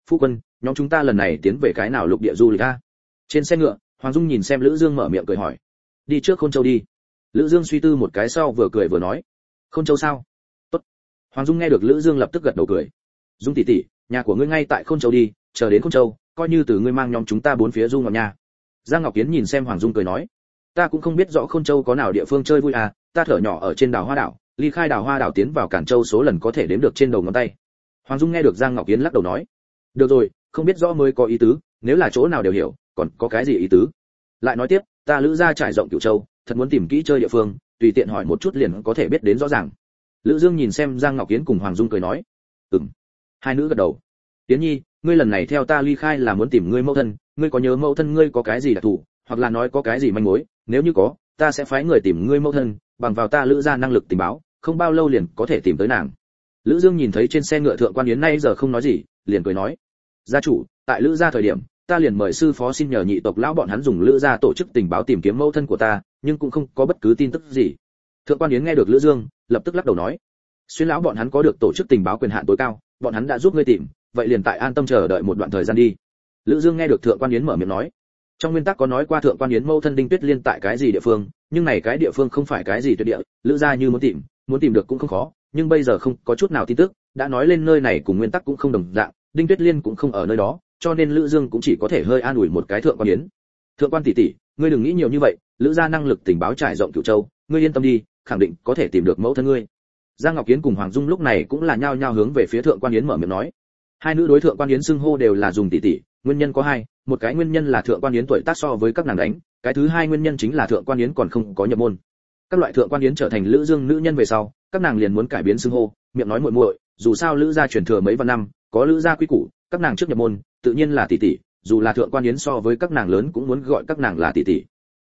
phu quân, nhóm chúng ta lần này tiến về cái nào lục địa du lịch a? Trên xe ngựa, Hoàng Dung nhìn xem Lữ Dương mở miệng cười hỏi. Đi trước Khôn Châu đi. Lữ Dương suy tư một cái sau vừa cười vừa nói. Khôn Châu sao? Tốt. Hoàng Dung nghe được Lữ Dương lập tức gật đầu cười. Dung tỷ tỷ, nhà của ngươi ngay tại Khôn Châu đi, chờ đến Khôn Châu, coi như từ ngươi mang nhóm chúng ta bốn phía du ngoạn nhà. Giang Ngọc Kiến nhìn xem Hoàng Dung cười nói. Ta cũng không biết rõ Khôn Châu có nào địa phương chơi vui à, ta thở nhỏ ở trên đảo Hoa đảo, ly khai đảo Hoa đảo tiến vào Cản Châu số lần có thể đếm được trên đầu ngón tay. Hoàng Dung nghe được Giang Ngọc Kiến lắc đầu nói. Được rồi, không biết rõ mới có ý tứ, nếu là chỗ nào đều hiểu, còn có cái gì ý tứ? Lại nói tiếp, ta Lữ gia trải rộng Cửu Châu, thật muốn tìm kỹ chơi địa phương, tùy tiện hỏi một chút liền có thể biết đến rõ ràng. Lữ Dương nhìn xem Giang Ngọc Kiến cùng Hoàng Dung cười nói. Hai nữ gật đầu. Tiến Nhi, ngươi lần này theo ta ly khai là muốn tìm ngươi mẫu thân, ngươi có nhớ mẫu thân ngươi có cái gì đặc thù, hoặc là nói có cái gì manh mối, nếu như có, ta sẽ phái người tìm ngươi mẫu thân, bằng vào ta Lữ gia năng lực tình báo, không bao lâu liền có thể tìm tới nàng. Lữ Dương nhìn thấy trên xe ngựa Thượng Quan Yến nay giờ không nói gì, liền cười nói: gia chủ, tại Lữ gia thời điểm, ta liền mời sư phó xin nhờ nhị tộc lão bọn hắn dùng Lữ gia tổ chức tình báo tìm kiếm mẫu thân của ta, nhưng cũng không có bất cứ tin tức gì. Thượng Quan Yến nghe được Lữ Dương, lập tức lắc đầu nói: xuyên lão bọn hắn có được tổ chức tình báo quyền hạn tối cao, bọn hắn đã giúp ngươi tìm, vậy liền tại an tâm chờ đợi một đoạn thời gian đi. Lữ Dương nghe được Thượng Quan Yến mở miệng nói. Trong nguyên tắc có nói qua Thượng Quan Yến mẫu thân Đinh Tuyết Liên tại cái gì địa phương, nhưng này cái địa phương không phải cái gì tuyệt địa, Lữ gia như muốn tìm được cũng không khó, nhưng bây giờ không có chút nào tin tức, đã nói lên nơi này cùng nguyên tắc cũng không đồng dạng, Đinh Tuyết Liên cũng không ở nơi đó, cho nên Lữ Dương cũng chỉ có thể hơi an ủi một cái Thượng Quan Yến. Thượng Quan tỷ tỷ, ngươi đừng nghĩ nhiều như vậy, Lữ gia năng lực tình báo trải rộng Cửu Châu, ngươi yên tâm đi, khẳng định có thể tìm được mẫu thân ngươi. Giang Ngọc Kiến cùng Hoàng Dung lúc này cũng là nhao nhao hướng về phía Thượng Quan Yến mở miệng nói. Hai nữ đối Thượng Quan Yến xưng hô đều là dùng tỷ tỷ, nguyên nhân có hai, một cái nguyên nhân là Thượng Quan Yến tuổi tác so với các nàng đánh, cái thứ hai nguyên nhân chính là Thượng Quan Yến còn không có nhập môn. Các loại Thượng Quan Yến trở thành Lữ Dương nữ nhân về sau, các nàng liền muốn cải biến xưng hô, miệng nói muội muội, dù sao Lữ gia truyền thừa mấy vạn năm, có Lữ gia quy củ, các nàng trước nhập môn, tự nhiên là tỷ tỷ, dù là Thượng Quan Yến so với các nàng lớn cũng muốn gọi các nàng là tỷ tỷ.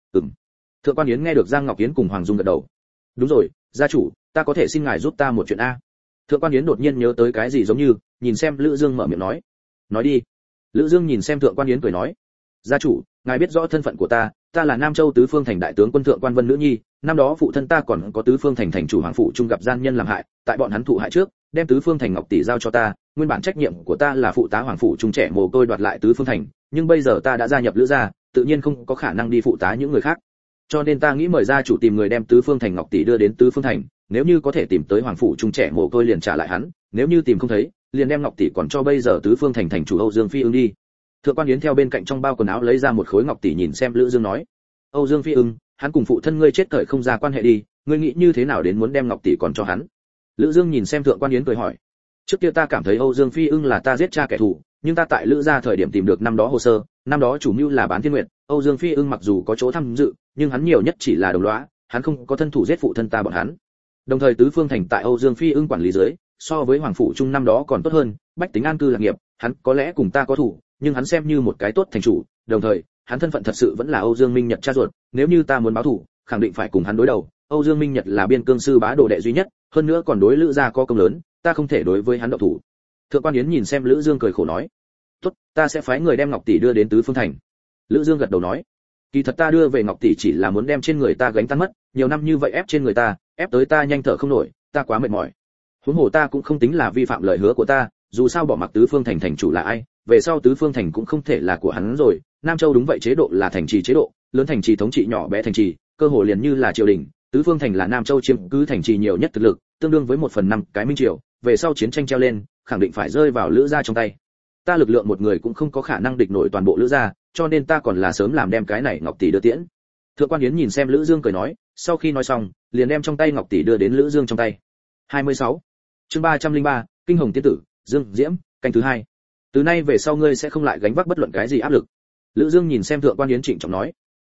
Thượng Quan Yến nghe được Giang Ngọc Yến cùng Hoàng Dung gật đầu. Đúng rồi, gia chủ, ta có thể xin ngài giúp ta một chuyện a? Thượng Quan Yến đột nhiên nhớ tới cái gì giống như, nhìn xem Lữ Dương mở miệng nói. Nói đi. Lữ Dương nhìn xem Thượng Quan Yến cười nói. Gia chủ, ngài biết rõ thân phận của ta là Nam Châu Tứ Phương Thành đại tướng quân Thượng Quan Vân nữ nhi, năm đó phụ thân ta còn có Tứ Phương Thành thành chủ Hoàng phụ trung gặp gian nhân làm hại, tại bọn hắn thụ hại trước, đem Tứ Phương Thành ngọc tỷ giao cho ta, nguyên bản trách nhiệm của ta là phụ tá Hoàng phụ trung trẻ mồ côi đoạt lại Tứ Phương Thành, nhưng bây giờ ta đã gia nhập Lữ gia, tự nhiên không có khả năng đi phụ tá những người khác. Cho nên ta nghĩ mời gia chủ tìm người đem Tứ Phương Thành ngọc tỷ đưa đến Tứ Phương Thành, nếu như có thể tìm tới Hoàng phụ trung trẻ mồ côi liền trả lại hắn, nếu như tìm không thấy, liền đem ngọc tỷ còn cho bây giờ Tứ Phương Thành thành chủ Âu Dương Phi Ưng đi. Thượng Quan Yến theo bên cạnh trong bao quần áo lấy ra một khối ngọc tỷ nhìn xem Lữ Dương nói. Âu Dương Phi Ưng, hắn cùng phụ thân ngươi chết thời không ra quan hệ đi, ngươi nghĩ như thế nào đến muốn đem ngọc tỷ còn cho hắn? Lữ Dương nhìn xem Thượng Quan Yến cười hỏi. Trước kia ta cảm thấy Âu Dương Phi Ưng là ta giết cha kẻ thù, nhưng ta tại Lữ gia thời điểm tìm được năm đó hồ sơ, năm đó chủ mưu là Bán Thiên Nguyệt, Âu Dương Phi Ưng mặc dù có chỗ tham dự, nhưng hắn nhiều nhất chỉ là đồng lõa, hắn không có thân thủ giết phụ thân ta bọn hắn. Đồng thời Tứ Phương Thành tại Âu Dương Phi Ưng quản lý dưới, so với Hoàng phủ trung năm đó còn tốt hơn, bách tính an cư lạc nghiệp, hắn có lẽ cùng ta có thủ, nhưng hắn xem như một cái tốt thành chủ, đồng thời, hắn thân phận thật sự vẫn là Âu Dương Minh Nhật cha ruột, nếu như ta muốn báo thù, khẳng định phải cùng hắn đối đầu. Âu Dương Minh Nhật là biên cương sư bá đồ đệ duy nhất, hơn nữa còn đối Lữ gia có công lớn, ta không thể đối với hắn động thủ. Thượng Quan Yến nhìn xem Lữ Dương cười khổ nói, tốt, ta sẽ phái người đem ngọc tỷ đưa đến Tứ Phương Thành. Lữ Dương gật đầu nói, kỳ thật ta đưa về ngọc tỷ chỉ là muốn đem trên người ta gánh tan mất, nhiều năm như vậy ép trên người ta, ép tới ta nhanh thở không nổi, ta quá mệt mỏi. Huống hồ ta cũng không tính là vi phạm lời hứa của ta, dù sao bỏ mặc Tứ Phương Thành thành chủ là ai, về sau Tứ Phương Thành cũng không thể là của hắn rồi. Nam Châu đúng vậy chế độ là thành trì chế độ, lớn thành trì thống trị nhỏ bé thành trì, cơ hồ liền như là triều đình. Tứ Phương Thành là Nam Châu chiếm cứ thành trì nhiều nhất thực lực, tương đương với 1/5 cái minh triều, về sau chiến tranh treo lên, khẳng định phải rơi vào Lữ gia trong tay. Ta lực lượng một người cũng không có khả năng địch nổi toàn bộ Lữ gia, cho nên ta còn là sớm làm đem cái này ngọc tỷ đưa tiễn. Thượng Quan Yến nhìn xem Lữ Dương cười nói, sau khi nói xong, liền đem trong tay ngọc tỷ đưa đến Lữ Dương trong tay. 26. Chương 303, Kinh Hồng tiên tử, Dương Diễm, canh thứ 2. Từ nay về sau ngươi sẽ không lại gánh vác bất luận cái gì áp lực. Lữ Dương nhìn xem Thượng Quan Yến trịnh trọng nói.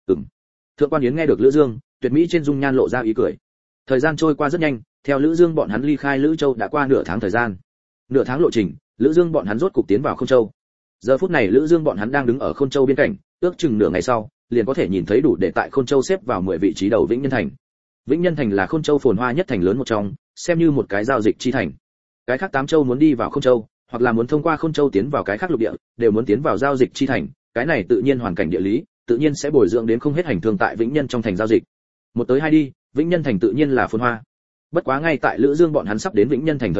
Thượng Quan Yến nghe được Lữ Dương, tuyệt mỹ trên dung nhan lộ ra ý cười. Thời gian trôi qua rất nhanh, theo Lữ Dương bọn hắn ly khai Lữ Châu đã qua nửa tháng thời gian. Nửa tháng lộ trình, Lữ Dương bọn hắn rốt cục tiến vào Khôn Châu. Giờ phút này Lữ Dương bọn hắn đang đứng ở Khôn Châu biên cảnh, ước chừng nửa ngày sau, liền có thể nhìn thấy đủ để tại Khôn Châu xếp vào 10 vị trí đầu Vĩnh Nhân Thành. Vĩnh Nhân Thành là Khôn Châu phồn hoa nhất thành lớn một trong, xem như một cái giao dịch chi thành. Cái khác 8 châu muốn đi vào Khôn Châu, hoặc là muốn thông qua Khôn Châu tiến vào cái khác lục địa, đều muốn tiến vào giao dịch chi thành, cái này tự nhiên hoàn cảnh địa lý, tự nhiên sẽ bồi dưỡng đến không hết hành thương tại Vĩnh Nhân trong thành giao dịch. Một tới hai đi, Vĩnh Nhân Thành tự nhiên là phồn hoa. Bất quá ngay tại Lữ Dương bọn hắn sắp đến Vĩnh Nhân Thành thời điểm,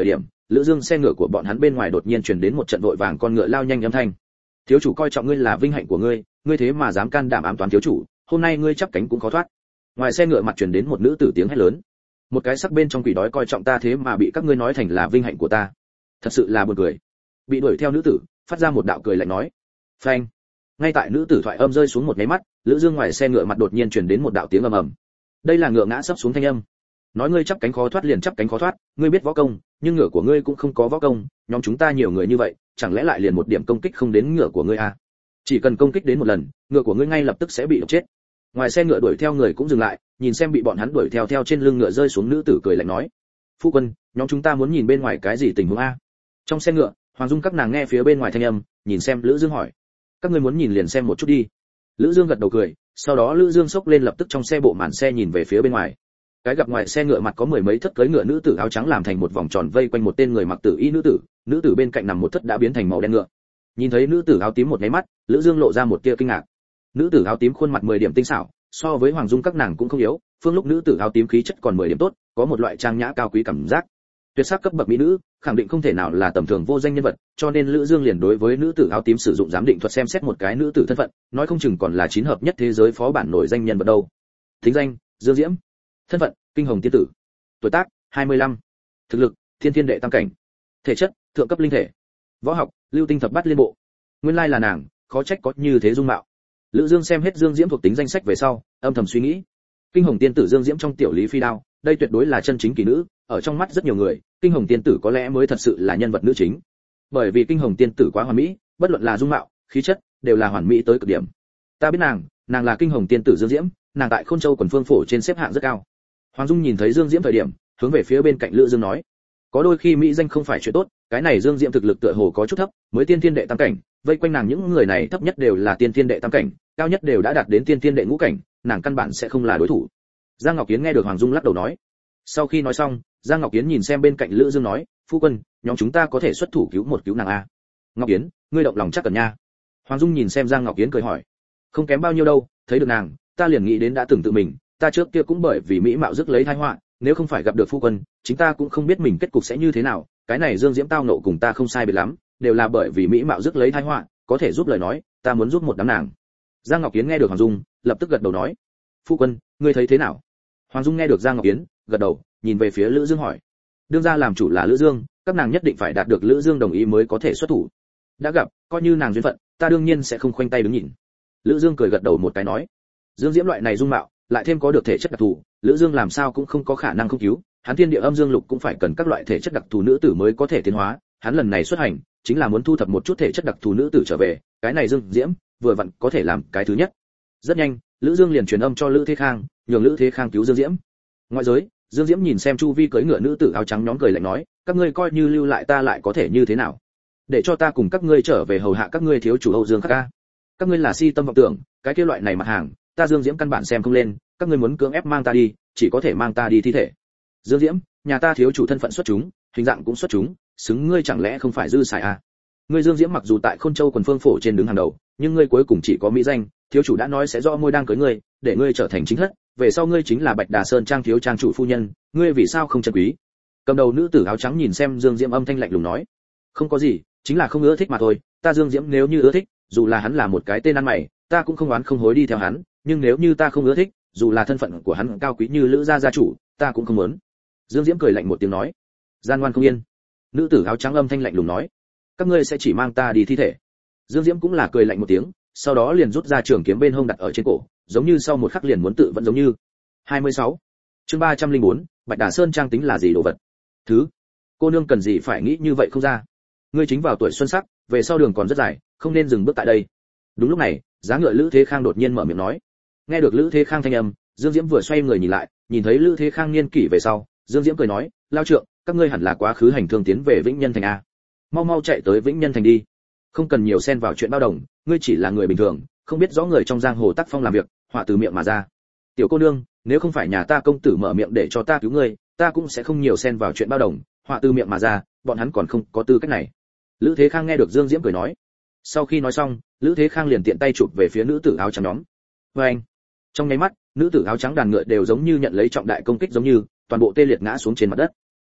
Lữ Dương xe ngựa của bọn hắn bên ngoài đột nhiên truyền đến một trận vội vàng con ngựa lao nhanh âm thanh. Thiếu chủ coi trọng ngươi là vinh hạnh của ngươi, ngươi thế mà dám can đảm ám toán thiếu chủ, hôm nay ngươi chắp cánh cũng khó thoát. Ngoài xe ngựa mặt truyền đến một nữ tử tiếng hét lớn. Một cái sắc bên trong quỷ đói coi trọng ta thế mà bị các ngươi nói thành là vinh hạnh của ta, thật sự là buồn cười. Bị đuổi theo nữ tử phát ra một đạo cười lạnh nói. Phanh. Ngay tại nữ tử thoại âm rơi xuống một cái mắt, Lữ Dương ngoài xe ngựa mặt đột nhiên truyền đến một đạo tiếng ầm ầm. Đây là ngựa ngã sắp xuống thanh âm. Nói ngươi chắp cánh khó thoát liền chắp cánh khó thoát, ngươi biết võ công, nhưng ngựa của ngươi cũng không có võ công, nhóm chúng ta nhiều người như vậy, chẳng lẽ lại liền một điểm công kích không đến ngựa của ngươi à? Chỉ cần công kích đến một lần, ngựa của ngươi ngay lập tức sẽ bị độc chết. Ngoài xe ngựa đuổi theo người cũng dừng lại, nhìn xem bị bọn hắn đuổi theo trên lưng ngựa rơi xuống nữ tử cười lạnh nói: "Phu quân, nhóm chúng ta muốn nhìn bên ngoài cái gì tình huống a?" Trong xe ngựa, Hoàng Dung các nàng nghe phía bên ngoài thanh âm, nhìn xem Lữ Dương hỏi: "Các ngươi muốn nhìn liền xem một chút đi." Lữ Dương gật đầu cười, sau đó Lữ Dương xốc lên lập tức trong xe bộ màn xe nhìn về phía bên ngoài. Cái gặp ngoài xe ngựa mặt có mười mấy thất cưỡi ngựa nữ tử áo trắng làm thành một vòng tròn vây quanh một tên người mặc tử y nữ tử bên cạnh nằm một thất đã biến thành màu đen ngựa. Nhìn thấy nữ tử áo tím một cái mắt, Lữ Dương lộ ra một tia kinh ngạc. Nữ tử áo tím khuôn mặt 10 điểm tinh xảo, so với Hoàng Dung các nàng cũng không yếu, phương lúc nữ tử áo tím khí chất còn 10 điểm tốt, có một loại trang nhã cao quý cảm giác. Tuyệt sắc cấp bậc mỹ nữ, khẳng định không thể nào là tầm thường vô danh nhân vật, cho nên Lữ Dương liền đối với nữ tử áo tím sử dụng giám định thuật xem xét một cái nữ tử thân phận, nói không chừng còn là chín hợp nhất thế giới phó bản nổi danh nhân vật đâu. Thính danh: Dương Diễm. Thân phận: Kinh Hồng tiên tử. Tuổi tác: 25. Thực lực: Thiên Thiên đệ tam cảnh. Thể chất: thượng cấp linh thể. Võ học: Lưu Tinh thập bát liên bộ. Nguyên lai là nàng, khó trách có như thế dung mạo. Lữ Dương xem hết Dương Diễm thuộc tính danh sách về sau, âm thầm suy nghĩ. Kinh Hồng tiên tử Dương Diễm trong tiểu lý phi đao, đây tuyệt đối là chân chính kỳ nữ, ở trong mắt rất nhiều người, Kinh Hồng tiên tử có lẽ mới thật sự là nhân vật nữ chính. Bởi vì Kinh Hồng tiên tử quá hoàn mỹ, bất luận là dung mạo, khí chất, đều là hoàn mỹ tới cực điểm. Ta biết nàng là Kinh Hồng tiên tử Dương Diễm, nàng tại Khôn Châu quần phương phổ trên xếp hạng rất cao. Hoàng Dung nhìn thấy Dương Diễm thời điểm, hướng về phía bên cạnh Lữ Dương nói: "Có đôi khi mỹ danh không phải chuyện tốt, cái này Dương Diễm thực lực tựa hồ có chút thấp, mới tiên thiên đệ tam cảnh, vây quanh nàng những người này thấp nhất đều là tiên thiên đệ tam cảnh, cao nhất đều đã đạt đến tiên thiên đệ ngũ cảnh, nàng căn bản sẽ không là đối thủ." Giang Ngọc Kiến nghe được Hoàng Dung lắc đầu nói. Sau khi nói xong, Giang Ngọc Kiến nhìn xem bên cạnh Lữ Dương nói: "Phu quân, nhóm chúng ta có thể xuất thủ cứu nàng a." "Ngọc Kiến, ngươi động lòng chắc cần nha." Hoàng Dung nhìn xem Giang Ngọc Kiến cười hỏi. "Không kém bao nhiêu đâu, thấy được nàng, ta liền nghĩ đến đã từng tự mình, ta trước kia cũng bởi vì mỹ mạo rước lấy tai họa, nếu không phải gặp được phu quân, chính ta cũng không biết mình kết cục sẽ như thế nào, cái này Dương Diễm tao nộ cùng ta không sai biệt lắm, đều là bởi vì mỹ mạo rước lấy tai họa, có thể giúp lời nói, ta muốn giúp một đám nàng." Giang Ngọc Kiến nghe được Hoàng Dung, lập tức gật đầu nói: "Phu quân, ngươi thấy thế nào?" Hoàng Dung nghe được Giang Ngọc Kiến, gật đầu, nhìn về phía Lữ Dương hỏi: "Đương gia làm chủ là Lữ Dương, các nàng nhất định phải đạt được Lữ Dương đồng ý mới có thể xuất thủ. Đã gặp, coi như nàng duyên phận, ta đương nhiên sẽ không khoanh tay đứng nhìn." Lữ Dương cười gật đầu một cái nói: "Dương Diễm loại này dung mạo, lại thêm có được thể chất đặc thù, Lữ Dương làm sao cũng không có khả năng không cứu, hắn Thiên Địa Âm Dương Lục cũng phải cần các loại thể chất đặc thù nữ tử mới có thể tiến hóa, hắn lần này xuất hành, chính là muốn thu thập một chút thể chất đặc thù nữ tử trở về, cái này Dương Diễm vừa vặn có thể làm cái thứ nhất." Rất nhanh, Lữ Dương liền truyền âm cho Lữ Thế Khang, nhường Lữ Thế Khang cứu Dương Diễm. Ngoại giới, Dương Diễm nhìn xem chu vi cưỡi ngựa nữ tử áo trắng nhóm cười lạnh nói: "Các ngươi coi như lưu lại ta lại có thể như thế nào? Để cho ta cùng các ngươi trở về hầu hạ các ngươi thiếu chủ Âu Dương Khắc ca. Các ngươi là si tâm vọng tưởng, cái kia loại này mặt hàng, ta Dương Diễm căn bản xem không lên, các ngươi muốn cưỡng ép mang ta đi, chỉ có thể mang ta đi thi thể. Dương Diễm, nhà ta thiếu chủ thân phận xuất chúng, hình dạng cũng xuất chúng, xứng ngươi chẳng lẽ không phải dư xài à? Ngươi Dương Diễm mặc dù tại Khôn Châu quần phương phổ trên đứng hàng đầu, nhưng ngươi cuối cùng chỉ có mỹ danh, thiếu chủ đã nói sẽ do môi đang cưới ngươi, để ngươi trở thành chính thất, về sau ngươi chính là Bạch Đà Sơn trang thiếu trang chủ phu nhân, ngươi vì sao không trân quý?" Cầm đầu nữ tử áo trắng nhìn xem Dương Diễm âm thanh lạnh lùng nói: "Không có gì, chính là không ưa thích mà thôi, ta Dương Diễm nếu như ưa thích, dù là hắn là một cái tên ăn mày, ta cũng không oán không hối đi theo hắn, nhưng nếu như ta không ưa thích, dù là thân phận của hắn cao quý như Lữ gia gia chủ, ta cũng không muốn." Dương Diễm cười lạnh một tiếng nói: "Gian ngoan không yên." Nữ tử áo trắng âm thanh lạnh lùng nói: "Các ngươi sẽ chỉ mang ta đi thi thể." Dương Diễm cũng là cười lạnh một tiếng, sau đó liền rút ra trường kiếm bên hông đặt ở trên cổ, giống như sau một khắc liền muốn tự vẫn giống như. 26. Chương 304, Bạch Đà Sơn trang tính là gì đồ vật? Thứ, cô nương cần gì phải nghĩ như vậy không ra? Ngươi chính vào tuổi xuân sắc, về sau đường còn rất dài, không nên dừng bước tại đây. Đúng lúc này, giá ngựa Lữ Thế Khang đột nhiên mở miệng nói. Nghe được Lữ Thế Khang thanh âm, Dương Diễm vừa xoay người nhìn lại, nhìn thấy Lữ Thế Khang niên kỷ về sau, Dương Diễm cười nói: "Lao trượng, các ngươi hẳn là quá khứ hành thương tiến về Vĩnh Nhân thành a. Mau mau chạy tới Vĩnh Nhân thành đi. Không cần nhiều xen vào chuyện bao đồng, ngươi chỉ là người bình thường, không biết rõ người trong giang hồ tác phong làm việc, họa từ miệng mà ra. Tiểu cô nương, nếu không phải nhà ta công tử mở miệng để cho ta cứu ngươi, ta cũng sẽ không nhiều xen vào chuyện bao đồng, họa từ miệng mà ra, bọn hắn còn không có tư cách này." Lữ Thế Khang nghe được Dương Diễm cười nói. Sau khi nói xong, Lữ Thế Khang liền tiện tay chụp về phía nữ tử áo trắng nhóm. Và anh, trong nháy mắt, nữ tử áo trắng đàn ngựa đều giống như nhận lấy trọng đại công kích giống như, toàn bộ tê liệt ngã xuống trên mặt đất.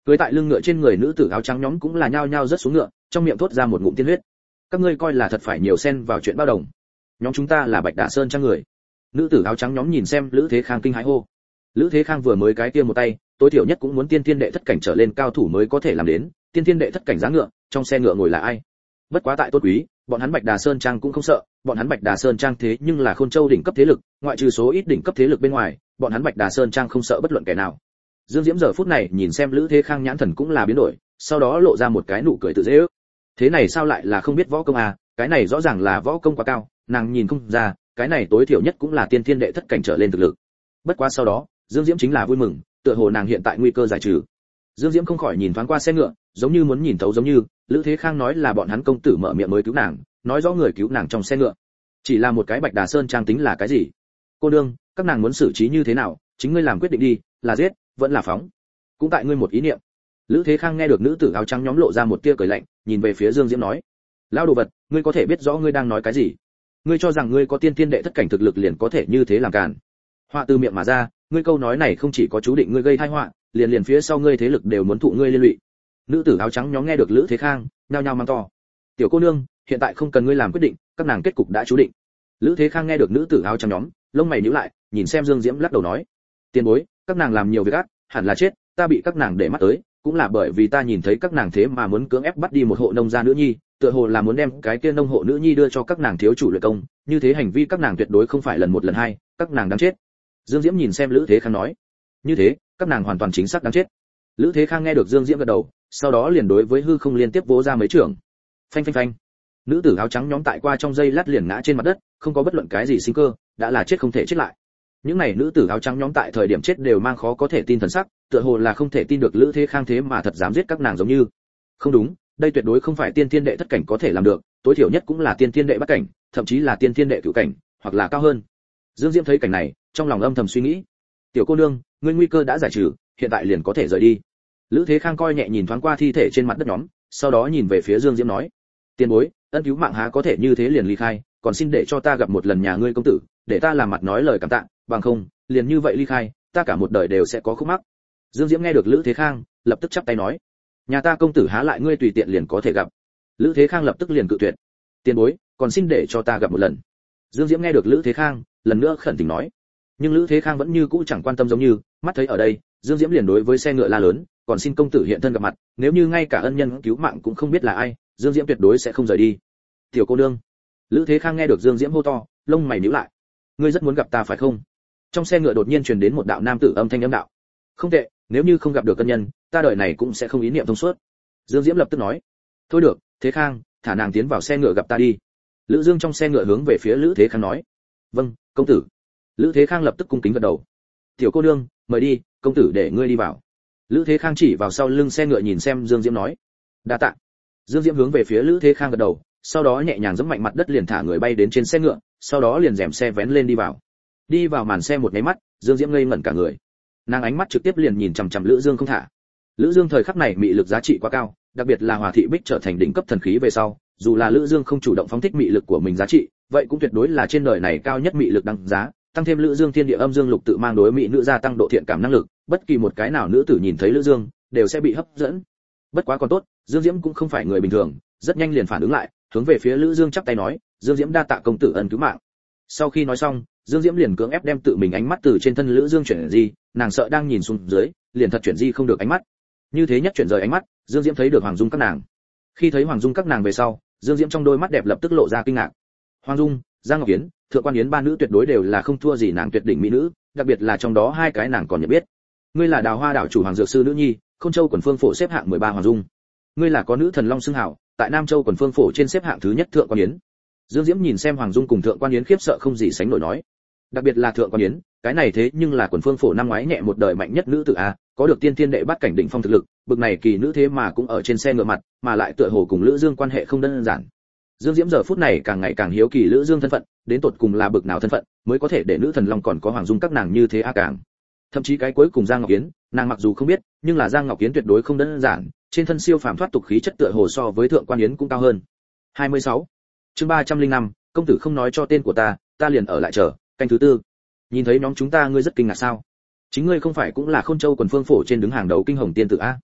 Cưới tại lưng ngựa trên người nữ tử áo trắng nhóm cũng là nhao nhao rớt xuống ngựa, trong miệng thốt ra một ngụm tiên huyết. Các ngươi coi là thật phải nhiều xen vào chuyện bao đồng. Nhóm chúng ta là Bạch Đà Sơn trang người. Nữ tử áo trắng nhóm nhìn xem Lữ Thế Khang kinh hãi hô. Lữ Thế Khang vừa mới cái kia một tay, tối thiểu nhất cũng muốn tiên thiên đệ thất cảnh trở lên cao thủ mới có thể làm đến, tiên thiên đệ thất cảnh giá ngựa, trong xe ngựa ngồi là ai? Bất quá tại Tôn Quý, bọn hắn Bạch Đà Sơn trang cũng không sợ, bọn hắn Bạch Đà Sơn trang thế nhưng là Khôn Châu đỉnh cấp thế lực, ngoại trừ số ít đỉnh cấp thế lực bên ngoài, bọn hắn Bạch Đà Sơn trang không sợ bất luận kẻ nào. Dương Diễm giờ phút này nhìn xem Lữ Thế Khang nhãn thần cũng là biến đổi, sau đó lộ ra một cái nụ cười tự dễ ước. Thế này sao lại là không biết võ công à, cái này rõ ràng là võ công quá cao, nàng nhìn không ra, cái này tối thiểu nhất cũng là tiên thiên đệ thất cảnh trở lên thực lực. Bất quá sau đó, Dương Diễm chính là vui mừng, tựa hồ nàng hiện tại nguy cơ giải trừ. Dương Diễm không khỏi nhìn thoáng qua xe ngựa, giống như muốn nhìn thấu giống như, Lữ Thế Khang nói là bọn hắn công tử mở miệng mới cứu nàng, nói rõ người cứu nàng trong xe ngựa. Chỉ là một cái Bạch Đà Sơn trang tính là cái gì? Cô nương, các nàng muốn xử trí như thế nào, chính ngươi làm quyết định đi, là giết, vẫn là phóng. Cũng tại ngươi một ý niệm. Lữ Thế Khang nghe được nữ tử áo trắng nhóm lộ ra một tia cười lạnh, nhìn về phía Dương Diễm nói: "Lão đồ vật, ngươi có thể biết rõ ngươi đang nói cái gì? Ngươi cho rằng ngươi có tiên tiên đệ thất cảnh thực lực liền có thể như thế làm càn?" Họa từ miệng mà ra, ngươi câu nói này không chỉ có chú định ngươi gây tai họa, liền phía sau ngươi thế lực đều muốn thụ ngươi liên lụy. Nữ tử áo trắng nhóm nghe được Lữ Thế Khang, nhao nhao mang to: "Tiểu cô nương, hiện tại không cần ngươi làm quyết định, các nàng kết cục đã chú định." Lữ Thế Khang nghe được nữ tử áo trắng nhóm, lông mày nhíu lại, nhìn xem Dương Diễm lắc đầu nói: "Tiền bối, các nàng làm nhiều việc ác, hẳn là chết, ta bị các nàng để mắt tới, cũng là bởi vì ta nhìn thấy các nàng thế mà muốn cưỡng ép bắt đi một hộ nông gia nữ nhi, tựa hồ là muốn đem cái kia nông hộ nữ nhi đưa cho các nàng thiếu chủ luyện công, như thế hành vi các nàng tuyệt đối không phải lần một lần hai, các nàng đáng chết." Dương Diễm nhìn xem Lữ Thế Khang nói: "Như thế, các nàng hoàn toàn chính xác đáng chết." Lữ Thế Khang nghe được Dương Diễm gật đầu, sau đó liền đối với hư không liên tiếp vỗ ra mấy chưởng. Phanh phanh phanh. Nữ tử áo trắng nhóm tại qua trong giây lát liền ngã trên mặt đất, không có bất luận cái gì sinh cơ, đã là chết không thể chết lại. Những này nữ tử áo trắng nhóm tại thời điểm chết đều mang khó có thể tin thần sắc, tựa hồ là không thể tin được Lữ Thế Khang thế mà thật dám giết các nàng giống như. Không đúng, đây tuyệt đối không phải tiên thiên đệ thất cảnh có thể làm được, tối thiểu nhất cũng là tiên thiên đệ bát cảnh, thậm chí là tiên thiên đệ cửu cảnh, hoặc là cao hơn. Dương Diễm thấy cảnh này, trong lòng âm thầm suy nghĩ: "Tiểu cô nương, ngươi nguy cơ đã giải trừ, hiện tại liền có thể rời đi." Lữ Thế Khang coi nhẹ nhìn thoáng qua thi thể trên mặt đất nhóm, sau đó nhìn về phía Dương Diễm nói: "Tiền bối, ân cứu mạng há có thể như thế liền ly khai, còn xin để cho ta gặp một lần nhà ngươi công tử, để ta làm mặt nói lời cảm tạ, bằng không, liền như vậy ly khai, ta cả một đời đều sẽ có khúc mắc." Dương Diễm nghe được Lữ Thế Khang, lập tức chắp tay nói: "Nhà ta công tử há lại ngươi tùy tiện liền có thể gặp." Lữ Thế Khang lập tức liền cự tuyệt: "Tiền bối, còn xin để cho ta gặp một lần." Dương Diễm nghe được Lữ Thế Khang, lần nữa khẩn tình nói. Nhưng Lữ Thế Khang vẫn như cũ chẳng quan tâm giống như, mắt thấy ở đây, Dương Diễm liền đối với xe ngựa la lớn: "Còn xin công tử hiện thân gặp mặt, nếu như ngay cả ân nhân cứu mạng cũng không biết là ai, Dương Diễm tuyệt đối sẽ không rời đi." "Tiểu cô nương." Lữ Thế Khang nghe được Dương Diễm hô to, lông mày nhíu lại: "Ngươi rất muốn gặp ta phải không?" Trong xe ngựa đột nhiên truyền đến một đạo nam tử âm thanh âm đạo: "Không tệ, nếu như không gặp được ân nhân, ta đời này cũng sẽ không ý niệm thông suốt." Dương Diễm lập tức nói: "Thôi được, Thế Khang, thả nàng tiến vào xe ngựa gặp ta đi." Lữ Dương trong xe ngựa hướng về phía Lữ Thế Khang nói: "Vâng, công tử." Lữ Thế Khang lập tức cung kính gật đầu. "Tiểu cô nương, mời đi, công tử để ngươi đi vào." Lữ Thế Khang chỉ vào sau lưng xe ngựa nhìn xem Dương Diễm nói: "Đa tạ." Dương Diễm hướng về phía Lữ Thế Khang gật đầu, sau đó nhẹ nhàng giẫm mạnh mặt đất liền thả người bay đến trên xe ngựa, sau đó liền rèm xe vén lên đi vào. Đi vào màn xe một cái mắt, Dương Diễm ngây ngẩn cả người. Nàng ánh mắt trực tiếp liền nhìn chằm chằm Lữ Dương không thả. Lữ Dương thời khắc này mị lực giá trị quá cao, đặc biệt là Hòa Thị Bích trở thành đỉnh cấp thần khí về sau, dù là Lữ Dương không chủ động phóng thích mị lực của mình giá trị, vậy cũng tuyệt đối là trên đời này cao nhất mị lực đăng giá, tăng thêm Lữ Dương thiên địa âm dương lục tự mang đối mỹ nữ gia tăng độ thiện cảm năng lực, bất kỳ một cái nào nữ tử nhìn thấy Lữ Dương đều sẽ bị hấp dẫn. Bất quá còn tốt, Dương Diễm cũng không phải người bình thường, rất nhanh liền phản ứng lại, hướng về phía Lữ Dương chắp tay nói: "Dương Diễm đa tạ công tử ân cứu mạng." Sau khi nói xong, Dương Diễm liền cưỡng ép đem tự mình ánh mắt từ trên thân Lữ Dương chuyển di, nàng sợ đang nhìn xuống dưới, liền thật chuyển di không được ánh mắt. Như thế nhất chuyển rời ánh mắt, Dương Diễm thấy được Hoàng Dung các nàng. Khi thấy Hoàng Dung các nàng về sau, Dương Diễm trong đôi mắt đẹp lập tức lộ ra kinh ngạc. Hoàng Dung, Giang Ngọc Yến, Thượng Quan Yến ba nữ tuyệt đối đều là không thua gì nàng tuyệt đỉnh mỹ nữ, đặc biệt là trong đó hai cái nàng còn nhận biết. Ngươi là Đào Hoa đảo chủ Hoàng Dược sư nữ nhi, Khôn Châu quần phương phổ xếp hạng 13 Hoàng Dung. Ngươi là có nữ thần long xưng hào, tại Nam Châu quần phương phổ trên xếp hạng thứ nhất Thượng Quan Yến. Dương Diễm nhìn xem Hoàng Dung cùng Thượng Quan Yến khiếp sợ không gì sánh nổi nói. Đặc biệt là Thượng Quan Yến, cái này thế nhưng là quần phương phổ năm ngoái nhẹ một đời mạnh nhất nữ tử a, có được tiên thiên đệ bát cảnh đỉnh phong thực lực, bực này kỳ nữ thế mà cũng ở trên xe ngựa mặt, mà lại tựa hồ cùng Lữ Dương quan hệ không đơn giản. Dương Diễm giờ phút này càng ngày càng hiếu kỳ Lữ Dương thân phận, đến tột cùng là bực nào thân phận mới có thể để nữ thần long còn có Hoàng Dung các nàng như thế a càng. Thậm chí cái cuối cùng Giang Ngọc Yến, nàng mặc dù không biết, nhưng là Giang Ngọc Yến tuyệt đối không đơn giản, trên thân siêu phàm thoát tục khí chất tựa hồ so với Thượng Quan Yến cũng cao hơn. 26. Chương 305, công tử không nói cho tên của ta liền ở lại chờ, canh thứ tư. Nhìn thấy nhóm chúng ta ngươi rất kinh ngạc sao? Chính ngươi không phải cũng là Khôn Châu quần phương phổ trên đứng hàng đầu kinh hồng tiên tử a?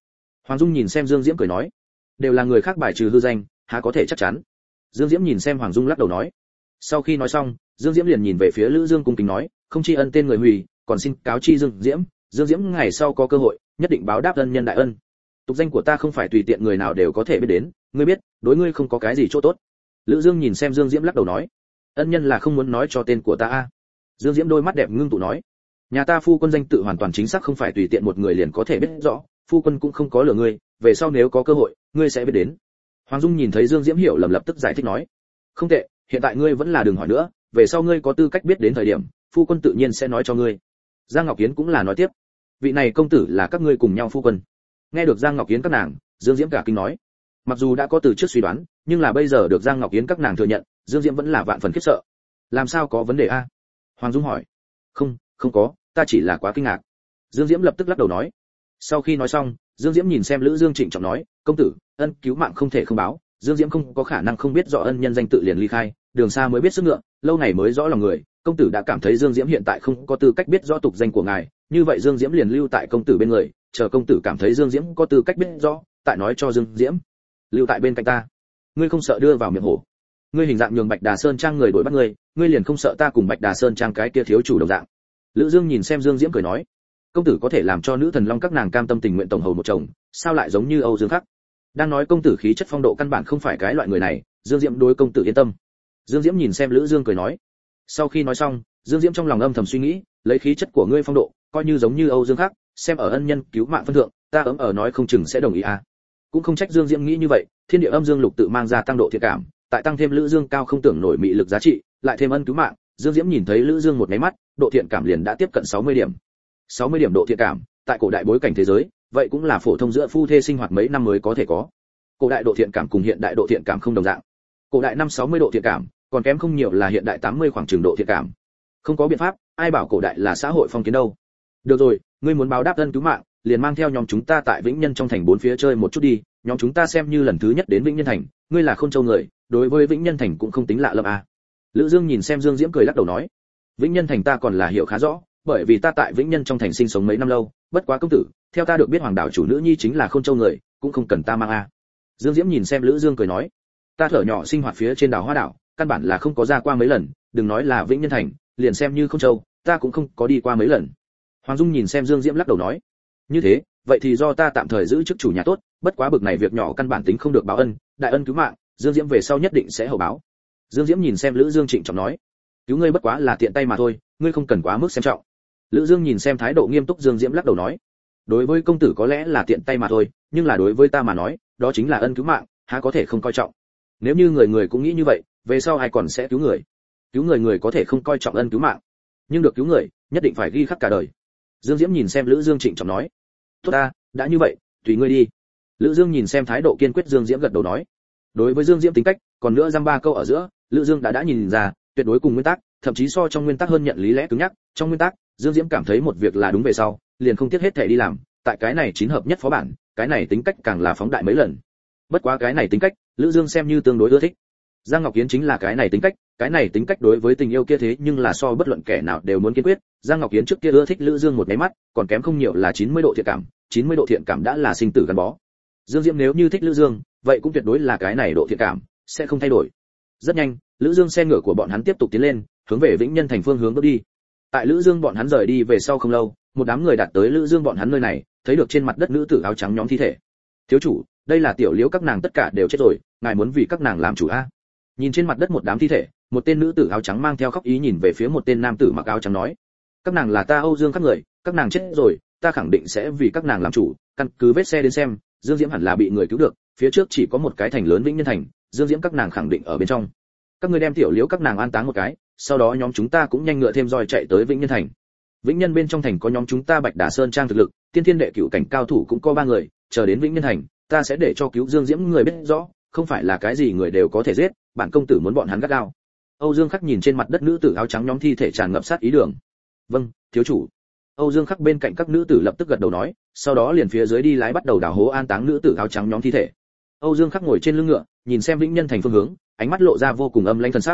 Hoàng Dung nhìn xem Dương Diễm cười nói, đều là người khác bài trừ hư danh, há có thể chắc chắn. Dương Diễm nhìn xem Hoàng Dung lắc đầu nói. Sau khi nói xong, Dương Diễm liền nhìn về phía Lữ Dương cung kính nói, không tri ân tên người hủy, còn xin cáo chi Dương Diễm, Dương Diễm ngày sau có cơ hội, nhất định báo đáp ân nhân đại ân. Tục danh của ta không phải tùy tiện người nào đều có thể biết đến, ngươi biết, đối ngươi không có cái gì chỗ tốt. Lữ Dương nhìn xem Dương Diễm lắc đầu nói, ân nhân là không muốn nói cho tên của ta a. Dương Diễm đôi mắt đẹp ngưng tụ nói, nhà ta phu quân danh tự hoàn toàn chính xác không phải tùy tiện một người liền có thể biết rõ, phu quân cũng không có lừa ngươi, về sau nếu có cơ hội, ngươi sẽ biết đến. Hoàng Dung nhìn thấy Dương Diễm hiểu lầm lập tức giải thích nói, không tệ, hiện tại ngươi vẫn là đừng hỏi nữa, về sau ngươi có tư cách biết đến thời điểm, phu quân tự nhiên sẽ nói cho ngươi. Giang Ngọc Yến cũng là nói tiếp, vị này công tử là các ngươi cùng nhau phu quân. Nghe được Giang Ngọc Yến các nàng, Dương Diễm cả kinh nói, mặc dù đã có từ trước suy đoán, nhưng là bây giờ được Giang Ngọc Yến các nàng thừa nhận, Dương Diễm vẫn là vạn phần khiếp sợ. Làm sao có vấn đề a? Hoàng Dung hỏi. Không có, ta chỉ là quá kinh ngạc. Dương Diễm lập tức lắc đầu nói. Sau khi nói xong, Dương Diễm nhìn xem Lữ Dương trịnh trọng nói, công tử, ân cứu mạng không thể không báo. Dương Diễm không có khả năng không biết rõ ân nhân danh tự liền ly khai, đường xa mới biết sức ngựa, lâu ngày mới rõ lòng người. Công tử đã cảm thấy Dương Diễm hiện tại không có tư cách biết rõ tục danh của ngài, như vậy Dương Diễm liền lưu tại công tử bên người, chờ công tử cảm thấy Dương Diễm có tư cách biết rõ, tại nói cho Dương Diễm. Lưu tại bên cạnh ta, ngươi không sợ đưa vào miệng hổ? Ngươi hình dạng nhường Bạch Đà Sơn Trang người đuổi bắt ngươi liền không sợ ta cùng Bạch Đà Sơn Trang cái kia thiếu chủ đồng dạng? Lữ Dương nhìn xem Dương Diễm cười nói, công tử có thể làm cho nữ thần long các nàng cam tâm tình nguyện tổng hầu một chồng, sao lại giống như Âu Dương Khắc? Đang nói công tử khí chất phong độ căn bản không phải cái loại người này, Dương Diễm đối công tử yên tâm. Dương Diễm nhìn xem Lữ Dương cười nói. Sau khi nói xong, Dương Diễm trong lòng âm thầm suy nghĩ, lấy khí chất của ngươi phong độ, coi như giống như Âu Dương Khắc, xem ở ân nhân cứu mạng phân thượng, ta ở nói không chừng sẽ đồng ý à. Cũng không trách Dương Diễm nghĩ như vậy, thiên địa âm dương lục tự mang ra tăng độ thiện cảm, tại tăng thêm Lữ Dương cao không tưởng nổi mị lực giá trị, lại thêm ân cứu mạng, Dương Diễm nhìn thấy Lữ Dương một cái mắt, độ thiện cảm liền đã tiếp cận 60 điểm. 60 điểm độ thiện cảm, tại cổ đại bối cảnh thế giới, vậy cũng là phổ thông giữa phu thê sinh hoạt mấy năm mới có thể có. Cổ đại độ thiện cảm cùng hiện đại độ thiện cảm không đồng dạng. Cổ đại năm 60 độ thiện cảm, còn kém không nhiều là hiện đại 80 khoảng chừng độ thiện cảm. Không có biện pháp, ai bảo cổ đại là xã hội phong kiến đâu. Được rồi, ngươi muốn báo đáp ân cứu mạng, liền mang theo nhóm chúng ta tại Vĩnh Nhân trong thành bốn phía chơi một chút đi, nhóm chúng ta xem như lần thứ nhất đến Vĩnh Nhân thành, ngươi là Khôn Châu người, đối với Vĩnh Nhân thành cũng không tính lạ lẫm à. Lữ Dương nhìn xem Dương Diễm cười lắc đầu nói, Vĩnh Nhân thành ta còn là hiểu khá rõ, bởi vì ta tại Vĩnh Nhân trong thành sinh sống mấy năm lâu, bất quá công tử, theo ta được biết hoàng đảo chủ nữ nhi chính là Khôn Châu người, cũng không cần ta mang à. Dương Diễm nhìn xem Lữ Dương cười nói, ta thở nhỏ sinh hoạt phía trên đảo Hoa đảo, căn bản là không có ra qua mấy lần, đừng nói là Vĩnh Nhân thành, liền xem như Khôn Châu, ta cũng không có đi qua mấy lần. Hoàng Dung nhìn xem Dương Diễm lắc đầu nói, như thế, vậy thì do ta tạm thời giữ chức chủ nhà tốt, bất quá bực này việc nhỏ căn bản tính không được báo ân, đại ân cứu mạng, Dương Diễm về sau nhất định sẽ hậu báo. Dương Diễm nhìn xem Lữ Dương trịnh trọng nói, cứu ngươi bất quá là tiện tay mà thôi, ngươi không cần quá mức xem trọng. Lữ Dương nhìn xem thái độ nghiêm túc Dương Diễm lắc đầu nói, đối với công tử có lẽ là tiện tay mà thôi, nhưng là đối với ta mà nói, đó chính là ân cứu mạng, há có thể không coi trọng. Nếu như người người cũng nghĩ như vậy, về sau ai còn sẽ cứu người? Cứu người người có thể không coi trọng ân cứu mạng, nhưng được cứu người, nhất định phải ghi khắc cả đời. Dương Diễm nhìn xem Lữ Dương trịnh trọng nói, tốt ta, đã như vậy, tùy ngươi đi. Lữ Dương nhìn xem thái độ kiên quyết Dương Diễm gật đầu nói, đối với Dương Diễm tính cách, còn nữa dăm ba câu ở giữa, Lữ Dương đã nhìn ra, tuyệt đối cùng nguyên tắc, thậm chí so trong nguyên tắc hơn nhận lý lẽ cứng nhắc. Trong nguyên tắc, Dương Diễm cảm thấy một việc là đúng về sau, liền không tiếc hết thể đi làm, tại cái này chín hợp nhất phó bản, cái này tính cách càng là phóng đại mấy lần. Bất quá cái này tính cách, Lữ Dương xem như tương đối ưa thích. Giang Ngọc Yến chính là cái này tính cách đối với tình yêu kia thế nhưng là so bất luận kẻ nào đều muốn kiên quyết. Giang Ngọc Yến trước kia ưa thích Lữ Dương một cái mắt, còn kém không nhiều là 90 độ thiện cảm, 90 độ thiện cảm đã là sinh tử gắn bó. Dương Diễm nếu như thích Lữ Dương, vậy cũng tuyệt đối là cái này độ thiện cảm sẽ không thay đổi. Rất nhanh, Lữ Dương xe ngựa của bọn hắn tiếp tục tiến lên, hướng về Vĩnh Nhân thành phương hướng bước đi. Tại Lữ Dương bọn hắn rời đi về sau không lâu, một đám người đạt tới Lữ Dương bọn hắn nơi này, thấy được trên mặt đất nữ tử áo trắng nhóm thi thể. Thiếu chủ, đây là tiểu liễu các nàng tất cả đều chết rồi, ngài muốn vì các nàng làm chủ a? Nhìn trên mặt đất một đám thi thể, một tên nữ tử áo trắng mang theo khóc ý nhìn về phía một tên nam tử mặc áo trắng nói, các nàng là ta Âu Dương các người, các nàng chết rồi, ta khẳng định sẽ vì các nàng làm chủ. Căn cứ vết xe đến xem, Dương Diễm hẳn là bị người cứu được, phía trước chỉ có một cái thành lớn Vĩnh Nhân thành, Dương Diễm các nàng khẳng định ở bên trong. Các ngươi đem tiểu liễu các nàng an táng một cái, sau đó nhóm chúng ta cũng nhanh ngựa thêm roi chạy tới Vĩnh Nhân thành. Vĩnh Nhân bên trong thành có nhóm chúng ta Bạch Đà Sơn Trang thực lực, tiên thiên đệ cửu cảnh cao thủ cũng có 3 người, chờ đến Vĩnh Nhân thành, ta sẽ để cho cứu Dương Diễm người biết rõ, không phải là cái gì người đều có thể giết, bản công tử muốn bọn hắn gắt gao. Âu Dương Khắc nhìn trên mặt đất nữ tử áo trắng nhóm thi thể tràn ngập sát ý đường. Vâng, thiếu chủ. Âu Dương Khắc bên cạnh các nữ tử lập tức gật đầu nói, sau đó liền phía dưới đi lái bắt đầu đào hố an táng nữ tử áo trắng nhóm thi thể. Âu Dương Khắc ngồi trên lưng ngựa, nhìn xem Vĩnh Nhân thành phương hướng, ánh mắt lộ ra vô cùng âm lãnh thần sắc.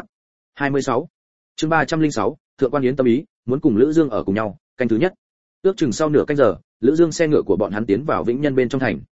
26. Chương 306, Thượng quan Yến tâm ý, muốn cùng Lữ Dương ở cùng nhau, canh thứ nhất. Ước chừng sau nửa canh giờ, Lữ Dương xe ngựa của bọn hắn tiến vào Vĩnh Nhân bên trong thành.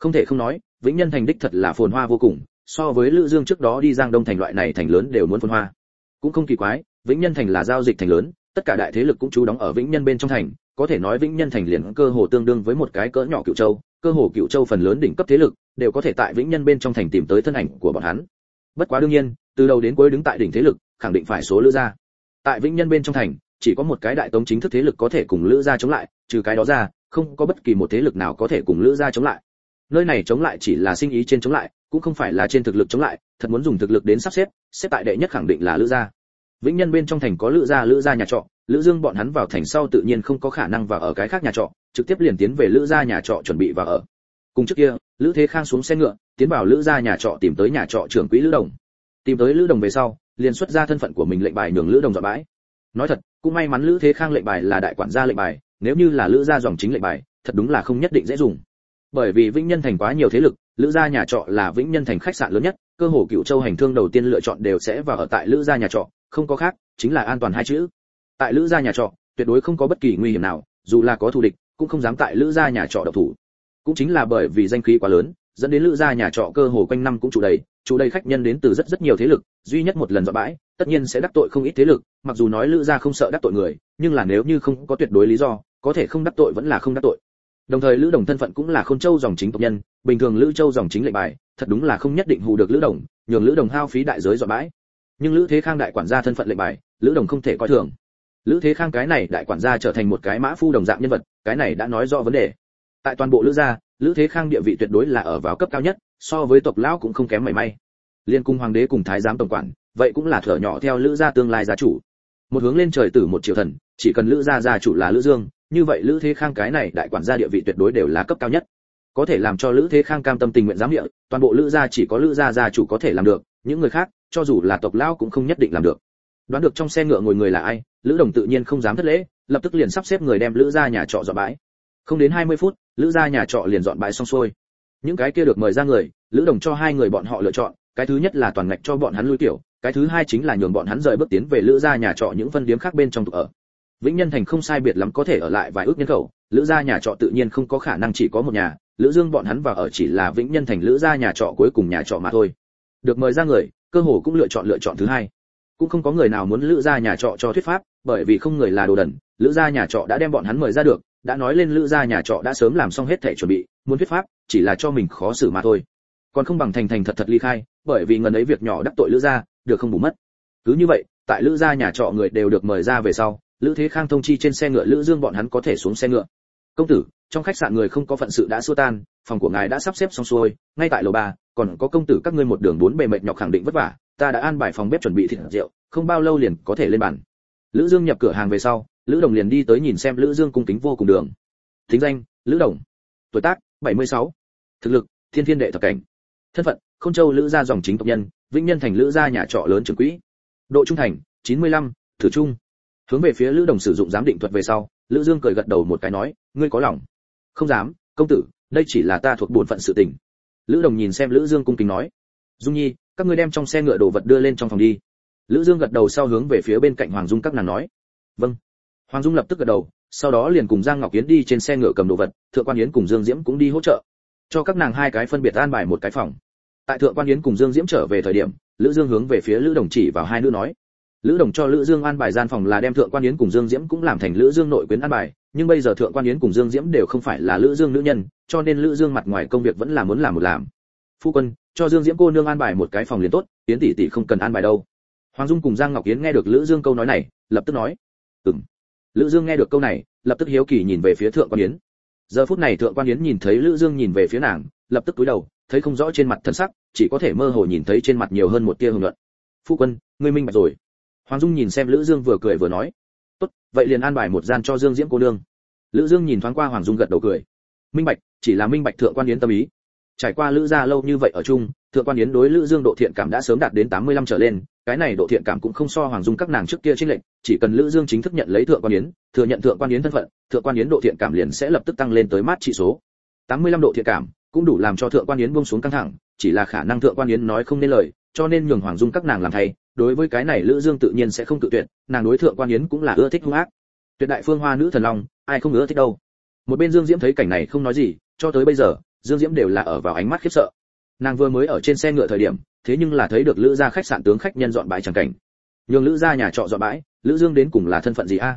Không thể không nói, Vĩnh Nhân thành đích thật là phồn hoa vô cùng, so với Lữ Dương trước đó đi Giang Đông thành loại này thành lớn đều muốn phồn hoa. Cũng không kỳ quái, Vĩnh Nhân thành là giao dịch thành lớn, tất cả đại thế lực cũng trú đóng ở Vĩnh Nhân bên trong thành, có thể nói Vĩnh Nhân thành liền cơ hồ tương đương với một cái cỡ nhỏ Cửu Châu, cơ hồ Cửu Châu phần lớn đỉnh cấp thế lực đều có thể tại Vĩnh Nhân bên trong thành tìm tới thân ảnh của bọn hắn. Bất quá đương nhiên, từ đầu đến cuối đứng tại đỉnh thế lực, khẳng định phải số Lữ gia. Tại Vĩnh Nhân bên trong thành, chỉ có một cái đại tống chính thức thế lực có thể cùng Lữ gia chống lại, trừ cái đó ra, không có bất kỳ một thế lực nào có thể cùng Lữ gia chống lại. Nơi này chống lại chỉ là sinh ý trên chống lại, cũng không phải là trên thực lực chống lại, thật muốn dùng thực lực đến sắp xếp, xếp tại đệ nhất khẳng định là Lữ gia. Vĩnh Nhân bên trong thành có Lữ gia nhà trọ, Lữ Dương bọn hắn vào thành sau tự nhiên không có khả năng vào ở cái khác nhà trọ, trực tiếp liền tiến về Lữ gia nhà trọ chuẩn bị vào ở. Cùng trước kia, Lữ Thế Khang xuống xe ngựa, tiến vào Lữ gia nhà trọ tìm tới nhà trọ trưởng quỹ Lữ Đồng. Tìm tới Lữ Đồng về sau, liền xuất ra thân phận của mình lệnh bài nhường Lữ Đồng dọn bãi. Nói thật, cũng may mắn Lữ Thế Khang lệnh bài là đại quản gia lệnh bài, nếu như là Lữ gia dòng chính lệnh bài, thật đúng là không nhất định dễ dùng. Bởi vì Vĩnh Nhân thành quá nhiều thế lực, Lữ gia nhà trọ là Vĩnh Nhân thành khách sạn lớn nhất, cơ hồ Cửu Châu hành thương đầu tiên lựa chọn đều sẽ vào ở tại Lữ gia nhà trọ, không có khác, chính là an toàn hai chữ. Tại Lữ gia nhà trọ, tuyệt đối không có bất kỳ nguy hiểm nào, dù là có thù địch, cũng không dám tại Lữ gia nhà trọ độc thủ. Cũng chính là bởi vì danh khí quá lớn, dẫn đến Lữ gia nhà trọ cơ hồ quanh năm cũng trụ đầy khách nhân đến từ rất nhiều thế lực, duy nhất một lần dọn bãi, tất nhiên sẽ đắc tội không ít thế lực, mặc dù nói Lữ gia không sợ đắc tội người, nhưng là nếu như không có tuyệt đối lý do, có thể không đắc tội vẫn là không đắc tội. Đồng thời Lữ Đồng thân phận cũng là Khôn Châu dòng chính tộc nhân, bình thường Lữ Châu dòng chính lệnh bài, thật đúng là không nhất định hù được Lữ Đồng, nhường Lữ Đồng hao phí đại giới dọn bãi. Nhưng Lữ Thế Khang đại quản gia thân phận lệnh bài, Lữ Đồng không thể coi thường. Lữ Thế Khang cái này đại quản gia trở thành một cái mã phu đồng dạng nhân vật, cái này đã nói rõ vấn đề. Tại toàn bộ Lữ gia, Lữ Thế Khang địa vị tuyệt đối là ở vào cấp cao nhất, so với tộc lão cũng không kém mảy may. Liên cung hoàng đế cùng thái giám tổng quản, vậy cũng là thở nhỏ theo Lữ gia tương lai gia chủ. Một hướng lên trời tử một triều thần, chỉ cần Lữ gia gia chủ là Lữ Dương, như vậy Lữ Thế Khang cái này đại quản gia địa vị tuyệt đối đều là cấp cao nhất. Có thể làm cho Lữ Thế Khang cam tâm tình nguyện giám địa, toàn bộ Lữ gia chỉ có Lữ gia gia chủ có thể làm được, những người khác, cho dù là tộc lão cũng không nhất định làm được. Đoán được trong xe ngựa ngồi người là ai, Lữ Đồng tự nhiên không dám thất lễ, lập tức liền sắp xếp người đem Lữ gia nhà trọ dọn bãi. Không đến 20 phút, Lữ gia nhà trọ liền dọn bãi xong xuôi. Những cái kia được mời ra người, Lữ Đồng cho hai người bọn họ lựa chọn, cái thứ nhất là toàn ngạch cho bọn hắn lui tiểu, cái thứ hai chính là nhường bọn hắn rời bước tiến về Lữ gia nhà trọ những phân điếm khác bên trong tục ở. Vĩnh Nhân thành không sai biệt lắm có thể ở lại vài ước nhân khẩu, Lữ gia nhà trọ tự nhiên không có khả năng chỉ có một nhà, Lữ Dương bọn hắn vào ở chỉ là Vĩnh Nhân thành Lữ gia nhà trọ cuối cùng nhà trọ mà thôi. Được mời ra người, cơ hồ cũng lựa chọn thứ hai. Cũng không có người nào muốn Lữ gia nhà trọ cho thuyết pháp, bởi vì không người là đồ đần, Lữ gia nhà trọ đã đem bọn hắn mời ra được, đã nói lên Lữ gia nhà trọ đã sớm làm xong hết thảy chuẩn bị, muốn thuyết pháp, chỉ là cho mình khó xử mà thôi. Còn không bằng thành thành thật ly khai, bởi vì ngần ấy việc nhỏ đắc tội Lữ gia, được không bù mất. Cứ như vậy, tại Lữ gia nhà trọ người đều được mời ra về sau, Lữ Thế Khang thông chi trên xe ngựa Lữ Dương bọn hắn có thể xuống xe ngựa. Công tử, trong khách sạn người không có phận sự đã xua tan, phòng của ngài đã sắp xếp xong xuôi, ngay tại lầu 3, còn có công tử các ngươi một đường 4 bề mệt nhọc khẳng định vất vả, ta đã an bài phòng bếp chuẩn bị thịt rượu, không bao lâu liền có thể lên bàn. Lữ Dương nhập cửa hàng về sau, Lữ Đồng liền đi tới nhìn xem Lữ Dương cung kính vô cùng đường. Thính danh: Lữ Đồng, tuổi tác: 76, thực lực: Thiên Thiên đệ thập cảnh, thân phận: Khôn Châu Lữ gia dòng chính tộc nhân, Vĩnh Nhân thành Lữ gia nhà trọ lớn trưởng quỹ, độ trung thành: 95, thử trung. Hướng về phía Lữ Đồng sử dụng giám định thuật về sau, Lữ Dương cười gật đầu một cái nói: ngươi có lòng. Không dám, công tử, đây chỉ là ta thuộc bổn phận sự tình. Lữ Đồng nhìn xem Lữ Dương cung kính nói: Dung Nhi, các ngươi đem trong xe ngựa đồ vật đưa lên trong phòng đi. Lữ Dương gật đầu sau hướng về phía bên cạnh Hoàng Dung các nàng nói: vâng. Hoàng Dung lập tức gật đầu, sau đó liền cùng Giang Ngọc Yến đi trên xe ngựa cầm đồ vật, Thượng Quan Yến cùng Dương Diễm cũng đi hỗ trợ, cho các nàng hai cái phân biệt an bài một cái phòng. Tại Thượng Quan Yến cùng Dương Diễm trở về thời điểm, Lữ Dương hướng về phía Lữ Đồng chỉ vào hai nữ nói: Lữ Đồng cho Lữ Dương an bài gian phòng là đem Thượng Quan Yến cùng Dương Diễm cũng làm thành Lữ Dương nội quyến an bài, nhưng bây giờ Thượng Quan Yến cùng Dương Diễm đều không phải là Lữ Dương nữ nhân, cho nên Lữ Dương mặt ngoài công việc vẫn là muốn làm một làm. Phu quân, cho Dương Diễm cô nương an bài một cái phòng liền tốt, Yến tỷ tỷ không cần an bài đâu. Hoàng Dung cùng Giang Ngọc Yến nghe được Lữ Dương câu nói này, lập tức nói: Lữ Dương nghe được câu này, lập tức hiếu kỳ nhìn về phía Thượng Quan Yến. Giờ phút này Thượng Quan Yến nhìn thấy Lữ Dương nhìn về phía nàng, lập tức cúi đầu, thấy không rõ trên mặt thân sắc, chỉ có thể mơ hồ nhìn thấy trên mặt nhiều hơn một tia hưng luận. Phu quân, ngươi minh bạch rồi. Hoàng Dung nhìn xem Lữ Dương vừa cười vừa nói: tốt, vậy liền an bài một gian cho Dương Diễm cô nương. Lữ Dương nhìn thoáng qua Hoàng Dung gật đầu cười: minh bạch, chỉ là minh bạch Thượng Quan Yến tâm ý. Trải qua Lữ gia lâu như vậy ở chung, Thượng Quan Yến đối Lữ Dương độ thiện cảm đã sớm đạt đến 85 trở lên, cái này độ thiện cảm cũng không so Hoàng Dung các nàng trước kia chênh lệch, chỉ cần Lữ Dương chính thức nhận lấy Thượng Quan Yến, thừa nhận Thượng Quan Yến thân phận, Thượng Quan Yến độ thiện cảm liền sẽ lập tức tăng lên tới mát trị số. 85 độ thiện cảm, cũng đủ làm cho Thượng Quan Yến buông xuống căng thẳng, chỉ là khả năng Thượng Quan Yến nói không nên lời, cho nên nhường Hoàng Dung các nàng làm thay, đối với cái này Lữ Dương tự nhiên sẽ không tự tuyệt, nàng đối Thượng Quan Yến cũng là ưa thích hung ác. Tuyệt đại phương hoa nữ thần long, ai không ưa thích đâu. Một bên Dương Diễm thấy cảnh này không nói gì, cho tới bây giờ, Dương Diễm đều là ở vào ánh mắt khiếp sợ. Nàng vừa mới ở trên xe ngựa thời điểm, thế nhưng là thấy được Lữ gia khách sạn tướng khách nhân dọn bãi chẳng cảnh. Nhưng Lữ gia nhà trọ dọn bãi, Lữ Dương đến cùng là thân phận gì a?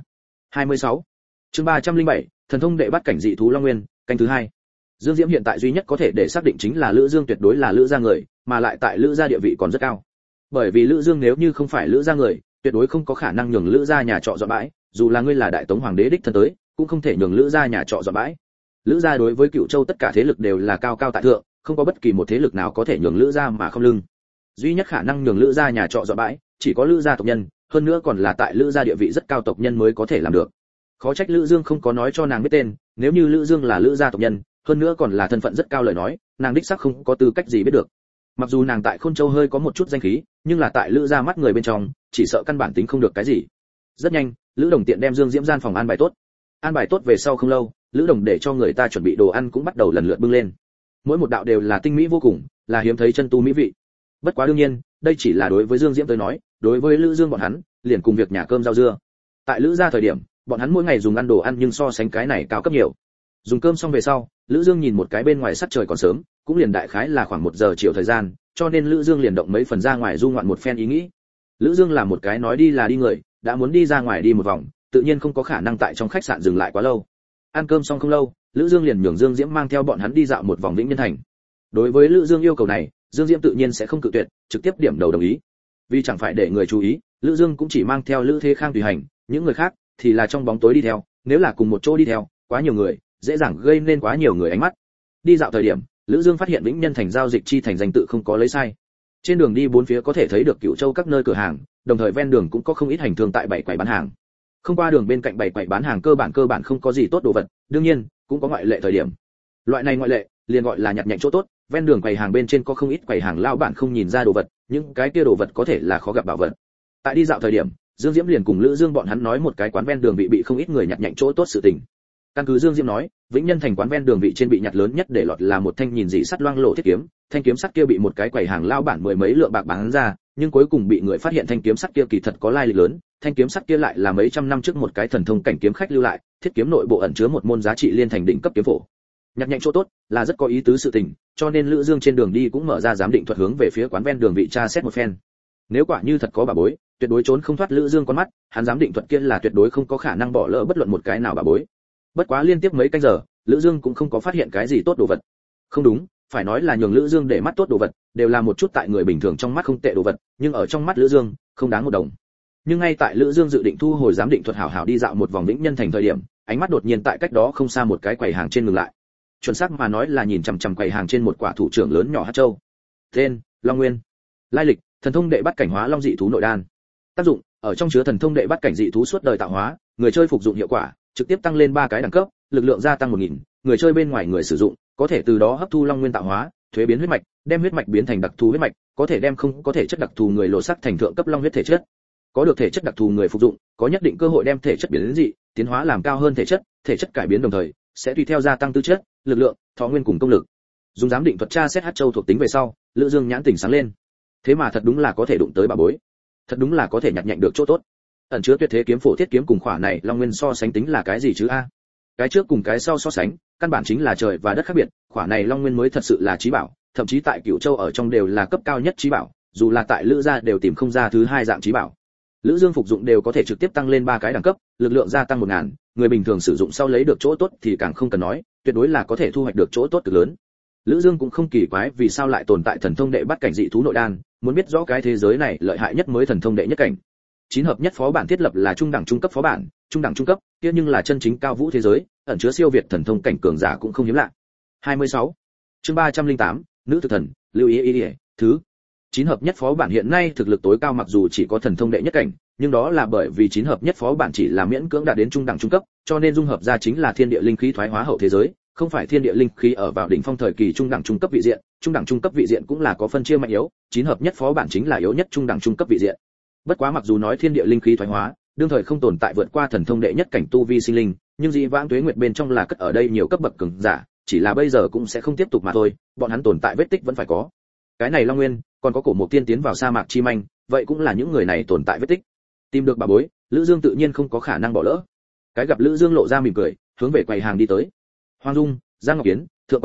26. Chương 307, thần thông đệ bắt cảnh dị thú Long Nguyên, canh thứ 2. Dương Diễm hiện tại duy nhất có thể để xác định chính là Lữ Dương tuyệt đối là Lữ gia người, mà lại tại Lữ gia địa vị còn rất cao. Bởi vì Lữ Dương nếu như không phải Lữ gia người, tuyệt đối không có khả năng nhường Lữ gia nhà trọ dọn bãi, dù là ngươi là đại tống hoàng đế đích thân tới, cũng không thể nhường Lữ gia nhà trọ dọn bãi. Lữ gia đối với Cửu Châu tất cả thế lực đều là cao cao tại thượng, không có bất kỳ một thế lực nào có thể nhường Lữ gia mà không lưng. Duy nhất khả năng nhường Lữ gia nhà trọ dọn bãi, chỉ có Lữ gia tộc nhân, hơn nữa còn là tại Lữ gia địa vị rất cao tộc nhân mới có thể làm được. Khó trách Lữ Dương không có nói cho nàng biết tên, nếu như Lữ Dương là Lữ gia tộc nhân, hơn nữa còn là thân phận rất cao lời nói, nàng đích xác không có tư cách gì biết được. Mặc dù nàng tại Khôn Châu hơi có một chút danh khí, nhưng là tại Lữ gia mắt người bên trong, chỉ sợ căn bản tính không được cái gì. Rất nhanh, Lữ Đồng tiện đem Dương Diễm gian phòng an bài tốt. An bài tốt về sau không lâu, Lữ Đồng để cho người ta chuẩn bị đồ ăn cũng bắt đầu lần lượt bưng lên. Mỗi một đạo đều là tinh mỹ vô cùng, là hiếm thấy chân tu mỹ vị. Bất quá đương nhiên, đây chỉ là đối với Dương Diễm tới nói, đối với Lữ Dương bọn hắn, liền cùng việc nhà cơm rau dưa. Tại Lữ gia thời điểm, bọn hắn mỗi ngày dùng ăn đồ ăn nhưng so sánh cái này cao cấp nhiều. Dùng cơm xong về sau, Lữ Dương nhìn một cái bên ngoài sắc trời còn sớm, cũng liền đại khái là khoảng 1 giờ chiều thời gian, cho nên Lữ Dương liền động mấy phần ra ngoài du ngoạn một phen ý nghĩ. Lữ Dương là một cái nói đi là đi người, đã muốn đi ra ngoài đi một vòng, tự nhiên không có khả năng tại trong khách sạn dừng lại quá lâu. Ăn cơm xong không lâu, Lữ Dương liền nhường Dương Diễm mang theo bọn hắn đi dạo một vòng Vĩnh Nhân Thành. Đối với Lữ Dương yêu cầu này, Dương Diễm tự nhiên sẽ không cự tuyệt, trực tiếp điểm đầu đồng ý. Vì chẳng phải để người chú ý, Lữ Dương cũng chỉ mang theo Lữ Thế Khang tùy hành, những người khác thì là trong bóng tối đi theo, nếu là cùng một chỗ đi theo, quá nhiều người, dễ dàng gây nên quá nhiều người ánh mắt. Đi dạo thời điểm, Lữ Dương phát hiện Vĩnh Nhân Thành giao dịch chi thành danh tự không có lấy sai. Trên đường đi bốn phía có thể thấy được Cửu Châu các nơi cửa hàng, đồng thời ven đường cũng có không ít hành thương tại bảy quầy bán hàng. Không qua đường bên cạnh bảy quầy bán hàng cơ bản không có gì tốt đồ vật, đương nhiên cũng có ngoại lệ thời điểm. Loại này ngoại lệ liền gọi là nhặt nhạnh chỗ tốt, ven đường quầy hàng bên trên có không ít quầy hàng lao bản không nhìn ra đồ vật, những cái kia đồ vật có thể là khó gặp bảo vật. Tại đi dạo thời điểm, Dương Diễm liền cùng Lữ Dương bọn hắn nói một cái quán ven đường bị không ít người nhặt nhạnh chỗ tốt sự tình. Căn cứ Dương Diễm nói, Vĩnh Nhân Thành quán ven đường trên bị nhặt lớn nhất để lọt là một thanh nhìn dị sắt loang lổ thiết kiếm, thanh kiếm sắt kia bị một cái quầy hàng lao bản mười mấy lượng bạc bán ra, nhưng cuối cùng bị người phát hiện thanh kiếm sắt kia kỳ thật có lai lịch lớn, thanh kiếm sắt kia lại là mấy trăm năm trước một cái thần thông cảnh kiếm khách lưu lại, thiết kiếm nội bộ ẩn chứa một môn giá trị liên thành đỉnh cấp kiếm phổ. Nhặt nhạnh chỗ tốt là rất có ý tứ sự tình, cho nên Lữ Dương trên đường đi cũng mở ra giám định thuật hướng về phía quán ven đường tra xét một phen. Nếu quả như thật có bà bối, tuyệt đối trốn không thoát Lữ Dương con mắt, hắn giám định thuật kia là tuyệt đối không có khả năng bỏ lỡ bất luận một cái nào bà bối. Bất quá liên tiếp mấy canh giờ, Lữ Dương cũng không có phát hiện cái gì tốt đồ vật. Không đúng, phải nói là nhường Lữ Dương để mắt tốt đồ vật, đều là một chút tại người bình thường trong mắt không tệ đồ vật, nhưng ở trong mắt Lữ Dương, không đáng một đồng. Nhưng ngay tại Lữ Dương dự định thu hồi giám định thuật hảo hảo đi dạo một vòng Vĩnh Nhân Thành thời điểm, ánh mắt đột nhiên tại cách đó không xa một cái quầy hàng trên ngừng lại. Chuẩn xác mà nói là nhìn chằm chằm quầy hàng trên một quả thủ trưởng lớn nhỏ hạt châu. Tên: Long Nguyên. Lai lịch: thần thông đệ bắt cảnh hóa long dị thú nội đan. Tác dụng: ở trong chứa thần thông đệ bắt cảnh dị thú suốt đời tạo hóa, người chơi phục dụng hiệu quả, trực tiếp tăng lên 3 cái đẳng cấp, lực lượng gia tăng 1000, người chơi bên ngoài người sử dụng, có thể từ đó hấp thu long nguyên tạo hóa, thuế biến huyết mạch, đem huyết mạch biến thành đặc thù huyết mạch, có thể đem không có thể chất đặc thù người lộ sắc thành thượng cấp long huyết thể chất. Có được thể chất đặc thù người phục dụng, có nhất định cơ hội đem thể chất biến đến dị, tiến hóa làm cao hơn thể chất cải biến đồng thời sẽ tùy theo gia tăng tư chất, lực lượng, thọ nguyên cùng công lực. Dùng giám định thuật tra xét hạt châu thuộc tính về sau, Lữ Dương nhãn tỉnh sáng lên. Thế mà thật đúng là có thể đụng tới bà bối, thật đúng là có thể nhặt nhạnh được chỗ tốt. Ẩn chứa tuyệt thế kiếm phổ thiết kiếm cùng khỏa này long nguyên so sánh tính là cái gì chứ a? Cái trước cùng cái sau so sánh, căn bản chính là trời và đất khác biệt, khỏa này long nguyên mới thật sự là chí bảo, thậm chí tại Cửu Châu ở trong đều là cấp cao nhất chí bảo, dù là tại Lữ gia đều tìm không ra thứ hai dạng chí bảo. Lữ Dương phục dụng đều có thể trực tiếp tăng lên 3 cái đẳng cấp, lực lượng gia tăng 1000, người bình thường sử dụng sau lấy được chỗ tốt thì càng không cần nói, tuyệt đối là có thể thu hoạch được chỗ tốt cực lớn. Lữ Dương cũng không kỳ quái vì sao lại tồn tại thần thông đệ bắt cảnh dị thú nội đan, muốn biết rõ cái thế giới này lợi hại nhất mới thần thông đệ nhất cảnh. 9 hợp nhất phó bản thiết lập là trung đẳng trung cấp phó bản, trung đẳng trung cấp, kia nhưng là chân chính cao vũ thế giới, ẩn chứa siêu việt thần thông cảnh cường giả cũng không hiếm lạ. 26. Chương 308, nữ thực thần, lưu ý, thứ 9 hợp nhất phó bản hiện nay thực lực tối cao mặc dù chỉ có thần thông đệ nhất cảnh, nhưng đó là bởi vì 9 hợp nhất phó bản chỉ là miễn cưỡng đạt đến trung đẳng trung cấp, cho nên dung hợp ra chính là thiên địa linh khí thoái hóa hậu thế giới, không phải thiên địa linh khí ở vào đỉnh phong thời kỳ trung đẳng trung cấp vị diện, trung đẳng trung cấp vị diện cũng là có phân chia mạnh yếu, 9 hợp nhất phó bản chính là yếu nhất trung đẳng trung cấp vị diện. Bất quá mặc dù nói thiên địa linh khí thoái hóa, đương thời không tồn tại vượt qua thần thông đệ nhất cảnh tu vi sinh linh, nhưng dĩ vãng tuế nguyệt bên trong là cất ở đây nhiều cấp bậc cường giả, chỉ là bây giờ cũng sẽ không tiếp tục mà thôi, bọn hắn tồn tại vết tích vẫn phải có. Cái này Long Nguyên, còn có cổ mục tiên tiến vào sa mạc chi manh, vậy cũng là những người này tồn tại vết tích. Tìm được bà bối, Lữ Dương tự nhiên không có khả năng bỏ lỡ. Cái gặp Lữ Dương lộ ra mỉm cười, hướng về quầy hàng đi tới. Hoàng Dung, Giang Ngọc Yến, Thượng Quan Yến,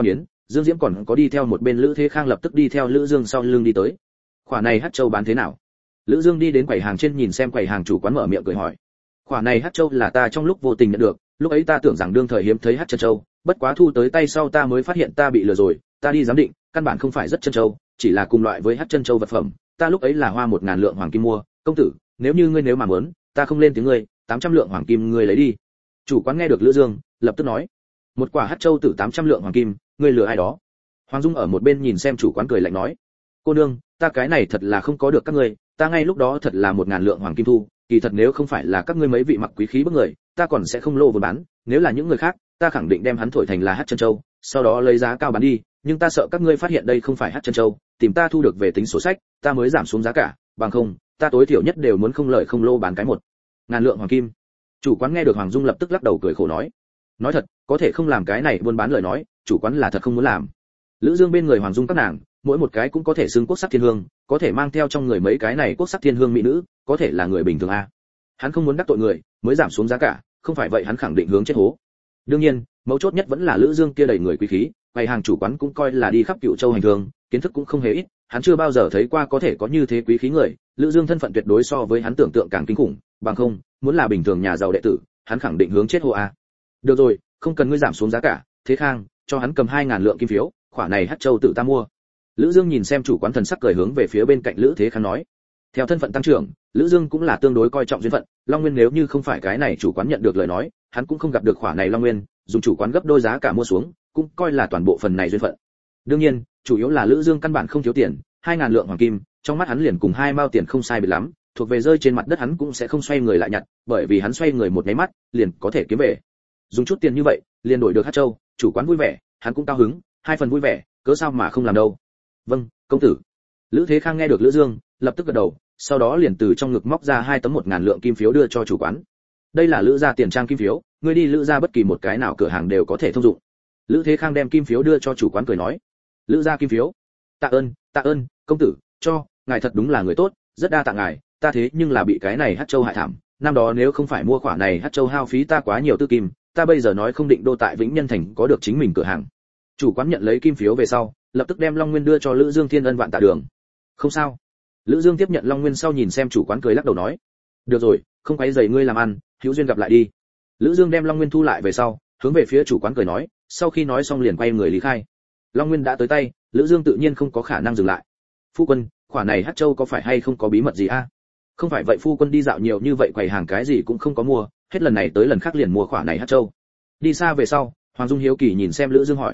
Dương Diễm còn có đi theo một bên Lữ Thế Khang lập tức đi theo Lữ Dương sau lưng đi tới. Khoản này hắc châu bán thế nào? Lữ Dương đi đến quầy hàng trên nhìn xem quầy hàng chủ quán mở miệng cười hỏi. Khoản này hắc châu là ta trong lúc vô tình nhận được, lúc ấy ta tưởng rằng đương thời hiếm thấy hắc chân châu, bất quá thu tới tay sau ta mới phát hiện ta bị lừa rồi, ta đi giám định, căn bản không phải rất chân châu, chỉ là cùng loại với hắc chân châu vật phẩm, ta lúc ấy là hoa 1000 lượng hoàng kim mua, công tử, nếu mà muốn, ta không lên tiếng ngươi, 800 lượng hoàng kim ngươi lấy đi. Chủ quán nghe được Lữ Dương, lập tức nói, một quả hắc châu tử 800 lượng hoàng kim, ngươi lừa ai đó? Hoàng Dung ở một bên nhìn xem chủ quán cười lạnh nói, cô nương, ta cái này thật là không có được các ngươi, ta ngay lúc đó thật là 1000 lượng hoàng kim thu, kỳ thật nếu không phải là các ngươi mấy vị mặc quý khí bức người, ta còn sẽ không lô vừa bán, nếu là những người khác, ta khẳng định đem hắn thổi thành là hắc chân châu, sau đó lấy giá cao bán đi, nhưng ta sợ các ngươi phát hiện đây không phải hắc chân châu, tìm ta thu được về tính sổ sách, ta mới giảm xuống giá cả, bằng không, ta tối thiểu nhất đều muốn không lợi không lô bán cái 1000 lượng hoàng kim. Chủ quán nghe được Hoàng Dung lập tức lắc đầu cười khổ nói thật, có thể không làm cái này buôn bán lời nói, chủ quán là thật không muốn làm. Lữ Dương bên người Hoàng Dung các nàng, mỗi một cái cũng có thể xưng quốc sắc thiên hương, có thể mang theo trong người mấy cái này quốc sắc thiên hương mỹ nữ, có thể là người bình thường a. Hắn không muốn đắc tội người, mới giảm xuống giá cả, không phải vậy hắn khẳng định hướng chết hố. Đương nhiên, mấu chốt nhất vẫn là Lữ Dương kia đầy người quý khí, quầy hàng chủ quán cũng coi là đi khắp Cửu Châu hành thương, kiến thức cũng không hề ít, hắn chưa bao giờ thấy qua có thể có như thế quý khí người, Lữ Dương thân phận tuyệt đối so với hắn tưởng tượng càng kinh khủng, bằng không, muốn là bình thường nhà giàu đệ tử, hắn khẳng định hướng chết hố a. Được rồi, không cần ngươi giảm xuống giá cả, Thế Khang, cho hắn cầm 2000 lượng kim phiếu, khoản này hắc châu tự ta mua. Lữ Dương nhìn xem chủ quán thần sắc cười hướng về phía bên cạnh Lữ Thế Khang nói. Theo thân phận tăng trưởng, Lữ Dương cũng là tương đối coi trọng duyên phận, Long Nguyên nếu như không phải cái này chủ quán nhận được lời nói, hắn cũng không gặp được khoản này Long Nguyên, dùng chủ quán gấp đôi giá cả mua xuống, cũng coi là toàn bộ phần này duyên phận. Đương nhiên, chủ yếu là Lữ Dương căn bản không thiếu tiền, 2000 lượng hoàng kim, trong mắt hắn liền cùng hai mao tiền không sai biệt lắm, thuộc về rơi trên mặt đất hắn cũng sẽ không xoay người lại nhặt, bởi vì hắn xoay người một cái mắt, liền có thể kiếm về. Dùng chút tiền như vậy, liền đổi được hắc châu, chủ quán vui vẻ, hắn cũng cao hứng, hai phần vui vẻ, cớ sao mà không làm đâu. Vâng, công tử. Lữ Thế Khang nghe được Lữ Dương, lập tức gật đầu, sau đó liền từ trong ngực móc ra 2 tấm 1000 lượng kim phiếu đưa cho chủ quán. Đây là Lữ gia tiền trang kim phiếu, ngươi đi Lữ gia bất kỳ một cái nào cửa hàng đều có thể thông dụng. Lữ Thế Khang đem kim phiếu đưa cho chủ quán cười nói, Lữ gia kim phiếu, tạ ơn, công tử, cho, ngài thật đúng là người tốt, rất đa tạ ngài, ta thế nhưng là bị cái này hắc châu hại thảm, năm đó nếu không phải mua khoản này hắc châu hao phí ta quá nhiều tư kim, ta bây giờ nói không định đô tại Vĩnh Nhân Thành có được chính mình cửa hàng. Chủ quán nhận lấy kim phiếu về sau, lập tức đem Long Nguyên đưa cho Lữ Dương Thiên ân vạn tạ đường. Không sao. Lữ Dương tiếp nhận Long Nguyên sau nhìn xem chủ quán cười lắc đầu nói, được rồi, không quấy rầy ngươi làm ăn, hữu duyên gặp lại đi. Lữ Dương đem Long Nguyên thu lại về sau, hướng về phía chủ quán cười nói, sau khi nói xong liền quay người lý khai. Long Nguyên đã tới tay, Lữ Dương tự nhiên không có khả năng dừng lại. Phu quân, khoản này hắc châu có phải hay không có bí mật gì a? Không phải vậy phu quân đi dạo nhiều như vậy quầy hàng cái gì cũng không có mua, hết lần này tới lần khác liền mua khoản này hắc châu. Đi xa về sau, Hoàng Dung hiếu kỳ nhìn xem Lữ Dương hỏi,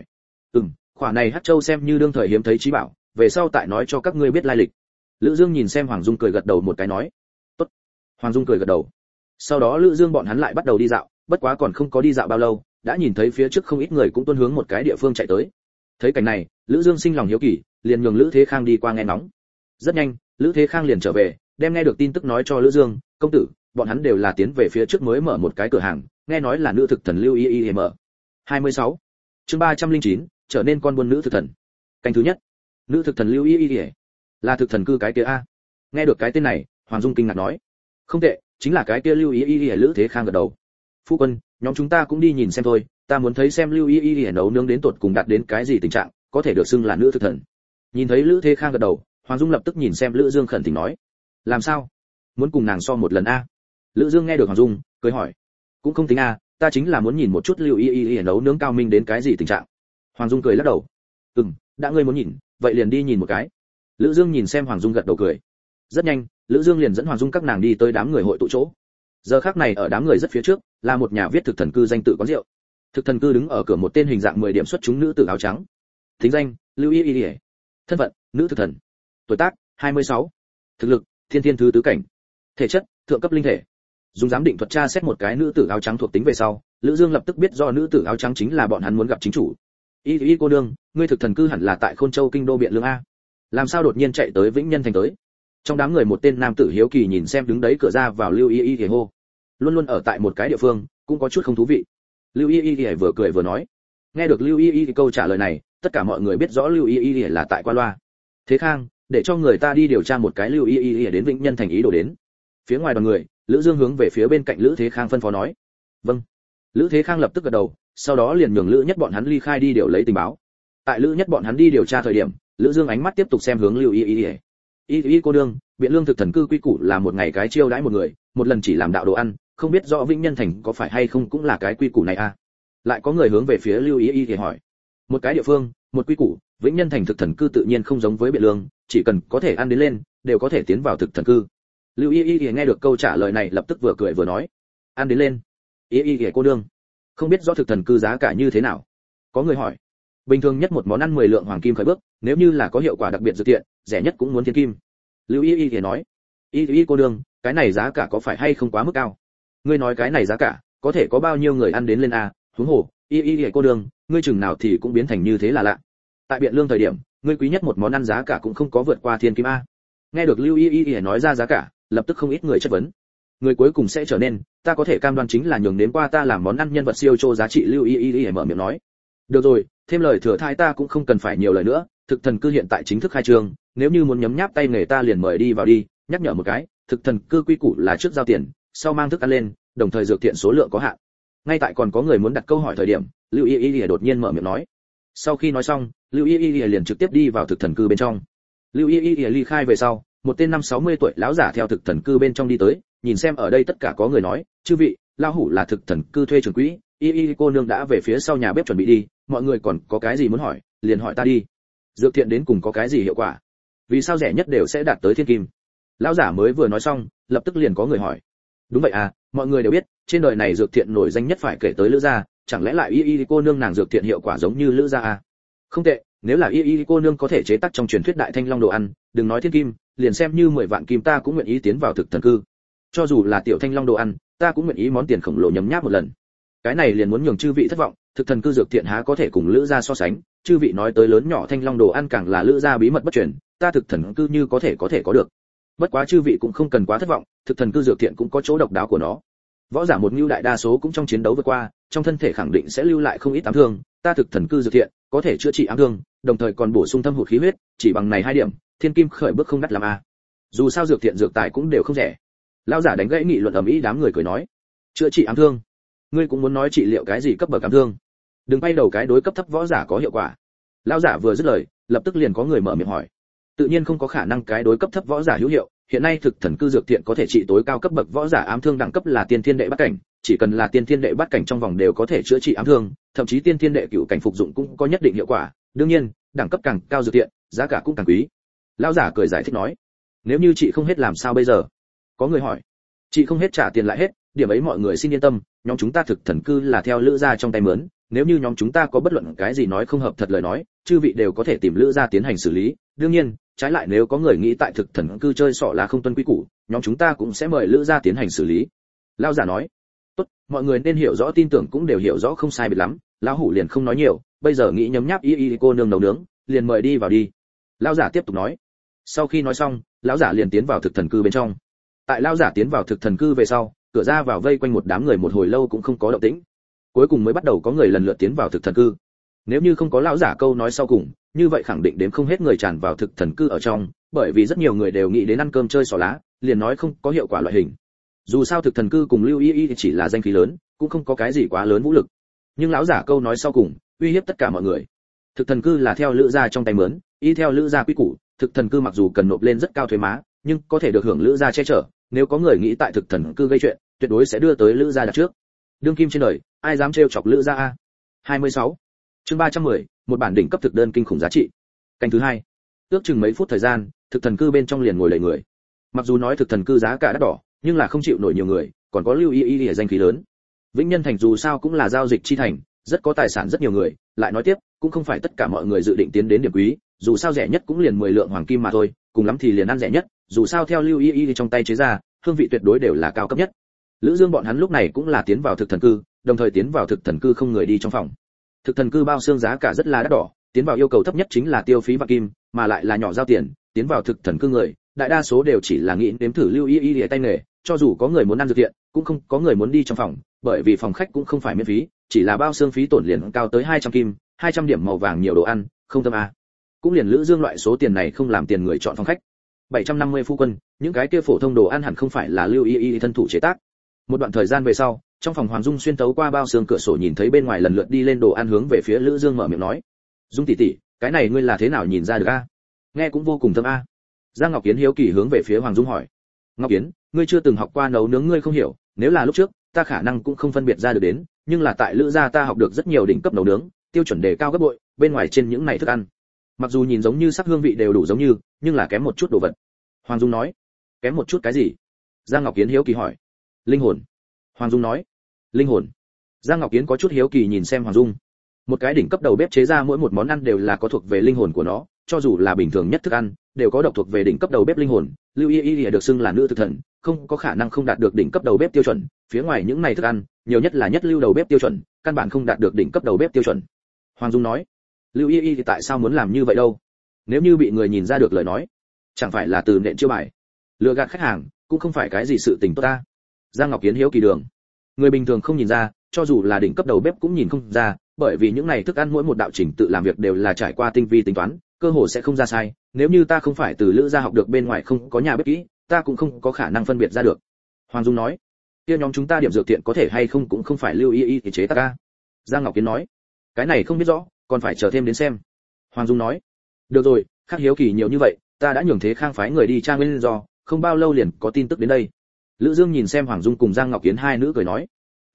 khoản này hắc châu xem như đương thời hiếm thấy trí bảo, về sau tại nói cho các ngươi biết lai lịch. Lữ Dương nhìn xem Hoàng Dung cười gật đầu một cái nói, tốt. Hoàng Dung cười gật đầu. Sau đó Lữ Dương bọn hắn lại bắt đầu đi dạo, bất quá còn không có đi dạo bao lâu, đã nhìn thấy phía trước không ít người cũng tuôn hướng một cái địa phương chạy tới. Thấy cảnh này, Lữ Dương sinh lòng hiếu kỳ, liền nhường Lữ Thế Khang đi qua nghe ngóng. Rất nhanh, Lữ Thế Khang liền trở về, đem nghe được tin tức nói cho Lữ Dương, công tử, bọn hắn đều là tiến về phía trước mới mở một cái cửa hàng, nghe nói là nữ thực thần Lưu Y mở. 26. Chương 309, trở nên con buôn nữ thực thần. Canh thứ nhất. Nữ thực thần Lưu Y là thực thần cư cái kia a? Nghe được cái tên này, Hoàng Dung kinh ngạc nói, không tệ, chính là cái kia Lưu Y. Lữ Thế Khang gật đầu. Phu quân, nhóm chúng ta cũng đi nhìn xem thôi, ta muốn thấy xem Lưu Y nấu nướng đến tột cùng đạt đến cái gì tình trạng, có thể được xưng là nữ thực thần. Nhìn thấy Lữ Thế Khang gật đầu, Hoàng Dung lập tức nhìn xem Lữ Dương khẩn thỉnh nói, làm sao? Muốn cùng nàng so một lần a? Lữ Dương nghe được Hoàng Dung, cười hỏi, cũng không tính a, ta chính là muốn nhìn một chút Lưu Y nấu nướng cao minh đến cái gì tình trạng. Hoàng Dung cười lắc đầu, đã ngươi muốn nhìn, vậy liền đi nhìn một cái. Lữ Dương nhìn xem Hoàng Dung gật đầu cười. Rất nhanh, Lữ Dương liền dẫn Hoàng Dung các nàng đi tới đám người hội tụ chỗ. Giờ khắc này ở đám người rất phía trước, là một nhà viết thực thần cư danh tự quán rượu. Thực thần cư đứng ở cửa một tên hình dạng 10 điểm xuất chúng nữ tử áo trắng. Thính danh: Lưu Y. Thân phận: nữ thực thần. Tuổi tác: 26. Thực lực: thiên thiên thứ tứ cảnh. Thể chất: thượng cấp linh thể. Dùng giám định thuật tra xét một cái nữ tử áo trắng thuộc tính về sau, Lữ Dương lập tức biết do nữ tử áo trắng chính là bọn hắn muốn gặp chính chủ. Y cô đương, ngươi thực thần cư hẳn là tại Khôn Châu kinh đô Biện Lương a. Làm sao đột nhiên chạy tới Vĩnh Nhân Thành tới? Trong đám người một tên nam tử hiếu kỳ nhìn xem đứng đấy cửa ra vào Lưu Y thì hô. Luôn luôn ở tại một cái địa phương, cũng có chút không thú vị. Lưu Y vừa cười vừa nói. Nghe được Lưu Y câu trả lời này, tất cả mọi người biết rõ Lưu Y là tại qua loa. Thế Khang, để cho người ta đi điều tra một cái Lưu Y đến Vĩnh Nhân Thành ý đồ đến. Phía ngoài đoàn người, Lữ Dương hướng về phía bên cạnh Lữ Thế Khang phân phó nói. Vâng. Lữ Thế Khang lập tức gật đầu, sau đó liền nhường Lữ Nhất bọn hắn ly khai đi điều lấy tình báo. Tại Lữ Nhất bọn hắn đi điều tra thời điểm, Lữ Dương ánh mắt tiếp tục xem hướng Lưu Y cô đương, biện lương thực thần cư quy củ là một ngày cái chiêu đãi một người, một lần chỉ làm đạo đồ ăn, không biết rõ Vĩnh Nhân Thành có phải hay không cũng là cái quy củ này à? Lại có người hướng về phía Lưu Y hỏi. Một cái địa phương, một quy củ, Vĩnh Nhân Thành thực thần cư tự nhiên không giống với biện lương, chỉ cần có thể ăn đến lên, đều có thể tiến vào thực thần cư. Lưu Y nghe được câu trả lời này lập tức vừa cười vừa nói, ăn đến lên. Y cô đương, không biết rõ thực thần cư giá cả như thế nào? Có người hỏi. Bình thường nhất một món ăn 10 lượng hoàng kim khởi bước, nếu như là có hiệu quả đặc biệt dược tiện, rẻ nhất cũng muốn thiên kim. Lưu Y nói, Y cô đương, cái này giá cả có phải hay không quá mức cao? Ngươi nói cái này giá cả, có thể có bao nhiêu người ăn đến lên à? Huống hồ, Y cô đương, ngươi chừng nào thì cũng biến thành như thế là lạ. Tại biện lương thời điểm, ngươi quý nhất một món ăn giá cả cũng không có vượt qua thiên kim a. Nghe được Lưu Y nói ra giá cả, lập tức không ít người chất vấn. Người cuối cùng sẽ trở nên, ta có thể cam đoan chính là nhường đến qua ta làm món ăn nhân vật siêu trô giá trị. Lưu Y mở miệng nói. Được rồi, thêm lời thừa thai ta cũng không cần phải nhiều lời nữa, thực thần cư hiện tại chính thức khai trương, nếu như muốn nhấm nháp tay nghề ta liền mời đi vào đi, nhắc nhở một cái, thực thần cư quy củ là trước giao tiền, sau mang thức ăn lên, đồng thời dược thiện số lượng có hạn. Ngay tại còn có người muốn đặt câu hỏi thời điểm, Lưu Y đột nhiên mở miệng nói. Sau khi nói xong, Lưu Y liền trực tiếp đi vào thực thần cư bên trong. Lưu Y ly khai về sau, một tên 50-60 tuổi lão giả theo thực thần cư bên trong đi tới, nhìn xem ở đây tất cả có người nói, chư vị, lão hủ là thực thần cư thuê trưởng quỹ, Y cô nương đã về phía sau nhà bếp chuẩn bị đi, mọi người còn có cái gì muốn hỏi, liền hỏi ta đi. Dược thiện đến cùng có cái gì hiệu quả? Vì sao rẻ nhất đều sẽ đạt tới thiên kim? Lão giả mới vừa nói xong, lập tức liền có người hỏi. Đúng vậy à, mọi người đều biết, trên đời này dược thiện nổi danh nhất phải kể tới Lữ gia, chẳng lẽ lại Y cô nương nàng dược thiện hiệu quả giống như Lữ gia à? Không tệ, nếu là Y cô nương có thể chế tác trong truyền thuyết đại thanh long đồ ăn, đừng nói thiên kim, liền xem như 10 vạn kim ta cũng nguyện ý tiến vào thực thần cư. Cho dù là tiểu thanh long đồ ăn, ta cũng nguyện ý món tiền khổng lồ nhấm nháp một lần. Cái này liền muốn nhường chư vị thất vọng, thực thần cư dược thiện há có thể cùng Lữ gia so sánh, chư vị nói tới lớn nhỏ thanh long đồ ăn càng là Lữ gia bí mật bất truyền, ta thực thần cư như có thể có được. Bất quá chư vị cũng không cần quá thất vọng, thực thần cư dược thiện cũng có chỗ độc đáo của nó. Võ giả một nhu đại đa số cũng trong chiến đấu vượt qua, trong thân thể khẳng định sẽ lưu lại không ít ám thương, ta thực thần cư dược thiện có thể chữa trị ám thương, đồng thời còn bổ sung thâm hụt khí huyết, chỉ bằng này 2 điểm, thiên kim khởi bước không đắt làm a. Dù sao dược thiện dược tài cũng đều không rẻ. Lão giả đánh gãy nghị luận ầm ĩ đám người cười nói, chữa trị ám thương, ngươi cũng muốn nói trị liệu cái gì cấp bậc ám thương? Đừng bay đầu cái đối cấp thấp võ giả có hiệu quả. Lão giả vừa dứt lời, lập tức liền có người mở miệng hỏi. Tự nhiên không có khả năng cái đối cấp thấp võ giả hữu hiệu, hiện nay thực thần cư dược thiện có thể trị tối cao cấp bậc võ giả ám thương đẳng cấp là tiên thiên đệ bát cảnh, chỉ cần là tiên thiên đệ bát cảnh trong vòng đều có thể chữa trị ám thương, thậm chí tiên thiên đệ cửu cảnh phục dụng cũng có nhất định hiệu quả, đương nhiên, đẳng cấp càng cao dược thiện, giá cả cũng càng quý. Lão giả cười giải thích nói, nếu như chị không hết làm sao bây giờ? Có người hỏi, chị không hết trả tiền lại hết, điểm ấy mọi người xin yên tâm, nhóm chúng ta thực thần cư là theo Lữ gia trong tay mướn, nếu như nhóm chúng ta có bất luận cái gì nói không hợp thật lời nói, chư vị đều có thể tìm Lữ gia tiến hành xử lý, đương nhiên, trái lại nếu có người nghĩ tại thực thần cư chơi xỏ là không tuân quy củ, nhóm chúng ta cũng sẽ mời Lữ gia tiến hành xử lý. Lão giả nói, tốt, mọi người nên hiểu rõ tin tưởng cũng đều hiểu rõ không sai biệt lắm, lão hủ liền không nói nhiều, bây giờ nghĩ nhấm nháp Y cô nương nấu nướng, liền mời đi vào đi. Lão giả tiếp tục nói. Sau khi nói xong, lão giả liền tiến vào thực thần cư bên trong. Tại lão giả tiến vào thực thần cư về sau, cửa ra vào vây quanh một đám người một hồi lâu cũng không có động tĩnh. Cuối cùng mới bắt đầu có người lần lượt tiến vào thực thần cư. Nếu như không có lão giả câu nói sau cùng, như vậy khẳng định đến không hết người tràn vào thực thần cư ở trong, bởi vì rất nhiều người đều nghĩ đến ăn cơm chơi xỏ lá, liền nói không có hiệu quả loại hình. Dù sao thực thần cư cùng Lưu Y chỉ là danh khí lớn, cũng không có cái gì quá lớn vũ lực. Nhưng lão giả câu nói sau cùng, uy hiếp tất cả mọi người. Thực thần cư là theo Lữ gia trong tay mướn, y theo Lữ gia quy củ, thực thần cư mặc dù cần nộp lên rất cao thuế má, nhưng có thể được hưởng Lữ gia che chở, nếu có người nghĩ tại thực thần cư gây chuyện, tuyệt đối sẽ đưa tới Lữ gia đặt trước. Đương kim trên đời, ai dám trêu chọc Lữ gia a? 26. Chương 310, một bản đỉnh cấp thực đơn kinh khủng giá trị. Canh thứ 2. Ước chừng mấy phút thời gian, thực thần cư bên trong liền ngồi đầy người. Mặc dù nói thực thần cư giá cả đắt đỏ, nhưng là không chịu nổi nhiều người, còn có Lưu Y danh khí lớn. Vĩnh Nhân Thành dù sao cũng là giao dịch chi thành, rất có tài sản rất nhiều người, lại nói tiếp, cũng không phải tất cả mọi người dự định tiến đến điểm quý, dù sao rẻ nhất cũng liền 10 lượng hoàng kim mà thôi, cùng lắm thì liền ăn rẻ nhất, dù sao theo Lưu Y trong tay chế ra, hương vị tuyệt đối đều là cao cấp nhất. Lữ Dương bọn hắn lúc này cũng là tiến vào thực thần cư, đồng thời tiến vào thực thần cư không người đi trong phòng. Thực thần cư bao xương giá cả rất là đắt đỏ, tiến vào yêu cầu thấp nhất chính là tiêu phí vạn kim, mà lại là nhỏ giao tiền, tiến vào thực thần cư người, đại đa số đều chỉ là nghĩ nếm thử Lưu Y tay nghề, cho dù có người muốn ăn dược tiện, cũng không có người muốn đi trong phòng, bởi vì phòng khách cũng không phải miễn phí, chỉ là bao xương phí tổn liền cao tới 200 kim, 200 điểm màu vàng nhiều đồ ăn, không tâm a. Cũng liền Lữ Dương loại số tiền này không làm tiền người chọn phòng khách. 750 phu quân, những cái kia phổ thông đồ ăn hẳn không phải là Lưu Y thân thủ chế tác. Một đoạn thời gian về sau, trong phòng Hoàng Dung xuyên tấu qua bao xương cửa sổ nhìn thấy bên ngoài lần lượt đi lên đồ ăn hướng về phía Lữ Dương mở miệng nói: Dung tỷ tỷ, cái này ngươi là thế nào nhìn ra được a? Nghe cũng vô cùng thơm a. Giang Ngọc Kiến hiếu kỳ hướng về phía Hoàng Dung hỏi. Ngọc Kiến, ngươi chưa từng học qua nấu nướng ngươi không hiểu, nếu là lúc trước, ta khả năng cũng không phân biệt ra được đến, nhưng là tại Lữ gia ta học được rất nhiều đỉnh cấp nấu nướng, tiêu chuẩn đề cao gấp bội, bên ngoài trên những này thức ăn. Mặc dù nhìn giống như sắc hương vị đều đủ giống như, nhưng là kém một chút đồ vật. Hoàng Dung nói. Kém một chút cái gì? Giang Ngọc Kiến hiếu kỳ hỏi. Linh hồn. Hoàng Dung nói. Linh hồn. Giang Ngọc Kiến có chút hiếu kỳ nhìn xem Hoàng Dung. Một cái đỉnh cấp đầu bếp chế ra mỗi một món ăn đều là có thuộc về linh hồn của nó, cho dù là bình thường nhất thức ăn, đều có độc thuộc về đỉnh cấp đầu bếp linh hồn. Lưu Y Y được xưng là nữ thực thần, không có khả năng không đạt được đỉnh cấp đầu bếp tiêu chuẩn, phía ngoài những này thức ăn, nhiều nhất là nhất lưu đầu bếp tiêu chuẩn, căn bản không đạt được đỉnh cấp đầu bếp tiêu chuẩn. Hoàng Dung nói. Lưu Y Y thì tại sao muốn làm như vậy đâu? Nếu như bị người nhìn ra được lời nói, chẳng phải là từ nện chiêu bài, lừa gạt khách hàng, cũng không phải cái gì sự tình tốt ta. Giang Ngọc Kiến hiếu kỳ đường. Người bình thường không nhìn ra, cho dù là đỉnh cấp đầu bếp cũng nhìn không ra, bởi vì những này thức ăn mỗi một đạo trình tự làm việc đều là trải qua tinh vi tính toán, cơ hồ sẽ không ra sai. Nếu như ta không phải từ Lữ gia học được bên ngoài không có nhà bếp kỹ, ta cũng không có khả năng phân biệt ra được. Hoàng Dung nói. Kia nhóm chúng ta điểm dược tiện có thể hay không cũng không phải Lưu Y Y thì chế tác ca. Giang Ngọc Kiến nói. Cái này không biết rõ, còn phải chờ thêm đến xem. Hoàng Dung nói. Được rồi, khác hiếu kỳ nhiều như vậy, ta đã nhường Thế Khang phái người đi tra nguyên do, không bao lâu liền có tin tức đến đây. Lữ Dương nhìn xem Hoàng Dung cùng Giang Ngọc Kiến hai nữ cười nói.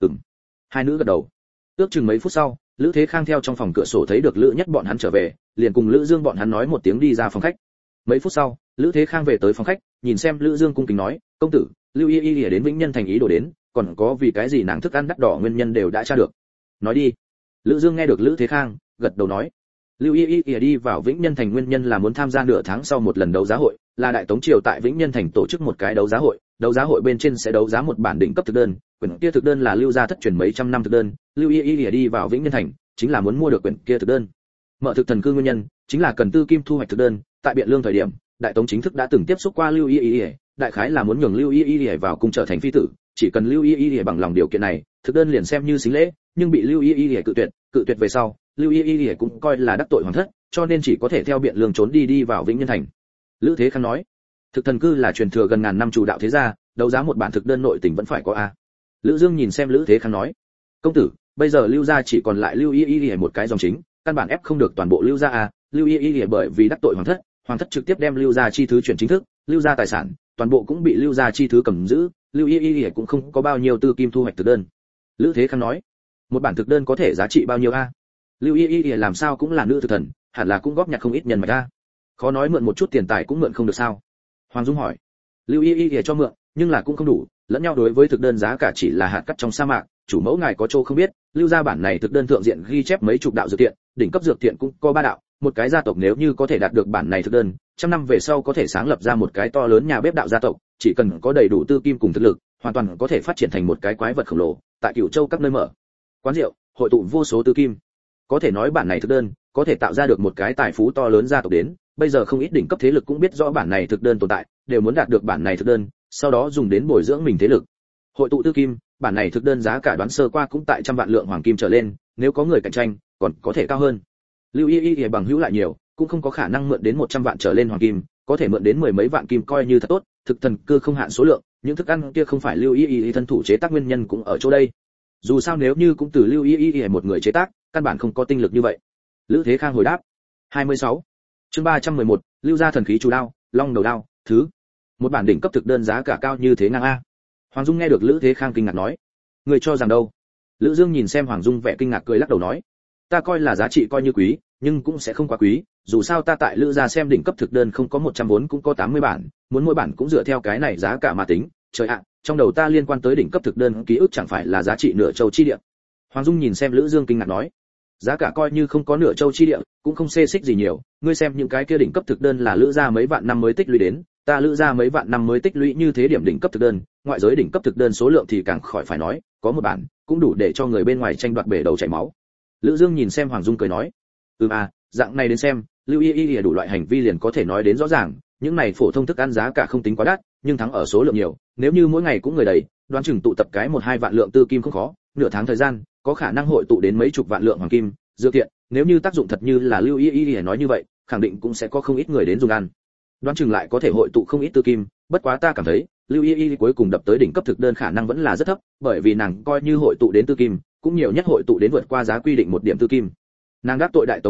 Hai nữ gật đầu. Ước chừng mấy phút sau, Lữ Thế Khang theo trong phòng cửa sổ thấy được Lữ Nhất bọn hắn trở về, liền cùng Lữ Dương bọn hắn nói một tiếng đi ra phòng khách. Mấy phút sau, Lữ Thế Khang về tới phòng khách, nhìn xem Lữ Dương cung kính nói, công tử, Lưu Y Y đến Vĩnh Nhân thành ý đồ đến, còn có vì cái gì nàng thức ăn đắt đỏ nguyên nhân đều đã tra được. Nói đi. Lữ Dương nghe được Lữ Thế Khang, gật đầu nói, Lưu Y Y đi vào Vĩnh Nhân thành nguyên nhân là muốn tham gia nửa tháng sau một lần đấu giá hội, là Đại Tống triều tại Vĩnh Nhân thành tổ chức một cái đấu giá hội bên trên sẽ đấu giá một bản đỉnh cấp thực đơn, quyển kia thực đơn là Lưu gia thất truyền mấy trăm năm thực đơn, Lưu Y Y đi vào Vĩnh Nhân thành, chính là muốn mua được quyển kia thực đơn. Mở thực thần cư nguyên nhân, chính là cần tư kim thu hoạch thực đơn, tại Biện Lương thời điểm, Đại Tống chính thức đã từng tiếp xúc qua Lưu Y Y, đại khái là muốn nhường Lưu Y Y vào cung trở thành phi tử, chỉ cần Lưu Y Y bằng lòng điều kiện này, thực đơn liền xem như xính lễ, nhưng bị Lưu Y Y cự tuyệt về sau, Lưu Y Y cũng coi là đắc tội hoàng thất, cho nên chỉ có thể theo Biện Lương trốn đi vào Vĩnh Nhân thành. Lữ Thế Khang nói, thực thần cư là truyền thừa gần ngàn năm chủ đạo thế gia, đấu giá một bản thực đơn nội tình vẫn phải có a. Lữ Dương nhìn xem Lữ Thế Khang nói, công tử, bây giờ Lưu gia chỉ còn lại Lưu Y Y một cái dòng chính, căn bản ép không được toàn bộ Lưu gia a. Lưu Y Y bởi vì đắc tội hoàng thất trực tiếp đem Lưu gia chi thứ chuyển chính thức, Lưu gia tài sản toàn bộ cũng bị Lưu gia chi thứ cầm giữ, Lưu Y Y cũng không có bao nhiêu tư kim thu hoạch thực đơn. Lữ Thế Khang nói, một bản thực đơn có thể giá trị bao nhiêu a? Lưu Y Y làm sao cũng là nữ thực thần, hẳn là cũng góp nhặt không ít nhân mạch a. Khó nói mượn một chút tiền tài cũng mượn không được sao? Hoàng Dung hỏi. Lưu Y Y cho mượn, nhưng là cũng không đủ, lẫn nhau đối với thực đơn giá cả chỉ là hạt cát trong sa mạc, chủ mẫu ngài có chỗ không biết, Lưu gia bản này thực đơn thượng diện ghi chép mấy chục đạo dược tiện, đỉnh cấp dược tiện cũng có 3 đạo, một cái gia tộc nếu như có thể đạt được bản này thực đơn, trăm năm về sau có thể sáng lập ra một cái to lớn nhà bếp đạo gia tộc, chỉ cần có đầy đủ tư kim cùng thực lực, hoàn toàn có thể phát triển thành một cái quái vật khổng lồ, tại Cửu Châu các nơi mở quán rượu, hội tụ vô số tư kim. Có thể nói bản này thực đơn có thể tạo ra được một cái tài phú to lớn gia tộc đến, bây giờ không ít đỉnh cấp thế lực cũng biết rõ bản này thực đơn tồn tại, đều muốn đạt được bản này thực đơn, sau đó dùng đến bồi dưỡng mình thế lực. Hội tụ tư kim, bản này thực đơn giá cả đoán sơ qua cũng tại trăm vạn lượng hoàng kim trở lên, nếu có người cạnh tranh, còn có thể cao hơn. Lưu Y Y bằng hữu lại nhiều, cũng không có khả năng mượn đến 100 vạn trở lên hoàng kim, có thể mượn đến mười mấy vạn kim coi như thật tốt, thực thần cư không hạn số lượng, những thức ăn kia không phải Lưu Y Y thân thủ chế tác nguyên nhân cũng ở chỗ đây. Dù sao nếu như cũng từ Lưu Y Y một người chế tác, căn bản không có tinh lực như vậy. Lữ Thế Khang hồi đáp. 26. Chương 311, Lưu gia thần khí chủ đao, long đầu đao, thứ. Một bản đỉnh cấp thực đơn giá cả cao như thế ngang a. Hoàng Dung nghe được Lữ Thế Khang kinh ngạc nói, người cho rằng đâu? Lữ Dương nhìn xem Hoàng Dung vẻ kinh ngạc cười lắc đầu nói, ta coi là giá trị coi như quý, nhưng cũng sẽ không quá quý, dù sao ta tại Lữ gia xem đỉnh cấp thực đơn không có 100 vốn cũng có 80 bản, muốn mỗi bản cũng dựa theo cái này giá cả mà tính, trời ạ, trong đầu ta liên quan tới đỉnh cấp thực đơn ký ức chẳng phải là giá trị nửa châu chi địa. Hoàng Dung nhìn xem Lữ Dương kinh ngạc nói, giá cả coi như không có nửa châu chi địa, cũng không xê xích gì nhiều, ngươi xem những cái kia đỉnh cấp thực đơn là Lữ gia mấy vạn năm mới tích lũy đến, ta Lữ gia mấy vạn năm mới tích lũy như thế điểm đỉnh cấp thực đơn, ngoại giới đỉnh cấp thực đơn số lượng thì càng khỏi phải nói, có một bản cũng đủ để cho người bên ngoài tranh đoạt bể đầu chảy máu. Lữ Dương nhìn xem Hoàng Dung cười nói, dạng này đến xem, Lưu Y Y đủ loại hành vi liền có thể nói đến rõ ràng, những này phổ thông thức ăn giá cả không tính quá đắt, nhưng thắng ở số lượng nhiều, nếu như mỗi ngày cũng người đầy, đoán chừng tụ tập cái 1-2 vạn lượng tư kim không khó, nửa tháng thời gian, có khả năng hội tụ đến mấy chục vạn lượng hoàng kim, dược tiện, nếu như tác dụng thật như là Lưu Y Y nói như vậy, khẳng định cũng sẽ có không ít người đến dùng ăn. Đoán chừng lại có thể hội tụ không ít tư kim, bất quá ta cảm thấy, Lưu Y Y cuối cùng đập tới đỉnh cấp thực đơn khả năng vẫn là rất thấp, bởi vì nàng coi như hội tụ đến tư kim, cũng nhiều nhất hội tụ đến vượt qua giá quy định một điểm tư kim. Nàng đắc tội Đại Tống hoàng thất,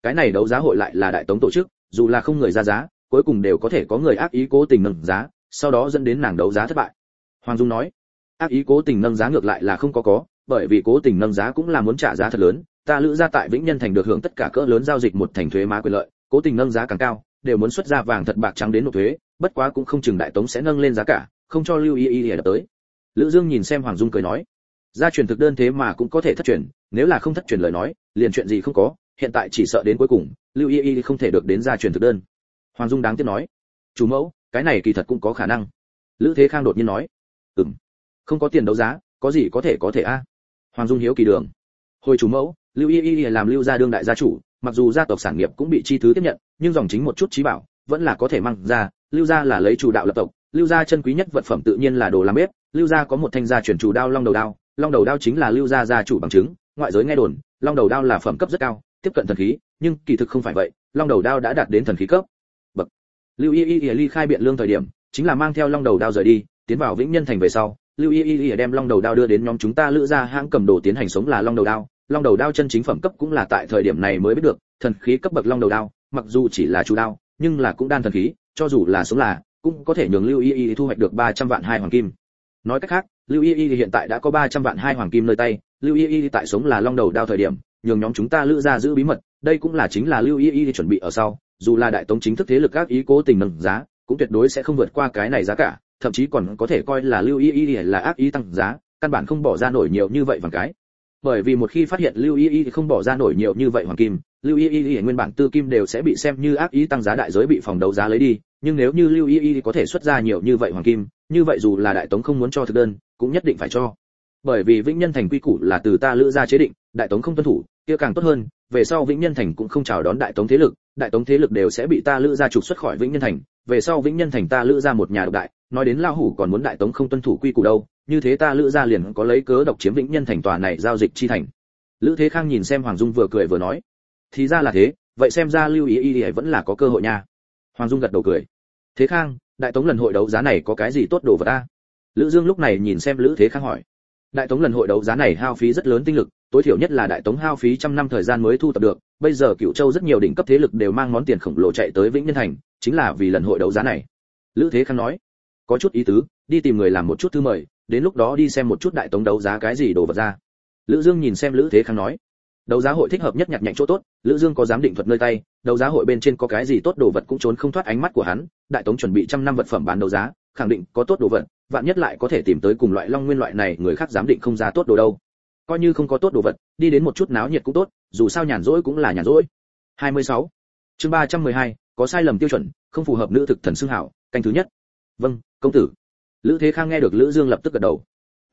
cái này đấu giá hội lại là đại tống tổ chức, dù là không người ra giá, cuối cùng đều có thể có người ác ý cố tình nâng giá, sau đó dẫn đến nàng đấu giá thất bại. Hoàng Dung nói, ác ý cố tình nâng giá ngược lại là không có, bởi vì cố tình nâng giá cũng là muốn trả giá thật lớn, ta Lữ gia tại Vĩnh Nhân thành được hưởng tất cả cỡ lớn giao dịch một thành thuế má quyền lợi, cố tình nâng giá càng cao, đều muốn xuất ra vàng thật bạc trắng đến nộp thuế, bất quá cũng không chừng đại tống sẽ nâng lên giá cả, không cho Lưu Y Y đập tới. Lữ Dương nhìn xem Hoàng Dung cười nói, gia truyền thực đơn thế mà cũng có thể thất truyền, nếu là không thất truyền lời nói, liền chuyện gì không có, hiện tại chỉ sợ đến cuối cùng, Lưu Y Y không thể được đến gia truyền thực đơn. Hoàng Dung đáng tiếc nói, chủ mẫu, cái này kỳ thật cũng có khả năng. Lữ Thế Khang đột nhiên nói, không có tiền đấu giá, có gì có thể a? Hoàng Dung hiếu kỳ đường. Hồi chủ mẫu, Lưu Y Y làm Lưu gia đương đại gia chủ, mặc dù gia tộc sản nghiệp cũng bị chi thứ tiếp nhận, nhưng dòng chính một chút trí bảo vẫn là có thể mang ra. Lưu gia là lấy chủ đạo lập tộc, Lưu gia chân quý nhất vật phẩm tự nhiên là đồ làm bếp. Lưu gia có một thanh gia truyền chủ đao Long Đầu Đao, Long Đầu Đao chính là Lưu gia gia chủ bằng chứng. Ngoại giới nghe đồn, Long Đầu Đao là phẩm cấp rất cao, tiếp cận thần khí, nhưng kỳ thực không phải vậy, Long Đầu Đao đã đạt đến thần khí cấp bậc. Lưu Y Y ly khai Biện Lương thời điểm, chính là mang theo Long Đầu Đao rời đi, tiến vào Vĩnh Nhân thành về sau, Lưu Y Y đem Long Đầu Đao đưa đến nhóm chúng ta Lữ gia hãng cầm đồ tiến hành sống là Long Đầu Đao. Long Đầu Đao chân chính phẩm cấp cũng là tại thời điểm này mới biết được, thần khí cấp bậc Long Đầu Đao, mặc dù chỉ là chủ đao, nhưng là cũng đan thần khí, cho dù là sống là, cũng có thể nhường Lưu Y Y thu hoạch được 300 vạn hai hoàng kim. Nói cách khác, Lưu Y Y hiện tại đã có 300 vạn hai hoàng kim nơi tay, Lưu Y Y tại sống là Long Đầu Đao thời điểm, nhường nhóm chúng ta Lữ gia giữ bí mật, đây cũng là chính là Lưu Y Y chuẩn bị ở sau, dù là đại tống chính thức thế lực các ý cố tình nâng giá, cũng tuyệt đối sẽ không vượt qua cái này giá cả, thậm chí còn có thể coi là Lưu Y Y là ác ý tăng giá, căn bản không bỏ ra nổi nhiều như vậy vàng cái. Bởi vì một khi phát hiện Lưu Y Y không bỏ ra nổi nhiều như vậy hoàng kim, Lưu Y Y nguyên bản tư kim đều sẽ bị xem như ác ý tăng giá đại giới bị phòng đấu giá lấy đi, nhưng nếu như Lưu Y Y có thể xuất ra nhiều như vậy hoàng kim, như vậy dù là đại tống không muốn cho thực đơn, cũng nhất định phải cho. Bởi vì Vĩnh Nhân thành quy củ là từ ta Lữ gia chế định, đại tống không tuân thủ, kia càng tốt hơn, về sau Vĩnh Nhân thành cũng không chào đón đại tống thế lực đều sẽ bị ta Lữ gia trục xuất khỏi Vĩnh Nhân thành, về sau Vĩnh Nhân thành ta Lữ gia một nhà độc đại, nói đến lao hủ còn muốn đại tống không tuân thủ quy củ đâu, như thế ta Lữ gia liền có lấy cớ độc chiếm Vĩnh Nhân thành tòa này giao dịch chi thành. Lữ Thế Khang nhìn xem Hoàng Dung vừa cười vừa nói, thì ra là thế, vậy xem ra Lưu Y Y vẫn là có cơ hội nha. Hoàng Dung gật đầu cười. Thế Khang, đại tống lần hội đấu giá này có cái gì tốt đồ vật a? Lữ Dương lúc này nhìn xem Lữ Thế Khang hỏi. Đại tống lần hội đấu giá này hao phí rất lớn tinh lực, tối thiểu nhất là đại tống hao phí trăm năm thời gian mới thu tập được, bây giờ Cửu Châu rất nhiều đỉnh cấp thế lực đều mang món tiền khổng lồ chạy tới Vĩnh Nhân thành, chính là vì lần hội đấu giá này. Lữ Thế Khang nói, có chút ý tứ, đi tìm người làm một chút thư mời, đến lúc đó đi xem một chút đại tống đấu giá cái gì đồ vật ra. Lữ Dương nhìn xem Lữ Thế Khang nói, đấu giá hội thích hợp nhất nhặt nhạnh chỗ tốt, Lữ Dương có giám định thuật nơi tay, đấu giá hội bên trên có cái gì tốt đồ vật cũng trốn không thoát ánh mắt của hắn, đại tống chuẩn bị trăm năm vật phẩm bán đấu giá, khẳng định có tốt đồ vật, vạn nhất lại có thể tìm tới cùng loại Long Nguyên loại này người khác giám định không ra tốt đồ đâu. Coi như không có tốt đồ vật, đi đến một chút náo nhiệt cũng tốt, dù sao nhàn rỗi cũng là nhàn rỗi. 26. Chương 312, có sai lầm tiêu chuẩn, không phù hợp nữ thực thần xưng hảo, canh thứ nhất. Vâng, công tử. Lữ Thế Khang nghe được Lữ Dương lập tức gật đầu.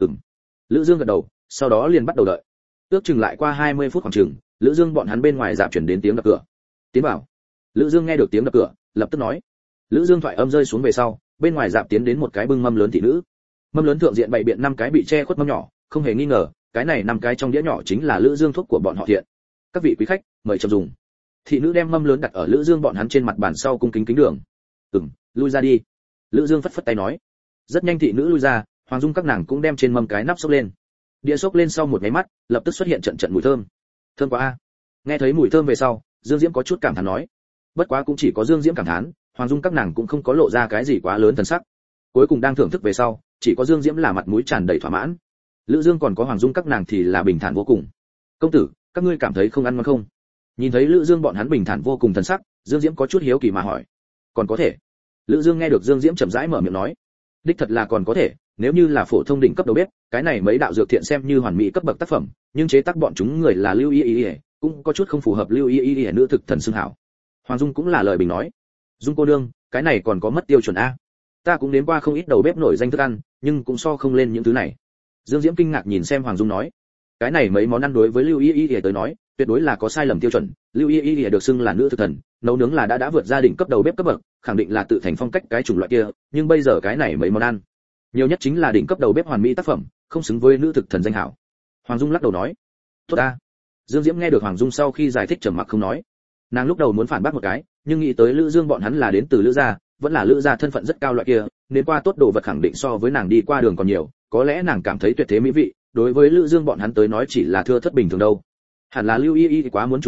Lữ Dương gật đầu, sau đó liền bắt đầu đợi. Ước chừng lại qua 20 phút khoảng chừng, Lữ Dương bọn hắn bên ngoài dạp chuyển đến tiếng đập cửa. Tiến vào. Lữ Dương nghe được tiếng đập cửa, lập tức nói. Lữ Dương thoại âm rơi xuống về sau, bên ngoài dạp tiến đến một cái bưng mâm lớn thị nữ. Mâm lớn thượng diện bày biện 5 cái bị che khuất mâm nhỏ, không hề nghi ngờ, cái này 5 cái trong đĩa nhỏ chính là Lữ Dương thuốc của bọn họ thiện. Các vị quý khách, mời chậm dùng. Thị nữ đem mâm lớn đặt ở Lữ Dương bọn hắn trên mặt bàn sau cung kính kính đường. Lui ra đi. Lữ Dương phất phất tay nói. Rất nhanh thị nữ lui ra, Hoàng Dung các nàng cũng đem trên mâm cái nắp xốc lên. Đĩa xốc lên sau một cái mắt, lập tức xuất hiện trận trận mùi thơm. Thơm quá a. Nghe thấy mùi thơm về sau, Dương Diễm có chút cảm thán nói. Bất quá cũng chỉ có Dương Diễm cảm thán, Hoàng Dung các nàng cũng không có lộ ra cái gì quá lớn thần sắc. Cuối cùng đang thưởng thức về sau, chỉ có Dương Diễm là mặt mũi tràn đầy thỏa mãn. Lữ Dương còn có Hoàng Dung các nàng thì là bình thản vô cùng. Công tử, các ngươi cảm thấy không ăn ngon không? Nhìn thấy Lữ Dương bọn hắn bình thản vô cùng thần sắc, Dương Diễm có chút hiếu kỳ mà hỏi. Còn có thể. Lữ Dương nghe được Dương Diễm chậm rãi mở miệng nói. Đích thật là còn có thể, nếu như là phổ thông đỉnh cấp đầu bếp, cái này mấy đạo dược thiện xem như hoàn mỹ cấp bậc tác phẩm, nhưng chế tác bọn chúng người là Lưu Y Y, cũng có chút không phù hợp Lưu Y Y nữ thực thần xưng hảo. Hoàng Dung cũng là lời bình nói. Dung cô nương, cái này còn có mất tiêu chuẩn a. Ta cũng đến qua không ít đầu bếp nổi danh thức ăn, nhưng cũng so không lên những thứ này. Dương Diễm kinh ngạc nhìn xem Hoàng Dung nói. Cái này mấy món ăn đối với Lưu Y Y tới nói, tuyệt đối là có sai lầm tiêu chuẩn. Lưu Y Y được xưng là nữ thực thần, nấu nướng là đã vượt gia đình cấp đầu bếp cấp bậc, khẳng định là tự thành phong cách cái chủng loại kia, nhưng bây giờ cái này mấy món ăn, nhiều nhất chính là đỉnh cấp đầu bếp hoàn mỹ tác phẩm, không xứng với nữ thực thần danh hảo. Hoàng Dung lắc đầu nói. Tốt ta. Dương Diễm nghe được Hoàng Dung sau khi giải thích trầm mặc không nói. Nàng lúc đầu muốn phản bác một cái, nhưng nghĩ tới Lữ Dương bọn hắn là đến từ Lữ gia, vẫn là Lữ gia thân phận rất cao loại kia, nên qua tốt đồ vật khẳng định so với nàng đi qua đường còn nhiều, có lẽ nàng cảm thấy tuyệt thế mỹ vị, đối với Lữ Dương bọn hắn tới nói chỉ là thưa thất bình thường đâu. Hẳn là Lưu Y Y quá muốn chủ tiền,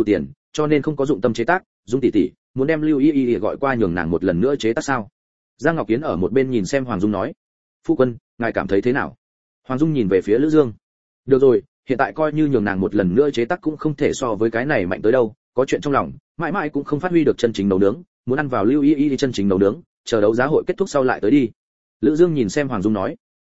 cho nên không có dụng tâm chế tác. Dung tỷ tỷ muốn đem Lưu Y Y gọi qua nhường nàng một lần nữa chế tác sao? Giang Ngọc Kiến ở một bên nhìn xem Hoàng Dung nói. Phu quân, ngài cảm thấy thế nào? Hoàng Dung nhìn về phía Lữ Dương. Được rồi, hiện tại coi như nhường nàng một lần nữa chế tác cũng không thể so với cái này mạnh tới đâu, có chuyện trong lòng, mãi mãi cũng không phát huy được chân chính nấu nướng, muốn ăn vào Lưu Y Y chân chính nấu nướng, chờ đấu giá hội kết thúc sau lại tới đi. Lữ Dương nhìn xem Hoàng Dung nói.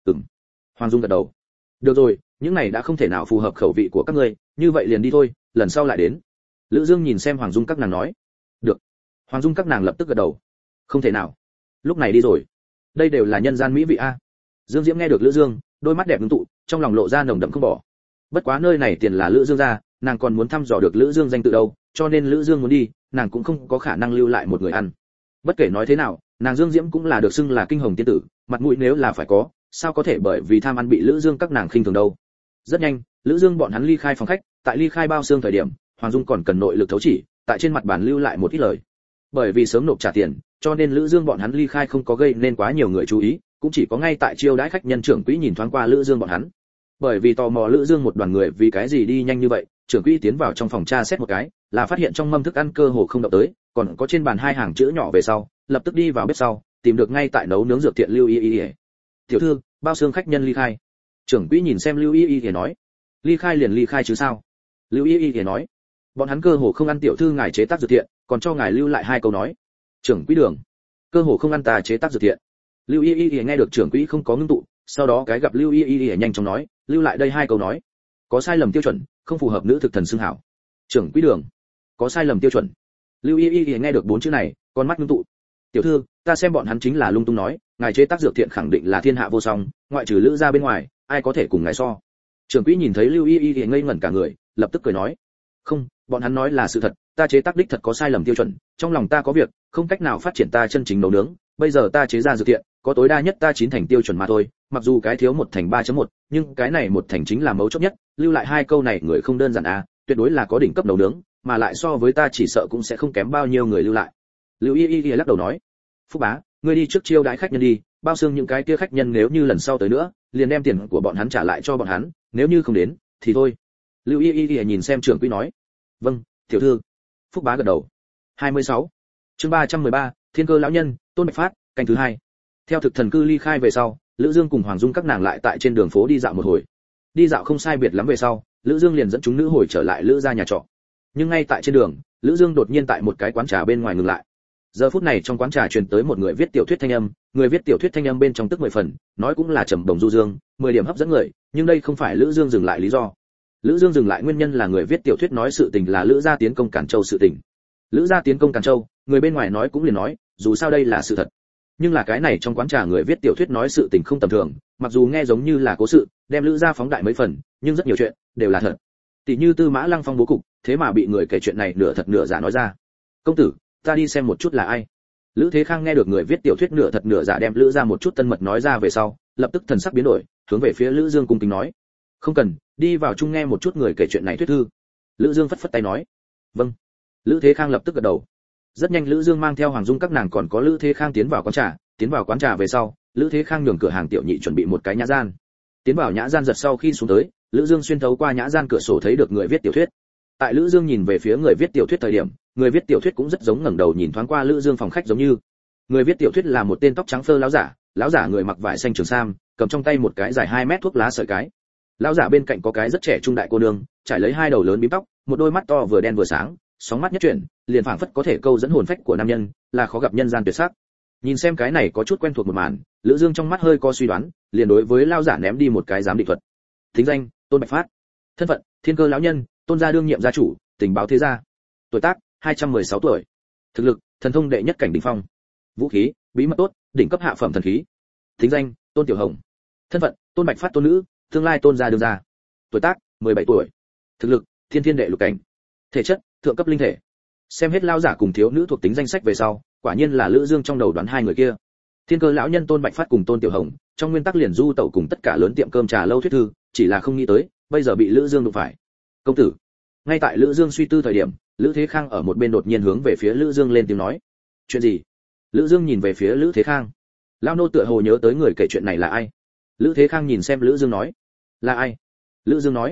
Hoàng Dung gật đầu. Được rồi, những này đã không thể nào phù hợp khẩu vị của các ngươi, như vậy liền đi thôi, lần sau lại đến. Lữ Dương nhìn xem Hoàng Dung các nàng nói. Được. Hoàng Dung các nàng lập tức gật đầu. Không thể nào. Lúc này đi rồi. Đây đều là nhân gian mỹ vị a. Dương Diễm nghe được Lữ Dương, đôi mắt đẹp ngưng tụ, trong lòng lộ ra nồng đậm không bỏ. Bất quá nơi này tiền là Lữ Dương ra, nàng còn muốn thăm dò được Lữ Dương danh tự đâu, cho nên Lữ Dương muốn đi, nàng cũng không có khả năng lưu lại một người ăn. Bất kể nói thế nào, nàng Dương Diễm cũng là được xưng là kinh hồng tiên tử, mặt mũi nếu là phải có, sao có thể bởi vì tham ăn bị Lữ Dương các nàng khinh thường đâu. Rất nhanh, Lữ Dương bọn hắn ly khai phòng khách, tại ly khai bao xương thời điểm, Hoàng Dung còn cần nội lực thấu chỉ, tại trên mặt bàn lưu lại một ít lời. Bởi vì sớm nộp trả tiền, cho nên Lữ Dương bọn hắn ly khai không có gây nên quá nhiều người chú ý, cũng chỉ có ngay tại chiêu đãi khách nhân trưởng quỹ nhìn thoáng qua Lữ Dương bọn hắn. Bởi vì tò mò Lữ Dương một đoàn người vì cái gì đi nhanh như vậy, trưởng quỹ tiến vào trong phòng tra xét một cái, là phát hiện trong mâm thức ăn cơ hồ không động tới, còn có trên bàn hai hàng chữ nhỏ về sau, lập tức đi vào bếp sau, tìm được ngay tại nấu nướng dược thiện Lưu Y Y. Tiểu thư, bao xương khách nhân ly khai. Trưởng quỹ nhìn xem Lưu Y Y nói. Ly khai liền ly khai chứ sao? Lưu Y Y nói. Bọn hắn cơ hồ không ăn tiểu thư ngài chế tác dược thiện, còn cho ngài lưu lại hai câu nói. Trưởng quỹ Đường, cơ hồ không ăn ta chế tác dược thiện. Lưu Y Y nghe được trưởng quỹ không có ngưng tụ, sau đó cái gặp Lưu Y Y nhanh chóng nói, lưu lại đây hai câu nói. Có sai lầm tiêu chuẩn, không phù hợp nữ thực thần xưng hảo. Trưởng quỹ Đường, có sai lầm tiêu chuẩn. Lưu Y Y nghe được bốn chữ này, con mắt ngưng tụ. Tiểu thư, ta xem bọn hắn chính là lung tung nói, ngài chế tác dược thiện khẳng định là thiên hạ vô song, ngoại trừ Lữ gia bên ngoài, ai có thể cùng ngài so. Trưởng quỹ nhìn thấy Lưu Y Y ngây ngẩn cả người, lập tức cười nói, không, bọn hắn nói là sự thật, ta chế tác đích thật có sai lầm tiêu chuẩn, trong lòng ta có việc, không cách nào phát triển ta chân chính nấu nướng, bây giờ ta chế ra dược thiện, có tối đa nhất ta 9 thành tiêu chuẩn mà thôi, mặc dù cái thiếu 1 thành 3.1, nhưng cái này 1 thành chính là mấu chốt nhất, lưu lại hai câu này người không đơn giản à, tuyệt đối là có đỉnh cấp nấu nướng, mà lại so với ta chỉ sợ cũng sẽ không kém bao nhiêu người lưu lại. Lưu Y Y lắc đầu nói, Phúc bá, ngươi đi trước chiêu đãi khách nhân đi, bao xương những cái kia khách nhân nếu như lần sau tới nữa, liền đem tiền của bọn hắn trả lại cho bọn hắn, nếu như không đến, thì thôi. Lưu Y Y nhìn xem trưởng quỹ nói, vâng, tiểu thư. Phúc bá gật đầu. 26. Chương 313, Thiên Cơ lão nhân, Tôn Bạch Phát, canh thứ 2. Theo thực thần cư ly khai về sau, Lữ Dương cùng Hoàng Dung các nàng lại tại trên đường phố đi dạo một hồi. Đi dạo không sai biệt lắm về sau, Lữ Dương liền dẫn chúng nữ hồi trở lại Lữ gia nhà trọ. Nhưng ngay tại trên đường, Lữ Dương đột nhiên tại một cái quán trà bên ngoài ngừng lại. Giờ phút này trong quán trà truyền tới một người viết tiểu thuyết thanh âm, người viết tiểu thuyết thanh âm bên trong tức 10 phần, nói cũng là trầm đồng du dương, 10 điểm hấp dẫn người, nhưng đây không phải Lữ Dương dừng lại lý do. Lữ Dương dừng lại nguyên nhân là người viết tiểu thuyết nói sự tình là Lữ gia tiến công Càn Châu sự tình. Lữ gia tiến công Càn Châu, người bên ngoài nói cũng liền nói, dù sao đây là sự thật. Nhưng là cái này trong quán trà người viết tiểu thuyết nói sự tình không tầm thường, mặc dù nghe giống như là cố sự, đem Lữ gia phóng đại mấy phần, nhưng rất nhiều chuyện đều là thật. Tỷ như Tư Mã Lăng Phong bố cục, thế mà bị người kể chuyện này nửa thật nửa giả nói ra. Công tử, ta đi xem một chút là ai. Lữ Thế Khang nghe được người viết tiểu thuyết nửa thật nửa giả đem Lữ gia một chút tân mật nói ra về sau, lập tức thần sắc biến đổi, hướng về phía Lữ Dương cung kính nói, không cần, đi vào chung nghe một chút người kể chuyện này thuyết thư. Lữ Dương phất phất tay nói, vâng. Lữ Thế Khang lập tức gật đầu. Rất nhanh Lữ Dương mang theo Hoàng Dung các nàng còn có Lữ Thế Khang tiến vào quán trà về sau, Lữ Thế Khang nhường cửa hàng tiểu nhị chuẩn bị một cái nhã gian. Tiến vào nhã gian giật sau khi xuống tới, Lữ Dương xuyên thấu qua nhã gian cửa sổ thấy được người viết tiểu thuyết. Tại Lữ Dương nhìn về phía người viết tiểu thuyết thời điểm, người viết tiểu thuyết cũng rất giống ngẩng đầu nhìn thoáng qua Lữ Dương phòng khách giống như. Người viết tiểu thuyết là một tên tóc trắng phơ lão giả người mặc vải xanh trường sam, cầm trong tay một cái dài 2 mét thuốc lá sợi cái. Lão giả bên cạnh có cái rất trẻ trung đại cô nương, trải lấy hai đầu lớn bím tóc, một đôi mắt to vừa đen vừa sáng, sóng mắt nhất chuyển, liền phảng phất có thể câu dẫn hồn phách của nam nhân, là khó gặp nhân gian tuyệt sắc. Nhìn xem cái này có chút quen thuộc một màn, Lữ Dương trong mắt hơi có suy đoán, liền đối với lão giả ném đi một cái giám định thuật. Thính danh: Tôn Bạch Phát. Thân phận: Thiên Cơ lão nhân, Tôn gia đương nhiệm gia chủ, tình báo thế gia. Tuổi tác: 216 tuổi. Thực lực: thần thông đệ nhất cảnh đỉnh phong. Vũ khí: bí mật tốt, đỉnh cấp hạ phẩm thần khí. Thính danh: Tôn Tiểu Hồng. Thân phận: Tôn Bạch Phát tôn nữ, tương lai Tôn gia đương gia. Tuổi tác: 17 tuổi. Thực lực: thiên thiên đệ lục cảnh. Thể chất: thượng cấp linh thể. Xem hết lão giả cùng thiếu nữ thuộc tính danh sách về sau, quả nhiên là Lữ Dương trong đầu đoán hai người kia. Thiên Cơ lão nhân Tôn Bạch Phát cùng Tôn Tiểu Hồng, trong nguyên tắc liền du tẩu cùng tất cả lớn tiệm cơm trà lâu thuyết thư, chỉ là không nghĩ tới, bây giờ bị Lữ Dương đụng phải. Công tử. Ngay tại Lữ Dương suy tư thời điểm, Lữ Thế Khang ở một bên đột nhiên hướng về phía Lữ Dương lên tiếng nói. Chuyện gì? Lữ Dương nhìn về phía Lữ Thế Khang. Lão nô tựa hồ nhớ tới người kể chuyện này là ai. Lữ Thế Khang nhìn xem Lữ Dương nói. Là ai? Lữ Dương nói.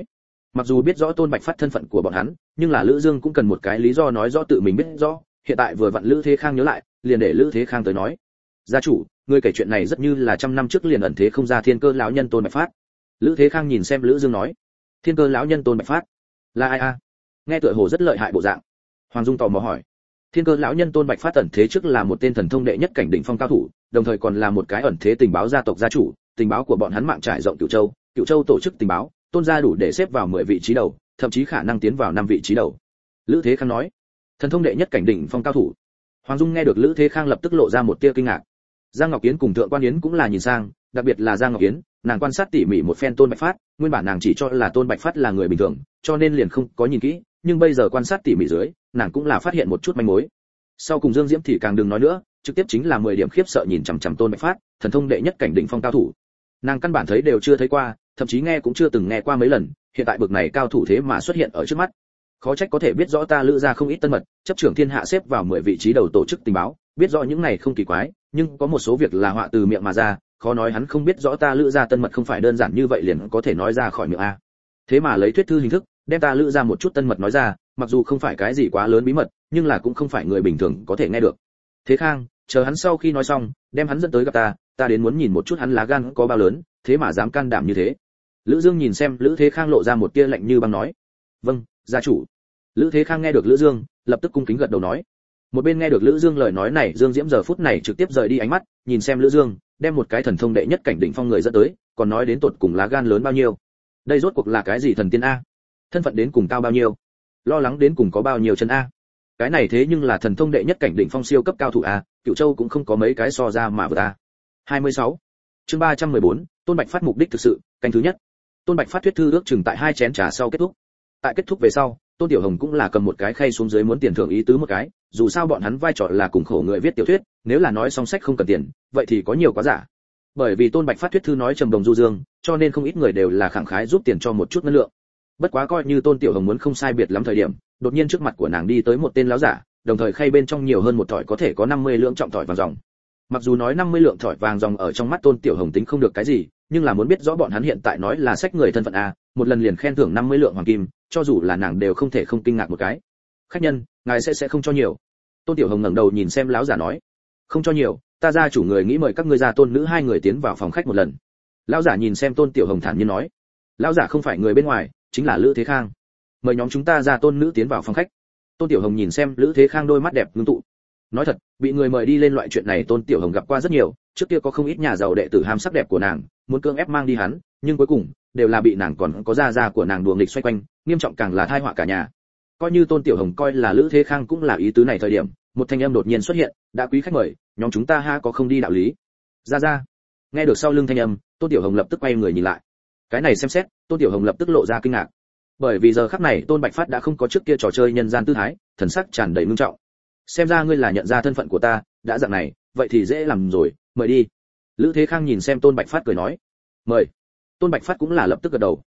Mặc dù biết rõ Tôn Bạch Phát thân phận của bọn hắn, nhưng là Lữ Dương cũng cần một cái lý do nói rõ tự mình biết rõ, hiện tại vừa vặn Lữ Thế Khang nhớ lại, liền để Lữ Thế Khang tới nói. Gia chủ, ngươi kể chuyện này rất như là trăm năm trước liền ẩn thế không ra thiên cơ lão nhân Tôn Bạch Phát. Lữ Thế Khang nhìn xem Lữ Dương nói, thiên cơ lão nhân Tôn Bạch Phát là ai a? Nghe tựa hồ rất lợi hại bộ dạng. Hoàng Dung tò mò hỏi, thiên cơ lão nhân Tôn Bạch Phát ẩn thế trước là một tên thần thông đệ nhất cảnh đỉnh phong cao thủ, đồng thời còn là một cái ẩn thế tình báo gia tộc gia chủ, tình báo của bọn hắn mạng trải rộng Cửu Châu tổ chức tình báo, Tôn gia đủ để xếp vào 10 vị trí đầu, thậm chí khả năng tiến vào 5 vị trí đầu. Lữ Thế Khang nói, thần thông đệ nhất cảnh đỉnh phong cao thủ. Hoàng Dung nghe được Lữ Thế Khang lập tức lộ ra một tia kinh ngạc. Giang Ngọc Yến cùng Thượng Quan Yến cũng là nhìn sang, đặc biệt là Giang Ngọc Yến, nàng quan sát tỉ mỉ một phen Tôn Bạch Phát, nguyên bản nàng chỉ cho là Tôn Bạch Phát là người bình thường, cho nên liền không có nhìn kỹ, nhưng bây giờ quan sát tỉ mỉ dưới, nàng cũng là phát hiện một chút manh mối. Sau cùng Dương Diễm thì càng đừng nói nữa, trực tiếp chính là 10 điểm khiếp sợ nhìn chằm chằm Tôn Bạch Phát, thần thông đệ nhất cảnh đỉnh phong cao thủ. Nàng căn bản thấy đều chưa thấy qua, thậm chí nghe cũng chưa từng nghe qua mấy lần, hiện tại bực này cao thủ thế mà xuất hiện ở trước mắt. Khó trách có thể biết rõ ta Lữ gia không ít tân mật, chấp trưởng thiên hạ xếp vào 10 vị trí đầu tổ chức tình báo, biết rõ những này không kỳ quái, nhưng có một số việc là họa từ miệng mà ra, khó nói hắn không biết rõ ta Lữ gia tân mật không phải đơn giản như vậy liền có thể nói ra khỏi miệng a. Thế mà lấy thuyết thư hình thức, đem ta Lữ gia một chút tân mật nói ra, mặc dù không phải cái gì quá lớn bí mật, nhưng là cũng không phải người bình thường có thể nghe được. Thế Khang, chờ hắn sau khi nói xong, đem hắn dẫn tới gặp ta đến muốn nhìn một chút hắn lá gan có bao lớn, thế mà dám can đảm như thế. Lữ Dương nhìn xem Lữ Thế Khang lộ ra một tia lạnh như băng nói, vâng, gia chủ. Lữ Thế Khang nghe được Lữ Dương, lập tức cung kính gật đầu nói. Một bên nghe được Lữ Dương lời nói này, Dương Diễm giờ phút này trực tiếp rời đi ánh mắt, nhìn xem Lữ Dương, đem một cái thần thông đệ nhất cảnh đỉnh phong người dẫn tới, còn nói đến tột cùng lá gan lớn bao nhiêu. Đây rốt cuộc là cái gì thần tiên a? Thân phận đến cùng cao bao nhiêu? Lo lắng đến cùng có bao nhiêu chân a? Cái này thế nhưng là thần thông đệ nhất cảnh đỉnh phong siêu cấp cao thủ a, Cửu Châu cũng không có mấy cái so ra mà vừa ta. 26. Chương 314, Tôn Bạch Phát mục đích thực sự, canh thứ nhất. Tôn Bạch Phát thuyết thư ước chừng tại 2 chén trà sau kết thúc. Tại kết thúc về sau, Tôn Tiểu Hồng cũng là cầm một cái khay xuống dưới muốn tiền thưởng ý tứ một cái, dù sao bọn hắn vai trò là cùng khổ người viết tiểu thuyết, nếu là nói song sách không cần tiền, vậy thì có nhiều quá giả. Bởi vì Tôn Bạch Phát thuyết thư nói trầm đồng du dương, cho nên không ít người đều là khẳng khái giúp tiền cho một chút ngân lượng. Bất quá coi như Tôn Tiểu Hồng muốn không sai biệt lắm thời điểm, đột nhiên trước mặt của nàng đi tới một tên lão giả, đồng thời khay bên trong nhiều hơn một thỏi có thể có 50 lượng trọng thỏi vàng ròng. Mặc dù nói 50 lượng thỏi vàng ròng ở trong mắt Tôn Tiểu Hồng tính không được cái gì, nhưng là muốn biết rõ bọn hắn hiện tại nói là sách người thân phận a, một lần liền khen thưởng 50 lượng hoàng kim, cho dù là nàng đều không thể không kinh ngạc một cái. Khách nhân, ngài sẽ không cho nhiều. Tôn Tiểu Hồng ngẩng đầu nhìn xem lão giả nói, không cho nhiều, ta gia chủ người nghĩ mời các ngươi gia tôn nữ 2 người tiến vào phòng khách một lần. Lão giả nhìn xem Tôn Tiểu Hồng thản nhiên nói, lão giả không phải người bên ngoài, chính là Lữ Thế Khang. Mời nhóm chúng ta gia tôn nữ tiến vào phòng khách. Tôn Tiểu Hồng nhìn xem Lữ Thế Khang đôi mắt đẹp ngưng tụ. Nói thật, bị người mời đi lên loại chuyện này Tôn Tiểu Hồng gặp qua rất nhiều, trước kia có không ít nhà giàu đệ tử ham sắc đẹp của nàng, muốn cưỡng ép mang đi hắn, nhưng cuối cùng đều là bị nàng còn có gia của nàng đùa nghịch xoay quanh, nghiêm trọng càng là tai họa cả nhà. Coi như Tôn Tiểu Hồng coi là Lữ Thế Khang cũng là ý tứ này thời điểm, một thanh âm đột nhiên xuất hiện, đã quý khách mời, nhóm chúng ta ha có không đi đạo lý. Ra. Nghe được sau lưng thanh âm, Tôn Tiểu Hồng lập tức quay người nhìn lại. Cái này xem xét, Tôn Tiểu Hồng lập tức lộ ra kinh ngạc. Bởi vì giờ khắc này Tôn Bạch Phát đã không có trước kia trò chơi nhân gian tư thái, thần sắc tràn đầy nghiêm trọng. Xem ra ngươi là nhận ra thân phận của ta, đã dạng này, vậy thì dễ làm rồi, mời đi. Lữ Thế Khang nhìn xem Tôn Bạch Phát cười nói, mời. Tôn Bạch Phát cũng là lập tức gật đầu.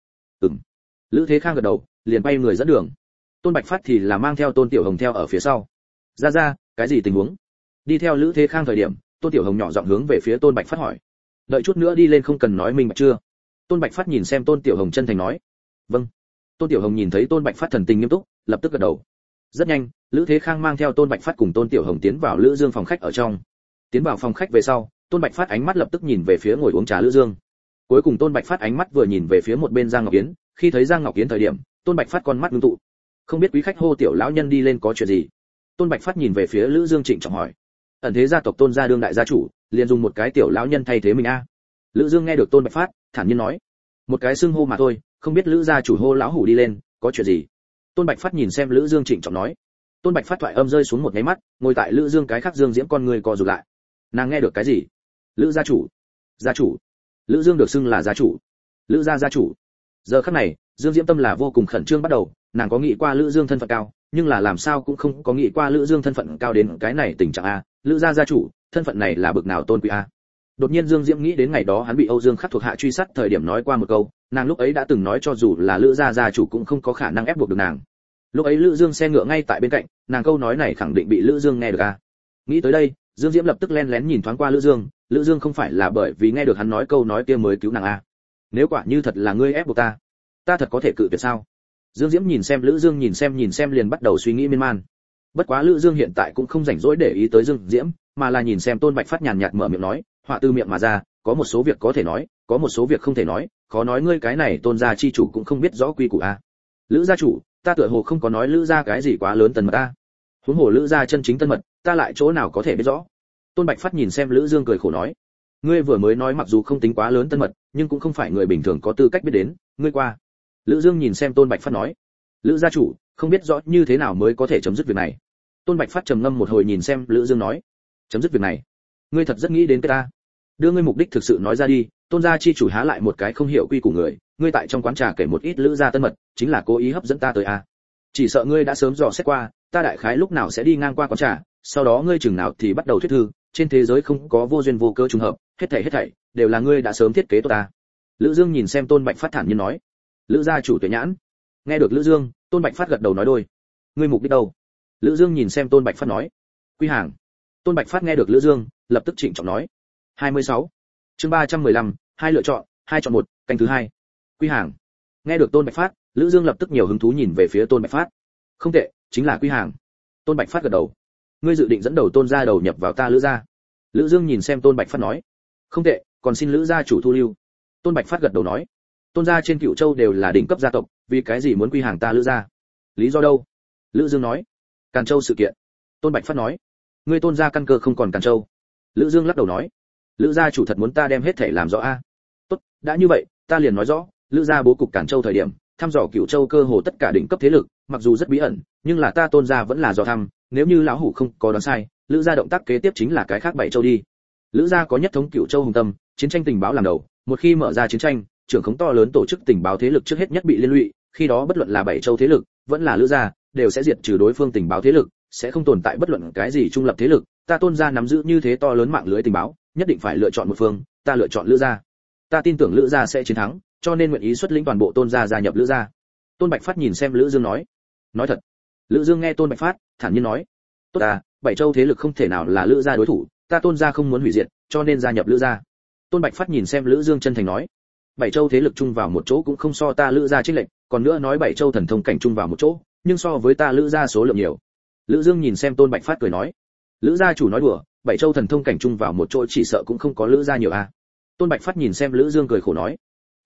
Lữ Thế Khang gật đầu, liền bay người dẫn đường. Tôn Bạch Phát thì là mang theo Tôn Tiểu Hồng theo ở phía sau. Ra, cái gì tình huống? Đi theo Lữ Thế Khang thời điểm, Tôn Tiểu Hồng nhỏ giọng hướng về phía Tôn Bạch Phát hỏi. Đợi chút nữa đi lên không cần nói minh bạch chưa? Tôn Bạch Phát nhìn xem Tôn Tiểu Hồng chân thành nói. Vâng. Tôn Tiểu Hồng nhìn thấy Tôn Bạch Phát thần tình nghiêm túc, lập tức gật đầu. Rất nhanh, Lữ Thế Khang mang theo Tôn Bạch Phát cùng Tôn Tiểu Hồng tiến vào Lữ Dương phòng khách ở trong. Tiến vào phòng khách về sau, Tôn Bạch Phát ánh mắt lập tức nhìn về phía ngồi uống trà Lữ Dương. Cuối cùng Tôn Bạch Phát ánh mắt vừa nhìn về phía một bên Giang Ngọc Yến, khi thấy Giang Ngọc Yến thời điểm, Tôn Bạch Phát con mắt ngưng tụ. Không biết quý khách hô tiểu lão nhân đi lên có chuyện gì? Tôn Bạch Phát nhìn về phía Lữ Dương trịnh trọng hỏi. Ẩn thế gia tộc Tôn gia đương đại gia chủ, liền dùng một cái tiểu lão nhân thay thế mình a. Lữ Dương nghe được Tôn Bạch Phát, thản nhiên nói, một cái xưng hô mà thôi, không biết Lữ gia chủ hô lão hủ đi lên, có chuyện gì? Tôn Bạch Phát nhìn xem Lữ Dương trịnh trọng nói. Tôn Bạch Phát thoại âm rơi xuống một cái mắt, ngồi tại Lữ Dương cái khác Dương Diễm con người co rụt lại. Nàng nghe được cái gì? Lữ gia chủ. Gia chủ. Lữ Dương được xưng là gia chủ. Lữ gia gia chủ. Giờ khắc này, Dương Diễm tâm là vô cùng khẩn trương bắt đầu, nàng có nghĩ qua Lữ Dương thân phận cao, nhưng là làm sao cũng không có nghĩ qua Lữ Dương thân phận cao đến cái này tình trạng a, Lữ gia gia chủ, thân phận này là bực nào tôn quý a. Đột nhiên Dương Diễm nghĩ đến ngày đó hắn bị Âu Dương Khắc thuộc hạ truy sát thời điểm nói qua một câu, nàng lúc ấy đã từng nói cho dù là Lữ gia gia chủ cũng không có khả năng ép buộc được nàng. Lúc ấy Lữ Dương xe ngựa ngay tại bên cạnh, nàng câu nói này khẳng định bị Lữ Dương nghe được a. Nghĩ tới đây, Dương Diễm lập tức lén lén nhìn thoáng qua Lữ Dương, Lữ Dương không phải là bởi vì nghe được hắn nói câu nói kia mới cứu nàng a. Nếu quả như thật là ngươi ép buộc ta thật có thể cự tuyệt sao? Dương Diễm nhìn xem Lữ Dương nhìn xem liền bắt đầu suy nghĩ miên man. Bất quá Lữ Dương hiện tại cũng không rảnh rỗi để ý tới Dương Diễm, mà là nhìn xem Tôn Bạch Phát nhàn nhạt mở miệng nói, họa từ miệng mà ra, có một số việc có thể nói, có một số việc không thể nói, khó nói ngươi cái này Tôn gia chi chủ cũng không biết rõ quy củ a. Lữ gia chủ, ta tựa hồ không có nói Lữ gia cái gì quá lớn tần mật a. Huống hồ Lữ gia chân chính tân mật, ta lại chỗ nào có thể biết rõ. Tôn Bạch Phát nhìn xem Lữ Dương cười khổ nói, ngươi vừa mới nói mặc dù không tính quá lớn tân mật, nhưng cũng không phải người bình thường có tư cách biết đến, ngươi qua. Lữ Dương nhìn xem Tôn Bạch Phát nói, Lữ gia chủ, không biết rõ như thế nào mới có thể chấm dứt việc này. Tôn Bạch Phát trầm ngâm một hồi nhìn xem Lữ Dương nói, chấm dứt việc này, ngươi thật rất nghĩ đến cái ta. Đưa ngươi mục đích thực sự nói ra đi, Tôn gia chi chủ há lại một cái không hiểu quy củ người, ngươi tại trong quán trà kể một ít Lữ gia tân mật, chính là cố ý hấp dẫn ta tới a. Chỉ sợ ngươi đã sớm dò xét qua, ta đại khái lúc nào sẽ đi ngang qua quán trà, sau đó ngươi chừng nào thì bắt đầu thuyết thư, trên thế giới không có vô duyên vô cớ trùng hợp, hết thảy đều là ngươi đã sớm thiết kế tốt ta. Lữ Dương nhìn xem Tôn Bạch Phát thản nhiên nói, Lữ gia chủ tuệ nhãn. Nghe được Lữ Dương, Tôn Bạch Phát gật đầu nói đôi. Ngươi mục đích đâu? Lữ Dương nhìn xem Tôn Bạch Phát nói, quy hàng. Tôn Bạch Phát nghe được Lữ Dương, lập tức trịnh trọng nói, 26. Chương 315, hai lựa chọn, hai chọn một, canh thứ hai. Quy hàng. Nghe được Tôn Bạch Phát, Lữ Dương lập tức nhiều hứng thú nhìn về phía Tôn Bạch Phát. Không tệ, chính là quy hàng. Tôn Bạch Phát gật đầu. Ngươi dự định dẫn đầu Tôn gia đầu nhập vào ta Lữ gia? Lữ Dương nhìn xem Tôn Bạch Phát nói, không tệ, còn xin Lữ gia chủ thu lưu. Tôn Bạch Phát gật đầu nói, Tôn gia trên Cửu Châu đều là đỉnh cấp gia tộc, vì cái gì muốn quy hàng ta Lữ gia? Lý do đâu? Lữ Dương nói, Càn Châu sự kiện. Tôn Bạch Phát nói, ngươi Tôn gia căn cơ không còn Càn Châu. Lữ Dương lắc đầu nói, Lữ gia chủ thật muốn ta đem hết thể làm rõ a? Tốt, đã như vậy, ta liền nói rõ, Lữ gia bố cục Càn Châu thời điểm, thăm dò Cửu Châu cơ hồ tất cả đỉnh cấp thế lực, mặc dù rất bí ẩn, nhưng là ta Tôn gia vẫn là do thăm, nếu như lão hủ không có đoán sai, Lữ gia động tác kế tiếp chính là cái khác bảy châu đi. Lữ gia có nhất thống Cửu Châu hùng tâm, chiến tranh tình báo làm đầu, một khi mở ra chiến tranh, trưởng khống to lớn tổ chức tình báo thế lực trước hết nhất bị liên lụy, khi đó bất luận là bảy châu thế lực, vẫn là Lữ gia, đều sẽ diệt trừ đối phương tình báo thế lực, sẽ không tồn tại bất luận cái gì trung lập thế lực, ta Tôn gia nắm giữ như thế to lớn mạng lưới tình báo, nhất định phải lựa chọn một phương, ta lựa chọn Lữ gia. Ta tin tưởng Lữ gia sẽ chiến thắng, cho nên nguyện ý xuất lĩnh toàn bộ Tôn gia gia nhập Lữ gia. Tôn Bạch Phát nhìn xem Lữ Dương nói thật. Lữ Dương nghe Tôn Bạch Phát, thản nhiên nói, tốt à, bảy châu thế lực không thể nào là Lữ gia đối thủ, ta Tôn gia không muốn hủy diệt, cho nên gia nhập Lữ gia. Tôn Bạch Phát nhìn xem Lữ Dương chân thành nói, bảy châu thế lực chung vào một chỗ cũng không so ta Lữ gia chênh lệch, còn nữa nói bảy châu thần thông cảnh chung vào một chỗ, nhưng so với ta Lữ gia số lượng nhiều. Lữ Dương nhìn xem Tôn Bạch Phát cười nói, Lữ gia chủ nói đùa, bảy châu thần thông cảnh chung vào một chỗ chỉ sợ cũng không có Lữ gia nhiều a. Tôn Bạch Phát nhìn xem Lữ Dương cười khổ nói,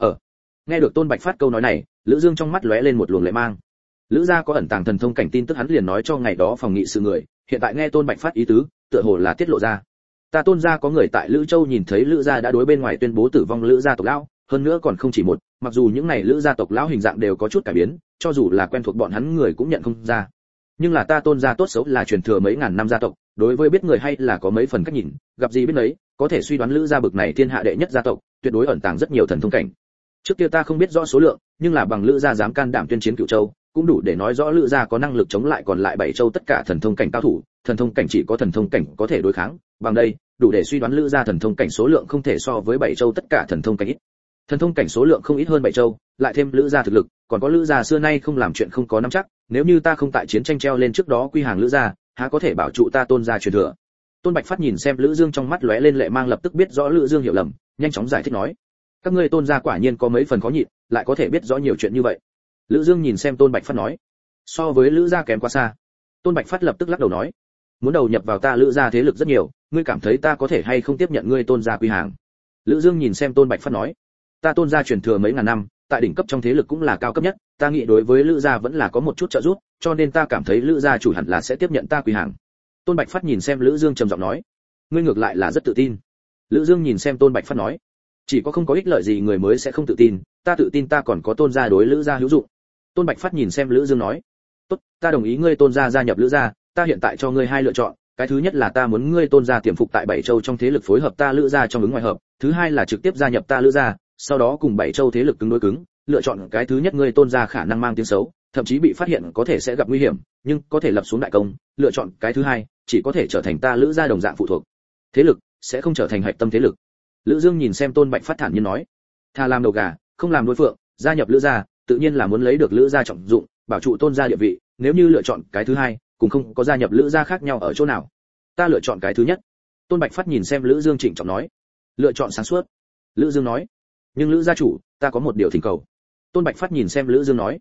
nghe được Tôn Bạch Phát câu nói này, Lữ Dương trong mắt lóe lên một luồng lệ mang. Lữ gia có ẩn tàng thần thông cảnh tin tức hắn liền nói cho ngày đó phòng nghị sự người, hiện tại nghe Tôn Bạch Phát ý tứ, tựa hồ là tiết lộ ra. Ta Tôn gia có người tại Lữ Châu nhìn thấy Lữ gia đã đối bên ngoài tuyên bố tử vong Lữ gia tộc lão, hơn nữa còn không chỉ một, mặc dù những này Lữ gia tộc lão hình dạng đều có chút cải biến, cho dù là quen thuộc bọn hắn người cũng nhận không ra. Nhưng là ta Tôn gia tốt xấu là truyền thừa mấy ngàn năm gia tộc, đối với biết người hay là có mấy phần cách nhìn, gặp gì biết nấy, có thể suy đoán Lữ gia bực này thiên hạ đệ nhất gia tộc, tuyệt đối ẩn tàng rất nhiều thần thông cảnh. Trước kia ta không biết rõ số lượng, nhưng là bằng Lữ gia dám can đảm tuyên chiến Cửu Châu, cũng đủ để nói rõ Lữ gia có năng lực chống lại còn lại bảy châu tất cả thần thông cảnh cao thủ, thần thông cảnh chỉ có thần thông cảnh có thể đối kháng, bằng đây, đủ để suy đoán Lữ gia thần thông cảnh số lượng không thể so với bảy châu tất cả thần thông cảnh ít. Thần thông cảnh số lượng không ít hơn bảy châu, lại thêm Lữ gia thực lực, còn có Lữ gia xưa nay không làm chuyện không có nắm chắc, nếu như ta không tại chiến tranh treo lên trước đó quy hàng Lữ gia, há có thể bảo trụ ta Tôn gia truyền thừa. Tôn Bạch Phát nhìn xem Lữ Dương trong mắt lóe lên lệ mang lập tức biết rõ Lữ Dương hiểu lầm, nhanh chóng giải thích nói, các ngươi Tôn gia quả nhiên có mấy phần khó nhịn, lại có thể biết rõ nhiều chuyện như vậy. Lữ Dương nhìn xem Tôn Bạch Phát nói, so với Lữ gia kém quá xa. Tôn Bạch Phát lập tức lắc đầu nói, muốn đầu nhập vào ta Lữ gia thế lực rất nhiều, ngươi cảm thấy ta có thể hay không tiếp nhận ngươi Tôn gia quy hàng? Lữ Dương nhìn xem Tôn Bạch Phát nói, ta Tôn gia truyền thừa mấy ngàn năm, tại đỉnh cấp trong thế lực cũng là cao cấp nhất, ta nghĩ đối với Lữ gia vẫn là có một chút trợ giúp, cho nên ta cảm thấy Lữ gia chủ hẳn là sẽ tiếp nhận ta quy hàng. Tôn Bạch Phát nhìn xem Lữ Dương trầm giọng nói, ngươi ngược lại là rất tự tin. Lữ Dương nhìn xem Tôn Bạch Phát nói, chỉ có không có ích lợi gì người mới sẽ không tự tin, ta tự tin ta còn có Tôn gia đối Lữ gia hữu dụng. Tôn Bạch Phát nhìn xem Lữ Dương nói, tốt, ta đồng ý ngươi Tôn gia gia nhập Lữ gia, ta hiện tại cho ngươi hai lựa chọn, cái thứ nhất là ta muốn ngươi Tôn gia tiềm phục tại bảy châu trong thế lực phối hợp ta Lữ gia trong ứng ngoài hợp, thứ hai là trực tiếp gia nhập ta Lữ gia, sau đó cùng bảy châu thế lực cứng đối cứng, lựa chọn cái thứ nhất ngươi Tôn gia khả năng mang tiếng xấu, thậm chí bị phát hiện có thể sẽ gặp nguy hiểm, nhưng có thể lập xuống đại công, lựa chọn cái thứ hai, chỉ có thể trở thành ta Lữ gia đồng dạng phụ thuộc thế lực, sẽ không trở thành hạch tâm thế lực. Lữ Dương nhìn xem Tôn Bạch Phát thản nhiên nói, thà làm đầu gà, không làm đuôi phượng, gia nhập Lữ gia, tự nhiên là muốn lấy được Lữ gia trọng dụng, bảo trụ Tôn gia địa vị, nếu như lựa chọn cái thứ hai, cũng không có gia nhập Lữ gia khác nhau ở chỗ nào. Ta lựa chọn cái thứ nhất. Tôn Bạch Phát nhìn xem Lữ Dương trịnh trọng nói, lựa chọn sáng suốt. Lữ Dương nói, nhưng Lữ gia chủ, ta có một điều thỉnh cầu. Tôn Bạch Phát nhìn xem Lữ Dương nói,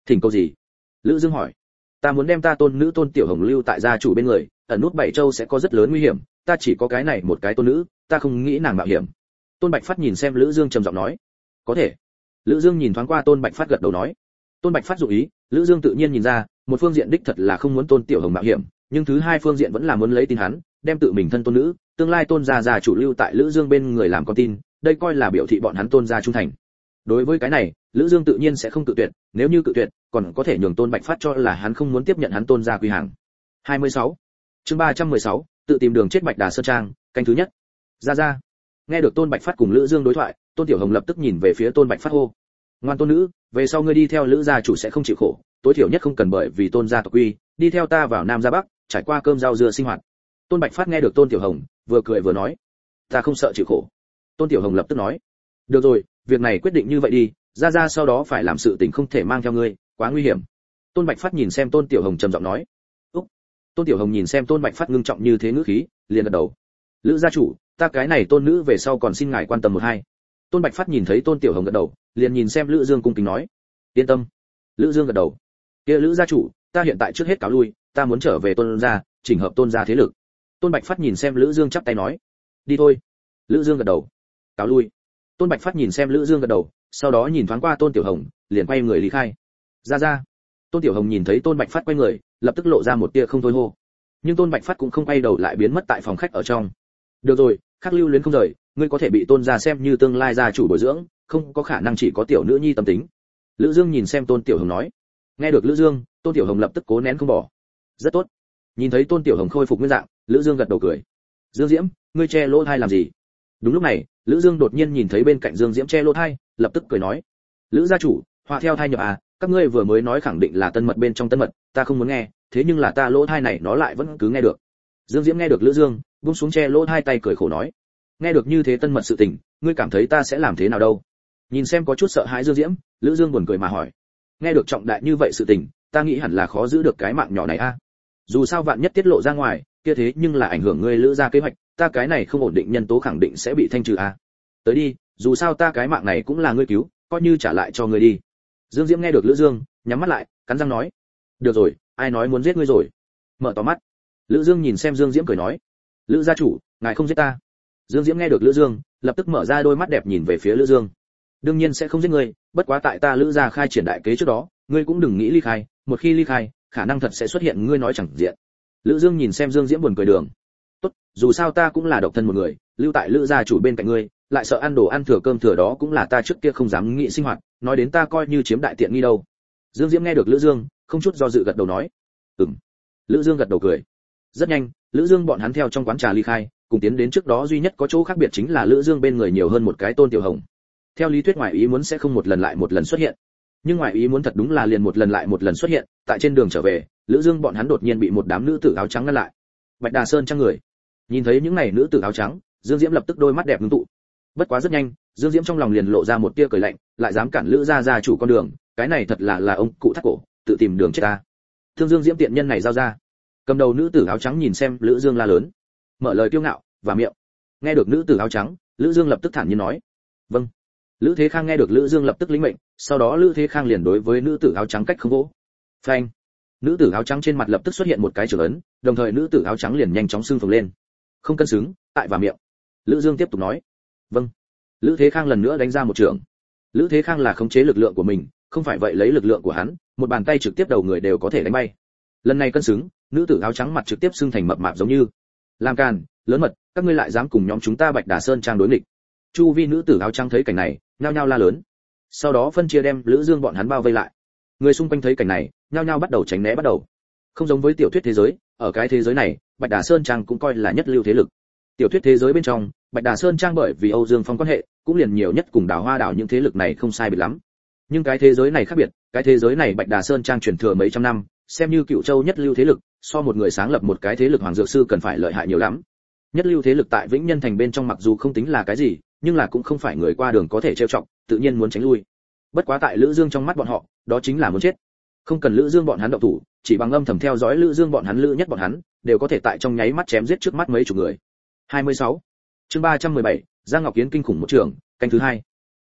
Thỉnh cầu gì? Lữ Dương hỏi. Ta muốn đem ta tôn nữ Tôn Tiểu Hồng lưu tại gia chủ bên người, ẩn nút Bảy Châu sẽ có rất lớn nguy hiểm, ta chỉ có cái này một cái tôn nữ, ta không nghĩ nàng mạo hiểm. Tôn Bạch Phát nhìn xem Lữ Dương trầm giọng nói. Có thể. Lữ Dương nhìn thoáng qua Tôn Bạch Phát gật đầu nói. Tôn Bạch Phát dụ ý, Lữ Dương tự nhiên nhìn ra, một phương diện đích thật là không muốn Tôn Tiểu Hồng mạo hiểm, nhưng thứ hai phương diện vẫn là muốn lấy tin hắn, đem tự mình thân tôn nữ, tương lai Tôn gia chủ lưu tại Lữ Dương bên người làm con tin, đây coi là biểu thị bọn hắn Tôn gia trung thành. Đối với cái này, Lữ Dương tự nhiên sẽ không tự tuyệt, nếu như tự tuyệt, còn có thể nhường Tôn Bạch Phát cho là hắn không muốn tiếp nhận hắn Tôn gia quy hàng. 26. Chương 316, tự tìm đường chết Bạch Đà Sơn Trang, canh thứ nhất. Ra. Nghe được Tôn Bạch Phát cùng Lữ Dương đối thoại, Tôn Tiểu Hồng lập tức nhìn về phía Tôn Bạch Phát hô: "Ngoan tôn nữ, về sau ngươi đi theo Lữ gia chủ sẽ không chịu khổ, tối thiểu nhất không cần bởi vì Tôn gia tộc quy, đi theo ta vào Nam ra Bắc, trải qua cơm rau dưa sinh hoạt." Tôn Bạch Phát nghe được Tôn Tiểu Hồng, vừa cười vừa nói: "Ta không sợ chịu khổ." Tôn Tiểu Hồng lập tức nói: "Được rồi, việc này quyết định như vậy đi, ra sau đó phải làm sự tình không thể mang theo ngươi, quá nguy hiểm." Tôn Bạch Phát nhìn xem Tôn Tiểu Hồng trầm giọng nói. "Úc." Tôn Tiểu Hồng nhìn xem Tôn Bạch Phát ngưng trọng như thế ngữ khí, liền gật đầu. "Lữ gia chủ, ta cái này tôn nữ về sau còn xin ngài quan tâm một hai." Tôn Bạch Phát nhìn thấy Tôn Tiểu Hồng gật đầu, liền nhìn xem Lữ Dương cung kính nói. "Yên tâm." Lữ Dương gật đầu. "Kia Lữ gia chủ, ta hiện tại trước hết cáo lui, ta muốn trở về Tôn gia, chỉnh hợp Tôn gia thế lực." Tôn Bạch Phát nhìn xem Lữ Dương chắp tay nói. "Đi thôi." Lữ Dương gật đầu. "Cáo lui." Tôn Bạch Phát nhìn xem Lữ Dương gật đầu, sau đó nhìn thoáng qua Tôn Tiểu Hồng, liền quay người lý khai. Ra. Tôn Tiểu Hồng nhìn thấy Tôn Bạch Phát quay người, lập tức lộ ra một tia không thôi hô. Nhưng Tôn Bạch Phát cũng không quay đầu lại biến mất tại phòng khách ở trong. "Được rồi, Khắc lưu luyến không rời, ngươi có thể bị Tôn gia xem như tương lai gia chủ bồi dưỡng, không có khả năng chỉ có tiểu nữ nhi tâm tính." Lữ Dương nhìn xem Tôn Tiểu Hồng nói. Nghe được Lữ Dương, Tôn Tiểu Hồng lập tức cố nén không bỏ. "Rất tốt." Nhìn thấy Tôn Tiểu Hồng khôi phục nguyên dạng, Lữ Dương gật đầu cười. "Dương Diễm, ngươi che lỗ tai làm gì?" Đúng lúc này, Lữ Dương đột nhiên nhìn thấy bên cạnh Dương Diễm che lỗ tai, lập tức cười nói: "Lữ gia chủ, họa theo thai nhập à, các ngươi vừa mới nói khẳng định là tân mật bên trong tân mật, ta không muốn nghe, thế nhưng là ta lỗ tai này nó lại vẫn cứ nghe được." Dương Diễm nghe được Lữ Dương, buông xuống che lỗ tai tay cười khổ nói: "Nghe được như thế tân mật sự tình, ngươi cảm thấy ta sẽ làm thế nào đâu?" Nhìn xem có chút sợ hãi Dương Diễm, Lữ Dương buồn cười mà hỏi: "Nghe được trọng đại như vậy sự tình, ta nghĩ hẳn là khó giữ được cái mạng nhỏ này a. Dù sao vạn nhất tiết lộ ra ngoài, kia thế nhưng là ảnh hưởng ngươi Lữ gia kế hoạch, ta cái này không ổn định nhân tố khẳng định sẽ bị thanh trừ a. Tới đi, dù sao ta cái mạng này cũng là ngươi cứu, coi như trả lại cho ngươi đi." Dương Diễm nghe được Lữ Dương, nhắm mắt lại, cắn răng nói: "Được rồi, ai nói muốn giết ngươi rồi?" Mở to mắt, Lữ Dương nhìn xem Dương Diễm cười nói: "Lữ gia chủ, ngài không giết ta." Dương Diễm nghe được Lữ Dương, lập tức mở ra đôi mắt đẹp nhìn về phía Lữ Dương. "Đương nhiên sẽ không giết ngươi, bất quá tại ta Lữ gia khai triển đại kế trước đó, ngươi cũng đừng nghĩ ly khai, một khi ly khai, khả năng thật sẽ xuất hiện ngươi nói chẳng diện." Lữ Dương nhìn xem Dương Diễm buồn cười đường. "Tốt, dù sao ta cũng là độc thân một người, lưu tại Lữ gia chủ bên cạnh ngươi, lại sợ ăn đồ ăn thừa cơm thừa đó cũng là ta trước kia không dám nghĩ sinh hoạt, nói đến ta coi như chiếm đại tiện nghi đâu." Dương Diễm nghe được Lữ Dương, không chút do dự gật đầu nói: "Ừm." Lữ Dương gật đầu cười. Rất nhanh, Lữ Dương bọn hắn theo trong quán trà ly khai, cùng tiến đến trước đó duy nhất có chỗ khác biệt chính là Lữ Dương bên người nhiều hơn một cái Tôn Tiểu Hồng. Theo lý thuyết ngoại ý muốn sẽ không một lần lại một lần xuất hiện, nhưng ngoại ý muốn thật đúng là liền một lần lại một lần xuất hiện. Tại trên đường trở về, Lữ Dương bọn hắn đột nhiên bị một đám nữ tử áo trắng ngăn lại. Bạch Đà Sơn Trang người. Nhìn thấy những này nữ tử áo trắng, Dương Diễm lập tức đôi mắt đẹp ngưng tụ. Bất quá rất nhanh, Dương Diễm trong lòng liền lộ ra một tia cười lạnh, lại dám cản Lữ gia gia chủ con đường, cái này thật là ông cụ thắt cổ, tự tìm đường chết ta. Thương Dương Diễm tiện nhân này giao ra. Cầm đầu nữ tử áo trắng nhìn xem Lữ Dương la lớn, mở lời kiêu ngạo và miệng. Nghe được nữ tử áo trắng, Lữ Dương lập tức thản nhiên nói: "Vâng." Lữ Thế Khang nghe được Lữ Dương lập tức lĩnh mệnh, sau đó Lữ Thế Khang liền đối với nữ tử áo trắng cách không vỗ. Phanh! Nữ tử áo trắng trên mặt lập tức xuất hiện một cái chưởng ấn, đồng thời nữ tử áo trắng liền nhanh chóng sưng phồng lên. "Không cân xứng, tại và miệng." Lữ Dương tiếp tục nói. "Vâng." Lữ Thế Khang lần nữa đánh ra một chưởng. Lữ Thế Khang là khống chế lực lượng của mình, không phải vậy lấy lực lượng của hắn, một bàn tay trực tiếp đầu người đều có thể đánh bay. Lần này cân xứng, nữ tử áo trắng mặt trực tiếp sưng thành mập mạp giống như. "Làm càn, lớn mật, các ngươi lại dám cùng nhóm chúng ta Bạch Đà Sơn Trang đối nghịch." Chu vi nữ tử áo trắng thấy cảnh này, nhao nhao la lớn. Sau đó phân chia đem Lữ Dương bọn hắn bao vây lại. Người xung quanh thấy cảnh này, nhao nhao bắt đầu tránh né bắt đầu. Không giống với tiểu thuyết thế giới, ở cái thế giới này, Bạch Đà Sơn Trang cũng coi là nhất lưu thế lực. Tiểu thuyết thế giới bên trong, Bạch Đà Sơn Trang bởi vì Âu Dương Phong quan hệ, cũng liền nhiều nhất cùng Đào Hoa đảo những thế lực này không sai biệt lắm. Nhưng cái thế giới này khác biệt, cái thế giới này Bạch Đà Sơn Trang truyền thừa mấy trăm năm, xem như Cựu Châu nhất lưu thế lực, so một người sáng lập một cái thế lực hoàng dược sư cần phải lợi hại nhiều lắm. Nhất lưu thế lực tại Vĩnh Nhân Thành bên trong mặc dù không tính là cái gì, nhưng là cũng không phải người qua đường có thể trêu chọc, tự nhiên muốn tránh lui. Bất quá tại Lữ Dương trong mắt bọn họ, đó chính là muốn chết. Không cần Lữ Dương bọn hắn động thủ, chỉ bằng âm thầm theo dõi Lữ Dương bọn hắn Lữ nhất bọn hắn, đều có thể tại trong nháy mắt chém giết trước mắt mấy chục người. 26. Chương 317, Giang Ngọc Kiến kinh khủng một trường, canh thứ 2.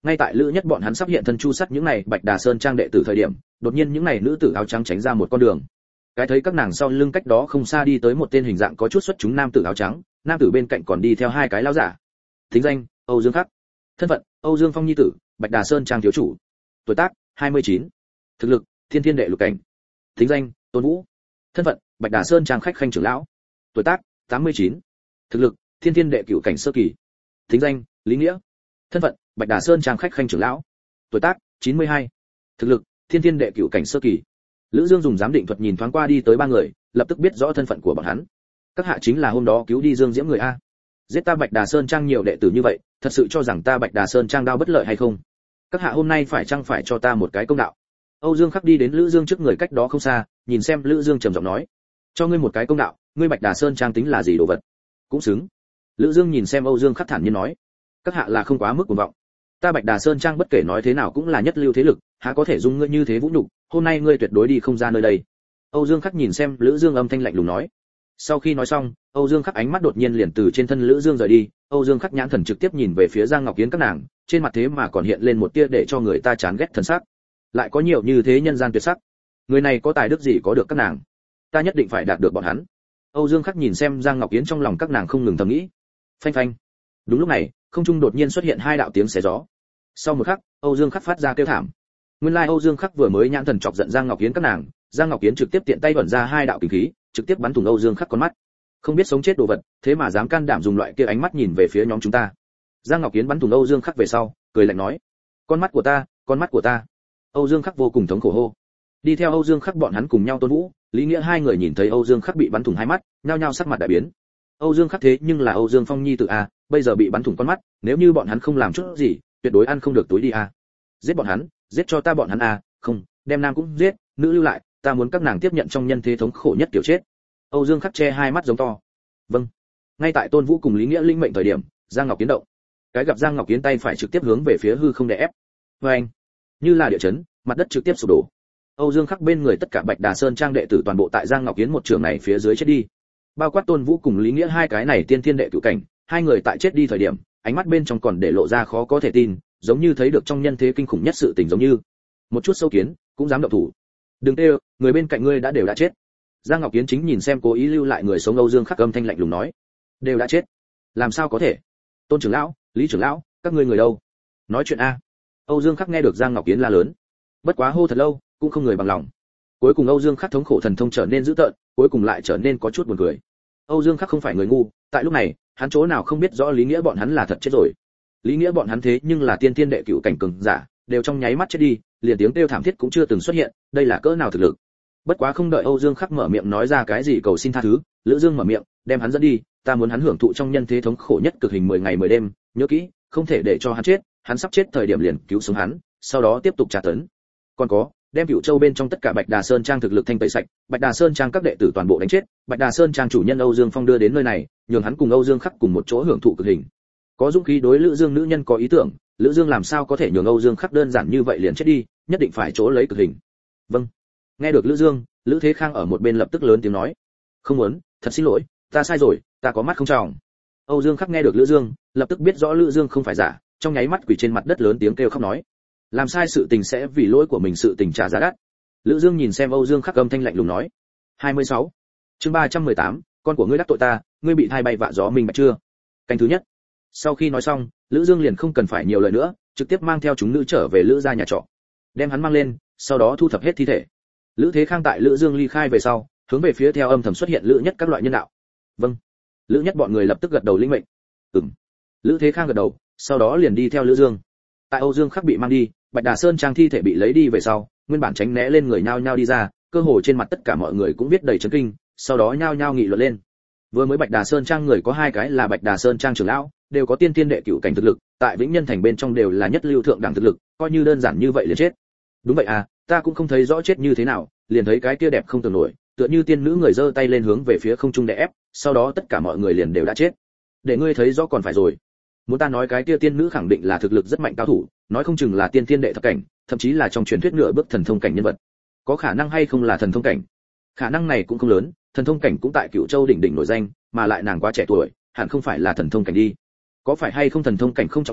Ngay tại Lữ Nhất bọn hắn sắp hiện thân chu sắt những này Bạch Đà Sơn trang đệ tử thời điểm, đột nhiên những này nữ tử áo trắng tránh ra một con đường. Cái thấy các nàng sau lưng cách đó không xa đi tới một tên hình dạng có chút xuất chúng nam tử áo trắng, nam tử bên cạnh còn đi theo hai cái lão giả. Thính danh: Âu Dương Khắc. Thân phận: Âu Dương Phong nhi tử, Bạch Đà Sơn trang thiếu chủ. Tuổi tác: 29. Thực lực: Thiên Thiên đệ lục cảnh. Thính danh: Tôn Vũ. Thân phận: Bạch Đà Sơn trang khách khanh trưởng lão. Tuổi tác: 89. Thực lực: Thiên Thiên đệ cửu cảnh sơ kỳ. Thính danh: Lý Nghĩa. Thân phận: Bạch Đà Sơn trang khách khanh trưởng lão. Tuổi tác: 92. Thực lực: Thiên Thiên đệ cửu cảnh sơ kỳ. Lữ Dương dùng giám định thuật nhìn thoáng qua đi tới ba người, lập tức biết rõ thân phận của bọn hắn. Các hạ chính là hôm đó cứu đi Dương Diễm người a. Giết ta Bạch Đà Sơn trang nhiều đệ tử như vậy, thật sự cho rằng ta Bạch Đà Sơn trang đao bất lợi hay không? Các hạ hôm nay phải cho ta một cái công đạo. Âu Dương Khắc đi đến Lữ Dương trước người cách đó không xa, nhìn xem Lữ Dương trầm giọng nói: cho ngươi một cái công đạo, ngươi Bạch Đà Sơn trang tính là gì đồ vật? Cũng xứng. Lữ Dương nhìn xem Âu Dương Khắc thản nhiên nói: các hạ là không quá mức cuồng vọng. Ta Bạch Đà Sơn trang bất kể nói thế nào cũng là nhất lưu thế lực, há có thể dung ngươi như thế vũ nhục, hôm nay ngươi tuyệt đối đi không ra nơi đây. Âu Dương Khắc nhìn xem Lữ Dương âm thanh lạnh lùng nói. Sau khi nói xong, Âu Dương Khắc ánh mắt đột nhiên liền từ trên thân Lữ Dương rời đi, Âu Dương Khắc nhãn thần trực tiếp nhìn về phía Giang Ngọc Yến các nàng, trên mặt thế mà còn hiện lên một tia để cho người ta chán ghét thần sắc. Lại có nhiều như thế nhân gian tuyệt sắc, người này có tài đức gì có được các nàng? Ta nhất định phải đạt được bọn hắn. Âu Dương Khắc nhìn xem Giang Ngọc Yến trong lòng các nàng không ngừng thầm nghĩ. Phanh phanh. Đúng lúc này, không trung đột nhiên xuất hiện hai đạo tiếng xé gió. Sau một khắc, Âu Dương Khắc phát ra kêu thảm. Nguyên lai Âu Dương Khắc vừa mới nhãn thần chọc giận Giang Ngọc Yến các nàng, Giang Ngọc Yến trực tiếp tiện tay bẩn ra hai đạo kình khí, trực tiếp bắn thủng Âu Dương Khắc con mắt. Không biết sống chết đồ vật, thế mà dám can đảm dùng loại kia ánh mắt nhìn về phía nhóm chúng ta. Giang Ngọc Yến bắn thủng Âu Dương Khắc về sau, cười lạnh nói: con mắt của ta, con mắt của ta. Âu Dương Khắc vô cùng thống khổ hô. Đi theo Âu Dương Khắc bọn hắn cùng nhau Tôn Vũ, Lý Nghĩa hai người nhìn thấy Âu Dương Khắc bị bắn thủng hai mắt, nhao nhao sắc mặt đại biến. Âu Dương Khắc thế nhưng là Âu Dương Phong nhi tử a, bây giờ bị bắn thủng con mắt, nếu như bọn hắn không làm chút gì, tuyệt đối ăn không được túi đi a. Giết bọn hắn, giết cho ta bọn hắn a, không, đem nam cũng giết, nữ lưu lại, ta muốn các nàng tiếp nhận trong nhân thế thống khổ nhất tiểu chết. Âu Dương Khắc che hai mắt giống to. Vâng. Ngay tại Tôn Vũ cùng Lý Nghĩa linh mệnh thời điểm, Giang Ngọc Yến động. Cái gặp Giang Ngọc Yến tay phải trực tiếp hướng về phía hư không đè ép. Oeng. Như là địa chấn, mặt đất trực tiếp sụp đổ. Âu Dương Khắc bên người tất cả Bạch Đà Sơn trang đệ tử toàn bộ tại Giang Ngọc Yến một trường này phía dưới chết đi. Bao quát Tôn Vũ cùng Lý Nghĩa hai cái này tiên thiên đệ cửu cảnh, hai người tại chết đi thời điểm, ánh mắt bên trong còn để lộ ra khó có thể tin, giống như thấy được trong nhân thế kinh khủng nhất sự tình giống như. Một chút sâu kiến, cũng dám động thủ. Đừng tê, người bên cạnh ngươi đã chết. Giang Ngọc Yến chính nhìn xem cố ý lưu lại người sống Âu Dương Khắc âm thanh lạnh lùng nói: đều đã chết. Làm sao có thể? Tôn trưởng lão, Lý trưởng lão, các ngươi người đâu? Nói chuyện a. Âu Dương Khắc nghe được Giang Ngọc Yến la lớn. Bất quá hô thật lâu, cũng không người bằng lòng. Cuối cùng Âu Dương Khắc thống khổ thần thông trở nên dữ tợn, cuối cùng lại trở nên có chút buồn cười. Âu Dương Khắc không phải người ngu, tại lúc này, hắn chỗ nào không biết rõ Lý Nghĩa bọn hắn là thật chết rồi. Lý Nghĩa bọn hắn thế nhưng là tiên thiên đệ cửu cảnh cường giả, đều trong nháy mắt chết đi, liền tiếng kêu thảm thiết cũng chưa từng xuất hiện, đây là cỡ nào thực lực. Bất quá không đợi Âu Dương Khắc mở miệng nói ra cái gì cầu xin tha thứ, Lữ Dương mở miệng, đem hắn dẫn đi, ta muốn hắn hưởng thụ trong nhân thế thống khổ nhất cực hình 10 ngày 10 đêm, nhớ kỹ, không thể để cho hắn chết, hắn sắp chết thời điểm liền cứu sống hắn, sau đó tiếp tục tra tấn. Còn có, đem Cửu Châu bên trong tất cả Bạch Đà Sơn trang thực lực thanh tẩy sạch, Bạch Đà Sơn trang các đệ tử toàn bộ đánh chết, Bạch Đà Sơn trang chủ nhân Âu Dương Phong đưa đến nơi này, nhường hắn cùng Âu Dương Khắc cùng một chỗ hưởng thụ cực hình. Có dũng khí đối Lữ Dương nữ nhân có ý tưởng, Lữ Dương làm sao có thể nhường Âu Dương Khắc đơn giản như vậy liền chết đi, nhất định phải chỗ lấy cực hình. Vâng. Nghe được Lữ Dương, Lữ Thế Khang ở một bên lập tức lớn tiếng nói: không muốn, thật xin lỗi, ta sai rồi, ta có mắt không tròng. Âu Dương Khắc nghe được Lữ Dương, lập tức biết rõ Lữ Dương không phải giả, trong nháy mắt quỳ trên mặt đất lớn tiếng kêu khóc nói: làm sai sự tình sẽ vì lỗi của mình sự tình trả giá đắt. Lữ Dương nhìn xem Âu Dương Khắc âm thanh lạnh lùng nói: 26. Chương 318, con của ngươi đắc tội ta, ngươi bị thai bay vạ gió mình bạch chưa? Canh thứ nhất. Sau khi nói xong, Lữ Dương liền không cần phải nhiều lời nữa, trực tiếp mang theo chúng nữ trở về Lữ gia nhà trọ. Đem hắn mang lên, sau đó thu thập hết thi thể. Lữ Thế Khang tại Lữ Dương ly khai về sau, hướng về phía theo âm thầm xuất hiện Lữ Nhất các loại nhân đạo. Vâng. Lữ Nhất bọn người lập tức gật đầu lĩnh mệnh. Ừm. Lữ Thế Khang gật đầu, sau đó liền đi theo Lữ Dương. Tại Âu Dương Khắc bị mang đi, Bạch Đà Sơn trang thi thể bị lấy đi về sau, nguyên bản tránh né lên người nhao nhao đi ra, cơ hồ trên mặt tất cả mọi người cũng viết đầy chấn kinh, sau đó nhao nhao nghị luận lên. Vừa mới Bạch Đà Sơn trang người có hai cái là Bạch Đà Sơn trang trưởng lão, đều có tiên tiên đệ cửu cảnh thực lực, tại Vĩnh Nhân thành bên trong đều là nhất lưu thượng đẳng thực lực, coi như đơn giản như vậy liền chết. Đúng vậy à, ta cũng không thấy rõ chết như thế nào, liền thấy cái kia đẹp không tưởng nổi, tựa như tiên nữ người giơ tay lên hướng về phía không trung đè ép, sau đó tất cả mọi người liền đều đã chết. Để ngươi thấy rõ còn phải rồi. Muốn ta nói cái kia tiên nữ khẳng định là thực lực rất mạnh cao thủ, nói không chừng là tiên tiên đệ thập cảnh, thậm chí là trong truyền thuyết nửa bước thần thông cảnh nhân vật. Có khả năng hay không là thần thông cảnh? Khả năng này cũng không lớn, thần thông cảnh cũng tại Cửu Châu đỉnh đỉnh nổi danh, mà lại nàng quá trẻ tuổi, hẳn không phải là thần thông cảnh đi. Có phải hay không thần thông cảnh không trọng yếu,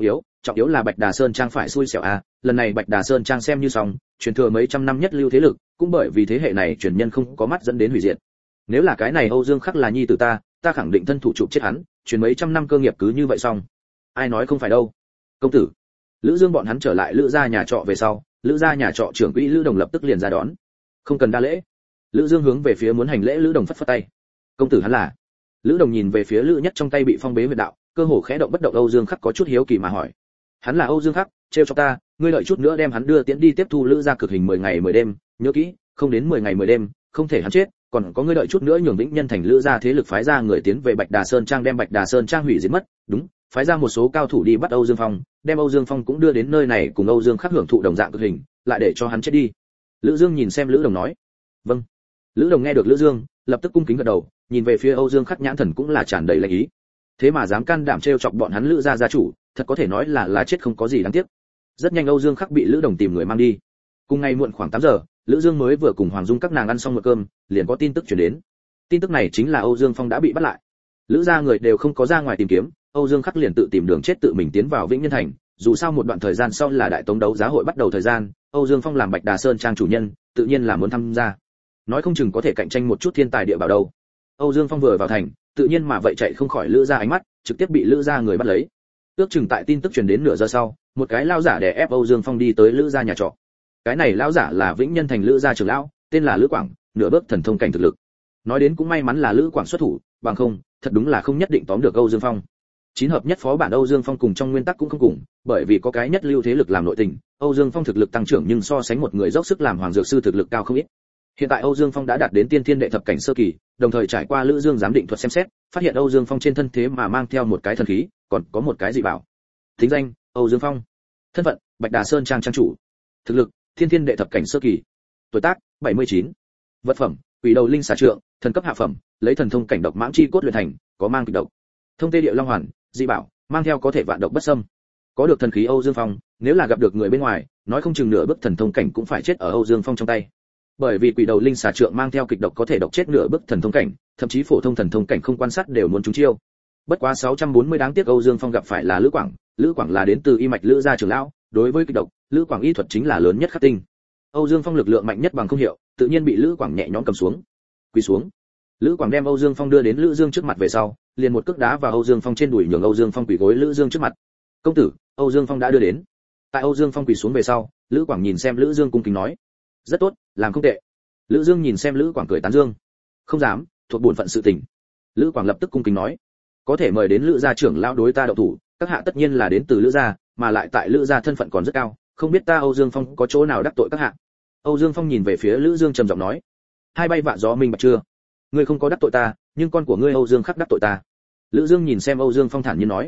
trọng yếu là Bạch Đà Sơn Trang phải xui xẻo à, lần này Bạch Đà Sơn Trang xem như xong, truyền thừa mấy trăm năm nhất lưu thế lực, cũng bởi vì thế hệ này truyền nhân không có mắt dẫn đến hủy diệt. Nếu là cái này Âu Dương Khắc là nhi tử ta khẳng định thân thủ chụp chết hắn, truyền mấy trăm năm cơ nghiệp cứ như vậy xong. Ai nói không phải đâu. Công tử. Lữ Dương bọn hắn trở lại Lữ gia nhà trọ về sau, Lữ gia nhà trọ trưởng quỹ Lữ Đồng lập tức liền ra đón. Không cần đa lễ. Lữ Dương hướng về phía muốn hành lễ Lữ Đồng phất phất tay. Công tử hắn là? Lữ Đồng nhìn về phía Lữ Nhất trong tay bị phong bế huyệt đạo, cơ hồ khẽ động bất động Âu Dương Khắc có chút hiếu kỳ mà hỏi. Hắn là Âu Dương Khắc, trêu cho ta, ngươi đợi chút nữa đem hắn đưa tiễn đi tiếp thu Lữ gia cực hình 10 ngày 10 đêm, nhớ kỹ, không đến 10 ngày 10 đêm, không thể hắn chết, còn có ngươi đợi chút nữa nhường Vĩnh Nhân thành Lữ gia thế lực phái ra người tiến về Bạch Đà Sơn Trang đem Bạch Đà Sơn Trang hủy diệt mất, đúng, phái ra một số cao thủ đi bắt Âu Dương Phong, đem Âu Dương Phong cũng đưa đến nơi này cùng Âu Dương Khắc hưởng thụ đồng dạng cực hình, lại để cho hắn chết đi. Lữ Dương nhìn xem Lữ Đồng nói. Vâng. Lữ Đồng nghe được Lữ Dương, lập tức cung kính gật đầu, nhìn về phía Âu Dương Khắc nhãn thần cũng là tràn đầy lạnh ý. Thế mà dám can đảm trêu chọc bọn hắn Lữ gia gia chủ, thật có thể nói là chết không có gì đáng tiếc. Rất nhanh Âu Dương Khắc bị Lữ Đồng tìm người mang đi. Cùng ngày muộn khoảng 8 giờ, Lữ Dương mới vừa cùng Hoàng Dung các nàng ăn xong bữa cơm, liền có tin tức truyền đến. Tin tức này chính là Âu Dương Phong đã bị bắt lại. Lữ gia người đều không có ra ngoài tìm kiếm, Âu Dương Khắc liền tự tìm đường chết tự mình tiến vào Vĩnh Nhân thành, dù sao một đoạn thời gian sau là đại tống đấu giá hội bắt đầu thời gian, Âu Dương Phong làm Bạch Đà Sơn Trang chủ nhân, tự nhiên là muốn tham gia. Nói không chừng có thể cạnh tranh một chút thiên tài địa bảo đâu. Âu Dương Phong vừa vào thành, tự nhiên mà vậy chạy không khỏi Lữ gia ánh mắt, trực tiếp bị Lữ gia người bắt lấy. Ước chừng tại tin tức truyền đến nửa giờ sau, một cái lão giả đè ép Âu Dương Phong đi tới Lữ gia nhà trọ. Cái này lão giả là Vĩnh Nhân thành Lữ gia trưởng lão, tên là Lữ Quảng, nửa bước thần thông cảnh thực lực. Nói đến cũng may mắn là Lữ Quảng xuất thủ, bằng không, thật đúng là không nhất định tóm được Âu Dương Phong. Chín hợp nhất phó bản Âu Dương Phong cùng trong nguyên tắc cũng không cùng, bởi vì có cái nhất lưu thế lực làm nội tình, Âu Dương Phong thực lực tăng trưởng nhưng so sánh một người dốc sức làm hoàng dược sư thực lực cao không ít. Hiện tại Âu Dương Phong đã đạt đến tiên thiên đệ thập cảnh sơ kỳ, đồng thời trải qua Lữ Dương giám định thuật xem xét, phát hiện Âu Dương Phong trên thân thế mà mang theo một cái thần khí, còn có một cái dị bảo. Thính danh: Âu Dương Phong. Thân phận: Bạch Đà Sơn Trang trang chủ. Thực lực: thiên thiên đệ thập cảnh sơ kỳ. Tuổi tác: 79. Vật phẩm: Quỷ đầu linh xà trượng, thần cấp hạ phẩm, lấy thần thông cảnh độc mãng chi cốt luyện thành, có mang kịch độc. Thông tê địa long hoàn, dị bảo, mang theo có thể vạn độc bất xâm. Có được thần khí Âu Dương Phong, nếu là gặp được người bên ngoài, nói không chừng nửa bước thần thông cảnh cũng phải chết ở Âu Dương Phong trong tay. Bởi vì quỷ đầu linh xà trượng mang theo kịch độc có thể độc chết nửa bước thần thông cảnh, thậm chí phổ thông thần thông cảnh không quan sát đều muốn trúng chiêu. Bất quá 640 đáng tiếc Âu Dương Phong gặp phải là Lữ Quảng, Lữ Quảng là đến từ y mạch Lữ gia trưởng lão, đối với kịch độc, Lữ Quảng y thuật chính là lớn nhất khắc tinh. Âu Dương Phong lực lượng mạnh nhất bằng không hiệu, tự nhiên bị Lữ Quảng nhẹ nhõm cầm xuống. Quỳ xuống. Lữ Quảng đem Âu Dương Phong đưa đến Lữ Dương trước mặt về sau, liền một cước đá vào Âu Dương Phong trên đùi nhường Âu Dương Phong quỳ gối Lữ Dương trước mặt. "Công tử, Âu Dương Phong đã đưa đến." Tại Âu Dương Phong quỳ xuống về sau, Lữ Quảng nhìn xem Lữ Dương cung kính nói: "Rất tốt, làm không tệ." Lữ Dương nhìn xem Lữ Quảng cười tán dương. "Không dám, thuộc bổn phận sự tình." Lữ Quảng lập tức cung kính nói: "Có thể mời đến Lữ gia trưởng lão đối ta động thủ, các hạ tất nhiên là đến từ Lữ gia, mà lại tại Lữ gia thân phận còn rất cao, không biết ta Âu Dương Phong có chỗ nào đắc tội các hạ." Âu Dương Phong nhìn về phía Lữ Dương trầm giọng nói: "Hai bay vạ gió minh bạch chưa? Ngươi không có đắc tội ta, nhưng con của ngươi Âu Dương Khắc đắc tội ta." Lữ Dương nhìn xem Âu Dương Phong thản nhiên nói.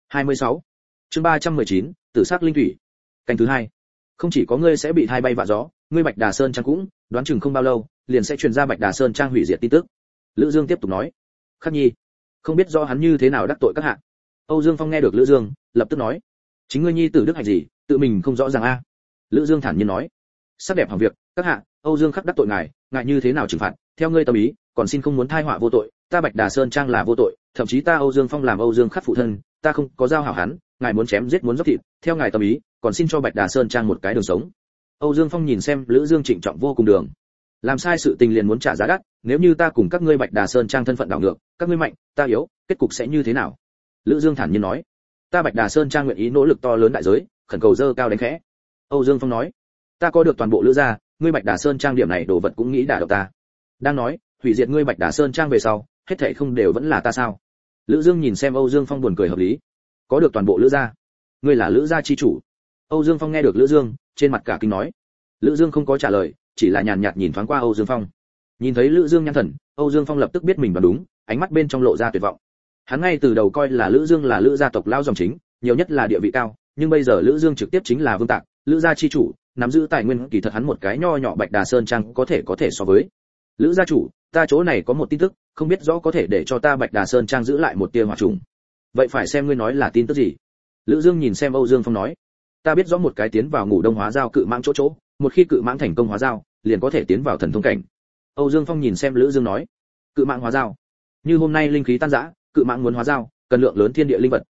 26. Chương 319, Tử sắc linh thủy. Canh thứ 2. Không chỉ có ngươi sẽ bị hai bay vạ gió, ngươi Bạch Đà Sơn Trang cũng, đoán chừng không bao lâu, liền sẽ truyền ra Bạch Đà Sơn Trang hủy diệt tin tức. Lữ Dương tiếp tục nói. Khắc Nhi, không biết rõ hắn như thế nào đắc tội các hạ. Âu Dương Phong nghe được Lữ Dương, lập tức nói. Chính ngươi nhi tử đức hạnh gì, tự mình không rõ ràng a. Lữ Dương thản nhiên nói. Sắc đẹp hỏng việc, các hạ, Âu Dương Khắc đắc tội ngài, ngài như thế nào trừng phạt, theo ngươi tâm ý, còn xin không muốn thai họa vô tội, ta Bạch Đà Sơn Trang là vô tội, thậm chí ta Âu Dương Phong làm Âu Dương Khắc phụ thân, ta không có giao hảo hắn, ngài muốn chém giết muốn dốc thịt, theo ngài tâm ý, còn xin cho Bạch Đà Sơn Trang một cái đường sống. Âu Dương Phong nhìn xem Lữ Dương trịnh trọng vô cùng đường. Làm sai sự tình liền muốn trả giá đắt, nếu như ta cùng các ngươi Bạch Đà Sơn Trang thân phận đảo ngược, các ngươi mạnh, ta yếu, kết cục sẽ như thế nào? Lữ Dương thản nhiên nói. Ta Bạch Đà Sơn Trang nguyện ý nỗ lực to lớn đại giới, khẩn cầu dơ cao đánh khẽ. Âu Dương Phong nói. Ta có được toàn bộ Lữ gia, ngươi Bạch Đà Sơn Trang điểm này đồ vật cũng nghĩ đả động ta. Đang nói, hủy diệt ngươi Bạch Đà Sơn Trang về sau, hết thảy không đều vẫn là ta sao? Lữ Dương nhìn xem Âu Dương Phong buồn cười hợp lý. Có được toàn bộ Lữ gia, ngươi là Lữ gia chi chủ. Âu Dương Phong nghe được Lữ Dương, trên mặt cả kinh nói. Lữ Dương không có trả lời, chỉ là nhàn nhạt nhìn thoáng qua Âu Dương Phong. Nhìn thấy Lữ Dương nhăn thần, Âu Dương Phong lập tức biết mình đoán đúng, ánh mắt bên trong lộ ra tuyệt vọng. Hắn ngay từ đầu coi là Lữ Dương là Lữ gia tộc lão dòng chính, nhiều nhất là địa vị cao, nhưng bây giờ Lữ Dương trực tiếp chính là vương tạc, Lữ gia chi chủ, nắm giữ tài nguyên, kỳ thật hắn một cái nho nhỏ Bạch Đà Sơn Trang có thể so với. Lữ gia chủ, ta chỗ này có một tin tức, không biết rõ có thể để cho ta Bạch Đà Sơn Trang giữ lại một tia hỏa trùng. Vậy phải xem ngươi nói là tin tức gì. Lữ Dương nhìn xem Âu Dương Phong nói, ta biết rõ một cái tiến vào ngủ đông hóa giao cự mãng chỗ, một khi cự mãng thành công hóa giao, liền có thể tiến vào thần thông cảnh. Âu Dương Phong nhìn xem Lữ Dương nói, cự mãng hóa giao, như hôm nay linh khí tan rã, cự mãng muốn hóa giao, cần lượng lớn thiên địa linh vật,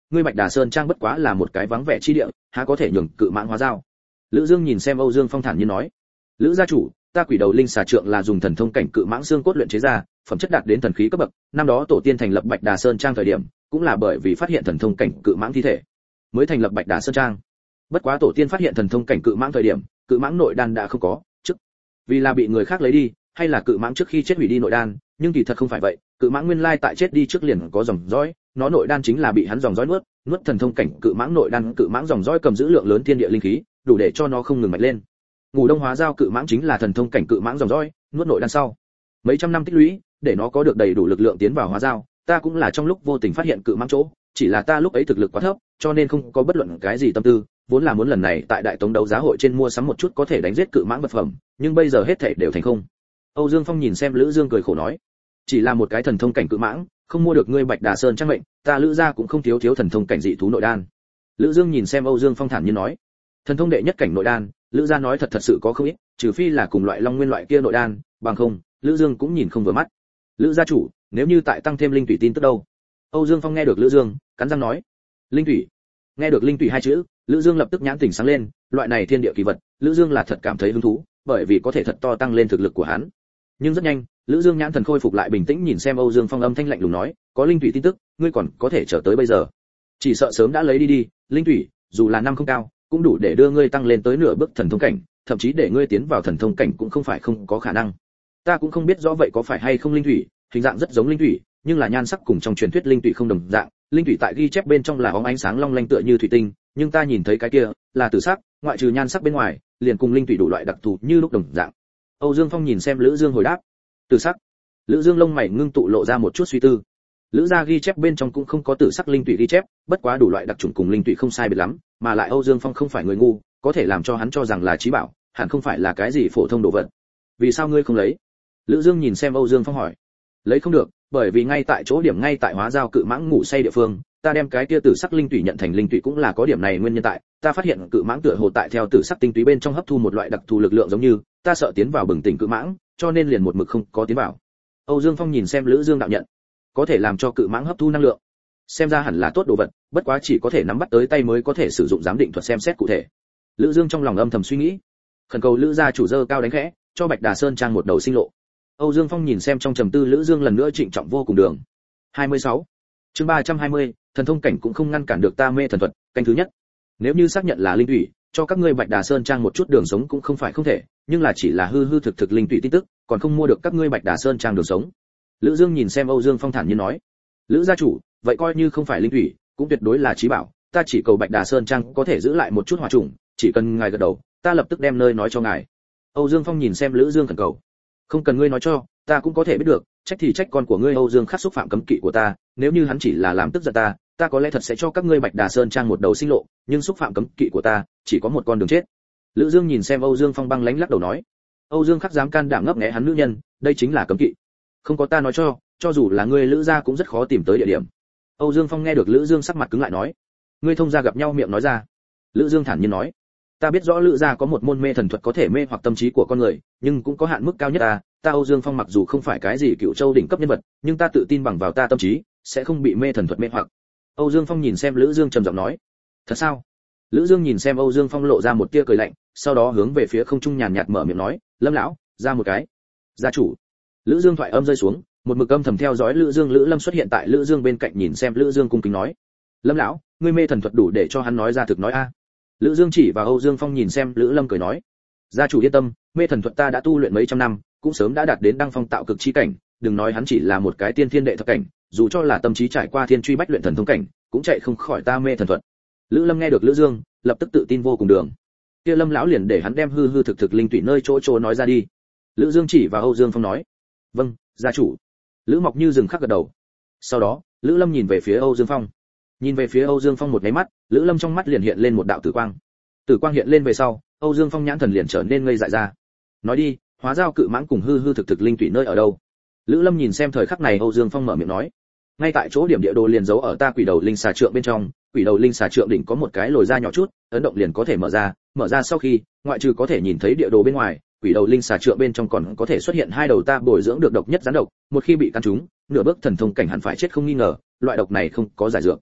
ngươi Bạch Đà Sơn Trang bất quá là một cái vắng vẻ chi địa, há có thể nhường cự mãng hóa dao. Lữ Dương nhìn xem Âu Dương Phong thản nhiên nói, Lữ gia chủ, ta quỷ đầu linh xà trượng là dùng thần thông cảnh cự mãng xương cốt luyện chế ra, phẩm chất đạt đến thần khí cấp bậc, năm đó tổ tiên thành lập Bạch Đà Sơn Trang thời điểm, cũng là bởi vì phát hiện thần thông cảnh cự mãng thi thể, mới thành lập Bạch Đà Sơn Trang. Bất quá tổ tiên phát hiện thần thông cảnh cự mãng thời điểm, cự mãng nội đan đã không có, trước vì là bị người khác lấy đi, hay là cự mãng trước khi chết hủy đi nội đan, nhưng kỳ thật không phải vậy, cự mãng nguyên lai tại chết đi trước liền có dòng dõi, nó nội đan chính là bị hắn dòng dõi nuốt thần thông cảnh cự mãng nội đan, cự mãng dòng dõi cầm giữ lượng lớn thiên địa linh khí, đủ để cho nó không ngừng mạnh lên. Ngủ đông hóa dao cự mãng chính là thần thông cảnh cự mãng dòng dõi, nuốt nội đan sau, mấy trăm năm tích lũy, để nó có được đầy đủ lực lượng tiến vào hóa dao, ta cũng là trong lúc vô tình phát hiện cự mãng chỗ, chỉ là ta lúc ấy thực lực quá thấp, cho nên không có bất luận cái gì tâm tư, vốn là muốn lần này tại đại tống đấu giá hội trên mua sắm một chút có thể đánh giết cự mãng vật phẩm, nhưng bây giờ hết thảy đều thành không. Âu Dương Phong nhìn xem Lữ Dương cười khổ nói, chỉ là một cái thần thông cảnh cự mãng, không mua được ngươi Bạch Đà Sơn Trang mệnh, ta Lữ gia cũng không thiếu thần thông cảnh dị thú nội đan. Lữ Dương nhìn xem Âu Dương Phong thản nhiên nói, thần thông đệ nhất cảnh nội đan, Lữ gia nói thật sự có không ít, trừ phi là cùng loại Long Nguyên loại kia nội đan, bằng không, Lữ Dương cũng nhìn không vừa mắt. Lữ gia chủ, nếu như tại tăng thêm linh thủy tin tức đâu? Âu Dương Phong nghe được Lữ Dương, cắn răng nói, linh thủy. Nghe được linh thủy hai chữ, Lữ Dương lập tức nhãn tỉnh sáng lên, loại này thiên địa kỳ vật, Lữ Dương là thật cảm thấy hứng thú, bởi vì có thể thật to tăng lên thực lực của hắn. Nhưng rất nhanh, Lữ Dương nhãn thần khôi phục lại bình tĩnh nhìn xem Âu Dương Phong âm thanh lạnh lùng nói, có linh thủy tin tức, ngươi còn có thể chờ tới bây giờ. Chỉ sợ sớm đã lấy đi, linh thủy, dù là năm không cao, cũng đủ để đưa ngươi tăng lên tới nửa bước thần thông cảnh, thậm chí để ngươi tiến vào thần thông cảnh cũng không phải không có khả năng. Ta cũng không biết rõ vậy có phải hay không linh thủy, hình dạng rất giống linh thủy, nhưng là nhan sắc cùng trong truyền thuyết linh thủy không đồng dạng, linh thủy tại ghi chép bên trong là óng ánh sáng long lanh tựa như thủy tinh, nhưng ta nhìn thấy cái kia là tử sắc, ngoại trừ nhan sắc bên ngoài, liền cùng linh thủy đủ loại đặc thù như lúc đồng dạng. Âu Dương Phong nhìn xem Lữ Dương hồi đáp, tử sắc. Lữ Dương lông mày ngưng tụ lộ ra một chút suy tư. Lữ gia ghi chép bên trong cũng không có tử sắc linh thủy ghi chép, bất quá đủ loại đặc chủng cùng linh thủy không sai biệt lắm, mà lại Âu Dương Phong không phải người ngu, có thể làm cho hắn cho rằng là chí bảo, hẳn không phải là cái gì phổ thông đồ vật. Vì sao ngươi không lấy? Lữ Dương nhìn xem Âu Dương Phong hỏi. Lấy không được, bởi vì ngay tại chỗ điểm ngay tại hóa dao cự mãng ngủ say địa phương, ta đem cái kia tử sắc linh thủy nhận thành linh thủy cũng là có điểm này nguyên nhân tại, ta phát hiện cự mãng tựa hồ tại theo tử sắc tinh túy bên trong hấp thu một loại đặc thù lực lượng giống như, ta sợ tiến vào bừng tỉnh cự mãng, cho nên liền một mực không có tiến vào. Âu Dương Phong nhìn xem Lữ Dương đạo nhận, có thể làm cho cự mãng hấp thu năng lượng, xem ra hẳn là tốt đồ vật, bất quá chỉ có thể nắm bắt tới tay mới có thể sử dụng giám định thuật xem xét cụ thể. Lữ Dương trong lòng âm thầm suy nghĩ, khẩn cầu Lữ gia chủ dơ cao đánh khẽ, cho Bạch Đà Sơn Trang một đầu sinh lộ. Âu Dương Phong nhìn xem trong trầm tư Lữ Dương lần nữa trịnh trọng vô cùng đường. 26. Chương 320, thần thông cảnh cũng không ngăn cản được ta mê thần thuật, canh thứ nhất. Nếu như xác nhận là linh thủy, cho các ngươi Bạch Đà Sơn Trang một chút đường sống cũng không phải không thể, nhưng là chỉ là hư thực linh thủy tin tức, còn không mua được các ngươi Bạch Đà Sơn Trang đường sống. Lữ Dương nhìn xem Âu Dương Phong thản nhiên nói, Lữ gia chủ, vậy coi như không phải linh thủy, cũng tuyệt đối là chí bảo, ta chỉ cầu Bạch Đà Sơn Trang có thể giữ lại một chút hỏa trùng, chỉ cần ngài gật đầu, ta lập tức đem nơi nói cho ngài. Âu Dương Phong nhìn xem Lữ Dương khẩn cầu, không cần ngươi nói cho, ta cũng có thể biết được, trách thì trách con của ngươi Âu Dương Khắc xúc phạm cấm kỵ của ta, nếu như hắn chỉ là làm tức giận ta, ta có lẽ thật sẽ cho các ngươi Bạch Đà Sơn Trang một đầu sinh lộ, nhưng xúc phạm cấm kỵ của ta, chỉ có một con đường chết. Lữ Dương nhìn xem Âu Dương Phong băng lãnh lắc đầu nói, Âu Dương Khắc dám can đảm ngấp nghé hắn nữ nhân, đây chính là cấm kỵ. Không có ta nói cho dù là ngươi Lữ gia cũng rất khó tìm tới địa điểm. Âu Dương Phong nghe được Lữ Dương sắc mặt cứng lại nói, ngươi thông gia gặp nhau miệng nói ra. Lữ Dương thản nhiên nói, ta biết rõ Lữ gia có một môn mê thần thuật có thể mê hoặc tâm trí của con người, nhưng cũng có hạn mức cao nhất ta Âu Dương Phong mặc dù không phải cái gì cựu châu đỉnh cấp nhân vật, nhưng ta tự tin bằng vào ta tâm trí, sẽ không bị mê thần thuật mê hoặc. Âu Dương Phong nhìn xem Lữ Dương trầm giọng nói, thật sao? Lữ Dương nhìn xem Âu Dương Phong lộ ra một tia cười lạnh, sau đó hướng về phía không trung nhàn nhạt mở miệng nói, Lâm lão, ra một cái. Gia chủ. Lữ Dương thoại âm rơi xuống, một mực âm thầm theo dõi Lữ Dương Lữ Lâm xuất hiện tại Lữ Dương bên cạnh nhìn xem Lữ Dương cung kính nói, Lâm lão, ngươi mê thần thuật đủ để cho hắn nói ra thực nói a. Lữ Dương chỉ vào Âu Dương Phong nhìn xem Lữ Lâm cười nói, gia chủ yên tâm, mê thần thuật ta đã tu luyện mấy trăm năm, cũng sớm đã đạt đến đăng phong tạo cực chi cảnh, đừng nói hắn chỉ là một cái tiên thiên đệ thập cảnh, dù cho là tâm trí trải qua thiên truy bách luyện thần thông cảnh, cũng chạy không khỏi ta mê thần thuật. Lữ Lâm nghe được Lữ Dương, lập tức tự tin vô cùng đường. Kia Lâm lão liền để hắn đem hư thực linh tụy nơi chỗ nói ra đi. Lữ Dương chỉ vào Âu Dương Phong nói, vâng, gia chủ. Lữ Mộc Như dừng khắc gật đầu. Sau đó, Lữ Lâm nhìn về phía Âu Dương Phong. Nhìn về phía Âu Dương Phong một cái mắt, Lữ Lâm trong mắt liền hiện lên một đạo tử quang. Tử quang hiện lên về sau, Âu Dương Phong nhãn thần liền trở nên ngây dại ra. Nói đi, hóa giao cự mãng cùng hư thực linh tụy nơi ở đâu? Lữ Lâm nhìn xem thời khắc này Âu Dương Phong mở miệng nói, ngay tại chỗ điểm địa đồ liền giấu ở ta quỷ đầu linh xà trượng bên trong, quỷ đầu linh xà trượng đỉnh có một cái lồi ra nhỏ chút, ấn động liền có thể mở ra sau khi, ngoại trừ có thể nhìn thấy địa đồ bên ngoài, quỷ đầu linh xà trượng bên trong còn có thể xuất hiện hai đầu ta bồi dưỡng được độc nhất gián độc, một khi bị căn trúng, nửa bước thần thông cảnh hẳn phải chết không nghi ngờ, loại độc này không có giải dược.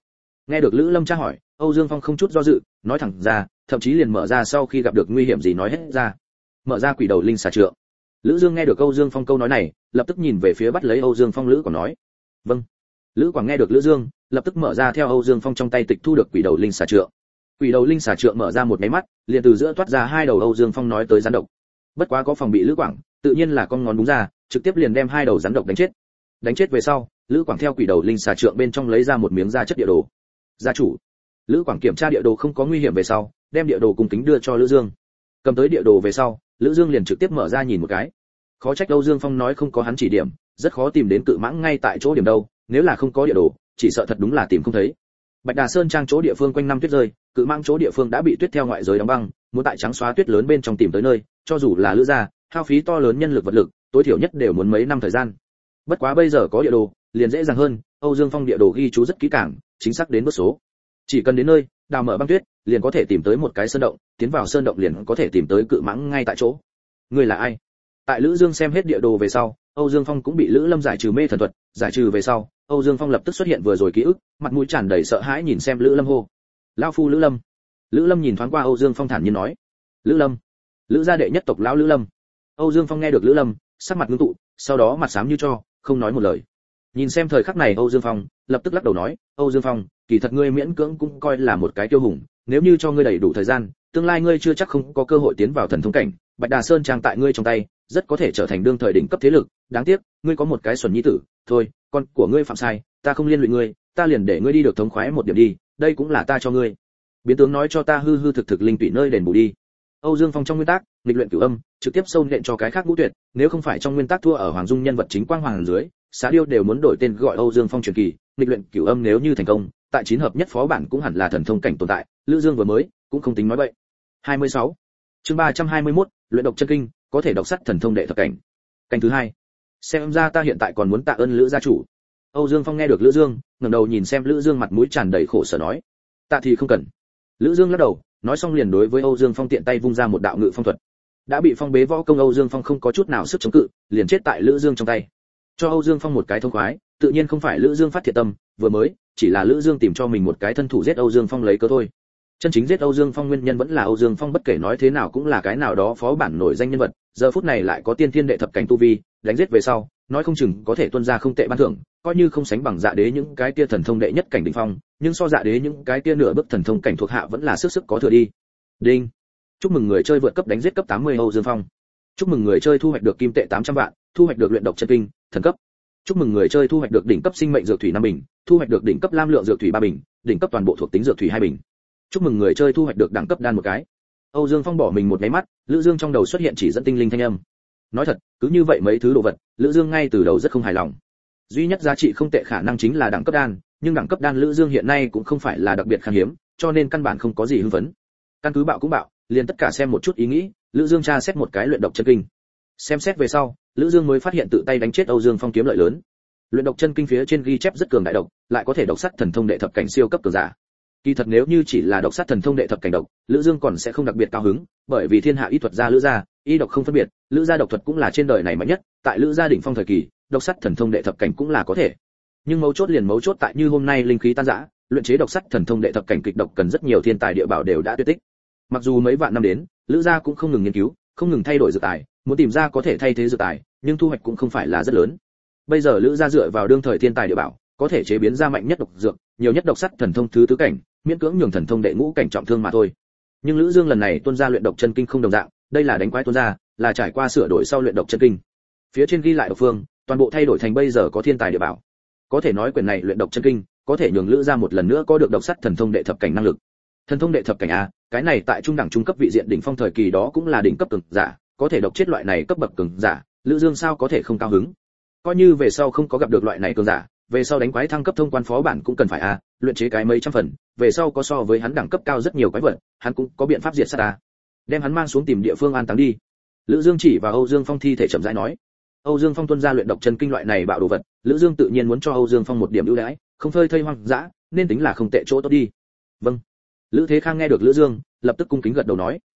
Nghe được Lữ Lâm tra hỏi, Âu Dương Phong không chút do dự, nói thẳng ra, thậm chí liền mở ra sau khi gặp được nguy hiểm gì nói hết ra. Mở ra quỷ đầu linh xà trượng. Lữ Dương nghe được Âu Dương Phong câu nói này, lập tức nhìn về phía bắt lấy Âu Dương Phong Lữ Quảng nói. Vâng. Lữ Quảng nghe được Lữ Dương, lập tức mở ra theo Âu Dương Phong trong tay tịch thu được quỷ đầu linh xà trượng. Quỷ đầu linh xà trượng mở ra một cái mắt, liền từ giữa toát ra hai đầu Âu Dương Phong nói tới rắn độc. Bất quá có phòng bị Lữ Quảng, tự nhiên là con ngón đúng ra, trực tiếp liền đem hai đầu rắn độc đánh chết. Đánh chết về sau, Lữ Quảng theo quỷ đầu linh xà trượng bên trong lấy ra một miếng da chất địa đồ. Gia chủ. Lữ Quảng kiểm tra địa đồ không có nguy hiểm về sau, đem địa đồ cung kính đưa cho Lữ Dương. Cầm tới địa đồ về sau, Lữ Dương liền trực tiếp mở ra nhìn một cái. Khó trách Âu Dương Phong nói không có hắn chỉ điểm, rất khó tìm đến cự mãng ngay tại chỗ điểm đâu, nếu là không có địa đồ, chỉ sợ thật đúng là tìm không thấy. Bạch Đà Sơn trang chỗ địa phương quanh năm tuyết rơi, cự mãng chỗ địa phương đã bị tuyết theo ngoại giới đóng băng, muốn tại trắng xóa tuyết lớn bên trong tìm tới nơi, cho dù là Lữ gia, hao phí to lớn nhân lực vật lực, tối thiểu nhất đều muốn mấy năm thời gian. Bất quá bây giờ có địa đồ, liền dễ dàng hơn, Âu Dương Phong địa đồ ghi chú rất kỹ càng, chính xác đến bước số. Chỉ cần đến nơi, đào mở băng tuyết, liền có thể tìm tới một cái sơn động, tiến vào sơn động liền có thể tìm tới cự mãng ngay tại chỗ. Ngươi là ai? Tại Lữ Dương xem hết địa đồ về sau, Âu Dương Phong cũng bị Lữ Lâm giải trừ mê thần thuật, giải trừ về sau, Âu Dương Phong lập tức xuất hiện vừa rồi ký ức, mặt mũi tràn đầy sợ hãi nhìn xem Lữ Lâm hô: "Lão phu Lữ Lâm." Lữ Lâm nhìn thoáng qua Âu Dương Phong thản nhiên nói: "Lữ Lâm, Lữ gia đệ nhất tộc lão Lữ Lâm." Âu Dương Phong nghe được Lữ Lâm, sắc mặt ngưng tụ, sau đó mặt xám như tro, không nói một lời. Nhìn xem thời khắc này Âu Dương Phong, lập tức lắc đầu nói: "Âu Dương Phong, kỳ thật ngươi miễn cưỡng cũng coi là một cái tiêu hùng, nếu như cho ngươi đầy đủ thời gian, tương lai ngươi chưa chắc không có cơ hội tiến vào thần thông cảnh, Bạch Đà Sơn trang tại ngươi trong tay, rất có thể trở thành đương thời đỉnh cấp thế lực, đáng tiếc, ngươi có một cái xuẩn nhi tử, thôi, con của ngươi phạm sai, ta không liên lụy ngươi, ta liền để ngươi đi được thống khoái một điểm đi, đây cũng là ta cho ngươi. Biến tướng nói cho ta hư hư thực thực linh tụy nơi đền bù đi." Âu Dương Phong trong nguyên tắc, nghịch luyện cửu âm, trực tiếp sâu nện cho cái khác ngũ tuyệt, nếu không phải trong nguyên tắc thua ở Hoàng Dung nhân vật chính quang hoàng dưới, Xá Điêu đều muốn đổi tên gọi Âu Dương Phong truyền kỳ, nghịch luyện cửu âm nếu như thành công, tại chín hợp nhất phó bản cũng hẳn là thần thông cảnh tồn tại, Lữ Dương vừa mới cũng không tính nói bậy. 26. Chương 321, luyện độc chân kinh, có thể độc sắt thần thông đệ thập cảnh. Cảnh thứ hai. Xem ra ta hiện tại còn muốn tạ ơn Lữ gia chủ. Âu Dương Phong nghe được Lữ Dương, ngẩng đầu nhìn xem Lữ Dương mặt mũi tràn đầy khổ sở nói: "Tạ thì không cần." Lữ Dương lắc đầu, nói xong liền đối với Âu Dương Phong tiện tay vung ra một đạo ngự phong thuật. Đã bị phong bế võ công Âu Dương Phong không có chút nào sức chống cự, liền chết tại Lữ Dương trong tay. Cho Âu Dương Phong một cái thông khoái, tự nhiên không phải Lữ Dương phát thiện tâm, vừa mới, chỉ là Lữ Dương tìm cho mình một cái thân thủ giết Âu Dương Phong lấy cớ thôi. Chân chính giết Âu Dương Phong nguyên nhân vẫn là Âu Dương Phong bất kể nói thế nào cũng là cái nào đó phó bản nổi danh nhân vật, giờ phút này lại có tiên thiên đệ thập cảnh tu vi, đánh giết về sau, nói không chừng có thể tuân ra không tệ ban thưởng, coi như không sánh bằng Dạ Đế những cái kia thần thông đệ nhất cảnh đỉnh phong, nhưng so Dạ Đế những cái kia nửa bước thần thông cảnh thuộc hạ vẫn là sức có thừa đi. Đinh. Chúc mừng người chơi vượt cấp đánh giết cấp 80 Âu Dương Phong. Chúc mừng người chơi thu hoạch được kim tệ 800 vạn, thu hoạch được luyện độc chân kinh, thần cấp. Chúc mừng người chơi thu hoạch được đỉnh cấp sinh mệnh dược thủy 5 bình, thu hoạch được đỉnh cấp lam lượng dược thủy 3 bình, đỉnh cấp toàn bộ thuộc tính dược thủy 2 bình. Chúc mừng người chơi thu hoạch được đẳng cấp đan một cái. Âu Dương Phong bỏ mình một cái mắt, Lữ Dương trong đầu xuất hiện chỉ dẫn tinh linh thanh âm. Nói thật, cứ như vậy mấy thứ đồ vật, Lữ Dương ngay từ đầu rất không hài lòng. Duy nhất giá trị không tệ khả năng chính là đẳng cấp đan, nhưng đẳng cấp đan Lữ Dương hiện nay cũng không phải là đặc biệt khan hiếm, cho nên căn bản không có gì hưng phấn. Căn cứ bạo cũng bạo, liền tất cả xem một chút ý nghĩ, Lữ Dương tra xét một cái luyện độc chân kinh. Xem xét về sau, Lữ Dương mới phát hiện tự tay đánh chết Âu Dương Phong kiếm lợi lớn. Luyện độc chân kinh phía trên ghi chép rất cường đại độc, lại có thể độc sát thần thông đệ thập cảnh siêu cấp cường giả. Kỳ thật nếu như chỉ là độc sát thần thông đệ thập cảnh độc, Lữ Dương còn sẽ không đặc biệt cao hứng, bởi vì thiên hạ y thuật gia Lữ gia, y độc không phân biệt, Lữ gia độc thuật cũng là trên đời này mạnh nhất, tại Lữ gia đỉnh phong thời kỳ, độc sát thần thông đệ thập cảnh cũng là có thể. Nhưng mấu chốt tại như hôm nay linh khí tan rã, luyện chế độc sát thần thông đệ thập cảnh kịch độc cần rất nhiều thiên tài địa bảo đều đã tuyệt tích. Mặc dù mấy vạn năm đến, Lữ gia cũng không ngừng nghiên cứu, không ngừng thay đổi dược tài, muốn tìm ra có thể thay thế dược tài, nhưng thu hoạch cũng không phải là rất lớn. Bây giờ Lữ gia dựa vào đương thời thiên tài địa bảo, có thể chế biến ra mạnh nhất độc dược, nhiều nhất độc sắt thần thông thứ tứ cảnh, miễn cưỡng nhường thần thông đệ ngũ cảnh trọng thương mà thôi. Nhưng Lữ Dương lần này tuân ra luyện độc chân kinh không đồng dạng, đây là đánh quái tuân ra, là trải qua sửa đổi sau luyện độc chân kinh. Phía trên ghi lại độc phương, toàn bộ thay đổi thành bây giờ có thiên tài địa bảo. Có thể nói quyển này luyện độc chân kinh, có thể nhường Lữ gia một lần nữa có được độc sắt thần thông đệ thập cảnh năng lực. Thần thông đệ thập cảnh a, cái này tại trung đẳng trung cấp vị diện đỉnh phong thời kỳ đó cũng là đỉnh cấp cường giả, có thể độc chết loại này cấp bậc cường giả, Lữ Dương sao có thể không cao hứng. Coi như về sau không có gặp được loại này cường giả, về sau đánh quái thăng cấp thông quan phó bản cũng cần phải a, luyện chế cái mấy trăm phần, về sau có so với hắn đẳng cấp cao rất nhiều quái vật, hắn cũng có biện pháp diệt sát ta. Đem hắn mang xuống tìm địa phương an táng đi. Lữ Dương chỉ vào Âu Dương Phong thi thể chậm rãi nói. Âu Dương Phong tuân ra luyện độc chân kinh loại này bạo đồ vật, Lữ Dương tự nhiên muốn cho Âu Dương Phong một điểm ưu đãi, không phơi thây hoang dã, nên tính là không tệ chỗ tốt đi. Vâng. Lữ Thế Khang nghe được Lữ Dương, lập tức cung kính gật đầu nói.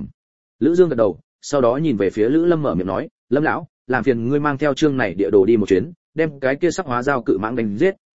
Lữ Dương gật đầu, sau đó nhìn về phía Lữ Lâm mở miệng nói, Lâm lão, làm phiền ngươi mang theo chương này địa đồ đi một chuyến, đem cái kia sắc hóa giao cự mãng đánh giết,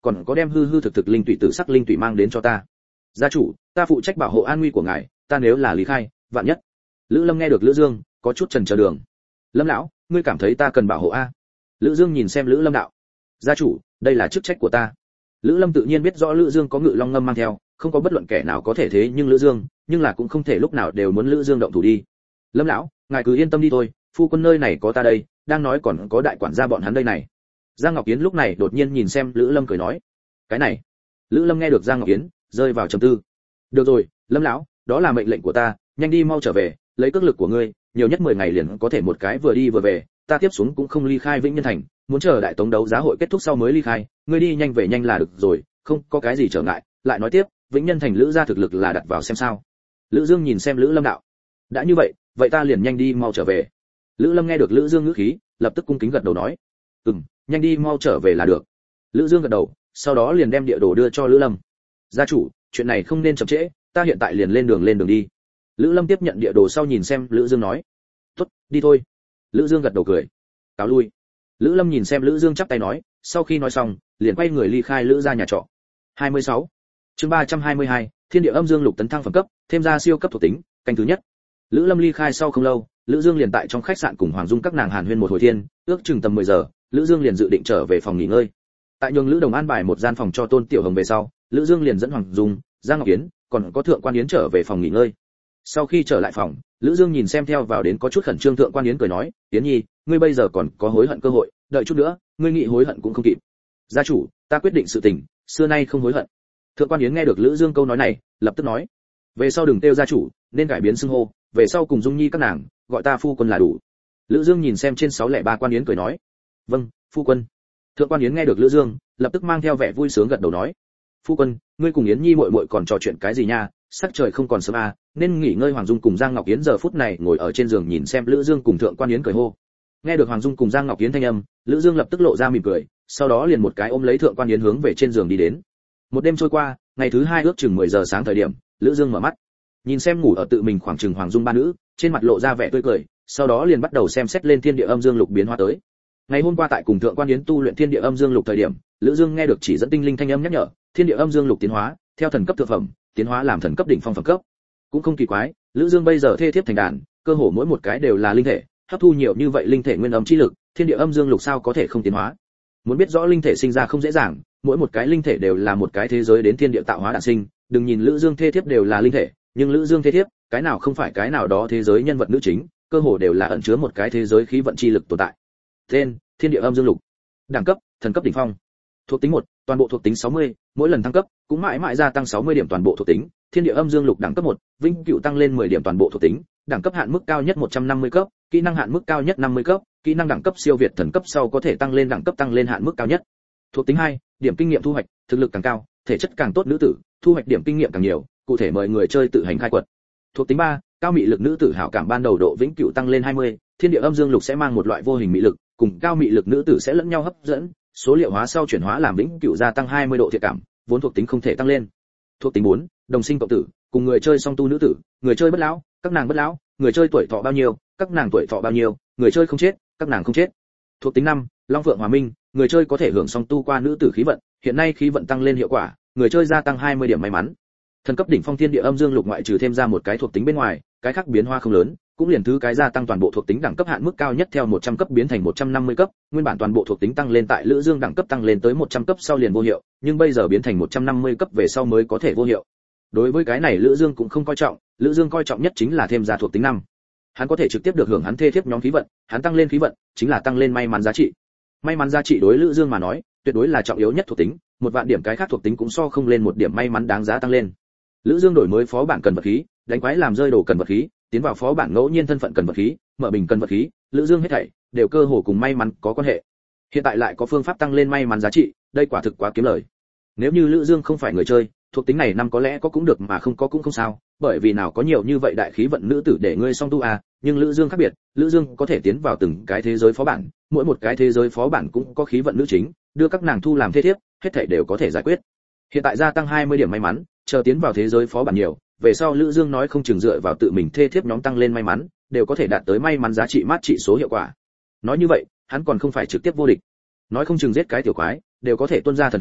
còn có đem hư hư thực thực linh tụy tử sắc linh tụy mang đến cho ta. Gia chủ, ta phụ trách bảo hộ an nguy của ngài, ta nếu là lý khai, vạn nhất. Lữ Lâm nghe được Lữ Dương, có chút chần chờ đường. Lâm lão, ngươi cảm thấy ta cần bảo hộ a? Lữ Dương nhìn xem Lữ Lâm đạo. Gia chủ, đây là chức trách của ta. Lữ Lâm tự nhiên biết rõ Lữ Dương có Ngự Long ngâm mang theo, không có bất luận kẻ nào có thể thế nhưng Lữ Dương, nhưng là cũng không thể lúc nào đều muốn Lữ Dương động thủ đi. Lâm lão, ngài cứ yên tâm đi thôi, phu quân nơi này có ta đây, đang nói còn có đại quản gia bọn hắn đây này. Giang Ngọc Yến lúc này đột nhiên nhìn xem Lữ Lâm cười nói. Cái này. Lữ Lâm nghe được Giang Ngọc Yến, rơi vào trầm tư. Được rồi, Lâm lão, đó là mệnh lệnh của ta, nhanh đi mau trở về, lấy cước lực của ngươi, nhiều nhất 10 ngày liền có thể một cái vừa đi vừa về, ta tiếp xuống cũng không ly khai Vĩnh Nhân Thành, muốn chờ đại tống đấu giá hội kết thúc sau mới ly khai, ngươi đi nhanh về nhanh là được rồi, không có cái gì trở ngại. Lại nói tiếp, Vĩnh Nhân Thành Lữ gia thực lực là đặt vào xem sao. Lữ Dương nhìn xem Lữ Lâm đạo. Đã như vậy, vậy ta liền nhanh đi mau trở về. Lữ Lâm nghe được Lữ Dương ngữ khí, lập tức cung kính gật đầu nói. Nhanh đi mau trở về là được. Lữ Dương gật đầu, sau đó liền đem địa đồ đưa cho Lữ Lâm. Gia chủ, chuyện này không nên chậm trễ, ta hiện tại liền lên đường đi. Lữ Lâm tiếp nhận địa đồ sau nhìn xem Lữ Dương nói. Tốt, đi thôi. Lữ Dương gật đầu cười. Cáo lui. Lữ Lâm nhìn xem Lữ Dương chắp tay nói, sau khi nói xong, liền quay người ly khai Lữ gia nhà trọ. 26. Chương 322, Thiên địa âm dương lục tấn thăng phẩm cấp, thêm ra siêu cấp thuộc tính, canh thứ nhất. Lữ Lâm ly khai sau không lâu, Lữ Dương liền tại trong khách sạn cùng Hoàng Dung các nàng hàn huyên một hồi thiên, ước chừng tầm 10 giờ, Lữ Dương liền dự định trở về phòng nghỉ ngơi. Tại nhường Lữ Đồng an bài một gian phòng cho Tôn Tiểu Hồng về sau, Lữ Dương liền dẫn Hoàng Dung, Giang Ngọc Yến, còn có Thượng Quan Yến trở về phòng nghỉ ngơi. Sau khi trở lại phòng, Lữ Dương nhìn xem theo vào đến có chút khẩn trương Thượng Quan Yến cười nói, Yến Nhi, ngươi bây giờ còn có hối hận cơ hội, đợi chút nữa, ngươi nghĩ hối hận cũng không kịp. Gia chủ, ta quyết định sự tình, xưa nay không hối hận. Thượng Quan Yến nghe được Lữ Dương câu nói này, lập tức nói, về sau đừng kêu gia chủ, nên cải biến xưng hô, về sau cùng Dung Nhi các nàng, gọi ta phu quân là đủ. Lữ Dương nhìn xem trên 603 Quan Yến cười nói, vâng, phu quân. Thượng Quan Yến nghe được Lữ Dương, lập tức mang theo vẻ vui sướng gật đầu nói, phu quân, ngươi cùng Yến Nhi muội muội còn trò chuyện cái gì nha, sắc trời không còn sớm à, nên nghỉ ngơi. Hoàng Dung cùng Giang Ngọc Yến giờ phút này ngồi ở trên giường nhìn xem Lữ Dương cùng Thượng Quan Yến cười hô. Nghe được Hoàng Dung cùng Giang Ngọc Yến thanh âm, Lữ Dương lập tức lộ ra mỉm cười, sau đó liền một cái ôm lấy Thượng Quan Yến hướng về trên giường đi đến. Một đêm trôi qua, ngày thứ 2 ước chừng 10 giờ sáng thời điểm, Lữ Dương mở mắt, nhìn xem ngủ ở tự mình khoảng chừng Hoàng Dung ba nữ, trên mặt lộ ra vẻ tươi cười, sau đó liền bắt đầu xem xét lên thiên địa âm dương lục biến hóa tới. Ngày hôm qua tại cùng Thượng Quan Yến tu luyện thiên địa âm dương lục thời điểm, Lữ Dương nghe được chỉ dẫn tinh linh thanh âm nhắc nhở, thiên địa âm dương lục tiến hóa, theo thần cấp thượng phẩm, tiến hóa làm thần cấp đỉnh phong phẩm cấp. Cũng không kỳ quái, Lữ Dương bây giờ thê thiếp thành đàn, cơ hồ mỗi một cái đều là linh thể, hấp thu nhiều như vậy linh thể nguyên âm chi lực, thiên địa âm dương lục sao có thể không tiến hóa. Muốn biết rõ linh thể sinh ra không dễ dàng, mỗi một cái linh thể đều là một cái thế giới đến thiên địa tạo hóa đản sinh, đừng nhìn Lữ Dương thê thiếp đều là linh thể, nhưng Lữ Dương thê thiếp, cái nào không phải cái nào đó thế giới nhân vật nữ chính, cơ hồ đều là ẩn chứa một cái thế giới khí vận chi lực tồn tại. Tên: Thiên địa âm dương lục. Đẳng cấp: thần cấp đỉnh phong. Thuộc tính 1, toàn bộ thuộc tính 60, mỗi lần thăng cấp cũng mãi mãi gia tăng 60 điểm toàn bộ thuộc tính. Thiên địa âm dương lục đẳng cấp 1, vĩnh cửu tăng lên 10 điểm toàn bộ thuộc tính, đẳng cấp hạn mức cao nhất 150 cấp, kỹ năng hạn mức cao nhất 50 cấp, kỹ năng đẳng cấp siêu việt thần cấp sau có thể tăng lên đẳng cấp tăng lên hạn mức cao nhất. Thuộc tính 2, điểm kinh nghiệm thu hoạch, thực lực càng cao, thể chất càng tốt nữ tử, thu hoạch điểm kinh nghiệm càng nhiều, cụ thể mời người chơi tự hành khai quật. Thuộc tính 3, cao mị lực nữ tử hảo cảm ban đầu độ vĩnh cửu tăng lên 20, thiên địa âm dương lục sẽ mang một loại vô hình mị lực, cùng cao mị lực nữ tử sẽ lẫn nhau hấp dẫn, số liệu hóa sau chuyển hóa làm vĩnh cửu gia tăng 20 độ thiện cảm, vốn thuộc tính không thể tăng lên. Thuộc tính 4, đồng sinh cộng tử, cùng người chơi song tu nữ tử, người chơi bất lão, các nàng bất lão, người chơi tuổi thọ bao nhiêu, các nàng tuổi thọ bao nhiêu, người chơi không chết, các nàng không chết. Thuộc tính 5, long phượng hòa minh, người chơi có thể hưởng song tu qua nữ tử khí vận, hiện nay khí vận tăng lên hiệu quả, người chơi gia tăng 20 điểm may mắn. Thần cấp đỉnh phong thiên địa âm dương lục ngoại trừ thêm ra một cái thuộc tính bên ngoài, cái khác biến hóa không lớn, cũng liền thứ cái gia tăng toàn bộ thuộc tính đẳng cấp hạn mức cao nhất theo 100 cấp biến thành 150 cấp, nguyên bản toàn bộ thuộc tính tăng lên tại Lữ Dương đẳng cấp tăng lên tới 100 cấp sau liền vô hiệu, nhưng bây giờ biến thành 150 cấp về sau mới có thể vô hiệu. Đối với cái này Lữ Dương cũng không coi trọng, Lữ Dương coi trọng nhất chính là thêm ra thuộc tính 5. Hắn có thể trực tiếp được hưởng hắn thê thiếp nhóm khí vận, hắn tăng lên khí vận, chính là tăng lên may mắn giá trị. May mắn giá trị đối Lữ Dương mà nói, tuyệt đối là trọng yếu nhất thuộc tính, 1 vạn điểm cái khác thuộc tính cũng so không lên 1 điểm may mắn đáng giá tăng lên. Lữ Dương đổi mới phó bản cần vật khí, đánh quái làm rơi đồ cần vật khí, tiến vào phó bản ngẫu nhiên thân phận cần vật khí, mở bình cần vật khí, Lữ Dương hết thảy đều cơ hồ cùng may mắn có quan hệ. Hiện tại lại có phương pháp tăng lên may mắn giá trị, đây quả thực quá kiếm lời. Nếu như Lữ Dương không phải người chơi, thuộc tính này năm có lẽ có cũng được mà không có cũng không sao, bởi vì nào có nhiều như vậy đại khí vận nữ tử để ngươi song tu à, nhưng Lữ Dương khác biệt, Lữ Dương có thể tiến vào từng cái thế giới phó bản, mỗi một cái thế giới phó bản cũng có khí vận nữ chính, đưa các nàng thu làm thế thiếp, hết thảy đều có thể giải quyết. Hiện tại gia tăng 20 điểm may mắn, chờ tiến vào thế giới phó bản nhiều, về sau Lữ Dương nói không chừng dựa vào tự mình thê thiếp nhóm tăng lên may mắn, đều có thể đạt tới may mắn giá trị mát trị số hiệu quả. Nói như vậy, hắn còn không phải trực tiếp vô địch. Nói không chừng giết cái tiểu quái, đều có thể tuôn ra thần khí,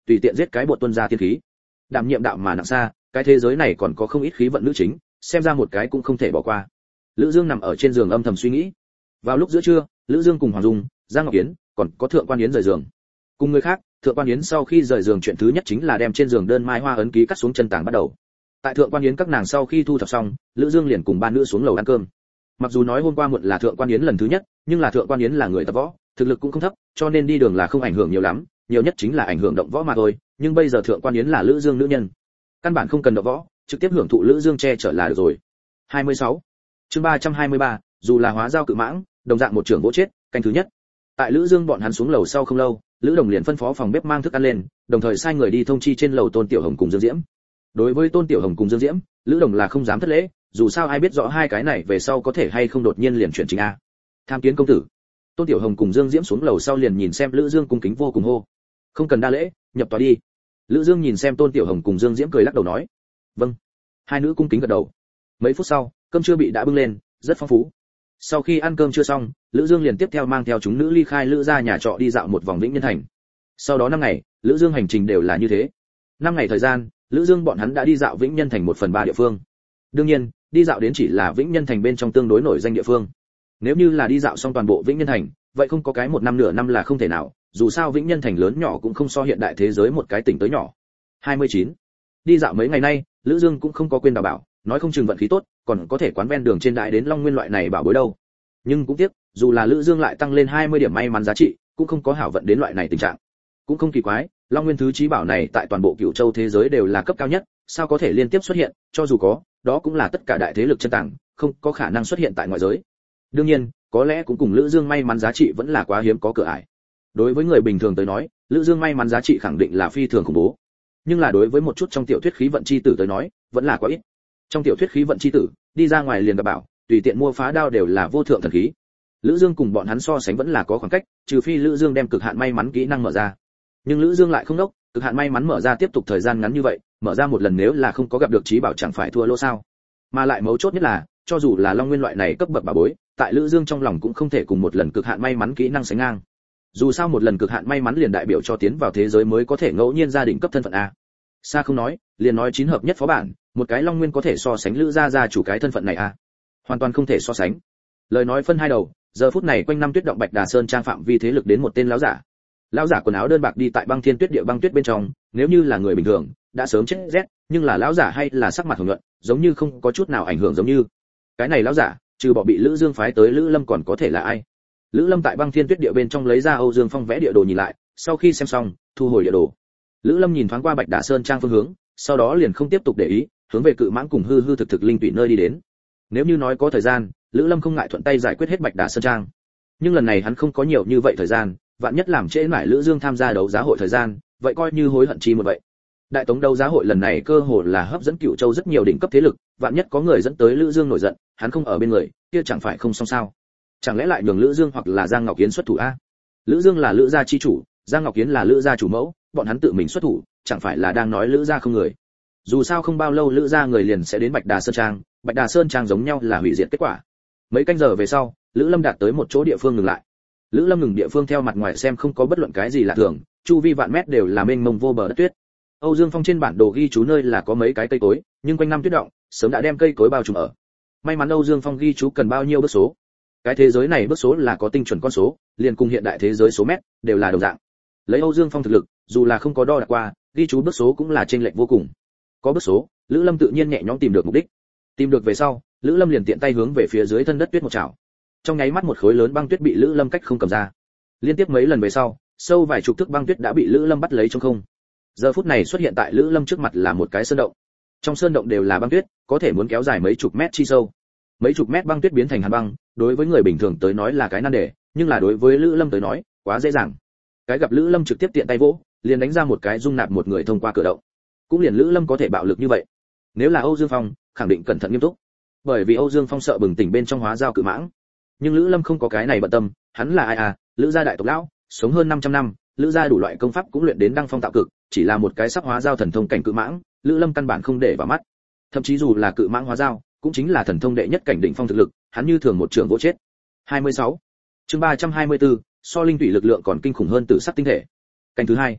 tùy tiện giết cái bột tuân ra tiên khí. Đảm nhiệm đạo mà nặng xa, cái thế giới này còn có không ít khí vận nữ chính, xem ra một cái cũng không thể bỏ qua. Lữ Dương nằm ở trên giường âm thầm suy nghĩ. Vào lúc giữa trưa, Lữ Dương cùng Hoàng Dung, Giang Ngọc Yến, còn có Thượng Quan Yến rời giường. Cùng người khác, Thượng Quan Yến sau khi rời giường chuyện thứ nhất chính là đem trên giường đơn mai hoa ấn ký cắt xuống chân tàng bắt đầu. Tại Thượng Quan Yến các nàng sau khi thu thập xong, Lữ Dương liền cùng ba nữ xuống lầu ăn cơm. Mặc dù nói hôm qua muộn là Thượng Quan Yến lần thứ nhất, nhưng là Thượng Quan Yến là người tập võ, thực lực cũng không thấp, cho nên đi đường là không ảnh hưởng nhiều lắm, nhiều nhất chính là ảnh hưởng động võ mà thôi, nhưng bây giờ Thượng Quan Yến là Lữ Dương nữ nhân, căn bản không cần động võ, trực tiếp hưởng thụ Lữ Dương che chở là được rồi. 26. Chương 323, dù là hóa giao cự mãng, đồng dạng một trưởng vỗ chết, canh thứ nhất. Tại Lữ Dương bọn hắn xuống lầu sau không lâu, Lữ Đồng liền phân phó phòng bếp mang thức ăn lên, đồng thời sai người đi thông chi trên lầu Tôn Tiểu Hồng cùng Dương Diễm. Đối với Tôn Tiểu Hồng cùng Dương Diễm, Lữ Đồng là không dám thất lễ, dù sao ai biết rõ hai cái này về sau có thể hay không đột nhiên liền chuyển chính a. Tham kiến công tử. Tôn Tiểu Hồng cùng Dương Diễm xuống lầu sau liền nhìn xem Lữ Dương cung kính vô cùng hô. Không cần đa lễ, nhập tòa đi. Lữ Dương nhìn xem Tôn Tiểu Hồng cùng Dương Diễm cười lắc đầu nói. Vâng. Hai nữ cung kính gật đầu. Mấy phút sau, cơm trưa bị đã bưng lên, rất phong phú. Sau khi ăn cơm chưa xong, Lữ Dương liền tiếp theo mang theo chúng nữ ly khai Lữ gia nhà trọ đi dạo một vòng Vĩnh Nhân Thành. Sau đó 5 ngày, Lữ Dương hành trình đều là như thế. 5 ngày thời gian, Lữ Dương bọn hắn đã đi dạo Vĩnh Nhân Thành 1/3 địa phương. Đương nhiên, đi dạo đến chỉ là Vĩnh Nhân Thành bên trong tương đối nổi danh địa phương. Nếu như là đi dạo xong toàn bộ Vĩnh Nhân Thành, vậy không có cái 1 năm nửa năm là không thể nào, dù sao Vĩnh Nhân Thành lớn nhỏ cũng không so hiện đại thế giới một cái tỉnh tới nhỏ. 29. Đi dạo mấy ngày nay, Lữ Dương cũng không có quên bảo, nói không chừng vận khí tốt, còn có thể quán ven đường trên đại đến Long Nguyên loại này bảo bối đâu. Nhưng cũng tiếc, dù là Lữ Dương lại tăng lên 20 điểm may mắn giá trị, cũng không có hảo vận đến loại này tình trạng. Cũng không kỳ quái, Long Nguyên thứ chí bảo này tại toàn bộ Cửu Châu thế giới đều là cấp cao nhất, sao có thể liên tiếp xuất hiện, cho dù có, đó cũng là tất cả đại thế lực chân tàng, không có khả năng xuất hiện tại ngoại giới. Đương nhiên, có lẽ cũng cùng Lữ Dương may mắn giá trị vẫn là quá hiếm có cửa ải. Đối với người bình thường tới nói, Lữ Dương may mắn giá trị khẳng định là phi thường khủng bố. Nhưng là đối với một chút trong tiểu thuyết khí vận chi tử tới nói, vẫn là quá ít. Trong tiểu thuyết khí vận chi tử, đi ra ngoài liền gặp bảo, tùy tiện mua phá đao đều là vô thượng thần khí. Lữ Dương cùng bọn hắn so sánh vẫn là có khoảng cách, trừ phi Lữ Dương đem cực hạn may mắn kỹ năng mở ra. Nhưng Lữ Dương lại không đốc, cực hạn may mắn mở ra tiếp tục thời gian ngắn như vậy, mở ra một lần nếu là không có gặp được chí bảo chẳng phải thua lỗ sao? Mà lại mấu chốt nhất là, cho dù là Long Nguyên loại này cấp bậc bảo bối, tại Lữ Dương trong lòng cũng không thể cùng một lần cực hạn may mắn kỹ năng sánh ngang. Dù sao một lần cực hạn may mắn liền đại biểu cho tiến vào thế giới mới có thể ngẫu nhiên gia đình cấp thân phận a. Xa không nói, liền nói chín hợp nhất phó bản, một cái Long Nguyên có thể so sánh Lữ gia chủ cái thân phận này a. Hoàn toàn không thể so sánh. Lời nói phân hai đầu, giờ phút này quanh năm tuyết động Bạch Đà Sơn trang phạm vi thế lực đến một tên lão giả. Lão giả quần áo đơn bạc đi tại băng thiên tuyết địa băng tuyết bên trong, nếu như là người bình thường, đã sớm chết rét, nhưng là lão giả hay là sắc mặt hồng nhuận, giống như không có chút nào ảnh hưởng giống như. Cái này lão giả, trừ bỏ bị Lữ Dương phái tới Lữ Lâm còn có thể là ai? Lữ Lâm tại băng thiên tuyết địa bên trong lấy ra Âu Dương Phong vẽ địa đồ nhìn lại, sau khi xem xong, thu hồi địa đồ. Lữ Lâm nhìn thoáng qua Bạch Đà Sơn trang phương hướng, sau đó liền không tiếp tục để ý, hướng về Cự Mãng cùng hư hư thực thực linh tụy nơi đi đến. Nếu như nói có thời gian, Lữ Lâm không ngại thuận tay giải quyết hết Bạch Đà Sơn trang. Nhưng lần này hắn không có nhiều như vậy thời gian, vạn nhất làm trễ mãi Lữ Dương tham gia đấu giá hội thời gian, vậy coi như hối hận chi một vậy. Đại tống đấu giá hội lần này cơ hội là hấp dẫn Cửu Châu rất nhiều đỉnh cấp thế lực, vạn nhất có người dẫn tới Lữ Dương nổi giận, hắn không ở bên người, kia chẳng phải không xong sao? Chẳng lẽ lại nhường Lữ Dương hoặc là Giang Ngọc Yến xuất thủ a? Lữ Dương là Lữ gia chi chủ, Giang Ngọc Yến là Lữ gia chủ mẫu, bọn hắn tự mình xuất thủ, chẳng phải là đang nói Lữ gia không người? Dù sao không bao lâu Lữ gia người liền sẽ đến Bạch Đà Sơn trang, Bạch Đà Sơn trang giống nhau là hủy diệt kết quả. Mấy canh giờ về sau, Lữ Lâm đạt tới một chỗ địa phương ngừng lại. Lữ Lâm ngừng địa phương theo mặt ngoài xem không có bất luận cái gì lạ thường, chu vi vạn mét đều là mênh mông vô bờ đất tuyết. Âu Dương Phong trên bản đồ ghi chú nơi là có mấy cái cây cối, nhưng quanh năm tuyết động, sớm đã đem cây cối bao trùm ở. May mắn Âu Dương Phong ghi chú cần bao nhiêu bước số. Cái thế giới này bước số là có tinh chuẩn con số, liền cùng hiện đại thế giới số mét đều là đồng dạng. Lấy Âu Dương Phong thực lực, dù là không có đo đạc qua, ghi chú bước số cũng là chênh lệch vô cùng. Có bước số, Lữ Lâm tự nhiên nhẹ nhõm tìm được mục đích. Tìm được về sau, Lữ Lâm liền tiện tay hướng về phía dưới thân đất tuyết một chảo. Trong nháy mắt một khối lớn băng tuyết bị Lữ Lâm cách không cầm ra. Liên tiếp mấy lần về sau, sâu vài chục thước băng tuyết đã bị Lữ Lâm bắt lấy trong không. Giờ phút này xuất hiện tại Lữ Lâm trước mặt là một cái sơn động. Trong sơn động đều là băng tuyết, có thể muốn kéo dài mấy chục mét chi sâu. Mấy chục mét băng tuyết biến thành hàn băng, đối với người bình thường tới nói là cái nan đề, nhưng là đối với Lữ Lâm tới nói, quá dễ dàng. Cái gặp Lữ Lâm trực tiếp tiện tay vỗ, liền đánh ra một cái dung nạp một người thông qua cửa động. Cũng liền Lữ Lâm có thể bạo lực như vậy. Nếu là Âu Dương Phong, khẳng định cẩn thận nghiêm túc. Bởi vì Âu Dương Phong sợ bừng tỉnh bên trong hóa giao cự mãng. Nhưng Lữ Lâm không có cái này bận tâm, hắn là ai à, Lữ gia đại tộc lão, sống hơn 500 năm, Lữ gia đủ loại công pháp cũng luyện đến đăng phong tạo cực, chỉ là một cái sắp hóa giao thần thông cảnh cự mãng, Lữ Lâm căn bản không để vào mắt. Thậm chí dù là cự mãng hóa giao, cũng chính là thần thông đệ nhất cảnh đỉnh phong thực lực, hắn như thường một trường vỗ chết. 26. Chương 324, so linh tụy lực lượng còn kinh khủng hơn tử sắc tinh thể. Canh thứ hai.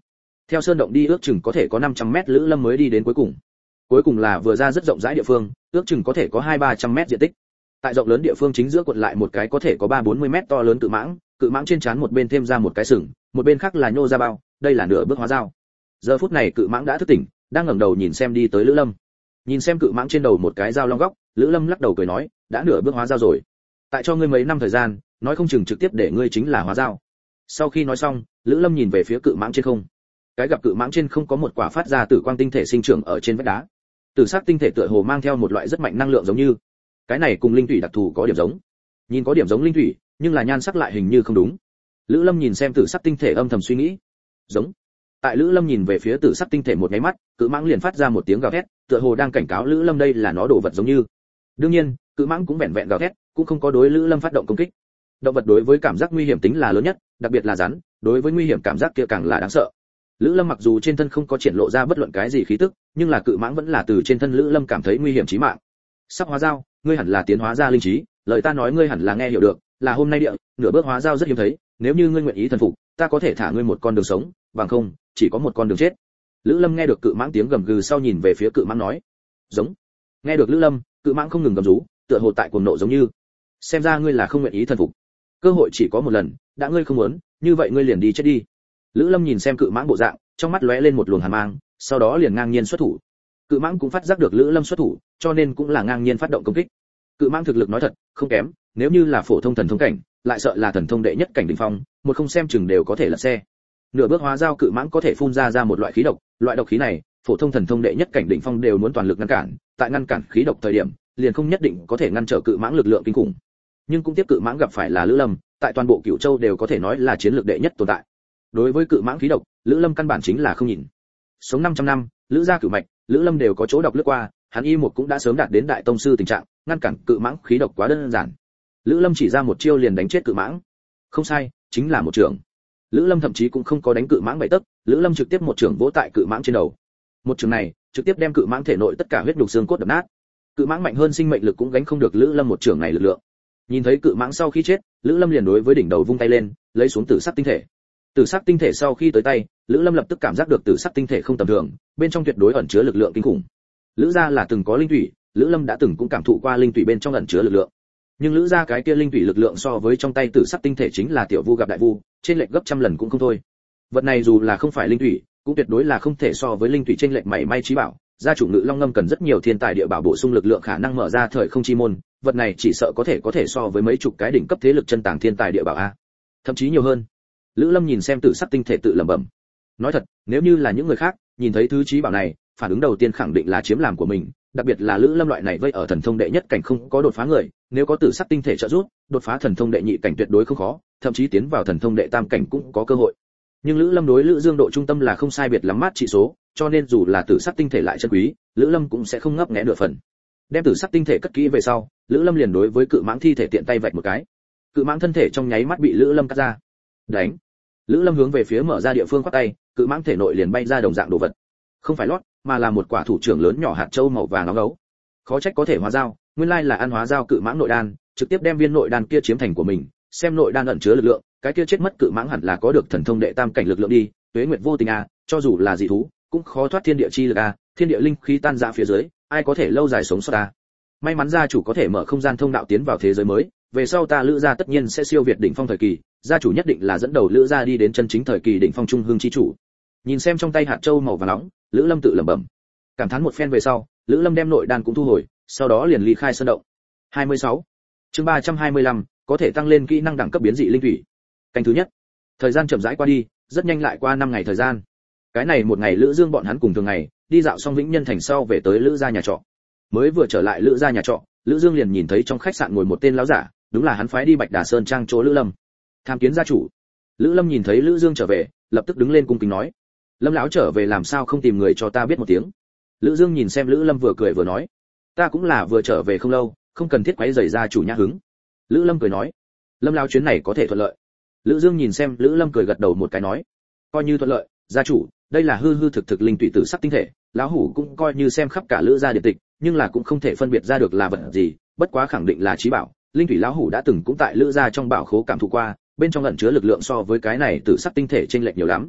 Theo sơn động đi ước chừng có thể có 500 mét, Lữ Lâm mới đi đến cuối cùng là vừa ra rất rộng rãi địa phương, ước chừng có thể có 200-300 mét diện tích. Tại rộng lớn địa phương chính giữa quận lại một cái có thể có 3-40 mét to lớn cự mãng trên trán một bên thêm ra một cái sừng, một bên khác là nhô ra bao, đây là nửa bước hóa dao. Giờ phút này cự mãng đã thức tỉnh, đang ngẩng đầu nhìn xem đi tới Lữ Lâm. Nhìn xem cự mãng trên đầu một cái dao long góc, Lữ Lâm lắc đầu cười nói, đã nửa bước hóa dao rồi. Tại cho ngươi mấy năm thời gian, nói không chừng trực tiếp để ngươi chính là hóa dao. Sau khi nói xong, Lữ Lâm nhìn về phía cự mãng trên không. Cái gặp cự mãng trên không có một quả phát ra tử quang tinh thể sinh trưởng ở trên vách đá. Tử sắc tinh thể tựa hồ mang theo một loại rất mạnh năng lượng giống như. Cái này cùng linh thủy đặc thù có điểm giống. Nhìn có điểm giống linh thủy, nhưng là nhan sắc lại hình như không đúng. Lữ Lâm nhìn xem tử sắc tinh thể âm thầm suy nghĩ. Giống. Tại Lữ Lâm nhìn về phía tử sắc tinh thể một cái mắt, cự mãng liền phát ra một tiếng gào thét, tựa hồ đang cảnh cáo Lữ Lâm đây là nó đồ vật giống như. Đương nhiên, cự mãng cũng vẹn vẹn gào thét, cũng không có đối Lữ Lâm phát động công kích. Động vật đối với cảm giác nguy hiểm tính là lớn nhất, đặc biệt là rắn, đối với nguy hiểm cảm giác kia càng là đáng sợ. Lữ Lâm mặc dù trên thân không có triển lộ ra bất luận cái gì khí tức, nhưng là cự mãng vẫn là từ trên thân Lữ Lâm cảm thấy nguy hiểm chí mạng. Sắp hóa dao, ngươi hẳn là tiến hóa ra linh trí, lời ta nói ngươi hẳn là nghe hiểu được, là hôm nay địa, nửa bước hóa dao rất hiếm thấy, nếu như ngươi nguyện ý thần phục, ta có thể thả ngươi một con đường sống, bằng không, chỉ có một con đường chết. Lữ Lâm nghe được cự mãng tiếng gầm gừ sau nhìn về phía cự mãng nói, giống. Nghe được Lữ Lâm, cự mãng không ngừng gầm rú, tựa hồ tại cuồng nộ giống như. Xem ra ngươi là không nguyện ý thần phục. Cơ hội chỉ có một lần, đã ngươi không muốn, như vậy ngươi liền đi chết đi. Lữ Lâm nhìn xem cự mãng bộ dạng, trong mắt lóe lên một luồng hàn mang, sau đó liền ngang nhiên xuất thủ. Cự mãng cũng phát giác được Lữ Lâm xuất thủ, cho nên cũng là ngang nhiên phát động công kích. Cự mãng thực lực nói thật, không kém, nếu như là phổ thông thần thông cảnh, lại sợ là thần thông đệ nhất cảnh đỉnh phong, một không xem chừng đều có thể lật xe. Nửa bước hóa dao cự mãng có thể phun ra một loại khí độc, loại độc khí này, phổ thông thần thông đệ nhất cảnh đỉnh phong đều muốn toàn lực ngăn cản, tại ngăn cản khí độc thời điểm, liền không nhất định có thể ngăn trở cự mãng lực lượng kinh khủng. Nhưng cũng tiếp cự mãng gặp phải là Lữ Lâm, tại toàn bộ Cửu Châu đều có thể nói là chiến lược đệ nhất tồn tại. Đối với cự mãng khí độc, Lữ Lâm căn bản chính là không nhìn. Sống 500 năm, Lữ gia cửu mạch, Lữ Lâm đều có chỗ đọc lướt qua, hắn y một cũng đã sớm đạt đến đại tông sư tình trạng, ngăn cản cự mãng khí độc quá đơn giản. Lữ Lâm chỉ ra một chiêu liền đánh chết cự mãng. Không sai, chính là một trường. Lữ Lâm thậm chí cũng không có đánh cự mãng 7 tấc, Lữ Lâm trực tiếp một trường vỗ tại cự mãng trên đầu. Một trường này, trực tiếp đem cự mãng thể nội tất cả huyết nhục xương cốt đập nát. Cự mãng mạnh hơn sinh mệnh lực cũng gánh không được Lữ Lâm một trường này lực lượng. Nhìn thấy cự mãng sau khi chết, Lữ Lâm liền đối với đỉnh đầu vung tay lên, lấy xuống tử sắc tinh thể. Tử sắc tinh thể sau khi tới tay, Lữ Lâm lập tức cảm giác được tử sắc tinh thể không tầm thường, bên trong tuyệt đối ẩn chứa lực lượng kinh khủng. Lữ gia là từng có linh thủy, Lữ Lâm đã từng cũng cảm thụ qua linh thủy bên trong ẩn chứa lực lượng. Nhưng Lữ gia cái kia linh thủy lực lượng so với trong tay tử sắc tinh thể chính là tiểu vu gặp đại vu, trên lệch gấp trăm lần cũng không thôi. Vật này dù là không phải linh thủy, cũng tuyệt đối là không thể so với linh thủy trên lệch mảy may chí bảo. Gia chủ Ngự Long Ngâm cần rất nhiều thiên tài địa bảo bổ sung lực lượng khả năng mở ra thời không chi môn, vật này chỉ sợ có thể so với mấy chục cái đỉnh cấp thế lực chân tàng thiên tài địa bảo a, thậm chí nhiều hơn. Lữ Lâm nhìn xem tử sắc tinh thể tự lẩm bẩm. Nói thật, nếu như là những người khác, nhìn thấy thứ chí bảo này, phản ứng đầu tiên khẳng định là chiếm làm của mình, đặc biệt là Lữ Lâm loại này vây ở thần thông đệ nhất cảnh không có đột phá người, nếu có tử sắc tinh thể trợ giúp, đột phá thần thông đệ nhị cảnh tuyệt đối không khó, thậm chí tiến vào thần thông đệ tam cảnh cũng có cơ hội. Nhưng Lữ Lâm đối Lữ Dương độ trung tâm là không sai biệt lắm mát trị số, cho nên dù là tử sắc tinh thể lại chân quý, Lữ Lâm cũng sẽ không ngấp nghé nửa phần. Đem tử sắc tinh thể cất kỹ về sau, Lữ Lâm liền đối với cự mãng thi thể tiện tay vạch một cái. Cự mãng thân thể trong nháy mắt bị Lữ Lâm cắt ra. Đánh. Lữ Lâm hướng về phía mở ra địa phương quát tay, cự mãng thể nội liền bay ra đồng dạng đồ vật. Không phải lót, mà là một quả thủ trưởng lớn nhỏ hạt châu màu vàng nóng gấu. Khó trách có thể hóa dao, nguyên lai là ăn hóa dao cự mãng nội đan, trực tiếp đem viên nội đan kia chiếm thành của mình, xem nội đan ẩn chứa lực lượng, cái kia chết mất cự mãng hẳn là có được thần thông đệ tam cảnh lực lượng đi, tuế nguyệt vô tình a, cho dù là dị thú, cũng khó thoát thiên địa chi lực a, thiên địa linh khí tan ra phía dưới, ai có thể lâu dài sống sót ta. May mắn gia chủ có thể mở không gian thông đạo tiến vào thế giới mới, về sau ta Lữ gia tất nhiên sẽ siêu việt đỉnh phong thời kỳ, gia chủ nhất định là dẫn đầu Lữ gia đi đến chân chính thời kỳ đỉnh phong trung hương chi chủ. Nhìn xem trong tay hạt châu màu vàng nóng, Lữ Lâm tự lẩm bẩm. Cảm thán một phen về sau, Lữ Lâm đem nội đan cũng thu hồi, sau đó liền ly khai sơn động. 26. Chương 325, có thể tăng lên kỹ năng đẳng cấp biến dị linh thủy. Canh thứ nhất. Thời gian chậm rãi qua đi, rất nhanh lại qua 5 ngày thời gian. Cái này một ngày Lữ Dương bọn hắn cùng thường ngày, đi dạo xong Vĩnh Nhân thành sau về tới Lữ gia nhà trọ. Mới vừa trở lại Lữ gia nhà trọ, Lữ Dương liền nhìn thấy trong khách sạn ngồi một tên lão giả, đúng là hắn phái đi Bạch Đà Sơn trang chỗ Lữ Lâm. Tham kiến gia chủ. Lữ Lâm nhìn thấy Lữ Dương trở về, lập tức đứng lên cung kính nói: "Lâm lão trở về làm sao không tìm người cho ta biết một tiếng?" Lữ Dương nhìn xem Lữ Lâm vừa cười vừa nói: "Ta cũng là vừa trở về không lâu, không cần thiết quấy rầy gia chủ nhã hứng." Lữ Lâm cười nói: "Lâm lão chuyến này có thể thuận lợi." Lữ Dương nhìn xem Lữ Lâm cười gật đầu một cái nói: "Coi như thuận lợi, gia chủ, đây là hư thực linh tụy tử sắc tinh thể, lão hủ cũng coi như xem khắp cả Lữ gia điện tịch, nhưng là cũng không thể phân biệt ra được là vật gì, bất quá khẳng định là chí bảo, linh thủy lão hủ đã từng cũng tại Lữ gia trong bảo khố cảm thụ qua, bên trong ẩn chứa lực lượng so với cái này tử sắc tinh thể chênh lệch nhiều lắm."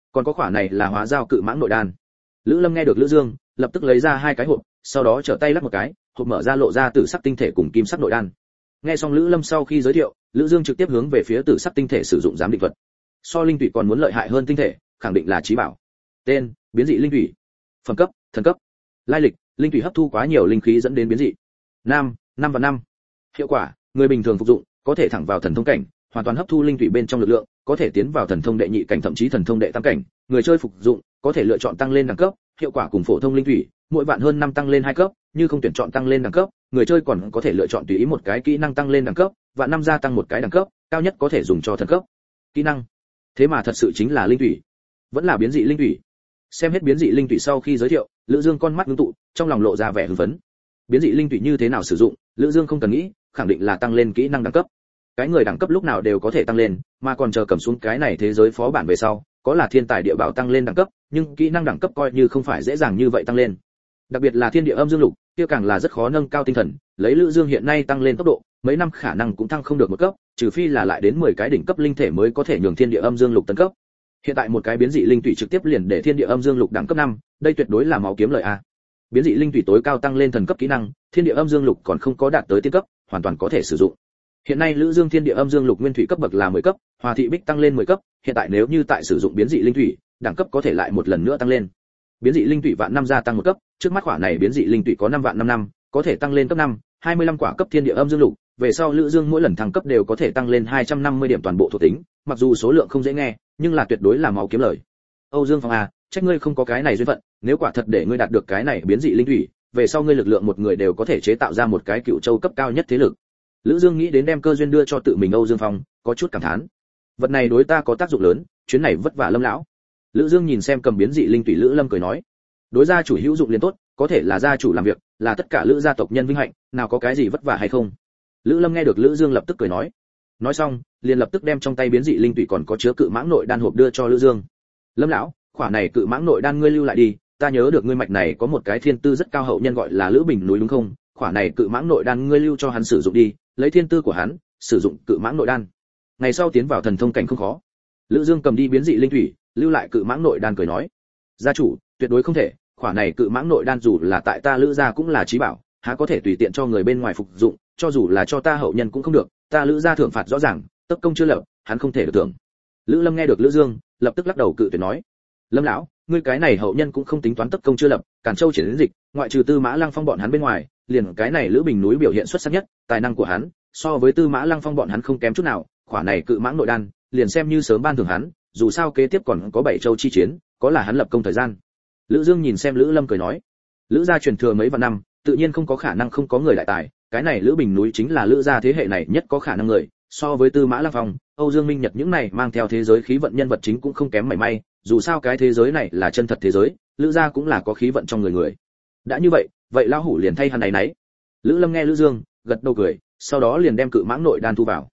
Còn có khỏa này là hóa giao cự mãng nội đan. Lữ Lâm nghe được Lữ Dương, lập tức lấy ra hai cái hộp, sau đó trở tay lắc một cái, hộp mở ra lộ ra tử sắc tinh thể cùng kim sắc nội đan. Nghe xong Lữ Lâm sau khi giới thiệu, Lữ Dương trực tiếp hướng về phía tử sắc tinh thể sử dụng giám định thuật. So linh thủy còn muốn lợi hại hơn tinh thể, khẳng định là chí bảo. Tên: biến dị linh thủy. Phẩm cấp: thần cấp. Lai lịch: linh thủy hấp thu quá nhiều linh khí dẫn đến biến dị. Năm và năm. Hiệu quả: người bình thường phục dụng, có thể thẳng vào thần thông cảnh, hoàn toàn hấp thu linh thủy bên trong lực lượng, có thể tiến vào thần thông đệ nhị cảnh thậm chí thần thông đệ tam cảnh. Người chơi phục dụng, có thể lựa chọn tăng lên đẳng cấp, hiệu quả cùng phổ thông linh thủy, mỗi vạn hơn 5 tăng lên 2 cấp, như không tuyển chọn tăng lên đẳng cấp, người chơi còn có thể lựa chọn tùy ý một cái kỹ năng tăng lên đẳng cấp, vạn 5 gia tăng một cái đẳng cấp, cao nhất có thể dùng cho thần cấp. Kỹ năng. Thế mà thật sự chính là linh thủy, vẫn là biến dị linh thủy. Xem hết biến dị linh thủy sau khi giới thiệu, Lữ Dương con mắt ngưng tụ, trong lòng lộ ra vẻ hưng phấn. Biến dị linh thủy như thế nào sử dụng, Lữ Dương không cần nghĩ, khẳng định là tăng lên kỹ năng đẳng cấp. Cái người đẳng cấp lúc nào đều có thể tăng lên, mà còn chờ cầm xuống cái này thế giới phó bản về sau, có là thiên tài địa bảo tăng lên đẳng cấp, nhưng kỹ năng đẳng cấp coi như không phải dễ dàng như vậy tăng lên. Đặc biệt là thiên địa âm dương lục, kia càng là rất khó nâng cao tinh thần, lấy Lữ Dương hiện nay tăng lên tốc độ, mấy năm khả năng cũng thăng không được một cấp, trừ phi là lại đến 10 cái đỉnh cấp linh thể mới có thể nhường thiên địa âm dương lục tấn cấp. Hiện tại một cái biến dị linh thủy trực tiếp liền để thiên địa âm dương lục đẳng cấp 5, đây tuyệt đối là máu kiếm lợi a. Biến dị linh thủy tối cao tăng lên thần cấp kỹ năng, thiên địa âm dương lục còn không có đạt tới tiên cấp, hoàn toàn có thể sử dụng. Hiện nay Lữ Dương thiên địa âm dương lục nguyên thủy cấp bậc là 10 cấp, Hòa thị bích tăng lên 10 cấp, hiện tại nếu như tại sử dụng biến dị linh thủy, đẳng cấp có thể lại một lần nữa tăng lên. Biến dị linh thủy vạn năm gia tăng một cấp, trước mắt quả này biến dị linh thủy có 5 vạn 5 năm, có thể tăng lên cấp 5, 25 quả cấp thiên địa âm dương lục, về sau Lữ Dương mỗi lần thăng cấp đều có thể tăng lên 250 điểm toàn bộ thuộc tính, mặc dù số lượng không dễ nghe, nhưng là tuyệt đối là máu kiếm lời. Âu Dương Phong à, trách ngươi không có cái này duyên phận, nếu quả thật để ngươi đạt được cái này biến dị linh thủy, về sau ngươi lực lượng một người đều có thể chế tạo ra một cái cựu châu cấp cao nhất thế lực. Lữ Dương nghĩ đến đem cơ duyên đưa cho tự mình Âu Dương Phong, có chút cảm thán. Vật này đối ta có tác dụng lớn, chuyến này vất vả Lâm lão. Lữ Dương nhìn xem cầm biến dị linh thủy Lữ Lâm cười nói, đối gia chủ hữu dụng liền tốt, có thể là gia chủ làm việc, là tất cả Lữ gia tộc nhân vinh hạnh, nào có cái gì vất vả hay không. Lữ Lâm nghe được Lữ Dương lập tức cười nói. Nói xong, liền lập tức đem trong tay biến dị linh thủy còn có chứa cự mãng nội đan hộp đưa cho Lữ Dương. Lâm lão, khỏa này cự mãng nội đan ngươi lưu lại đi, ta nhớ được ngươi mạch này có một cái thiên tư rất cao hậu nhân gọi là Lữ Bình núi đúng không? Khỏa này cự mãng nội đan ngươi lưu cho hắn sử dụng đi, lấy thiên tư của hắn, sử dụng cự mãng nội đan. Ngày sau tiến vào thần thông cảnh không khó. Lữ Dương cầm đi biến dị linh thủy, lưu lại cự mãng nội đan cười nói, gia chủ, tuyệt đối không thể, khỏa này cự mãng nội đan dù là tại ta Lữ gia cũng là chí bảo, há có thể tùy tiện cho người bên ngoài phục dụng, cho dù là cho ta hậu nhân cũng không được, ta Lữ gia thưởng phạt rõ ràng, tất công chưa lập, hắn không thể được thưởng. Lữ Lâm nghe được Lữ Dương, lập tức lắc đầu cự tuyệt nói, Lâm lão, ngươi cái này hậu nhân cũng không tính toán tất công chưa lập, Càn Châu triển đến dịch, ngoại trừ Tư Mã Lăng Phong bọn hắn bên ngoài, liền cái này Lữ Bình núi biểu hiện xuất sắc nhất, tài năng của hắn so với Tư Mã Lăng Phong bọn hắn không kém chút nào, khỏa này cự mãng nội đan, liền xem như sớm ban thưởng hắn, dù sao kế tiếp còn có 7 châu chi chiến, có là hắn lập công thời gian. Lữ Dương nhìn xem Lữ Lâm cười nói, Lữ gia truyền thừa mấy vạn năm, tự nhiên không có khả năng không có người đại tài, cái này Lữ Bình núi chính là Lữ gia thế hệ này nhất có khả năng người, so với Tư Mã Lăng Phong, Âu Dương Minh Nhật những này mang theo thế giới khí vận nhân vật chính cũng không kém mảy may, dù sao cái thế giới này là chân thật thế giới, Lữ gia cũng là có khí vận trong người người. Đã như vậy, vậy lão hủ liền thay hắn này nấy. Lữ Lâm nghe Lữ Dương, gật đầu cười, sau đó liền đem cự mãng nội đan thu vào.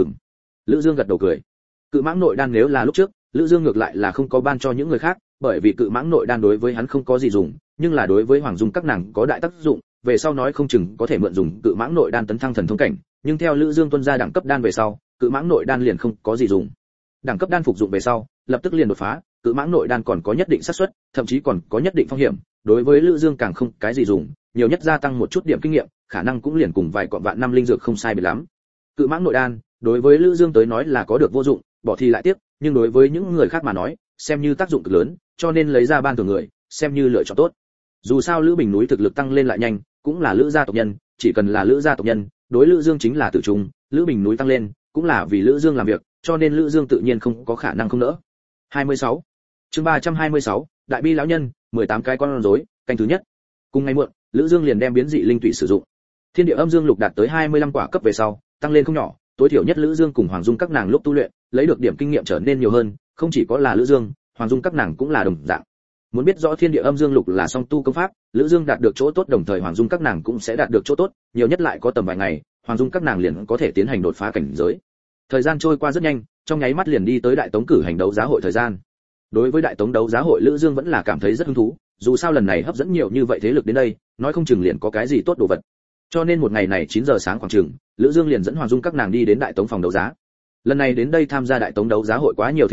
Lữ Dương gật đầu cười. Cự mãng nội đan nếu là lúc trước, Lữ Dương ngược lại là không có ban cho những người khác, bởi vì cự mãng nội đan đối với hắn không có gì dùng, nhưng là đối với Hoàng Dung các nàng có đại tác dụng, về sau nói không chừng có thể mượn dùng cự mãng nội đan tấn thăng thần thông cảnh, nhưng theo Lữ Dương tuân ra đẳng cấp đan về sau, cự mãng nội đan liền không có gì dùng. Đẳng cấp đan phục dụng về sau, lập tức liền đột phá, cự mãng nội đan còn có nhất định xác suất, thậm chí còn có nhất định phong hiểm, đối với Lữ Dương càng không cái gì dùng, nhiều nhất gia tăng một chút điểm kinh nghiệm, khả năng cũng liền cùng vài cọng vạn năm linh dược không sai biệt lắm. Cự mãng nội đan, đối với Lữ Dương tới nói là có được vô dụng, bỏ thì lại tiếc, nhưng đối với những người khác mà nói, xem như tác dụng cực lớn, cho nên lấy ra ban thưởng người, xem như lựa chọn tốt. Dù sao Lữ Bình núi thực lực tăng lên lại nhanh, cũng là Lữ gia tộc nhân, chỉ cần là Lữ gia tộc nhân, đối Lữ Dương chính là tử trung, Lữ Bình núi tăng lên, cũng là vì Lữ Dương làm việc, cho nên Lữ Dương tự nhiên không có khả năng không nỡ. 26. Chương 326, Đại bi lão nhân, 18 cái con rối, canh thứ nhất. Cùng ngày muộn, Lữ Dương liền đem biến dị linh thủy sử dụng. Thiên địa âm dương lục đạt tới 25 quả cấp về sau, tăng lên không nhỏ, tối thiểu nhất Lữ Dương cùng Hoàng Dung các nàng lúc tu luyện, lấy được điểm kinh nghiệm trở nên nhiều hơn, không chỉ có là Lữ Dương, Hoàng Dung các nàng cũng là đồng dạng. Muốn biết rõ thiên địa âm dương lục là song tu công pháp, Lữ Dương đạt được chỗ tốt đồng thời Hoàng Dung các nàng cũng sẽ đạt được chỗ tốt, nhiều nhất lại có tầm vài ngày, Hoàng Dung các nàng liền có thể tiến hành đột phá cảnh giới. Thời gian trôi qua rất nhanh, trong nháy mắt liền đi tới Đại Tống cử hành đấu giá hội thời gian. Đối với Đại Tống đấu giá hội Lữ Dương vẫn là cảm thấy rất hứng thú, dù sao lần này hấp dẫn nhiều như vậy thế lực đến đây, nói không chừng liền có cái gì tốt đồ vật. Cho nên một ngày này 9 giờ sáng khoảng chừng, Lữ Dương liền dẫn Hoàng Dung các nàng đi đến Đại Tống phòng đấu giá. Lần này đến đây tham gia Đại Tống đấu giá hội quá nhiều thế lực,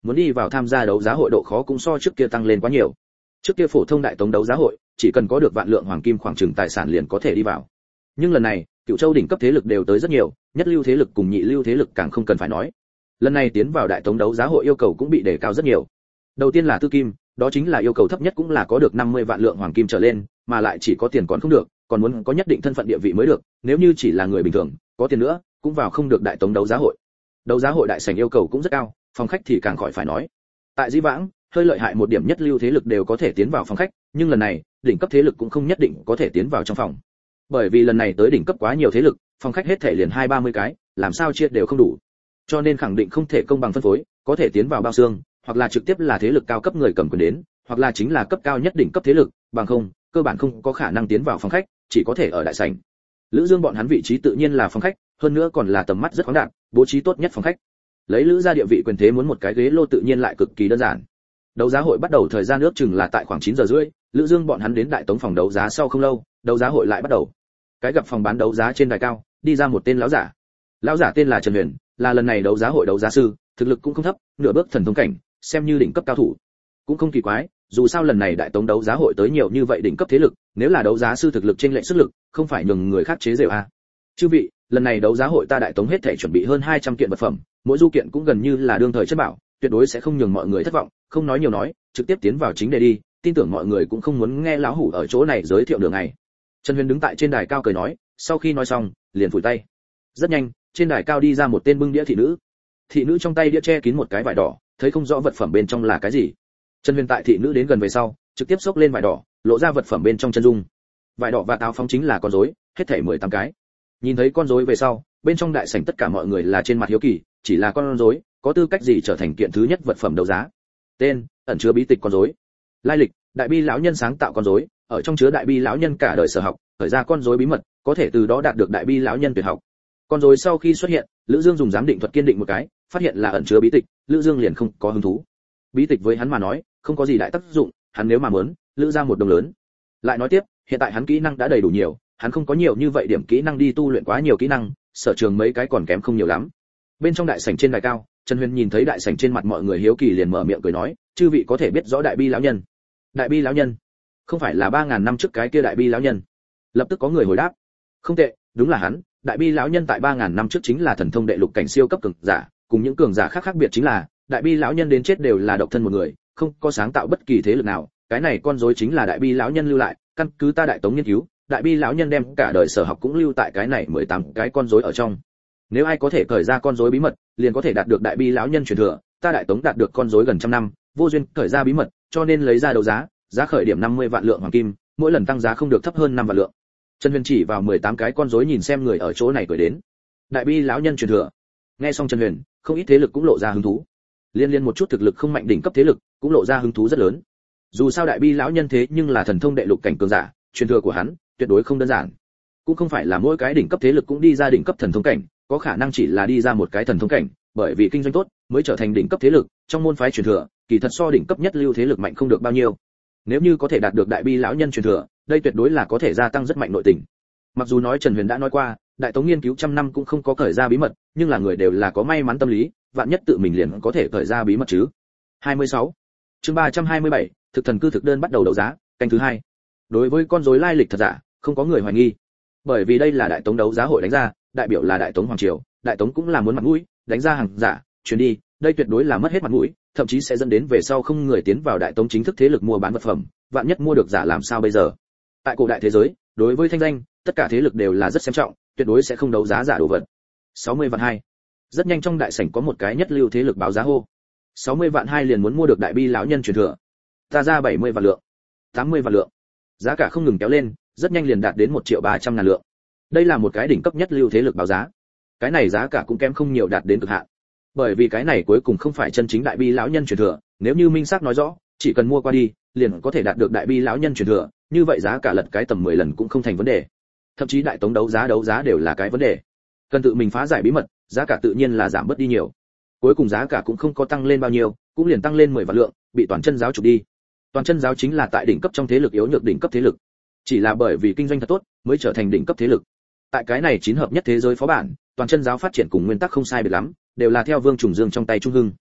muốn đi vào tham gia đấu giá hội độ khó cũng so trước kia tăng lên quá nhiều. Trước kia phổ thông đại tống đấu giá hội, chỉ cần có được vạn lượng hoàng kim khoảng chừng tài sản liền có thể đi vào. Nhưng lần này, Cựu Châu đỉnh cấp thế lực đều tới rất nhiều, nhất lưu thế lực cùng nhị lưu thế lực càng không cần phải nói. Lần này tiến vào đại tống đấu giá hội yêu cầu cũng bị đề cao rất nhiều. Đầu tiên là tư kim, đó chính là yêu cầu thấp nhất cũng là có được 50 vạn lượng hoàng kim trở lên, mà lại chỉ có tiền còn không được, còn muốn có nhất định thân phận địa vị mới được, nếu như chỉ là người bình thường, có tiền nữa, cũng vào không được đại tống đấu giá hội. Đấu giá hội đại sảnh yêu cầu cũng rất cao, phòng khách thì càng khỏi phải nói. Tại Dĩ Vãng, hơi lợi hại một điểm nhất lưu thế lực đều có thể tiến vào phòng khách, nhưng lần này, đỉnh cấp thế lực cũng không nhất định có thể tiến vào trong phòng. Bởi vì lần này tới đỉnh cấp quá nhiều thế lực, phòng khách hết thể liền 20-30 cái, làm sao chia đều không đủ. Cho nên khẳng định không thể công bằng phân phối, có thể tiến vào bao xương, hoặc là trực tiếp là thế lực cao cấp người cầm quyền đến, hoặc là chính là cấp cao nhất đỉnh cấp thế lực, bằng không, cơ bản không có khả năng tiến vào phòng khách, chỉ có thể ở đại sảnh. Lữ Dương bọn hắn vị trí tự nhiên là phòng khách, hơn nữa còn là tầm mắt rất khoáng đạt, bố trí tốt nhất phòng khách. Lấy Lữ gia địa vị quyền thế muốn một cái ghế lô tự nhiên lại cực kỳ đơn giản. Đấu giá hội bắt đầu thời gian ước chừng là tại khoảng 9 giờ rưỡi, Lữ Dương bọn hắn đến đại tống phòng đấu giá sau không lâu, đấu giá hội lại bắt đầu. Cái gặp phòng bán đấu giá trên đài cao, đi ra một tên lão giả. Lão giả tên là Trần Huyền, là lần này đấu giá hội đấu giá sư, thực lực cũng không thấp, nửa bước thần thông cảnh, xem như đỉnh cấp cao thủ. Cũng không kỳ quái, dù sao lần này đại tống đấu giá hội tới nhiều như vậy đỉnh cấp thế lực, nếu là đấu giá sư thực lực trên lệnh sức lực, không phải nhường người khác chế giễu a. Chư vị, lần này đấu giá hội ta đại tống hết thảy chuẩn bị hơn 200 kiện vật phẩm, mỗi du kiện cũng gần như là đương thời chất bảo, tuyệt đối sẽ không nhường mọi người thất vọng, không nói nhiều nói, trực tiếp tiến vào chính đề đi, tin tưởng mọi người cũng không muốn nghe lão hủ ở chỗ này giới thiệu đường này. Trần Huyền đứng tại trên đài cao cười nói, sau khi nói xong, liền phủi tay. Rất nhanh, trên đài cao đi ra một tên bưng đĩa thị nữ. Thị nữ trong tay đĩa che kín một cái vải đỏ, thấy không rõ vật phẩm bên trong là cái gì. Trần Huyền tại thị nữ đến gần về sau, trực tiếp xốc lên vải đỏ, lộ ra vật phẩm bên trong chân dung. Vải đỏ và áo phóng chính là con rối, hết thảy 18 cái. Nhìn thấy con rối về sau, bên trong đại sảnh tất cả mọi người là trên mặt hiếu kỳ, chỉ là con rối, có tư cách gì trở thành kiện thứ nhất vật phẩm đấu giá? Tên: ẩn chứa bí tịch con rối. Lai lịch: Đại Bi lão nhân sáng tạo con rối, ở trong chứa Đại Bi lão nhân cả đời sở học, khởi ra con rối bí mật, có thể từ đó đạt được Đại Bi lão nhân tuyệt học. Con rối sau khi xuất hiện, Lữ Dương dùng giám định thuật kiên định một cái, phát hiện là ẩn chứa bí tịch, Lữ Dương liền không có hứng thú. Bí tịch với hắn mà nói, không có gì đại tác dụng, hắn nếu mà muốn, Lữ ra một đồng lớn. Lại nói tiếp, hiện tại hắn kỹ năng đã đầy đủ nhiều, hắn không có nhiều như vậy điểm kỹ năng đi tu luyện quá nhiều kỹ năng, sở trường mấy cái còn kém không nhiều lắm. Bên trong đại sảnh trên đài cao, Trần Huyền nhìn thấy đại sảnh trên mặt mọi người hiếu kỳ liền mở miệng cười nói, chư vị có thể biết rõ Đại Bi lão nhân? Đại Bi lão nhân? Không phải là 3000 năm trước cái kia Đại Bi lão nhân? Lập tức có người hồi đáp, không tệ, đúng là hắn. Đại Bi lão nhân tại 3000 năm trước chính là thần thông đệ lục cảnh siêu cấp cường giả, cùng những cường giả khác khác biệt chính là, Đại Bi lão nhân đến chết đều là độc thân một người, không có sáng tạo bất kỳ thế lực nào, cái này con rối chính là Đại Bi lão nhân lưu lại, căn cứ ta đại tống nghiên cứu, Đại Bi lão nhân đem cả đời sở học cũng lưu tại cái này 18 cái con rối ở trong. Nếu ai có thể cởi ra con rối bí mật, liền có thể đạt được Đại Bi lão nhân truyền thừa, ta đại tống đạt được con rối gần trăm năm, vô duyên cởi ra bí mật, cho nên lấy ra đấu giá, giá khởi điểm 50 vạn lượng hoàng kim, mỗi lần tăng giá không được thấp hơn 5 vạn lượng. Trần Huyền chỉ vào 18 cái con rối nhìn xem người ở chỗ này cười đến. Đại Bi lão nhân truyền thừa. Nghe xong Trần Huyền, không ít thế lực cũng lộ ra hứng thú. Liên một chút thực lực không mạnh đỉnh cấp thế lực, cũng lộ ra hứng thú rất lớn. Dù sao Đại Bi lão nhân thế nhưng là thần thông đệ lục cảnh cường giả, truyền thừa của hắn tuyệt đối không đơn giản. Cũng không phải là mỗi cái đỉnh cấp thế lực cũng đi ra đỉnh cấp thần thông cảnh, có khả năng chỉ là đi ra một cái thần thông cảnh, bởi vì kinh doanh tốt mới trở thành đỉnh cấp thế lực, trong môn phái truyền thừa, kỳ thật so đỉnh cấp nhất lưu thế lực mạnh không được bao nhiêu. Nếu như có thể đạt được Đại Bi lão nhân truyền thừa, đây tuyệt đối là có thể gia tăng rất mạnh nội tình. Mặc dù nói Trần Huyền đã nói qua, đại tống nghiên cứu trăm năm cũng không có cởi ra bí mật, nhưng là người đều là có may mắn tâm lý, vạn nhất tự mình liền có thể cởi ra bí mật chứ. 26. Chương 327, thực thần cư thực đơn bắt đầu đấu giá, canh thứ 2. Đối với con rối lai lịch thật giả, không có người hoài nghi. Bởi vì đây là đại tống đấu giá hội đánh ra, đại biểu là đại tống hoàng triều, đại tống cũng là muốn mặt mũi, đánh ra hàng giả, truyền đi, đây tuyệt đối là mất hết mặt mũi, thậm chí sẽ dẫn đến về sau không người tiến vào đại tống chính thức thế lực mua bán vật phẩm, vạn nhất mua được giả làm sao bây giờ? Tại cổ đại thế giới, đối với thanh danh, tất cả thế lực đều là rất xem trọng, tuyệt đối sẽ không đấu giá giả đồ vật. 60 vạn 2. Rất nhanh trong đại sảnh có một cái nhất lưu thế lực báo giá hô. 60 vạn 2 liền muốn mua được Đại Bi lão nhân truyền thừa. Ta ra 70 vạn lượng, 80 vạn lượng. Giá cả không ngừng kéo lên, rất nhanh liền đạt đến 1.300.000 lượng. Đây là một cái đỉnh cấp nhất lưu thế lực báo giá. Cái này giá cả cũng kém không nhiều đạt đến cực hạn. Bởi vì cái này cuối cùng không phải chân chính Đại Bi lão nhân truyền thừa, nếu như minh xác nói rõ, chỉ cần mua qua đi, liền có thể đạt được Đại Bi lão nhân truyền thừa, như vậy giá cả lật cái tầm 10 lần cũng không thành vấn đề. Thậm chí đại tống đấu giá đều là cái vấn đề. Cần tự mình phá giải bí mật, giá cả tự nhiên là giảm bớt đi nhiều. Cuối cùng giá cả cũng không có tăng lên bao nhiêu, cũng liền tăng lên 10 vạn lượng, bị toàn chân giáo chụp đi. Toàn chân giáo chính là tại đỉnh cấp trong thế lực yếu nhược đỉnh cấp thế lực. Chỉ là bởi vì kinh doanh thật tốt, mới trở thành đỉnh cấp thế lực. Tại cái này chín hợp nhất thế giới phó bản, toàn chân giáo phát triển cùng nguyên tắc không sai biệt lắm, đều là theo Vương Trùng Dương trong tay Trung Hưng.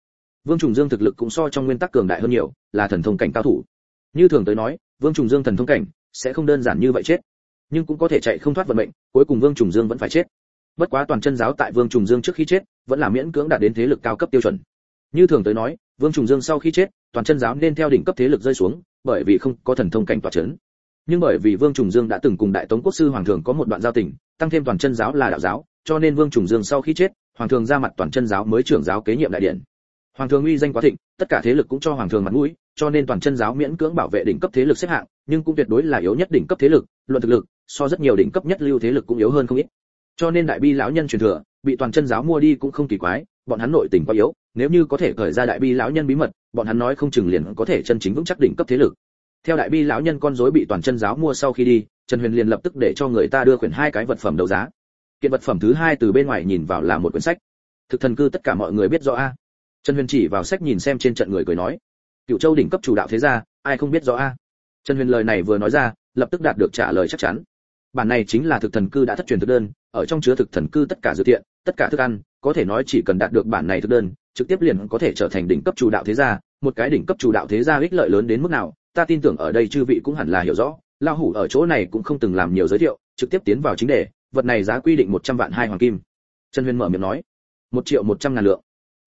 Vương Trùng Dương thực lực cũng so trong nguyên tắc cường đại hơn nhiều, là thần thông cảnh cao thủ. Như thường tới nói, Vương Trùng Dương thần thông cảnh sẽ không đơn giản như vậy chết, nhưng cũng có thể chạy không thoát vận mệnh, cuối cùng Vương Trùng Dương vẫn phải chết. Bất quá toàn chân giáo tại Vương Trùng Dương trước khi chết, vẫn là miễn cưỡng đạt đến thế lực cao cấp tiêu chuẩn. Như thường tới nói, Vương Trùng Dương sau khi chết, toàn chân giáo nên theo đỉnh cấp thế lực rơi xuống, bởi vì không có thần thông cảnh tọa chấn. Nhưng bởi vì Vương Trùng Dương đã từng cùng Đại Tống Quốc sư Hoàng Thường có một đoạn giao tình, tăng thêm toàn chân giáo là đạo giáo, cho nên Vương Trùng Dương sau khi chết, Hoàng Thường ra mặt toàn chân giáo mới trưởng giáo kế nhiệm đại điện. Hoàng Thường uy danh quá thịnh, tất cả thế lực cũng cho Hoàng Thường mặt mũi, cho nên toàn chân giáo miễn cưỡng bảo vệ đỉnh cấp thế lực xếp hạng, nhưng cũng tuyệt đối là yếu nhất đỉnh cấp thế lực, luận thực lực, so rất nhiều đỉnh cấp nhất lưu thế lực cũng yếu hơn không ít. Cho nên đại bi lão nhân truyền thừa, bị toàn chân giáo mua đi cũng không kỳ quái, bọn hắn nội tình quá yếu, nếu như có thể cởi ra đại bi lão nhân bí mật, bọn hắn nói không chừng liền có thể chân chính vững chắc đỉnh cấp thế lực. Theo đại bi lão nhân con rối bị toàn chân giáo mua sau khi đi, Trần Huyền liền lập tức để cho người ta đưa quyển 2 cái vật phẩm đấu giá. Kiện vật phẩm thứ 2 từ bên ngoài nhìn vào là một quyển sách. Thực thần cư tất cả mọi người biết rõ a. Trần Huyền chỉ vào sách nhìn xem trên trận người cười nói, Cửu Châu đỉnh cấp chủ đạo thế gia, ai không biết rõ a. Trần Huyền lời này vừa nói ra, lập tức đạt được trả lời chắc chắn. Bản này chính là thực thần cư đã thất truyền thực đơn, ở trong chứa thực thần cư tất cả dược tiện, tất cả thức ăn, có thể nói chỉ cần đạt được bản này thực đơn, trực tiếp liền có thể trở thành đỉnh cấp chủ đạo thế gia, một cái đỉnh cấp chủ đạo thế gia ích lợi lớn đến mức nào, ta tin tưởng ở đây chư vị cũng hẳn là hiểu rõ. Lão hủ ở chỗ này cũng không từng làm nhiều giới thiệu, trực tiếp tiến vào chính đề, vật này giá quy định 100 vạn 2 hoàng kim. Trần Huyền mở miệng nói, 1.100.000 lượng,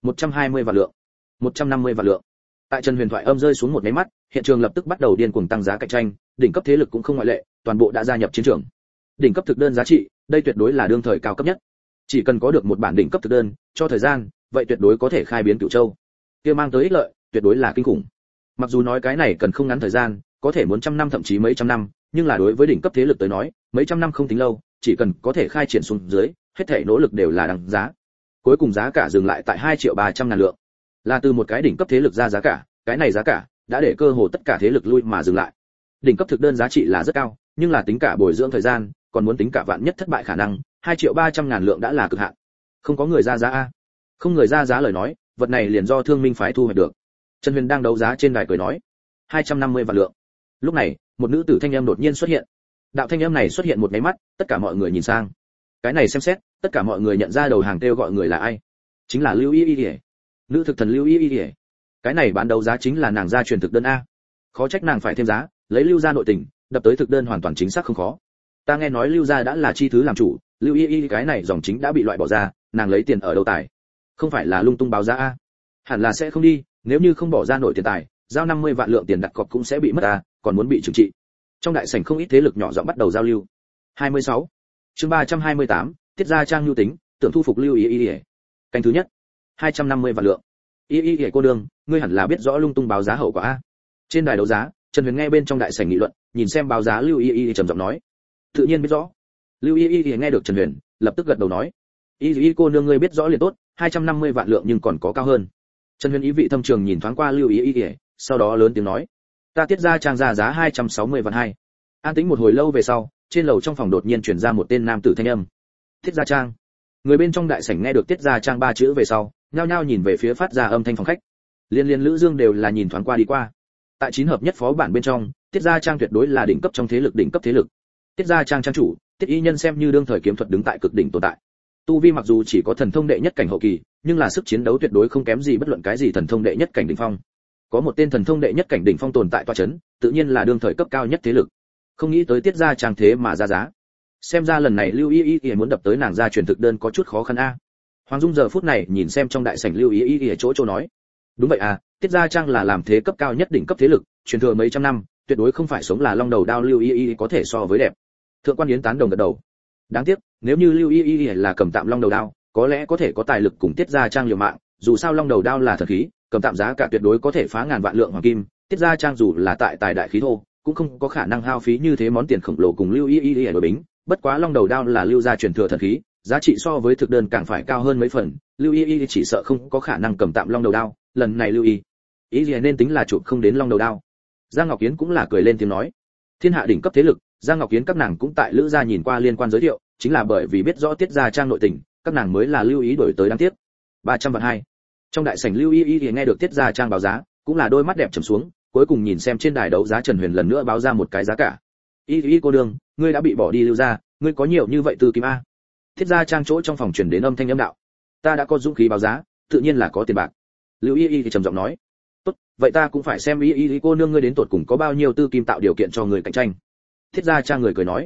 120 vạn lượng, 150 vạn lượng. Tại Trần Huyền thoại âm rơi xuống một cái mắt, hiện trường lập tức bắt đầu điên cuồng tăng giá cạnh tranh, đỉnh cấp thế lực cũng không ngoại lệ, toàn bộ đã gia nhập chiến trường. Đỉnh cấp thực đơn giá trị, đây tuyệt đối là đương thời cao cấp nhất. Chỉ cần có được một bản đỉnh cấp thực đơn, cho thời gian, vậy tuyệt đối có thể khai biến Cửu Châu. Kia mang tới ích lợi, tuyệt đối là kinh khủng. Mặc dù nói cái này cần không ngắn thời gian, có thể muốn trăm năm thậm chí mấy trăm năm, nhưng là đối với đỉnh cấp thế lực tới nói, mấy trăm năm không tính lâu, chỉ cần có thể khai triển xuống dưới, hết thảy nỗ lực đều là đáng giá. Cuối cùng giá cả dừng lại tại 2.300.000 lượng. Là từ một cái đỉnh cấp thế lực ra giá cả, cái này giá cả đã để cơ hồ tất cả thế lực lui mà dừng lại. Đỉnh cấp thực đơn giá trị là rất cao, nhưng là tính cả bồi dưỡng thời gian, còn muốn tính cả vạn nhất thất bại khả năng, 2.300.000 lượng đã là cực hạn. Không có người ra giá a. Không người ra giá lời nói, vật này liền do Thương Minh phái thu hoạch được. Trần Huyền đang đấu giá trên đài cười nói, 250 vạn lượng. Lúc này, một nữ tử thanh âm đột nhiên xuất hiện. Đạo thanh âm này xuất hiện một cái mắt, tất cả mọi người nhìn sang. Cái này xem xét, tất cả mọi người nhận ra đầu hàng kêu gọi người là ai. Chính là Lưu Y Y. Nữ thực thần Lưu Y Y. Cái này bán đấu giá chính là nàng gia truyền thực đơn a. Khó trách nàng phải thêm giá, lấy Lưu gia nội tình, đập tới thực đơn hoàn toàn chính xác không khó. Ta nghe nói Lưu gia đã là chi thứ làm chủ, Lưu Y Y cái này dòng chính đã bị loại bỏ ra, nàng lấy tiền ở đâu tài? Không phải là lung tung báo giá a? Hẳn là sẽ không đi, nếu như không bỏ ra nổi tiền tài, giao 50 vạn lượng tiền đặt cọc cũng sẽ bị mất à, còn muốn bị trừng trị. Trong đại sảnh không ít thế lực nhỏ giọng bắt đầu giao lưu. 26. Chương 328, Tiết Gia Trang nhu tính, tưởng thu phục Lưu Y Y. Canh thứ nhất. 250 vạn lượng. Y Y cô đương, ngươi hẳn là biết rõ lung tung báo giá hậu quả a. Trên đài đấu giá, Trần Huyền nghe bên trong đại sảnh nghị luận, nhìn xem báo giá Lưu Y Y trầm giọng nói. Tự nhiên biết rõ. Lưu Y Y nghe được Trần Huyền, lập tức gật đầu nói. Y Y cô nương ngươi biết rõ liền tốt, 250 vạn lượng nhưng còn có cao hơn. Trần Huyền ý vị thâm trường nhìn thoáng qua Lưu Y Y, sau đó lớn tiếng nói, ta Tiết Gia Trang ra giá 260 vạn 2. An tĩnh một hồi lâu về sau, trên lầu trong phòng đột nhiên truyền ra một tên nam tử thanh âm. Tiết Gia Trang. Người bên trong đại sảnh nghe được Tiết Gia Trang 3 chữ về sau, nhao nhao nhìn về phía phát ra âm thanh phòng khách. Liên Liên Lữ Dương đều là nhìn thoáng qua đi qua. Tại 9 hợp nhất phó bản bên trong, Tiết Gia Trang tuyệt đối là đỉnh cấp trong thế lực đỉnh cấp thế lực. Tiết Gia Trang trang chủ, Tiết Y Nhân xem như đương thời kiếm thuật đứng tại cực đỉnh tồn tại. Tu vi mặc dù chỉ có thần thông đệ nhất cảnh hậu kỳ, nhưng là sức chiến đấu tuyệt đối không kém gì bất luận cái gì thần thông đệ nhất cảnh đỉnh phong. Có một tên thần thông đệ nhất cảnh đỉnh phong tồn tại tọa chấn, tự nhiên là đương thời cấp cao nhất thế lực. Không nghĩ tới Tiết Gia Trang thế mà ra giá. Xem ra lần này Lưu Y Y muốn đập tới nàng gia truyền thực đơn có chút khó khăn a. Hoàng Dung giờ phút này nhìn xem trong đại sảnh Lưu Y Y chỗ nói, đúng vậy à, Tiết Gia Trang là làm thế cấp cao nhất đỉnh cấp thế lực, truyền thừa mấy trăm năm, tuyệt đối không phải sống là long đầu đao Lưu Y Y có thể so với đẹp. Thượng quan Yến tán đồng gật đầu. Đáng tiếc, nếu như Lưu Y Y là cầm tạm long đầu đao, có lẽ có thể có tài lực cùng Tiết Gia Trang liều mạng, dù sao long đầu đao là thần khí, cầm tạm giá cả tuyệt đối có thể phá ngàn vạn lượng hoàng kim, Tiết Gia Trang dù là tại tài đại khí thô, cũng không có khả năng hao phí như thế món tiền khổng lồ cùng Lưu Y đổi bính, bất quá long đầu đao là Lưu gia truyền thừa thần khí, giá trị so với thực đơn càng phải cao hơn mấy phần, Lưu Y chỉ sợ không có khả năng cầm tạm long đầu đao, lần này Lưu Y nên tính là chụp không đến long đầu đao. Giang Ngọc Yến cũng là cười lên tiếng nói, thiên hạ đỉnh cấp thế lực, Giang Ngọc Yến các nàng cũng tại Lữ gia nhìn qua liên quan giới thiệu, chính là bởi vì biết rõ Tiết Gia Trang nội tình, các nàng mới là lưu ý đổi tới đáng tiếc. 300 vạn 2. Trong đại sảnh Lưu Y nghe được Tiết Gia Trang báo giá, cũng là đôi mắt đẹp trầm xuống, cuối cùng nhìn xem trên đài đấu giá Trần Huyền lần nữa báo ra một cái giá cả. Y cô đương, ngươi đã bị bỏ đi Lưu gia, ngươi có nhiều như vậy từ kim a? Tiết Gia Trang chỗ trong phòng truyền đến âm thanh âm đạo. Ta đã có dũng khí báo giá, tự nhiên là có tiền bạc. Lưu Y Y thì trầm giọng nói. Tốt, vậy ta cũng phải xem Y Y cô nương ngươi đến tột cùng có bao nhiêu tư kim tạo điều kiện cho người cạnh tranh. Thiết Gia Trang người cười nói.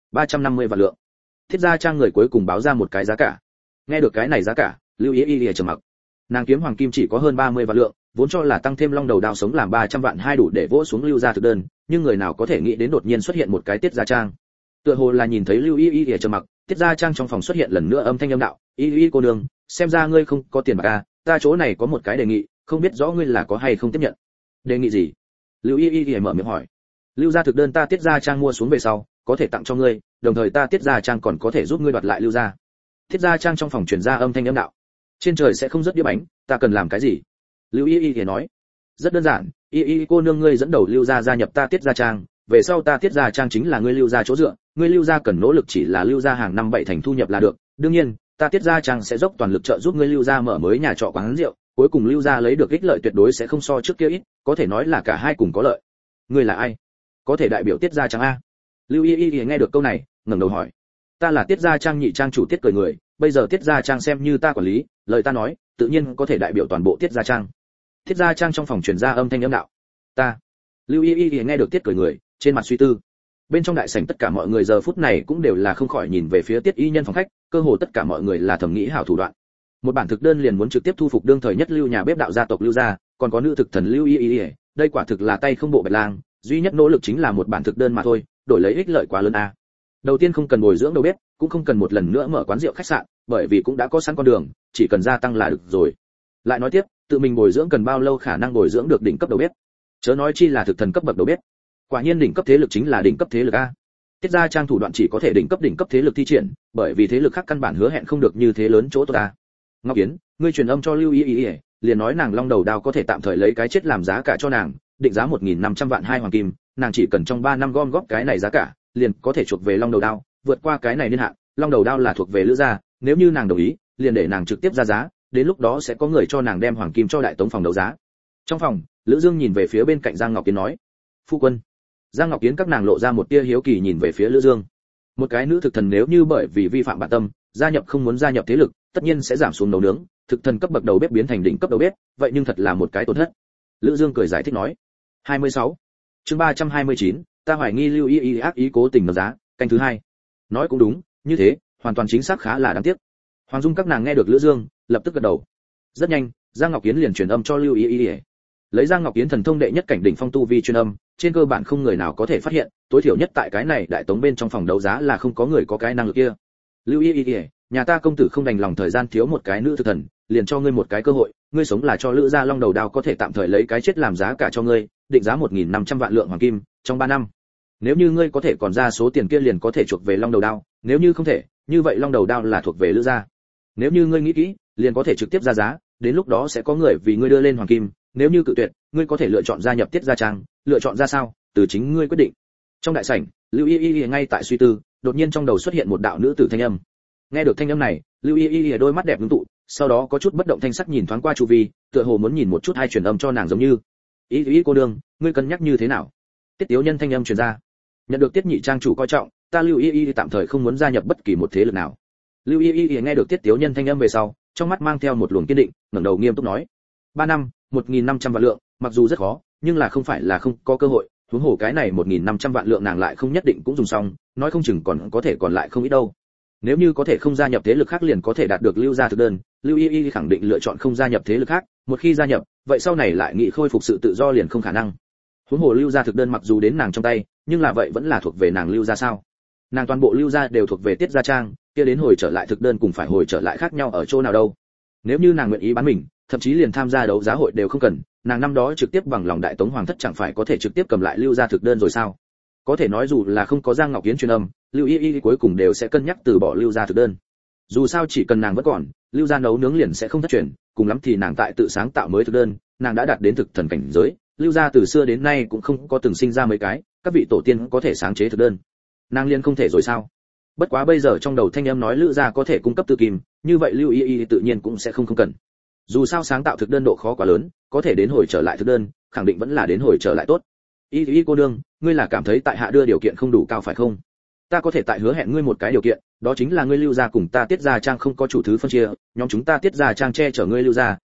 350 vạn lượng. Thiết Gia Trang người cuối cùng báo ra một cái giá cả. Nghe được cái này giá cả, Lưu Y Y trầm mặc. Nàng kiếm hoàng kim chỉ có hơn 30 vạn lượng, vốn cho là tăng thêm long đầu đao sống làm 300 vạn hai đủ để vỗ xuống Lưu gia thực đơn, nhưng người nào có thể nghĩ đến đột nhiên xuất hiện một cái Tiết Gia Trang. Tựa hồ là nhìn thấy Lưu Y Y trầm mặc, Tiết Gia Trang trong phòng xuất hiện lần nữa âm thanh âm đạo, "Y Y cô nương, xem ra ngươi không có tiền bạc à, ta chỗ này có một cái đề nghị, không biết rõ ngươi là có hay không tiếp nhận." "Đề nghị gì?" Lưu Y Y mở miệng hỏi. "Lưu gia thực đơn ta Tiết Gia Trang mua xuống về sau, có thể tặng cho ngươi, đồng thời ta Tiết Gia Trang còn có thể giúp ngươi đoạt lại Lưu gia." Tiết Gia Trang trong phòng truyền ra âm thanh âm đạo. "Trên trời sẽ không rớt đĩa bánh, ta cần làm cái gì?" Lưu Y Y nói. "Rất đơn giản, Y Y cô nương ngươi dẫn đầu Lưu gia gia nhập ta Tiết Gia Trang, về sau ta Tiết Gia Trang chính là ngươi Lưu gia chỗ dựa, ngươi Lưu gia cần nỗ lực chỉ là Lưu gia hàng năm 7 thành thu nhập là được, đương nhiên, ta Tiết Gia Trang sẽ dốc toàn lực trợ giúp ngươi Lưu gia mở mới nhà trọ quán rượu, cuối cùng Lưu gia lấy được ích lợi tuyệt đối sẽ không so trước kia ít, có thể nói là cả hai cùng có lợi." "Ngươi là ai? Có thể đại biểu Tiết Gia Trang a?" Lưu Y Y nghe được câu này, ngẩng đầu hỏi. "Ta là Tiết Gia Trang nhị trang chủ Tiết cười người, bây giờ Tiết Gia Trang xem như ta quản lý, lời ta nói, tự nhiên có thể đại biểu toàn bộ Tiết Gia Trang." Tiết Gia Trang trong phòng truyền ra âm thanh âm đạo. "Ta." Lưu Y Y nghe được Tiết cười người, trên mặt suy tư. Bên trong đại sảnh tất cả mọi người giờ phút này cũng đều là không khỏi nhìn về phía Tiết Y nhân phòng khách, cơ hồ tất cả mọi người là thầm nghĩ hảo thủ đoạn. Một bản thực đơn liền muốn trực tiếp thu phục đương thời nhất Lưu nhà bếp đạo gia tộc Lưu gia, còn có nữ thực thần Lưu Y Y, đây quả thực là tay không bộ bạch lang, duy nhất nỗ lực chính là một bản thực đơn mà thôi, đổi lấy ích lợi quá lớn a. Đầu tiên không cần bồi dưỡng đầu bếp, cũng không cần một lần nữa mở quán rượu khách sạn, bởi vì cũng đã có sẵn con đường, chỉ cần gia tăng là được rồi. Lại nói tiếp, tự mình bồi dưỡng cần bao lâu khả năng bồi dưỡng được đỉnh cấp đầu bếp? Chớ nói chi là thực thần cấp bậc đầu bếp. Quả nhiên đỉnh cấp thế lực chính là đỉnh cấp thế lực a. Tiết Gia Trang thủ đoạn chỉ có thể đỉnh cấp thế lực thi triển, bởi vì thế lực khác căn bản hứa hẹn không được như thế lớn chỗ tốt ta. Ngọc Yến, ngươi truyền âm cho Lưu Y Y, liền nói nàng long đầu đao có thể tạm thời lấy cái chết làm giá cả cho nàng, định giá 1.500 vạn hai hoàng kim, nàng chỉ cần trong 3 năm gom góp cái này giá cả, liền có thể chuộc về long đầu đao, vượt qua cái này niên hạn, long đầu đao là thuộc về Lữ gia, nếu như nàng đồng ý, liền để nàng trực tiếp ra giá, đến lúc đó sẽ có người cho nàng đem hoàng kim cho đại tống phòng đấu giá. Trong phòng, Lữ Dương nhìn về phía bên cạnh Giang Ngọc Yến nói: "Phu quân." Giang Ngọc Yến các nàng lộ ra một tia hiếu kỳ nhìn về phía Lữ Dương. Một cái nữ thực thần nếu như bởi vì vi phạm bản tâm, gia nhập không muốn gia nhập thế lực, tất nhiên sẽ giảm xuống nấu nướng, thực thần cấp bậc đầu bếp biến thành đỉnh cấp đầu bếp, vậy nhưng thật là một cái tổn thất. Lữ Dương cười giải thích nói: 26. Chương 329, ta hoài nghi Lưu Y Y ác ý cố tình nâng giá, canh thứ 2. Nói cũng đúng, như thế, hoàn toàn chính xác khá là đáng tiếc. Hoàng Dung các nàng nghe được Lữ Dương, lập tức gật đầu. Rất nhanh, Giang Ngọc Yến liền truyền âm cho Lưu Y Y. Lấy Giang Ngọc Yến thần thông đệ nhất cảnh đỉnh phong tu vi truyền âm, trên cơ bản không người nào có thể phát hiện, tối thiểu nhất tại cái này đại tống bên trong phòng đấu giá là không có người có cái năng lực kia. Lưu Y Y, nhà ta công tử không đành lòng thời gian thiếu một cái nữ thực thần, liền cho ngươi một cái cơ hội, ngươi sống là cho Lữ gia long đầu đao có thể tạm thời lấy cái chết làm giá cả cho ngươi, định giá 1.500 vạn lượng hoàng kim, trong 3 năm. Nếu như ngươi có thể còn ra số tiền kia liền có thể chuộc về long đầu đao, nếu như không thể, như vậy long đầu đao là thuộc về Lữ gia. Nếu như ngươi nghĩ kỹ, liền có thể trực tiếp ra giá, đến lúc đó sẽ có người vì ngươi đưa lên hoàng kim, nếu như cự tuyệt, ngươi có thể lựa chọn gia nhập Tiết Gia Trang, lựa chọn ra sao, từ chính ngươi quyết định. Trong đại sảnh, Lưu Y Y ngay tại suy tư, đột nhiên trong đầu xuất hiện một đạo nữ tử thanh âm. Nghe được thanh âm này, Lưu Y Y đôi mắt đẹp ngưng tụ, sau đó có chút bất động thanh sắc nhìn thoáng qua chu vi, tựa hồ muốn nhìn một chút hai truyền âm cho nàng giống như. Y Y cô đương, ngươi cân nhắc như thế nào? Tiết Tiếu Nhân thanh âm truyền ra. Nhận được Tiết nhị trang chủ coi trọng, ta Lưu Y Y tạm thời không muốn gia nhập bất kỳ một thế lực nào. Lưu Y Y nghe được Tiết Tiếu Nhân thanh âm về sau, trong mắt mang theo một luồng kiên định, ngẩng đầu nghiêm túc nói: 3 năm, 1.500 vạn lượng, mặc dù rất khó, nhưng là không phải là không có cơ hội, huống hồ cái này 1.500 vạn lượng nàng lại không nhất định cũng dùng xong, nói không chừng còn có thể còn lại không ít đâu. Nếu như có thể không gia nhập thế lực khác liền có thể đạt được Lưu gia thực đơn, Lưu Y Y khẳng định lựa chọn không gia nhập thế lực khác, một khi gia nhập, vậy sau này lại nghĩ khôi phục sự tự do liền không khả năng. Huống hồ Lưu gia thực đơn mặc dù đến nàng trong tay, nhưng là vậy vẫn là thuộc về nàng Lưu gia sao? Nàng toàn bộ Lưu gia đều thuộc về Tiết Gia Trang, kia đến hồi trở lại thực đơn cùng phải hồi trở lại khác nhau ở chỗ nào đâu? Nếu như nàng nguyện ý bán mình, thậm chí liền tham gia đấu giá hội đều không cần, nàng năm đó trực tiếp bằng lòng đại tống hoàng thất chẳng phải có thể trực tiếp cầm lại Lưu gia thực đơn rồi sao? Có thể nói dù là không có Giang Ngọc Yến truyền âm, Lưu Y Y cuối cùng đều sẽ cân nhắc từ bỏ Lưu gia thực đơn. Dù sao chỉ cần nàng vẫn còn, Lưu gia nấu nướng liền sẽ không thất truyền, cùng lắm thì nàng tại tự sáng tạo mới thực đơn, nàng đã đạt đến thực thần cảnh giới, Lưu gia từ xưa đến nay cũng không có từng sinh ra mấy cái, các vị tổ tiên có thể sáng chế thực đơn. Nàng liền không thể rồi sao? Bất quá bây giờ trong đầu thanh âm nói Lữ gia có thể cung cấp tư kim, như vậy Lưu Y Y tự nhiên cũng sẽ không cần. Dù sao sáng tạo thực đơn độ khó quá lớn, có thể đến hồi trở lại thực đơn, khẳng định vẫn là đến hồi trở lại tốt. Y Y cô nương, ngươi là cảm thấy tại hạ đưa điều kiện không đủ cao phải không? Ta có thể tại hứa hẹn ngươi một cái điều kiện, đó chính là ngươi Lưu gia cùng ta Tiết Gia Trang không có chủ thứ phân chia, nhóm chúng ta Tiết Gia Trang che chở ngươi Lưu gia,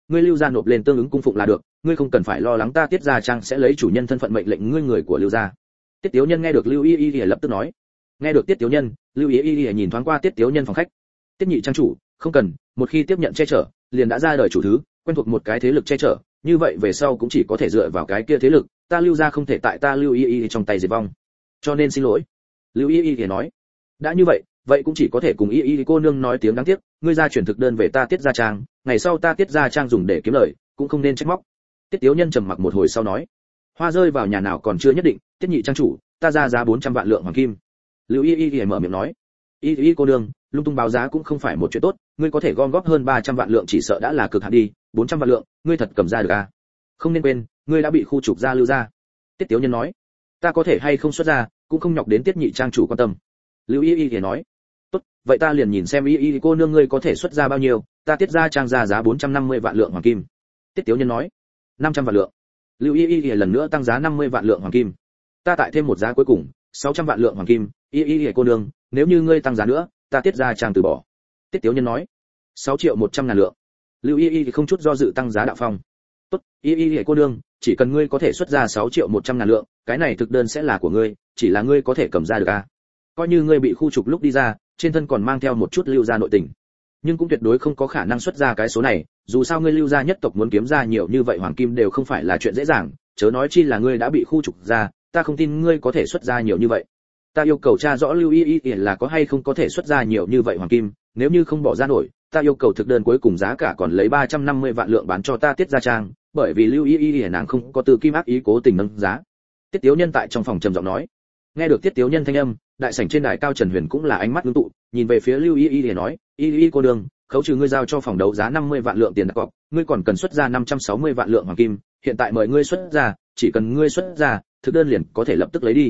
ngươi lưu gia nộp lên tương ứng cung phụng là được, ngươi không cần phải lo lắng ta Tiết Gia Trang sẽ lấy chủ nhân thân phận mệnh lệnh ngươi người của lưu gia. Tiết Tiếu Nhân nghe được Lưu Y Y lập tức nói. Nghe được Tiết Tiếu Nhân, Lưu Y Y nhìn thoáng qua Tiết Tiếu Nhân phòng khách. Tiết nhị trang chủ, không cần, một khi tiếp nhận che chở, liền đã ra đời chủ thứ, quen thuộc một cái thế lực che chở, như vậy về sau cũng chỉ có thể dựa vào cái kia thế lực, ta Lưu gia không thể tại ta Lưu Y Y trong tay diệt vong. Cho nên xin lỗi. Lưu Y Y nói. Đã như vậy, vậy cũng chỉ có thể cùng Y Y cô nương nói tiếng đáng tiếc, ngươi ra chuyển thực đơn về ta Tiết Gia Trang, ngày sau ta Tiết Gia Trang dùng để kiếm lời, cũng không nên trách móc. Tiết Tiếu Nhân trầm mặc một hồi sau nói, hoa rơi vào nhà nào còn chưa nhất định, Tiết nhị trang chủ, ta ra giá 400 vạn lượng hoàng kim. Lưu Y Y mở miệng nói, Y Y cô nương, lung tung báo giá cũng không phải một chuyện tốt, ngươi có thể gom góp hơn 300 vạn lượng chỉ sợ đã là cực hạn đi, 400 vạn lượng, ngươi thật cầm ra được à? Không nên quên, ngươi đã bị khu trục ra Lưu gia. Tiết Tiếu Nhân nói, ta có thể hay không xuất ra, cũng không nhọc đến Tiết nhị trang chủ quan tâm. Lưu Y Y nói, tốt, vậy ta liền nhìn xem Y Y cô nương ngươi có thể xuất ra bao nhiêu, ta Tiết Gia Trang ra giá 450 vạn lượng hoàng kim. Tiết Tiếu Nhân nói, 500 vạn lượng. Lưu Y Y lần nữa tăng giá 50 vạn lượng hoàng kim. Ta tại thêm một giá cuối cùng, 600 vạn lượng hoàng kim, Y Y cô nương, nếu như ngươi tăng giá nữa, ta Tiết Gia Trang từ bỏ. Tiết Tiếu Nhân nói, 6 triệu 100 ngàn lượng. Lưu Y Y không chút do dự tăng giá đạo phong. Tốt, Y Y cô nương, chỉ cần ngươi có thể xuất ra 6 triệu 100 ngàn lượng, cái này thực đơn sẽ là của ngươi, chỉ là ngươi có thể cầm ra được à? Coi như ngươi bị khu trục lúc đi ra, trên thân còn mang theo một chút lưu gia nội tình, nhưng cũng tuyệt đối không có khả năng xuất ra cái số này, dù sao ngươi lưu gia nhất tộc muốn kiếm ra nhiều như vậy hoàng kim đều không phải là chuyện dễ dàng, chớ nói chi là ngươi đã bị khu trục ra, ta không tin ngươi có thể xuất ra nhiều như vậy. Ta yêu cầu tra rõ Lưu Y Y là có hay không có thể xuất ra nhiều như vậy hoàng kim, nếu như không bỏ ra nổi, ta yêu cầu thực đơn cuối cùng giá cả còn lấy 350 vạn lượng bán cho ta Tiết Gia Trang, bởi vì Lưu Y Y nàng không có từ kim ác ý cố tình nâng giá. Tiết Tiếu Nhân tại trong phòng trầm giọng nói. Nghe được Tiết Tiếu Nhân thanh âm, đại sảnh trên đài cao Trần Huyền cũng là ánh mắt ngưng tụ, nhìn về phía Lưu Y Y nói, Y Y cô đường, khấu trừ ngươi giao cho phòng đấu giá 50 vạn lượng tiền đặt cọc, ngươi còn cần xuất ra 560 vạn lượng hoàng kim, hiện tại mời ngươi xuất ra, chỉ cần ngươi xuất ra, thực đơn liền có thể lập tức lấy đi.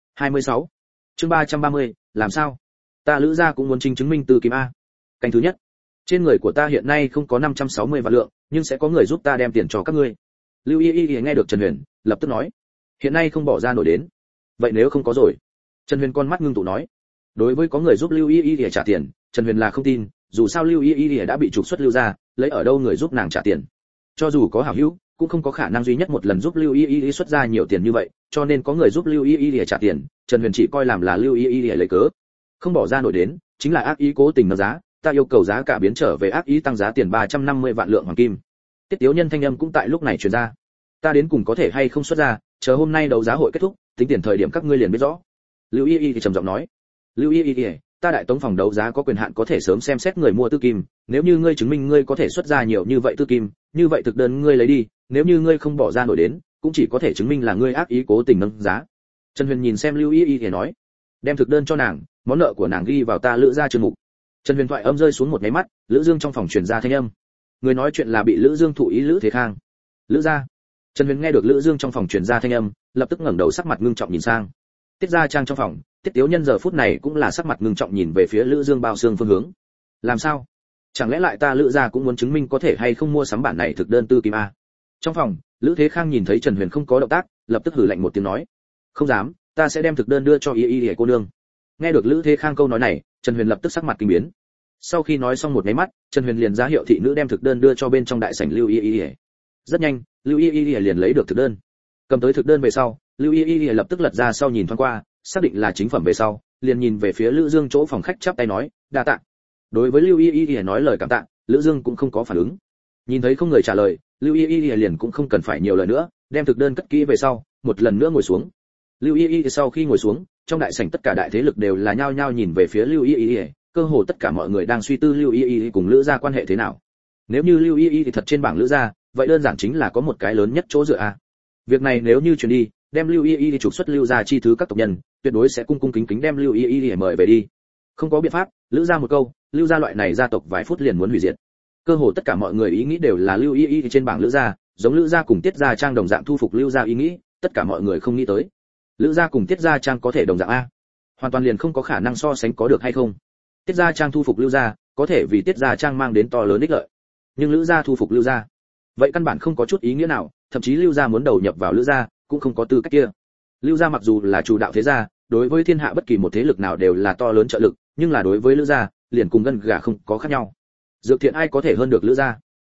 26. Chương 330, làm sao? Ta Lữ gia cũng muốn chứng minh từ kim a. Canh thứ nhất. Trên người của ta hiện nay không có 560 vạn lượng, nhưng sẽ có người giúp ta đem tiền cho các ngươi. Lưu Y Y nghe được Trần Huyền, lập tức nói, hiện nay không bỏ ra nổi đến. Vậy nếu không có rồi? Trần Huyền con mắt ngưng tụ nói, đối với có người giúp Lưu Y Y để trả tiền, Trần Huyền là không tin, dù sao Lưu Y Y đã bị trục xuất Lưu gia, lấy ở đâu người giúp nàng trả tiền? Cho dù có hảo hữu, cũng không có khả năng duy nhất một lần giúp Lưu Y Y xuất ra nhiều tiền như vậy, cho nên có người giúp Lưu Y Y để trả tiền, Trần Huyền chỉ coi làm là Lưu Y Y lấy cớ. Không bỏ ra nổi đến, chính là ác ý cố tình nâng giá, ta yêu cầu giá cả biến trở về ác ý tăng giá tiền 350 vạn lượng hoàng kim. Tiết Tiếu Nhân thanh âm cũng tại lúc này truyền ra. Ta đến cùng có thể hay không xuất ra, chờ hôm nay đấu giá hội kết thúc, tính tiền thời điểm các ngươi liền biết rõ. Lưu Y Y thì trầm giọng nói. Lưu Y Y, ta đại tống phòng đấu giá có quyền hạn có thể sớm xem xét người mua tư kim, nếu như ngươi chứng minh ngươi có thể xuất ra nhiều như vậy tư kim, như vậy thực đơn ngươi lấy đi, nếu như ngươi không bỏ ra nổi đến, cũng chỉ có thể chứng minh là ngươi ác ý cố tình nâng giá. Trần Huyền nhìn xem Lưu Y Y thì nói, đem thực đơn cho nàng, món nợ của nàng ghi vào ta Lữ gia chương mục. Trần Huyền thoại âm rơi xuống một cái mắt, Lữ Dương trong phòng truyền ra thanh âm. Người nói chuyện là bị Lữ Dương thụ ý Lữ Thế Khang. Lữ gia. Trần Huyền nghe được Lữ Dương trong phòng truyền ra thanh âm, lập tức ngẩng đầu sắc mặt ngưng trọng nhìn sang. Tiết Gia Trang trong phòng, Tiết Tiếu Nhân giờ phút này cũng là sắc mặt ngưng trọng nhìn về phía Lữ Dương bao xương phương hướng. Làm sao? Chẳng lẽ lại ta Lữ gia cũng muốn chứng minh có thể hay không mua sắm bản này thực đơn tư kim a? Trong phòng, Lữ Thế Khang nhìn thấy Trần Huyền không có động tác, lập tức hừ lạnh một tiếng nói: "Không dám, ta sẽ đem thực đơn đưa cho Y Y cô nương." Nghe được Lữ Thế Khang câu nói này, Trần Huyền lập tức sắc mặt kinh biến. Sau khi nói xong một cái mắt, Trần Huyền liền ra hiệu thị nữ đem thực đơn đưa cho bên trong đại sảnh Lưu Y Y. Rất nhanh, Lưu Y Y liền lấy được thực đơn. Cầm tới thực đơn về sau, Lưu Y Y lập tức lật ra sau nhìn thoáng qua, xác định là chính phẩm về sau, liền nhìn về phía Lữ Dương chỗ phòng khách chắp tay nói: "Đa tạ." Đối với Lưu Y Y nói lời cảm tạ, Lữ Dương cũng không có phản ứng. Nhìn thấy không người trả lời, Lưu Y Y liền cũng không cần phải nhiều lời nữa, đem thực đơn cất kỹ về sau, một lần nữa ngồi xuống. Lưu Y Y sau khi ngồi xuống, trong đại sảnh tất cả đại thế lực đều là nhao nhao nhìn về phía Lưu Y Y, cơ hồ tất cả mọi người đang suy tư Lưu Y Y cùng Lữ gia quan hệ thế nào. Nếu như Lưu Y Y thì thật trên bảng Lữ gia, vậy đơn giản chính là có một cái lớn nhất chỗ dựa a. Việc này nếu như truyền đi, đem Lưu Y Y trục xuất Lưu gia chi thứ các tộc nhân, tuyệt đối sẽ cung cung kính kính đem Lưu Y Y mời về đi. Không có biện pháp, Lữ gia một câu, Lưu gia loại này gia tộc vài phút liền muốn hủy diệt. Cơ hồ tất cả mọi người ý nghĩ đều là Lưu Y Y trên bảng Lữ gia, giống Lữ gia cùng Tiết gia Trang đồng dạng thu phục Lưu gia ý nghĩ, tất cả mọi người không nghĩ tới. Lữ gia cùng Tiết gia Trang có thể đồng dạng a? Hoàn toàn liền không có khả năng so sánh có được hay không? Tiết gia Trang thu phục Lưu gia, có thể vì Tiết gia Trang mang đến to lớn ích lợi. Nhưng Lữ gia thu phục Lưu gia, vậy căn bản không có chút ý nghĩa nào, thậm chí Lưu gia muốn đầu nhập vào Lữ gia, cũng không có tư cách kia. Lưu gia mặc dù là chủ đạo thế gia, đối với thiên hạ bất kỳ một thế lực nào đều là to lớn trợ lực, nhưng là đối với Lữ gia, liền cùng gân gà không có khác nhau. Dược Thiện ai có thể hơn được Lữ gia?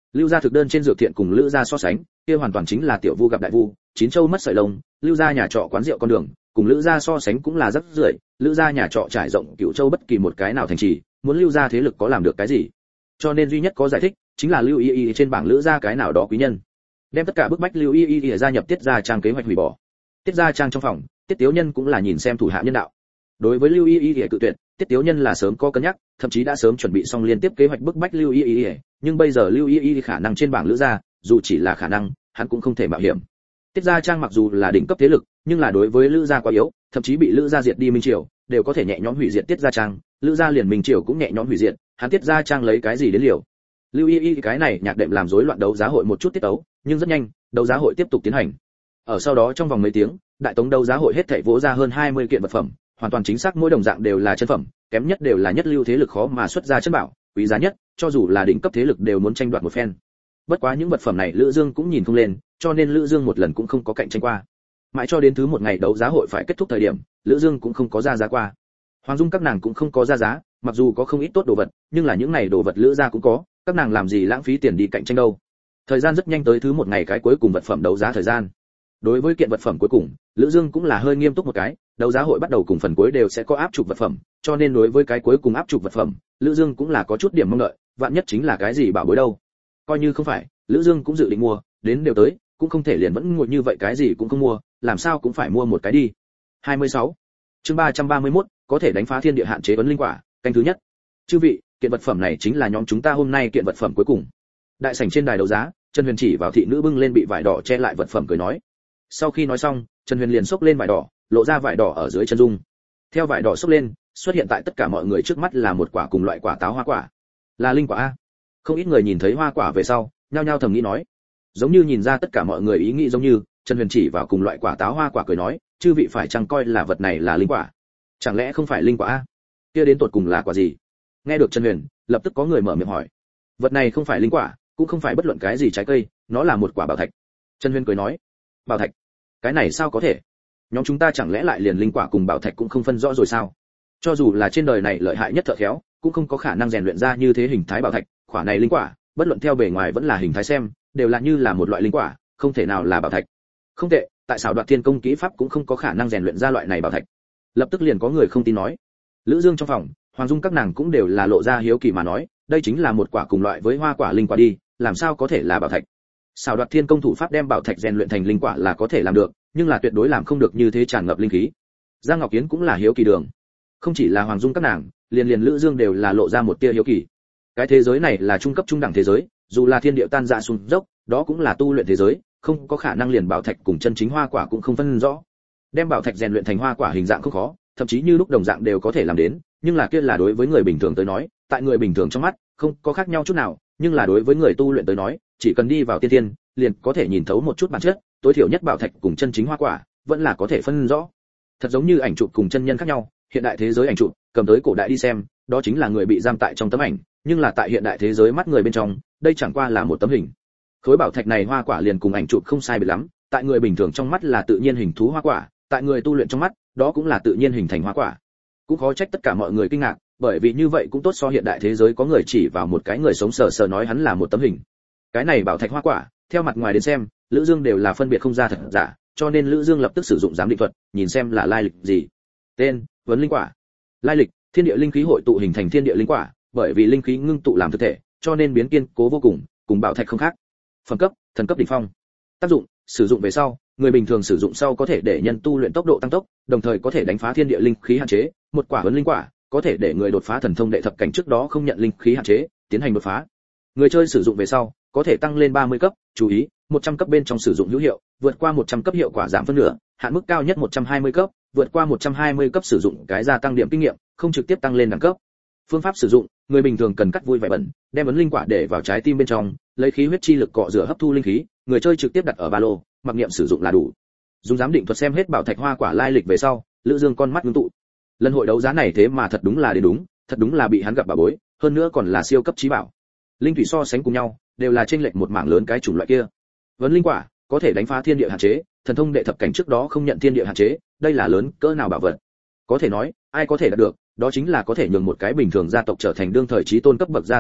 Lưu gia thực đơn trên dược thiện cùng Lữ gia so sánh, kia hoàn toàn chính là tiểu vu gặp đại vu, chín châu mất sợi lông. Lưu gia nhà trọ quán rượu con đường, cùng Lữ gia so sánh cũng là rất rưởi. Lữ gia nhà trọ trải rộng Cửu Châu bất kỳ một cái nào thành trì, muốn Lưu gia thế lực có làm được cái gì? Cho nên duy nhất có giải thích, chính là Lưu Y Y trên bảng Lữ gia cái nào đó quý nhân, đem tất cả bức bách Lưu Y Y gia nhập Tiết gia trang kế hoạch hủy bỏ. Tiết gia trang trong phòng, Tiết Tiếu Nhân cũng là nhìn xem thủ hạ nhân đạo. Đối với Lưu Y Y cự tuyệt, Tiết Tiếu Nhân là sớm có cân nhắc, thậm chí đã sớm chuẩn bị xong liên tiếp kế hoạch bức bách Lưu Y Y, nhưng bây giờ Lưu Y Y khả năng trên bảng Lữ gia, dù chỉ là khả năng, hắn cũng không thể mạo hiểm. Tiết gia trang mặc dù là đỉnh cấp thế lực, nhưng là đối với Lữ gia quá yếu, thậm chí bị Lữ gia diệt đi Minh Triều, đều có thể nhẹ nhõm hủy diệt Tiết gia trang, Lữ gia liền Minh Triều cũng nhẹ nhõm hủy diệt, hắn Tiết gia trang lấy cái gì đến liều? Lưu Y Y cái này nhạc đệm làm rối loạn đấu giá hội một chút tiết tấu, nhưng rất nhanh, đấu giá hội tiếp tục tiến hành. Ở sau đó trong vòng mấy tiếng, đại tống đấu giá hội hết thảy vỗ ra hơn 20 kiện vật phẩm, hoàn toàn chính xác mỗi đồng dạng đều là chân phẩm, kém nhất đều là nhất lưu thế lực khó mà xuất ra chân bảo, quý giá nhất, cho dù là đỉnh cấp thế lực đều muốn tranh đoạt một phen. Bất quá những vật phẩm này Lữ Dương cũng nhìn không lên, cho nên Lữ Dương một lần cũng không có cạnh tranh qua. Mãi cho đến thứ một ngày đấu giá hội phải kết thúc thời điểm, Lữ Dương cũng không có ra giá qua. Hoàng Dung các nàng cũng không có ra giá, mặc dù có không ít tốt đồ vật, nhưng là những này đồ vật Lữ gia cũng có, các nàng làm gì lãng phí tiền đi cạnh tranh đâu. Thời gian rất nhanh tới thứ một ngày cái cuối cùng vật phẩm đấu giá thời gian. Đối với kiện vật phẩm cuối cùng, Lữ Dương cũng là hơi nghiêm túc một cái, đấu giá hội bắt đầu cùng phần cuối đều sẽ có áp chụp vật phẩm, cho nên đối với cái cuối cùng áp chụp vật phẩm, Lữ Dương cũng là có chút điểm mong đợi, vạn nhất chính là cái gì bảo bối đâu. Coi như không phải, Lữ Dương cũng dự định mua, đến đều tới, cũng không thể liền vẫn ngồi như vậy cái gì cũng không mua, làm sao cũng phải mua một cái đi. 26. Chương 331, có thể đánh phá thiên địa hạn chế vấn linh quả, canh thứ nhất. Chư vị, kiện vật phẩm này chính là nhóm chúng ta hôm nay kiện vật phẩm cuối cùng. Đại sảnh trên đài đấu giá, Trần Huyền chỉ vào thị nữ bưng lên bị vải đỏ che lại vật phẩm cười nói. Sau khi nói xong, Trần Huyền liền xốc lên vải đỏ, lộ ra vải đỏ ở dưới chân dung. Theo vải đỏ xốc lên, xuất hiện tại tất cả mọi người trước mắt là một quả cùng loại quả táo hoa quả. Là linh quả a. Không ít người nhìn thấy hoa quả về sau, nhao nhao thầm nghĩ nói. Giống như nhìn ra tất cả mọi người ý nghĩ giống như, Trần Huyền chỉ vào cùng loại quả táo hoa quả cười nói, chư vị phải chăng coi là vật này là linh quả? Chẳng lẽ không phải linh quả a? Kia đến tột cùng là quả gì? Nghe được Trần Huyền, lập tức có người mở miệng hỏi. Vật này không phải linh quả, cũng không phải bất luận cái gì trái cây, nó là một quả bảo thạch. Trần Huyền cười nói. Bảo thạch? Cái này sao có thể? Nhóm chúng ta chẳng lẽ lại liền linh quả cùng bảo thạch cũng không phân rõ rồi sao? Cho dù là trên đời này lợi hại nhất thợ khéo, cũng không có khả năng rèn luyện ra như thế hình thái bảo thạch, quả này linh quả, bất luận theo bề ngoài vẫn là hình thái xem, đều là như là một loại linh quả, không thể nào là bảo thạch. Không tệ, tại sao Đoạt Thiên công kỹ pháp cũng không có khả năng rèn luyện ra loại này bảo thạch. Lập tức liền có người không tin nói. Lữ Dương trong phòng, Hoàng Dung các nàng cũng đều là lộ ra hiếu kỳ mà nói, đây chính là một quả cùng loại với hoa quả linh quả đi, làm sao có thể là bảo thạch? Xảo Đoạt Thiên công thủ pháp đem bảo thạch rèn luyện thành linh quả là có thể làm được, nhưng là tuyệt đối làm không được như thế tràn ngập linh khí. Giang Ngọc Kiến cũng là hiếu kỳ đường. Không chỉ là Hoàng Dung các nàng, liền Lữ Dương đều là lộ ra một tia hiếu kỳ. Cái thế giới này là trung cấp trung đẳng thế giới, dù là thiên địa tan rã xuống dốc, đó cũng là tu luyện thế giới, không có khả năng liền bảo thạch cùng chân chính hoa quả cũng không phân rõ. Đem bảo thạch rèn luyện thành hoa quả hình dạng không khó, thậm chí như lúc đồng dạng đều có thể làm đến, nhưng là kia là đối với người bình thường tới nói, tại người bình thường trong mắt, không có khác nhau chút nào, nhưng là đối với người tu luyện tới nói, chỉ cần đi vào tiên thiên, liền có thể nhìn thấu một chút bản chất, tối thiểu nhất bảo thạch cùng chân chính hoa quả, vẫn là có thể phân rõ. Thật giống như ảnh chụp cùng chân nhân khác nhau, hiện đại thế giới ảnh chụp, cầm tới cổ đại đi xem, đó chính là người bị giam tại trong tấm ảnh, nhưng là tại hiện đại thế giới mắt người bên trong, đây chẳng qua là một tấm hình. Khối bảo thạch này hoa quả liền cùng ảnh chụp không sai biệt lắm, tại người bình thường trong mắt là tự nhiên hình thú hoa quả, tại người tu luyện trong mắt, đó cũng là tự nhiên hình thành hoa quả. Cũng khó trách tất cả mọi người kinh ngạc, bởi vì như vậy cũng tốt so hiện đại thế giới có người chỉ vào một cái người sống sờ sờ nói hắn là một tấm hình. Cái này bảo thạch hoa quả, theo mặt ngoài đến xem, Lữ Dương đều là phân biệt không ra thật giả, cho nên Lữ Dương lập tức sử dụng giám định thuật, nhìn xem là lai lịch gì. Tên: Vấn linh quả. Lai lịch: thiên địa linh khí hội tụ hình thành thiên địa linh quả, bởi vì linh khí ngưng tụ làm thực thể, cho nên biến kiên cố vô cùng bảo thạch không khác. Phẩm cấp: thần cấp đỉnh phong. Tác dụng: sử dụng về sau, người bình thường sử dụng sau có thể để nhân tu luyện tốc độ tăng tốc, đồng thời có thể đánh phá thiên địa linh khí hạn chế, một quả vấn linh quả có thể để người đột phá thần thông đệ thập cảnh trước đó không nhận linh khí hạn chế, tiến hành đột phá. Người chơi sử dụng về sau, có thể tăng lên 30 cấp, chú ý, 100 cấp bên trong sử dụng hữu hiệu, vượt qua 100 cấp hiệu quả giảm phân nửa, hạn mức cao nhất 120 cấp, vượt qua 120 cấp sử dụng cái gia tăng điểm kinh nghiệm, không trực tiếp tăng lên đẳng cấp. Phương pháp sử dụng, người bình thường cần cắt vui vải bẩn, đem vấn linh quả để vào trái tim bên trong, lấy khí huyết chi lực cọ rửa hấp thu linh khí, người chơi trực tiếp đặt ở ba lô, mặc niệm sử dụng là đủ. Dùng giám định thuật xem hết bảo thạch hoa quả lai lịch về sau, Lữ Dương con mắt ngưng tụ. Lần hội đấu giá này thế mà thật đúng là đến đúng, thật đúng là bị hắn gặp bà bối, hơn nữa còn là siêu cấp chí bảo. Linh thủy so sánh cùng nhau, đều là chênh lệch một mảng lớn cái chủng loại kia. Vấn linh quả có thể đánh phá thiên địa hạn chế, thần thông đệ thập cảnh trước đó không nhận thiên địa hạn chế, đây là lớn cỡ nào bảo vật. Có thể nói, ai có thể đạt được, đó chính là có thể nhường một cái bình thường gia tộc trở thành đương thời chí tôn cấp bậc gia tộc a,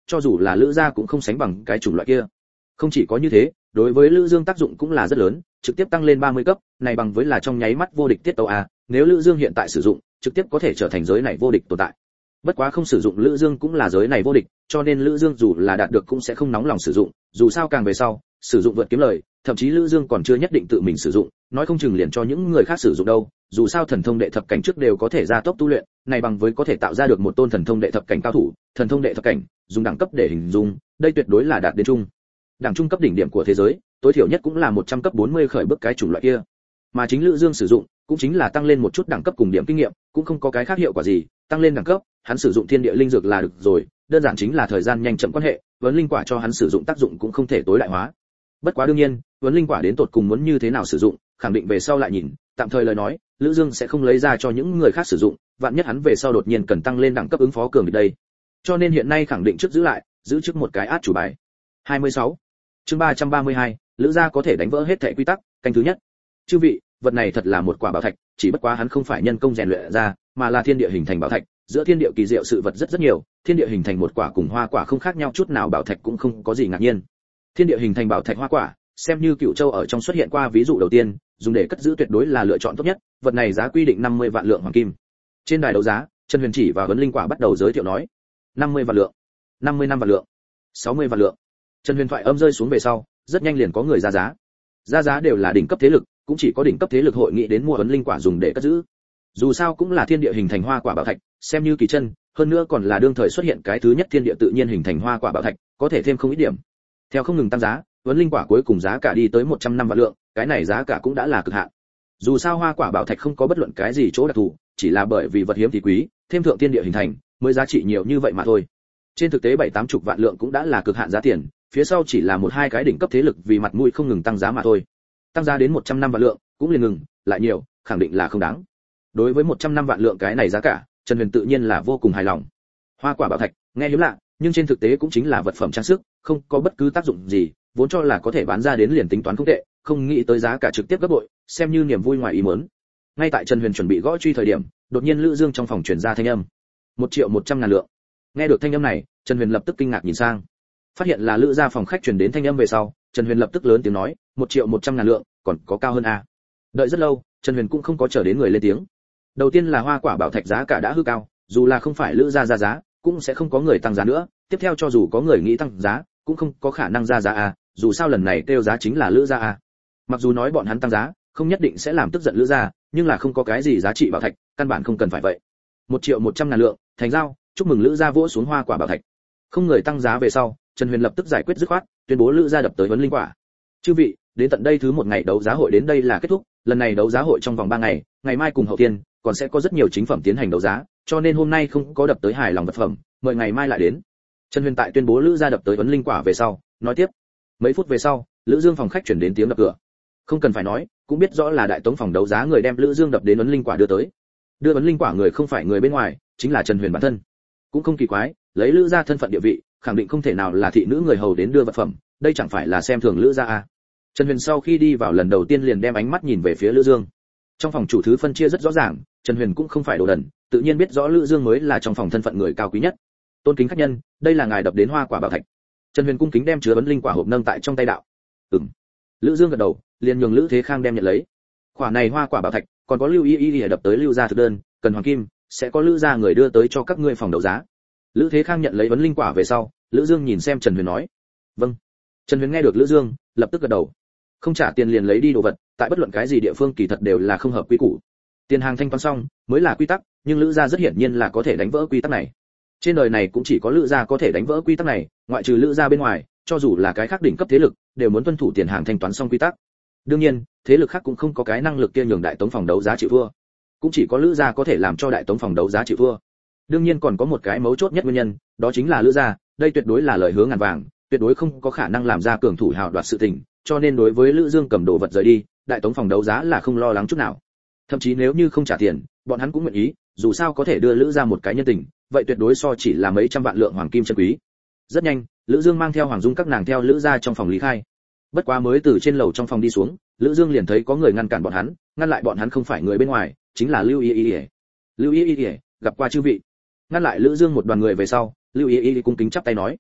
cho dù là Lữ gia cũng không sánh bằng cái chủng loại kia. Không chỉ có như thế, đối với Lữ Dương tác dụng cũng là rất lớn, trực tiếp tăng lên 30 cấp, này bằng với là trong nháy mắt vô địch tiết tấu a, nếu Lữ Dương hiện tại sử dụng, trực tiếp có thể trở thành giới này vô địch tồn tại. Bất quá không sử dụng Lữ Dương cũng là giới này vô địch, cho nên Lữ Dương dù là đạt được cũng sẽ không nóng lòng sử dụng, dù sao càng về sau, sử dụng vượt kiếm lời, thậm chí Lữ Dương còn chưa nhất định tự mình sử dụng, nói không chừng liền cho những người khác sử dụng đâu, dù sao thần thông đệ thập cảnh trước đều có thể gia tốc tu luyện, này bằng với có thể tạo ra được một tôn thần thông đệ thập cảnh cao thủ, thần thông đệ thập cảnh, dùng đẳng cấp để hình dung, đây tuyệt đối là đạt đến trung. Đẳng trung cấp đỉnh điểm của thế giới, tối thiểu nhất cũng là 100 cấp 40 khởi bước cái chủng loại kia. Mà chính Lữ Dương sử dụng, cũng chính là tăng lên một chút đẳng cấp cùng điểm kinh nghiệm, cũng không có cái khác hiệu quả gì, tăng lên đẳng cấp, hắn sử dụng thiên địa linh dược là được rồi, đơn giản chính là thời gian nhanh chậm quan hệ, vấn linh quả cho hắn sử dụng tác dụng cũng không thể tối đại hóa. Bất quá đương nhiên, vấn linh quả đến tột cùng muốn như thế nào sử dụng, khẳng định về sau lại nhìn, tạm thời lời nói, Lữ Dương sẽ không lấy ra cho những người khác sử dụng, vạn nhất hắn về sau đột nhiên cần tăng lên đẳng cấp ứng phó cường địch đây. Cho nên hiện nay khẳng định trước giữ lại, giữ trước một cái át chủ bài. 26. Chương 332, Lữ gia có thể đánh vỡ hết thảy quy tắc, canh thứ nhất. Chư vị, vật này thật là một quả bảo thạch, chỉ bất quá hắn không phải nhân công rèn luyện ra, mà là thiên địa hình thành bảo thạch, giữa thiên địa kỳ diệu sự vật rất nhiều, thiên địa hình thành một quả cùng hoa quả không khác nhau chút nào, bảo thạch cũng không có gì ngạc nhiên. Thiên địa hình thành bảo thạch hoa quả, xem như Cửu Châu ở trong xuất hiện qua ví dụ đầu tiên, dùng để cất giữ tuyệt đối là lựa chọn tốt nhất, vật này giá quy định 50 vạn lượng hoàng kim. Trên đài đấu giá, Trần Huyền chỉ và vấn linh quả bắt đầu giới thiệu nói, 50 vạn lượng, 55 vạn lượng, 60 vạn lượng. Trần Huyền thoại âm rơi xuống về sau, rất nhanh liền có người ra giá. Ra giá đều là đỉnh cấp thế lực, cũng chỉ có đỉnh cấp thế lực hội nghị đến mua vấn linh quả dùng để cất giữ. Dù sao cũng là thiên địa hình thành hoa quả bảo thạch, xem như kỳ chân, hơn nữa còn là đương thời xuất hiện cái thứ nhất thiên địa tự nhiên hình thành hoa quả bảo thạch, có thể thêm không ít điểm. Theo không ngừng tăng giá, vấn linh quả cuối cùng giá cả đi tới 100 năm vạn lượng, cái này giá cả cũng đã là cực hạn. Dù sao hoa quả bảo thạch không có bất luận cái gì chỗ đặc thù, chỉ là bởi vì vật hiếm thì quý, thêm thượng thiên địa hình thành, mới giá trị nhiều như vậy mà thôi. Trên thực tế 7-80 vạn lượng cũng đã là cực hạn giá tiền, phía sau chỉ là một hai cái đỉnh cấp thế lực vì mặt mũi không ngừng tăng giá mà thôi. Tăng giá đến 100 năm vạn lượng, cũng liền ngừng, lại nhiều, khẳng định là không đáng. Đối với 100 năm vạn lượng cái này giá cả, Trần Huyền tự nhiên là vô cùng hài lòng. Hoa quả bảo thạch, nghe hiếm lạ, nhưng trên thực tế cũng chính là vật phẩm trang sức, không có bất cứ tác dụng gì, vốn cho là có thể bán ra đến liền tính toán không tệ, không nghĩ tới giá cả trực tiếp gấp bội, xem như niềm vui ngoài ý muốn. Ngay tại Trần Huyền chuẩn bị gõ truy thời điểm, đột nhiên Lữ Dương trong phòng truyền ra thanh âm. 1.100.000 lượng. Nghe được thanh âm này, Trần Huyền lập tức kinh ngạc nhìn sang. Phát hiện là Lữ gia phòng khách truyền đến thanh âm về sau, Trần Huyền lập tức lớn tiếng nói, 1.100.000 lượng, còn có cao hơn a. Đợi rất lâu, Trần Huyền cũng không có chờ đến người lên tiếng. Đầu tiên là hoa quả bảo thạch giá cả đã hư cao, dù là không phải Lữ gia ra giá, cũng sẽ không có người tăng giá nữa, tiếp theo cho dù có người nghĩ tăng giá, cũng không có khả năng ra giá a, dù sao lần này kêu giá chính là Lữ gia a. Mặc dù nói bọn hắn tăng giá, không nhất định sẽ làm tức giận Lữ gia, nhưng là không có cái gì giá trị bảo thạch, căn bản không cần phải vậy. 1.100.000 lượng, thành giao, chúc mừng Lữ gia vỗ xuống hoa quả bảo thạch. Không người tăng giá về sau, Trần Huyền lập tức giải quyết dứt khoát, tuyên bố Lữ gia đập tới vấn linh quả. Chư vị, đến tận đây thứ một ngày đấu giá hội đến đây là kết thúc, lần này đấu giá hội trong vòng 3 ngày, ngày mai cùng hậu tiên còn sẽ có rất nhiều chính phẩm tiến hành đấu giá, cho nên hôm nay không có đập tới hài lòng vật phẩm, mời ngày mai lại đến. Trần Huyền tại tuyên bố Lữ gia đập tới vấn linh quả về sau, nói tiếp. Mấy phút về sau, Lữ Dương phòng khách chuyển đến tiếng đập cửa. Không cần phải nói, cũng biết rõ là đại tống phòng đấu giá người đem Lữ Dương đập đến vấn linh quả đưa tới. Đưa vấn linh quả người không phải người bên ngoài, chính là Trần Huyền bản thân. Cũng không kỳ quái, lấy Lữ gia thân phận địa vị, khẳng định không thể nào là thị nữ người hầu đến đưa vật phẩm, đây chẳng phải là xem thường Lữ gia à. Trần Huyền sau khi đi vào lần đầu tiên liền đem ánh mắt nhìn về phía Lữ Dương. Trong phòng chủ thứ phân chia rất rõ ràng, Trần Huyền cũng không phải đồ đần, tự nhiên biết rõ Lữ Dương mới là trong phòng thân phận người cao quý nhất. Tôn kính khách nhân, đây là ngài đập đến hoa quả bảo thạch. Trần Huyền cung kính đem chứa vấn linh quả hộp nâng tại trong tay đạo. Lữ Dương gật đầu, liền nhường Lữ Thế Khang đem nhận lấy. Quả này hoa quả bảo thạch, còn có Lưu Y đập tới Lưu gia thực đơn, cần hoàng kim, sẽ có Lữ gia người đưa tới cho các ngươi phòng đấu giá. Lữ Thế Khang nhận lấy vấn linh quả về sau, Lữ Dương nhìn xem Trần Huyền nói, vâng. Trần Huyền nghe được Lữ Dương, lập tức gật đầu. Không trả tiền liền lấy đi đồ vật, tại bất luận cái gì địa phương kỳ thật đều là không hợp quy củ. Tiền hàng thanh toán xong mới là quy tắc, nhưng Lữ gia rất hiển nhiên là có thể đánh vỡ quy tắc này. Trên đời này cũng chỉ có Lữ gia có thể đánh vỡ quy tắc này, ngoại trừ Lữ gia bên ngoài, cho dù là cái khác đỉnh cấp thế lực, đều muốn tuân thủ tiền hàng thanh toán xong quy tắc. Đương nhiên, thế lực khác cũng không có cái năng lực kia nhường đại tống phòng đấu giá chịu thua. Cũng chỉ có Lữ gia có thể làm cho đại tống phòng đấu giá chịu thua. Đương nhiên còn có một cái mấu chốt nhất nguyên nhân, đó chính là Lữ gia, đây tuyệt đối là lời hứa ngàn vàng, tuyệt đối không có khả năng làm ra cường thủ hào đoạt sự tình, cho nên đối với Lữ Dương cầm đồ vật rời đi, đại tống phòng đấu giá là không lo lắng chút nào. Thậm chí nếu như không trả tiền, bọn hắn cũng nguyện ý, dù sao có thể đưa Lữ gia một cái nhân tình, vậy tuyệt đối so chỉ là mấy trăm vạn lượng hoàng kim chân quý. Rất nhanh, Lữ Dương mang theo Hoàng Dung các nàng theo Lữ gia trong phòng lý khai. Bất quá mới từ trên lầu trong phòng đi xuống, Lữ Dương liền thấy có người ngăn cản bọn hắn, ngăn lại bọn hắn không phải người bên ngoài, chính là Lưu Y. Lưu Y, gặp qua chư vị. Ngăn lại Lữ Dương một đoàn người về sau, Lưu Y cung kính chắp tay nói,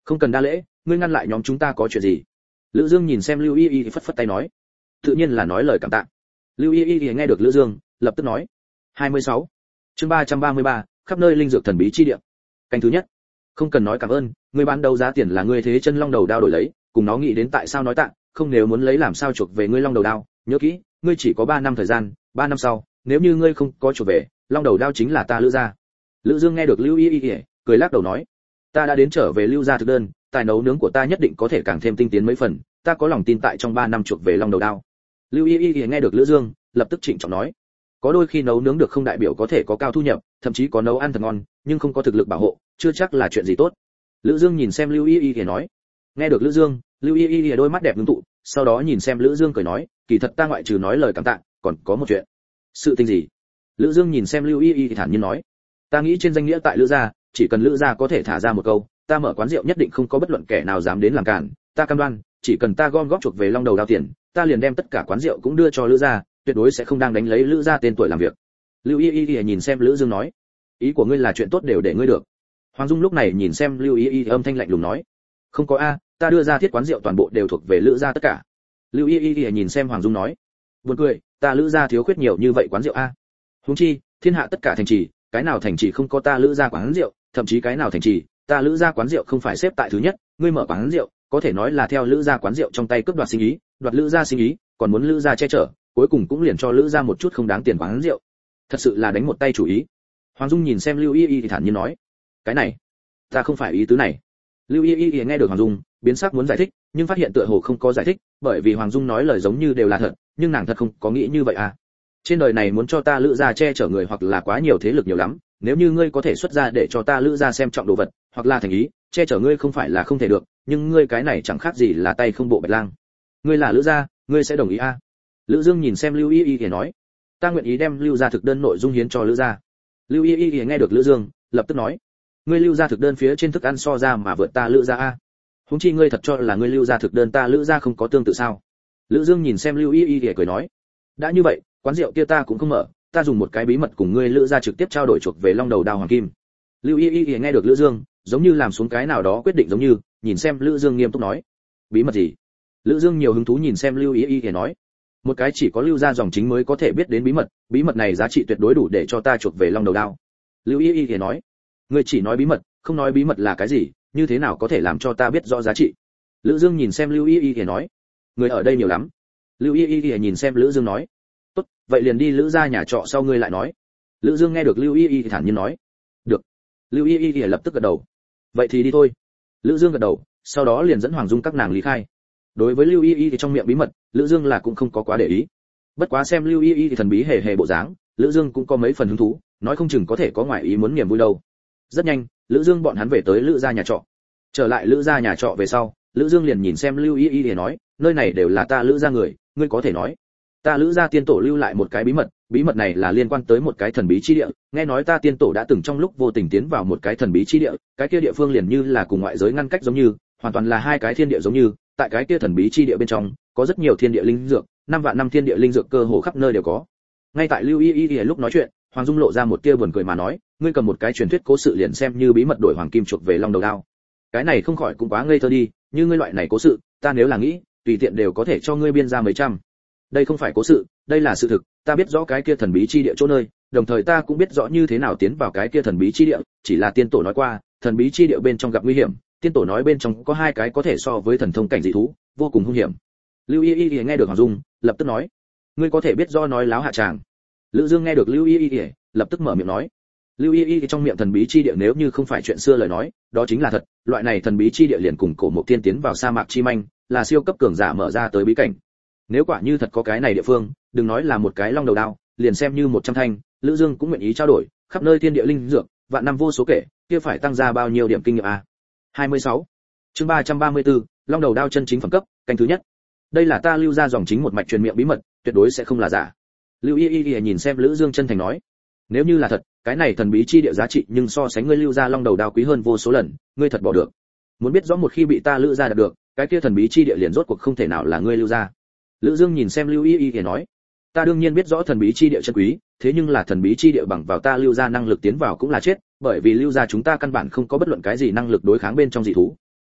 Không cần đa lễ, ngươi ngăn lại nhóm chúng ta có chuyện gì? Lữ Dương nhìn xem Lưu Y Y phất phất tay nói, tự nhiên là nói lời cảm tạ. Lưu Y Y nghe được Lữ Dương, lập tức nói. 26. Chương 333, khắp nơi linh dược thần bí chi địa. Canh thứ nhất. Không cần nói cảm ơn, ngươi bán đấu giá tiền là ngươi thế chân long đầu đao đổi lấy, cùng nó nghĩ đến tại sao nói tạ, không nếu muốn lấy làm sao chuộc về ngươi long đầu đao, nhớ kỹ, ngươi chỉ có 3 năm thời gian, 3 năm sau, nếu như ngươi không có chuộc về, long đầu đao chính là ta Lữ gia. Lữ Dương nghe được Lưu Y Y, cười lắc đầu nói, ta đã đến trở về Lưu gia thực đơn, tài nấu nướng của ta nhất định có thể càng thêm tinh tiến mấy phần, ta có lòng tin tại trong 3 năm chuộc về long đầu đao. Lưu Y Y nghe được Lữ Dương, lập tức trịnh trọng nói, có đôi khi nấu nướng được không đại biểu có thể có cao thu nhập, thậm chí có nấu ăn thật ngon, nhưng không có thực lực bảo hộ, chưa chắc là chuyện gì tốt. Lữ Dương nhìn xem Lưu Y Y nói. Nghe được Lữ Dương, Lưu Y Y đôi mắt đẹp ngưng tụ, sau đó nhìn xem Lữ Dương cười nói, kỳ thật ta ngoại trừ nói lời cảm tạ, còn có một chuyện. Sự tình gì? Lữ Dương nhìn xem Lưu Y Y thản nhiên nói, ta nghĩ trên danh nghĩa tại Lữ gia, chỉ cần Lữ gia có thể thả ra một câu, ta mở quán rượu nhất định không có bất luận kẻ nào dám đến làm cản, ta cam đoan, chỉ cần ta gom góp chuộc về long đầu đao tiền, ta liền đem tất cả quán rượu cũng đưa cho Lữ gia, tuyệt đối sẽ không đang đánh lấy Lữ gia tên tuổi làm việc. Lưu Y Y nhìn xem Lữ Dương nói, ý của ngươi là chuyện tốt đều để ngươi được. Hoàng Dung lúc này nhìn xem Lưu Y Y âm thanh lạnh lùng nói, không có a, ta đưa ra thiết quán rượu toàn bộ đều thuộc về Lữ gia tất cả. Lưu Y Y nhìn xem Hoàng Dung nói, buồn cười, ta Lữ gia thiếu khuyết nhiều như vậy quán rượu a. Huống chi, thiên hạ tất cả thành trì, cái nào thành trì không có ta Lữ gia quán rượu, thậm chí cái nào thành trì, ta Lữ gia quán rượu không phải xếp tại thứ nhất, ngươi mở quán rượu, có thể nói là theo Lữ gia quán rượu trong tay cướp đoạt sinh ý, đoạt Lữ gia sinh ý, còn muốn Lữ gia che chở, cuối cùng cũng liền cho Lữ gia một chút không đáng tiền quán rượu. Thật sự là đánh một tay chủ ý. Hoàng Dung nhìn xem Lưu Y Y thì thản nhiên nói, cái này, ta không phải ý tứ này. Lưu Y Y nghe được Hoàng Dung, biến sắc muốn giải thích, nhưng phát hiện tựa hồ không có giải thích, bởi vì Hoàng Dung nói lời giống như đều là thật, nhưng nàng thật không có nghĩ như vậy à. Trên đời này muốn cho ta Lữ gia che chở người hoặc là quá nhiều thế lực nhiều lắm, nếu như ngươi có thể xuất ra để cho ta Lữ gia xem trọng đồ vật, hoặc là thành ý, che chở ngươi không phải là không thể được, nhưng ngươi cái này chẳng khác gì là tay không bộ bạch lang. Ngươi là Lữ gia, ngươi sẽ đồng ý à? Lữ Dương nhìn xem Lưu Y Y thì nói, ta nguyện ý đem Lưu gia thực đơn nội dung hiến cho Lữ gia. Lưu Y Y nghe được Lữ Dương, lập tức nói, ngươi Lưu gia thực đơn phía trên thức ăn so ra mà vượt ta Lữ gia a. Huống chi ngươi thật cho là ngươi Lưu gia thực đơn ta Lữ gia không có tương tự sao? Lữ Dương nhìn xem Lưu Y Y thì cười nói, đã như vậy, quán rượu kia ta cũng không mở, ta dùng một cái bí mật cùng ngươi Lữ gia trực tiếp trao đổi chuộc về long đầu đao hoàng kim. Lưu Y Y nghe được Lữ Dương, giống như làm xuống cái nào đó quyết định giống như, nhìn xem Lữ Dương nghiêm túc nói, bí mật gì? Lữ Dương nhiều hứng thú nhìn xem Lưu Y Y nói, một cái chỉ có Lưu gia dòng chính mới có thể biết đến bí mật này giá trị tuyệt đối đủ để cho ta chuộc về long đầu đao. Lưu Y Y nói, ngươi chỉ nói bí mật, không nói bí mật là cái gì, như thế nào có thể làm cho ta biết rõ giá trị? Lữ Dương nhìn xem Lưu Y Y nói, người ở đây nhiều lắm. Lưu Y Y nhìn xem Lữ Dương nói, tốt, vậy liền đi Lữ gia nhà trọ sau ngươi lại nói. Lữ Dương nghe được Lưu Y Y thản nhiên nói, được. Lưu Y Y lập tức gật đầu, vậy thì đi thôi. Lữ Dương gật đầu, sau đó liền dẫn Hoàng Dung các nàng lý khai. Đối với Lưu Y Y thì trong miệng bí mật, Lữ Dương là cũng không có quá để ý. Bất quá xem Lưu Y Y thì thần bí hề hề bộ dáng, Lữ Dương cũng có mấy phần hứng thú, nói không chừng có thể có ngoại ý muốn niềm vui đâu. Rất nhanh, Lữ Dương bọn hắn về tới Lữ gia nhà trọ. Trở lại Lữ gia nhà trọ về sau, Lữ Dương liền nhìn xem Lưu Y Y để nói, nơi này đều là ta Lữ gia người, ngươi có thể nói. Ta Lữ gia tiên tổ lưu lại một cái bí mật này là liên quan tới một cái thần bí chi địa, nghe nói ta tiên tổ đã từng trong lúc vô tình tiến vào một cái thần bí chi địa, cái kia địa phương liền như là cùng ngoại giới ngăn cách giống như, hoàn toàn là hai cái thiên địa giống như, tại cái kia thần bí chi địa bên trong, có rất nhiều thiên địa linh dược, 5 vạn năm thiên địa linh dược cơ hồ khắp nơi đều có. Ngay tại Lưu Y Y lúc nói chuyện, Hoàng Dung lộ ra một tia buồn cười mà nói, ngươi cầm một cái truyền thuyết cố sự liền xem như bí mật đổi hoàng kim chuộc về long đầu đao. Cái này không khỏi cũng quá ngây thơ đi, như ngươi loại này cố sự, ta nếu là nghĩ, tùy tiện đều có thể cho ngươi biên ra mấy trăm. Đây không phải cố sự, đây là sự thực, ta biết rõ cái kia thần bí chi địa chỗ nơi, đồng thời ta cũng biết rõ như thế nào tiến vào cái kia thần bí chi địa, chỉ là tiên tổ nói qua, thần bí chi địa bên trong gặp nguy hiểm, tiên tổ nói bên trong có 2 cái có thể so với thần thông cảnh dị thú, vô cùng hung hiểm. Lưu Y Y nghe được Hoàng Dung, lập tức nói, ngươi có thể biết do nói láo hạ tràng. Lữ Dương nghe được Lưu Y Y, lập tức mở miệng nói, Lưu Y Y trong miệng thần bí chi địa nếu như không phải chuyện xưa lời nói, đó chính là thật, loại này thần bí chi địa liền cùng cổ Mộc Tiên tiến vào sa mạc chi manh, là siêu cấp cường giả mở ra tới bí cảnh. Nếu quả như thật có cái này địa phương, đừng nói là một cái long đầu đao, liền xem như 100 thanh, Lữ Dương cũng nguyện ý trao đổi, khắp nơi thiên địa linh dược, vạn năm vô số kể, kia phải tăng ra bao nhiêu điểm kinh nghiệm a. 26. Chương 334, long đầu đao chân chính phẩm cấp, canh thứ nhất. Đây là ta Lưu gia dòng chính một mạch truyền miệng bí mật, tuyệt đối sẽ không là giả. Lưu Y Y nhìn xem Lữ Dương chân thành nói, nếu như là thật, cái này thần bí chi địa giá trị nhưng so sánh ngươi Lưu gia long đầu đao quý hơn vô số lần, ngươi thật bỏ được. Muốn biết rõ một khi bị ta Lữ gia đạt được, cái kia thần bí chi địa liền rốt cuộc không thể nào là ngươi Lưu gia. Lữ Dương nhìn xem Lưu Y Y nói, ta đương nhiên biết rõ thần bí chi địa chân quý, thế nhưng là thần bí chi địa bằng vào ta Lưu gia năng lực tiến vào cũng là chết, bởi vì Lưu gia chúng ta căn bản không có bất luận cái gì năng lực đối kháng bên trong dị thú.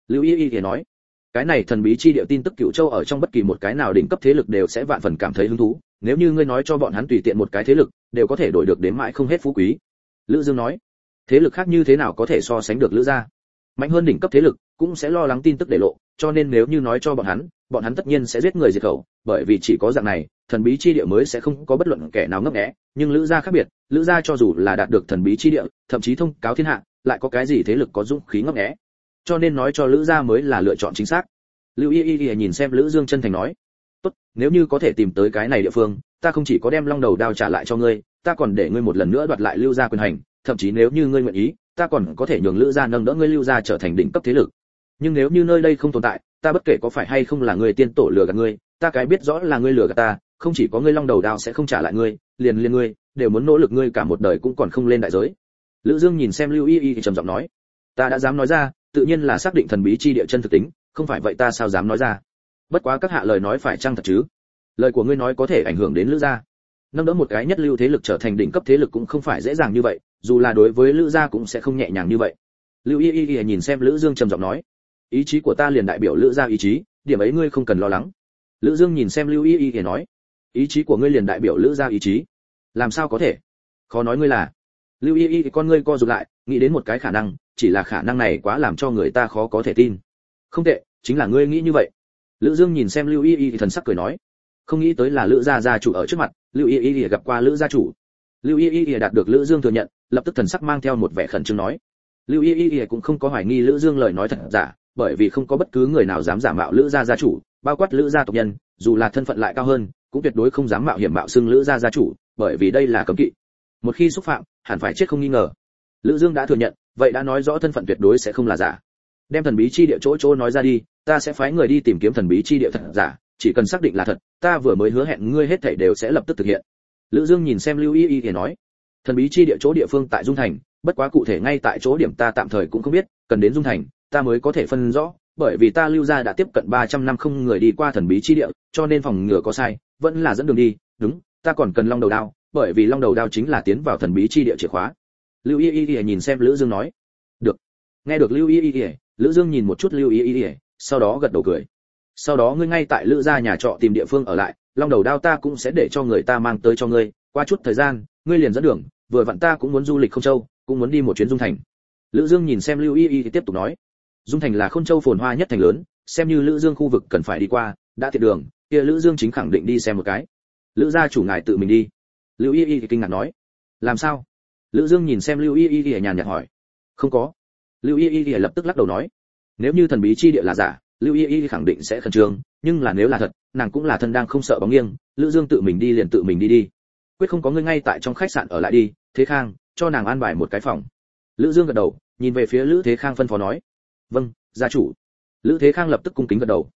Lưu Y Y nói, cái này thần bí chi địa tin tức Cửu Châu ở trong bất kỳ một cái nào đỉnh cấp thế lực đều sẽ vạn phần cảm thấy hứng thú, nếu như ngươi nói cho bọn hắn tùy tiện một cái thế lực, đều có thể đổi được đến mãi không hết phú quý. Lữ Dương nói, thế lực khác như thế nào có thể so sánh được Lữ gia? Mạnh hơn đỉnh cấp thế lực cũng sẽ lo lắng tin tức để lộ, cho nên nếu như nói cho bọn hắn tất nhiên sẽ giết người diệt khẩu, bởi vì chỉ có dạng này, thần bí chi địa mới sẽ không có bất luận kẻ nào ngấp nghé, nhưng Lữ gia khác biệt, Lữ gia cho dù là đạt được thần bí chi địa, thậm chí thông cáo thiên hạ, lại có cái gì thế lực có dũng khí ngấp nghé. Cho nên nói cho Lữ gia mới là lựa chọn chính xác. Lưu Y Y nhìn xem Lữ Dương chân thành nói, tốt, nếu như có thể tìm tới cái này địa phương, ta không chỉ có đem long đầu đao trả lại cho ngươi, ta còn để ngươi một lần nữa đoạt lại Lưu gia quyền hành, thậm chí nếu như ngươi nguyện ý, ta còn có thể nhường Lữ gia nâng đỡ ngươi Lưu gia trở thành đỉnh cấp thế lực. Nhưng nếu như nơi đây không tồn tại, ta bất kể có phải hay không là ngươi tiên tổ lừa gạt ngươi, ta cái biết rõ là ngươi lừa gạt ta, không chỉ có ngươi long đầu đao sẽ không trả lại ngươi, liền ngươi đều muốn nỗ lực ngươi cả một đời cũng còn không lên đại giới. Lữ Dương nhìn xem Lưu Y Y thì trầm giọng nói, ta đã dám nói ra, tự nhiên là xác định thần bí chi địa chân thực tính, không phải vậy ta sao dám nói ra. Bất quá các hạ lời nói phải chăng thật chứ? Lời của ngươi nói có thể ảnh hưởng đến Lữ gia. Nâng đỡ một cái nhất lưu thế lực trở thành đỉnh cấp thế lực cũng không phải dễ dàng như vậy, dù là đối với Lữ gia cũng sẽ không nhẹ nhàng như vậy. Lưu Y Y nhìn xem Lữ Dương trầm giọng nói, ý chí của ta liền đại biểu Lữ gia ý chí, điểm ấy ngươi không cần lo lắng. Lữ Dương nhìn xem Lưu Y Y nói, ý chí của ngươi liền đại biểu Lữ gia ý chí? Làm sao có thể? Khó nói ngươi là. Lưu Y Y con ngươi co rụt lại, nghĩ đến một cái khả năng, chỉ là khả năng này quá làm cho người ta khó có thể tin. Không tệ, chính là ngươi nghĩ như vậy. Lữ Dương nhìn xem Lưu Y Y thần sắc cười nói, không nghĩ tới là Lữ gia gia chủ ở trước mặt. Lưu Y Y gặp qua Lữ gia chủ. Lưu Y Y đạt được Lữ Dương thừa nhận, lập tức thần sắc mang theo một vẻ khẩn trương nói, Lưu Y Y cũng không có hoài nghi Lữ Dương lời nói thật giả, bởi vì không có bất cứ người nào dám giả mạo Lữ gia gia chủ, bao quát Lữ gia tộc nhân, dù là thân phận lại cao hơn, cũng tuyệt đối không dám mạo hiểm mạo xưng Lữ gia gia chủ, bởi vì đây là cấm kỵ. Một khi xúc phạm, hẳn phải chết không nghi ngờ. Lữ Dương đã thừa nhận, vậy đã nói rõ thân phận tuyệt đối sẽ không là giả. Đem thần bí chi địa chỗ nói ra đi, ta sẽ phái người đi tìm kiếm thần bí chi địa thật giả, chỉ cần xác định là thật, ta vừa mới hứa hẹn ngươi hết thảy đều sẽ lập tức thực hiện. Lữ Dương nhìn xem Lưu Y Y thì nói, thần bí chi địa chỗ địa phương tại Dung Thành, bất quá cụ thể ngay tại chỗ điểm ta tạm thời cũng không biết, cần đến Dung Thành, ta mới có thể phân rõ, bởi vì ta Lưu gia đã tiếp cận 300 năm không người đi qua thần bí chi địa, cho nên phòng ngừa có sai, vẫn là dẫn đường đi, đúng, ta còn cần long đầu đao, bởi vì long đầu đao chính là tiến vào thần bí chi địa chìa khóa. Lưu Y Y nhìn xem Lữ Dương nói, được. Nghe được Lưu Y Y, Lữ Dương nhìn một chút Lưu Y Y, sau đó gật đầu cười. Sau đó ngươi ngay tại Lữ gia nhà trọ tìm địa phương ở lại, long đầu đao ta cũng sẽ để cho người ta mang tới cho ngươi, qua chút thời gian, ngươi liền dẫn đường, vừa vặn ta cũng muốn du lịch Không Châu, cũng muốn đi một chuyến Dung Thành. Lữ Dương nhìn xem Lưu Y Y thì tiếp tục nói, Dung Thành là Không Châu phồn hoa nhất thành lớn, xem như Lữ Dương khu vực cần phải đi qua, đã tiện đường, kia Lữ Dương chính khẳng định đi xem một cái. Lữ gia chủ ngài tự mình đi. Lưu Y Y kinh ngạc nói, làm sao? Lữ Dương nhìn xem Lưu Y Y nhàn nhạt hỏi, không có. Lưu Y Y lập tức lắc đầu nói, nếu như thần bí chi địa là giả, Lưu Y Y khẳng định sẽ khẩn trương, nhưng là nếu là thật, nàng cũng là thân đang không sợ bóng nghiêng, Lữ Dương tự mình đi liền tự mình đi, quyết không có ngươi ngay tại trong khách sạn ở lại đi. Thế Khang, cho nàng an bài một cái phòng. Lữ Dương gật đầu, nhìn về phía Lữ Thế Khang phân phó nói, vâng, gia chủ. Lữ Thế Khang lập tức cung kính gật đầu.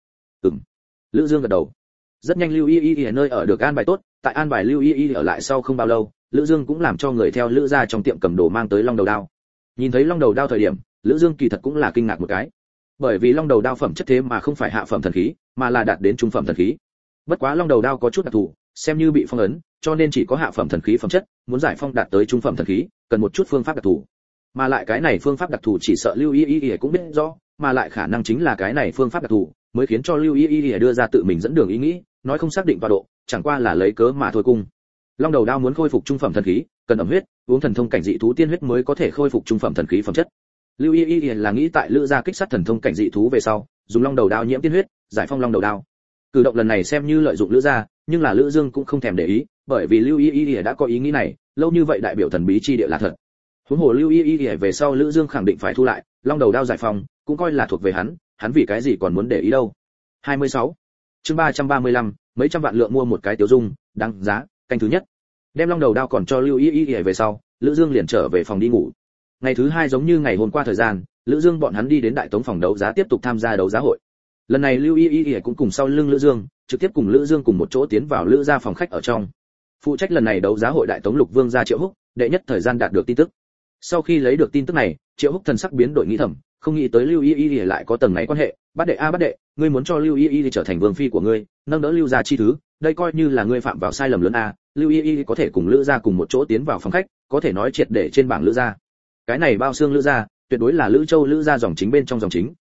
Lữ Dương gật đầu. Rất nhanh Lưu Y Y ở nơi ở được an bài tốt, tại an bài Lưu Y Y ở lại sau không bao lâu, Lữ Dương cũng làm cho người theo Lữ gia trong tiệm cầm đồ mang tới long đầu đao. Nhìn thấy long đầu đao thời điểm, Lữ Dương kỳ thật cũng là kinh ngạc một cái, bởi vì long đầu đao phẩm chất thế mà không phải hạ phẩm thần khí, mà là đạt đến trung phẩm thần khí. Bất quá long đầu đao có chút đặc thù, xem như bị phong ấn, cho nên chỉ có hạ phẩm thần khí phẩm chất, muốn giải phong đạt tới trung phẩm thần khí, cần một chút phương pháp đặc thù. Mà lại cái này phương pháp đặc thù chỉ sợ Lưu Y Y cũng biết rõ, mà lại khả năng chính là cái này phương pháp đặc thù mới khiến cho Lưu Y Y đưa ra tự mình dẫn đường ý nghĩ, nói không xác định tọa độ, chẳng qua là lấy cớ mà thôi cung. Long đầu đao muốn khôi phục trung phẩm thần khí, cần ẩm huyết, uống thần thông cảnh dị thú tiên huyết mới có thể khôi phục trung phẩm thần khí phẩm chất. Lưu Y Y là nghĩ tại Lữ gia kích sát thần thông cảnh dị thú về sau, dùng long đầu đao nhiễm tiên huyết, giải phong long đầu đao. Cử động lần này xem như lợi dụng Lữ gia, nhưng là Lữ Dương cũng không thèm để ý, bởi vì Lưu Y Y đã có ý nghĩ này, lâu như vậy đại biểu thần bí chi địa là thật. Huống hồ Lưu Y Y về sau Lữ Dương khẳng định phải thu lại, long đầu đao giải phong, cũng coi là thuộc về hắn vì cái gì còn muốn để ý đâu. 26. Chương 335, mấy trăm vạn lượng mua một cái tiểu dung, đáng giá, canh thứ nhất. Đem long đầu đao còn cho Lưu Y Y về sau, Lữ Dương liền trở về phòng đi ngủ. Ngày thứ hai giống như ngày hôm qua thời gian, Lữ Dương bọn hắn đi đến đại tống phòng đấu giá tiếp tục tham gia đấu giá hội. Lần này Lưu Y Y cũng cùng sau lưng Lữ Dương, trực tiếp cùng Lữ Dương cùng một chỗ tiến vào Lữ gia phòng khách ở trong. Phụ trách lần này đấu giá hội đại tống lục vương gia Triệu Húc, đệ nhất thời gian đạt được tin tức. Sau khi lấy được tin tức này, Triệu Húc thần sắc biến đổi nghĩ thầm, không nghĩ tới Lưu Y Y lại có tầng này quan hệ, bát đệ, ngươi muốn cho Lưu Y Y trở thành vương phi của ngươi, nâng đỡ Lưu gia chi thứ, đây coi như là ngươi phạm vào sai lầm lớn a. Lưu Y Y có thể cùng Lữ gia cùng một chỗ tiến vào phòng khách, có thể nói triệt để trên bảng Lữ gia. Cái này bao xương Lữ gia, tuyệt đối là Lữ Châu Lữ gia dòng chính bên trong dòng chính,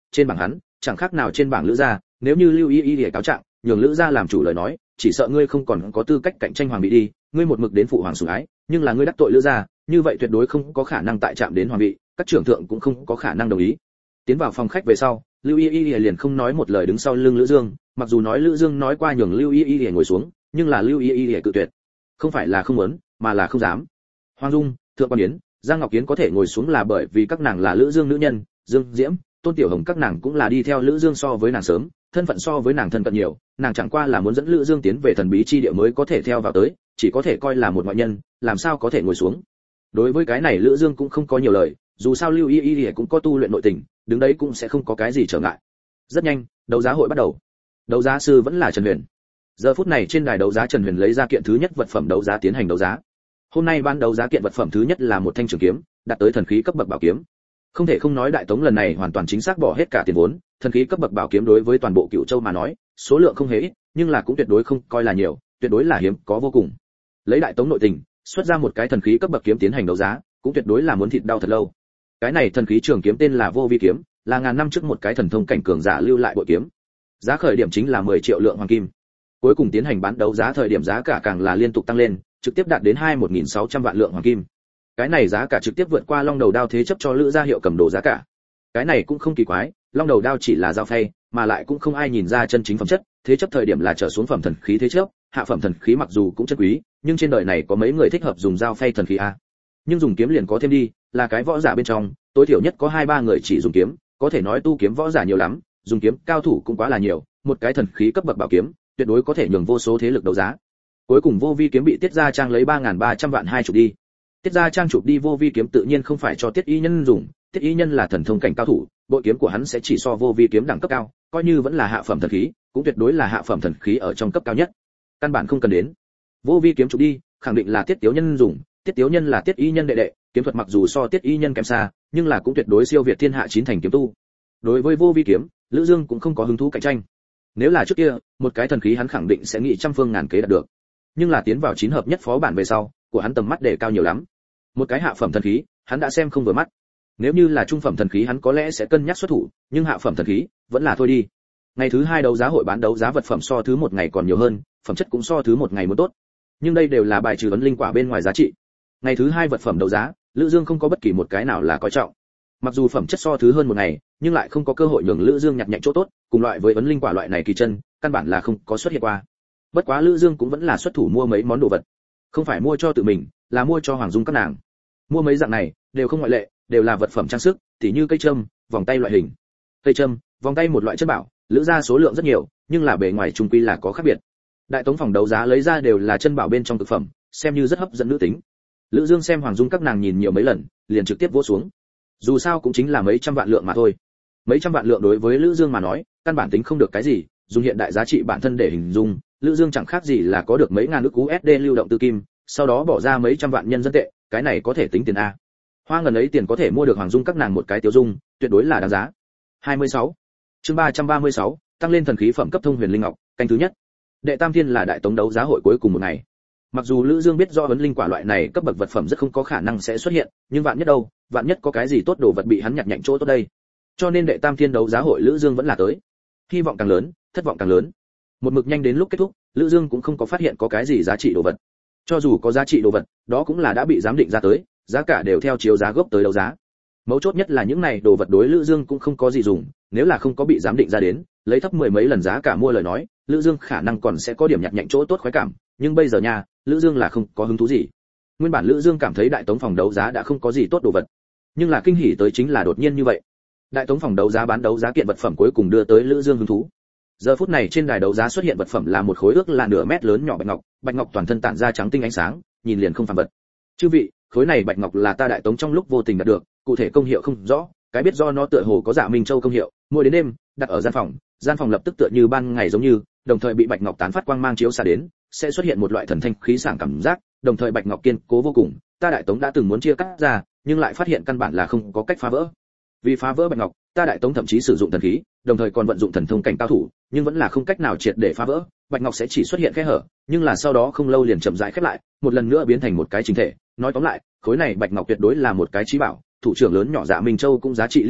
trên bảng hắn chẳng khác nào trên bảng Lữ gia, nếu như Lưu Y Y để cáo trạng, nhường Lữ gia làm chủ lời nói, chỉ sợ ngươi không còn có tư cách cạnh tranh hoàng vị đi, ngươi một mực đến phụ hoàng sủng ái, nhưng là ngươi đắc tội Lữ gia, như vậy tuyệt đối không có khả năng tại chạm đến hoàng vị, các trưởng thượng cũng không có khả năng đồng ý. Tiến vào phòng khách về sau, Lưu Y Y liền không nói một lời đứng sau lưng Lữ Dương, mặc dù nói Lữ Dương nói qua nhường Lưu Y Y ngồi xuống, nhưng là Lưu Y Y cự tuyệt. Không phải là không muốn, mà là không dám. Hoàng Dung, Thượng Quan Yến, Giang Ngọc Yến có thể ngồi xuống là bởi vì các nàng là Lữ Dương nữ nhân, Dương Diễm, Tôn Tiểu Hồng các nàng cũng là đi theo Lữ Dương so với nàng sớm, thân phận so với nàng thân cận nhiều, nàng chẳng qua là muốn dẫn Lữ Dương tiến về thần bí chi địa mới có thể theo vào tới, chỉ có thể coi là một ngoại nhân, làm sao có thể ngồi xuống. Đối với cái này Lữ Dương cũng không có nhiều lời, dù sao Lưu Y Y cũng có tu luyện nội tình, đứng đấy cũng sẽ không có cái gì trở ngại. Rất nhanh, đấu giá hội bắt đầu. Đấu giá sư vẫn là Trần Huyền. Giờ phút này trên đài đấu giá Trần Huyền lấy ra kiện thứ nhất vật phẩm đấu giá tiến hành đấu giá. Hôm nay ban đấu giá kiện vật phẩm thứ nhất là một thanh trường kiếm, đạt tới thần khí cấp bậc bảo kiếm. Không thể không nói Đại Tống lần này hoàn toàn chính xác bỏ hết cả tiền vốn, thần khí cấp bậc bảo kiếm đối với toàn bộ Cửu Châu mà nói, số lượng không hề ít, nhưng là cũng tuyệt đối không coi là nhiều, tuyệt đối là hiếm có vô cùng. Lấy Đại Tống nội tình, xuất ra một cái thần khí cấp bậc kiếm tiến hành đấu giá, cũng tuyệt đối là muốn thịt đau thật lâu. Cái này thần khí trường kiếm tên là Vô Vi kiếm, là ngàn năm trước một cái thần thông cảnh cường giả lưu lại bội kiếm. Giá khởi điểm chính là 10 triệu lượng hoàng kim. Cuối cùng tiến hành bán đấu giá thời điểm giá cả càng là liên tục tăng lên, trực tiếp đạt đến 21.600 vạn lượng hoàng kim. Cái này giá cả trực tiếp vượt qua Long Đầu Đao thế chấp cho Lữ gia hiệu cầm đồ giá cả. Cái này cũng không kỳ quái, Long Đầu Đao chỉ là dao phay, mà lại cũng không ai nhìn ra chân chính phẩm chất, thế chấp thời điểm là trở xuống phẩm thần khí thế chấp, hạ phẩm thần khí mặc dù cũng chân quý, nhưng trên đời này có mấy người thích hợp dùng dao phay thần khí a. Nhưng dùng kiếm liền có thêm đi, là cái võ giả bên trong, tối thiểu nhất có 2-3 người chỉ dùng kiếm, có thể nói tu kiếm võ giả nhiều lắm, dùng kiếm cao thủ cũng quá là nhiều, một cái thần khí cấp bậc bảo kiếm, tuyệt đối có thể nhường vô số thế lực đấu giá. Cuối cùng Vô Vi kiếm bị Tiết Gia Trang lấy 3.300 vạn hai chục đi. Tiết Gia Trang chụp đi Vô Vi kiếm tự nhiên không phải cho Tiết Y Nhân dùng, Tiết Y Nhân là thần thông cảnh cao thủ, bội kiếm của hắn sẽ chỉ so Vô Vi kiếm đẳng cấp cao, coi như vẫn là hạ phẩm thần khí, cũng tuyệt đối là hạ phẩm thần khí ở trong cấp cao nhất. Căn bản không cần đến. Vô Vi kiếm chụp đi, khẳng định là Tiết Tiếu Nhân dùng, Tiết Tiếu Nhân là Tiết Y Nhân đệ đệ, kiếm thuật mặc dù so Tiết Y Nhân kém xa, nhưng là cũng tuyệt đối siêu việt thiên hạ chín thành kiếm tu. Đối với Vô Vi kiếm, Lữ Dương cũng không có hứng thú cạnh tranh. Nếu là trước kia, một cái thần khí hắn khẳng định sẽ nghĩ trăm phương ngàn kế đạt được. Nhưng là tiến vào chín hợp nhất phó bản về sau, của hắn tầm mắt đề cao nhiều lắm. Một cái hạ phẩm thần khí, hắn đã xem không vừa mắt. Nếu như là trung phẩm thần khí hắn có lẽ sẽ cân nhắc xuất thủ, nhưng hạ phẩm thần khí, vẫn là thôi đi. Ngày thứ 2 đấu giá hội bán đấu giá vật phẩm so thứ một ngày còn nhiều hơn, phẩm chất cũng so thứ một ngày muốn tốt. Nhưng đây đều là bài trừ ấn linh quả bên ngoài giá trị. Ngày thứ 2 vật phẩm đấu giá, Lữ Dương không có bất kỳ một cái nào là coi trọng. Mặc dù phẩm chất so thứ hơn một ngày, nhưng lại không có cơ hội nhường Lữ Dương nhặt nhạnh chỗ tốt, cùng loại với ấn linh quả loại này kỳ chân, căn bản là không có xuất hiện qua. Bất quá Lữ Dương cũng vẫn là xuất thủ mua mấy món đồ vật. Không phải mua cho tự mình, là mua cho Hoàng Dung các nàng. Mua mấy dạng này, đều không ngoại lệ, đều là vật phẩm trang sức, tỉ như cây châm, vòng tay loại hình. Cây châm, vòng tay một loại chất bảo, Lữ gia số lượng rất nhiều, nhưng là bề ngoài chung quy là có khác biệt. Đại Tống phòng đấu giá lấy ra đều là chân bảo bên trong thực phẩm, xem như rất hấp dẫn nữ tính. Lữ Dương xem Hoàng Dung các nàng nhìn nhiều mấy lần, liền trực tiếp vỗ xuống. Dù sao cũng chính là mấy trăm vạn lượng mà thôi. Mấy trăm vạn lượng đối với Lữ Dương mà nói, căn bản tính không được cái gì, dùng hiện đại giá trị bản thân để hình dung, Lữ Dương chẳng khác gì là có được mấy ngàn ức USD lưu động tư kim, sau đó bỏ ra mấy trăm vạn nhân dân tệ, cái này có thể tính tiền a. Hoa ngần ấy tiền có thể mua được Hoàng Dung các nàng một cái tiêu dung, tuyệt đối là đáng giá. 26. Chương 336, tăng lên thần khí phẩm cấp thông huyền linh ngọc, canh thứ nhất. Đệ Tam Thiên là Đại Tống đấu giá hội cuối cùng một ngày. Mặc dù Lữ Dương biết do vấn linh quả loại này cấp bậc vật phẩm rất không có khả năng sẽ xuất hiện, nhưng vạn nhất đâu, vạn nhất có cái gì tốt đồ vật bị hắn nhặt nhạnh chỗ tốt đây. Cho nên Đệ Tam Thiên đấu giá hội Lữ Dương vẫn là tới. Hy vọng càng lớn, thất vọng càng lớn. Một mực nhanh đến lúc kết thúc, Lữ Dương cũng không có phát hiện có cái gì giá trị đồ vật. Cho dù có giá trị đồ vật, đó cũng là đã bị giám định ra tới, giá cả đều theo chiếu giá gốc tới đấu giá. Mấu chốt nhất là những này đồ vật đối Lữ Dương cũng không có gì dùng, nếu là không có bị giám định ra đến, lấy thấp mười mấy lần giá cả mua lời nói, Lữ Dương khả năng còn sẽ có điểm nhặt nhạnh chỗ tốt khoái cảm, nhưng bây giờ nha, Lữ Dương là không có hứng thú gì. Nguyên bản Lữ Dương cảm thấy Đại Tống phòng đấu giá đã không có gì tốt đồ vật, nhưng là kinh hỉ tới chính là đột nhiên như vậy. Đại Tống phòng đấu giá bán đấu giá kiện vật phẩm cuối cùng đưa tới Lữ Dương hứng thú. Giờ phút này trên đài đấu giá xuất hiện vật phẩm là một khối ước là nửa mét lớn nhỏ bạch ngọc toàn thân tản ra trắng tinh ánh sáng, nhìn liền không phàm vật. Chư vị, khối này bạch ngọc là ta Đại Tống trong lúc vô tình đạt được, cụ thể công hiệu không rõ, cái biết do nó tựa hồ có Dạ Minh Châu công hiệu, mỗi đến đêm, đặt ở gian phòng lập tức tựa như ban ngày giống như, đồng thời bị bạch ngọc tán phát quang mang chiếu xa đến, sẽ xuất hiện một loại thần thanh khí sảng cảm giác, đồng thời bạch ngọc kiên cố vô cùng, ta Đại Tống đã từng muốn chia cắt ra, nhưng lại phát hiện căn bản là không có cách phá vỡ. Vì phá vỡ bạch ngọc, ta Đại Tống thậm chí sử dụng thần khí, đồng thời còn vận dụng thần thông cảnh cao thủ, nhưng vẫn là không cách nào triệt để phá vỡ, bạch ngọc sẽ chỉ xuất hiện khe hở, nhưng là sau đó không lâu liền chậm rãi khép lại, một lần nữa biến thành một cái chính thể. Nói tóm lại, khối này bạch ngọc tuyệt đối là một cái chí bảo, thủ trưởng lớn nhỏ Dạ Minh Châu cũng giá trị liên thành,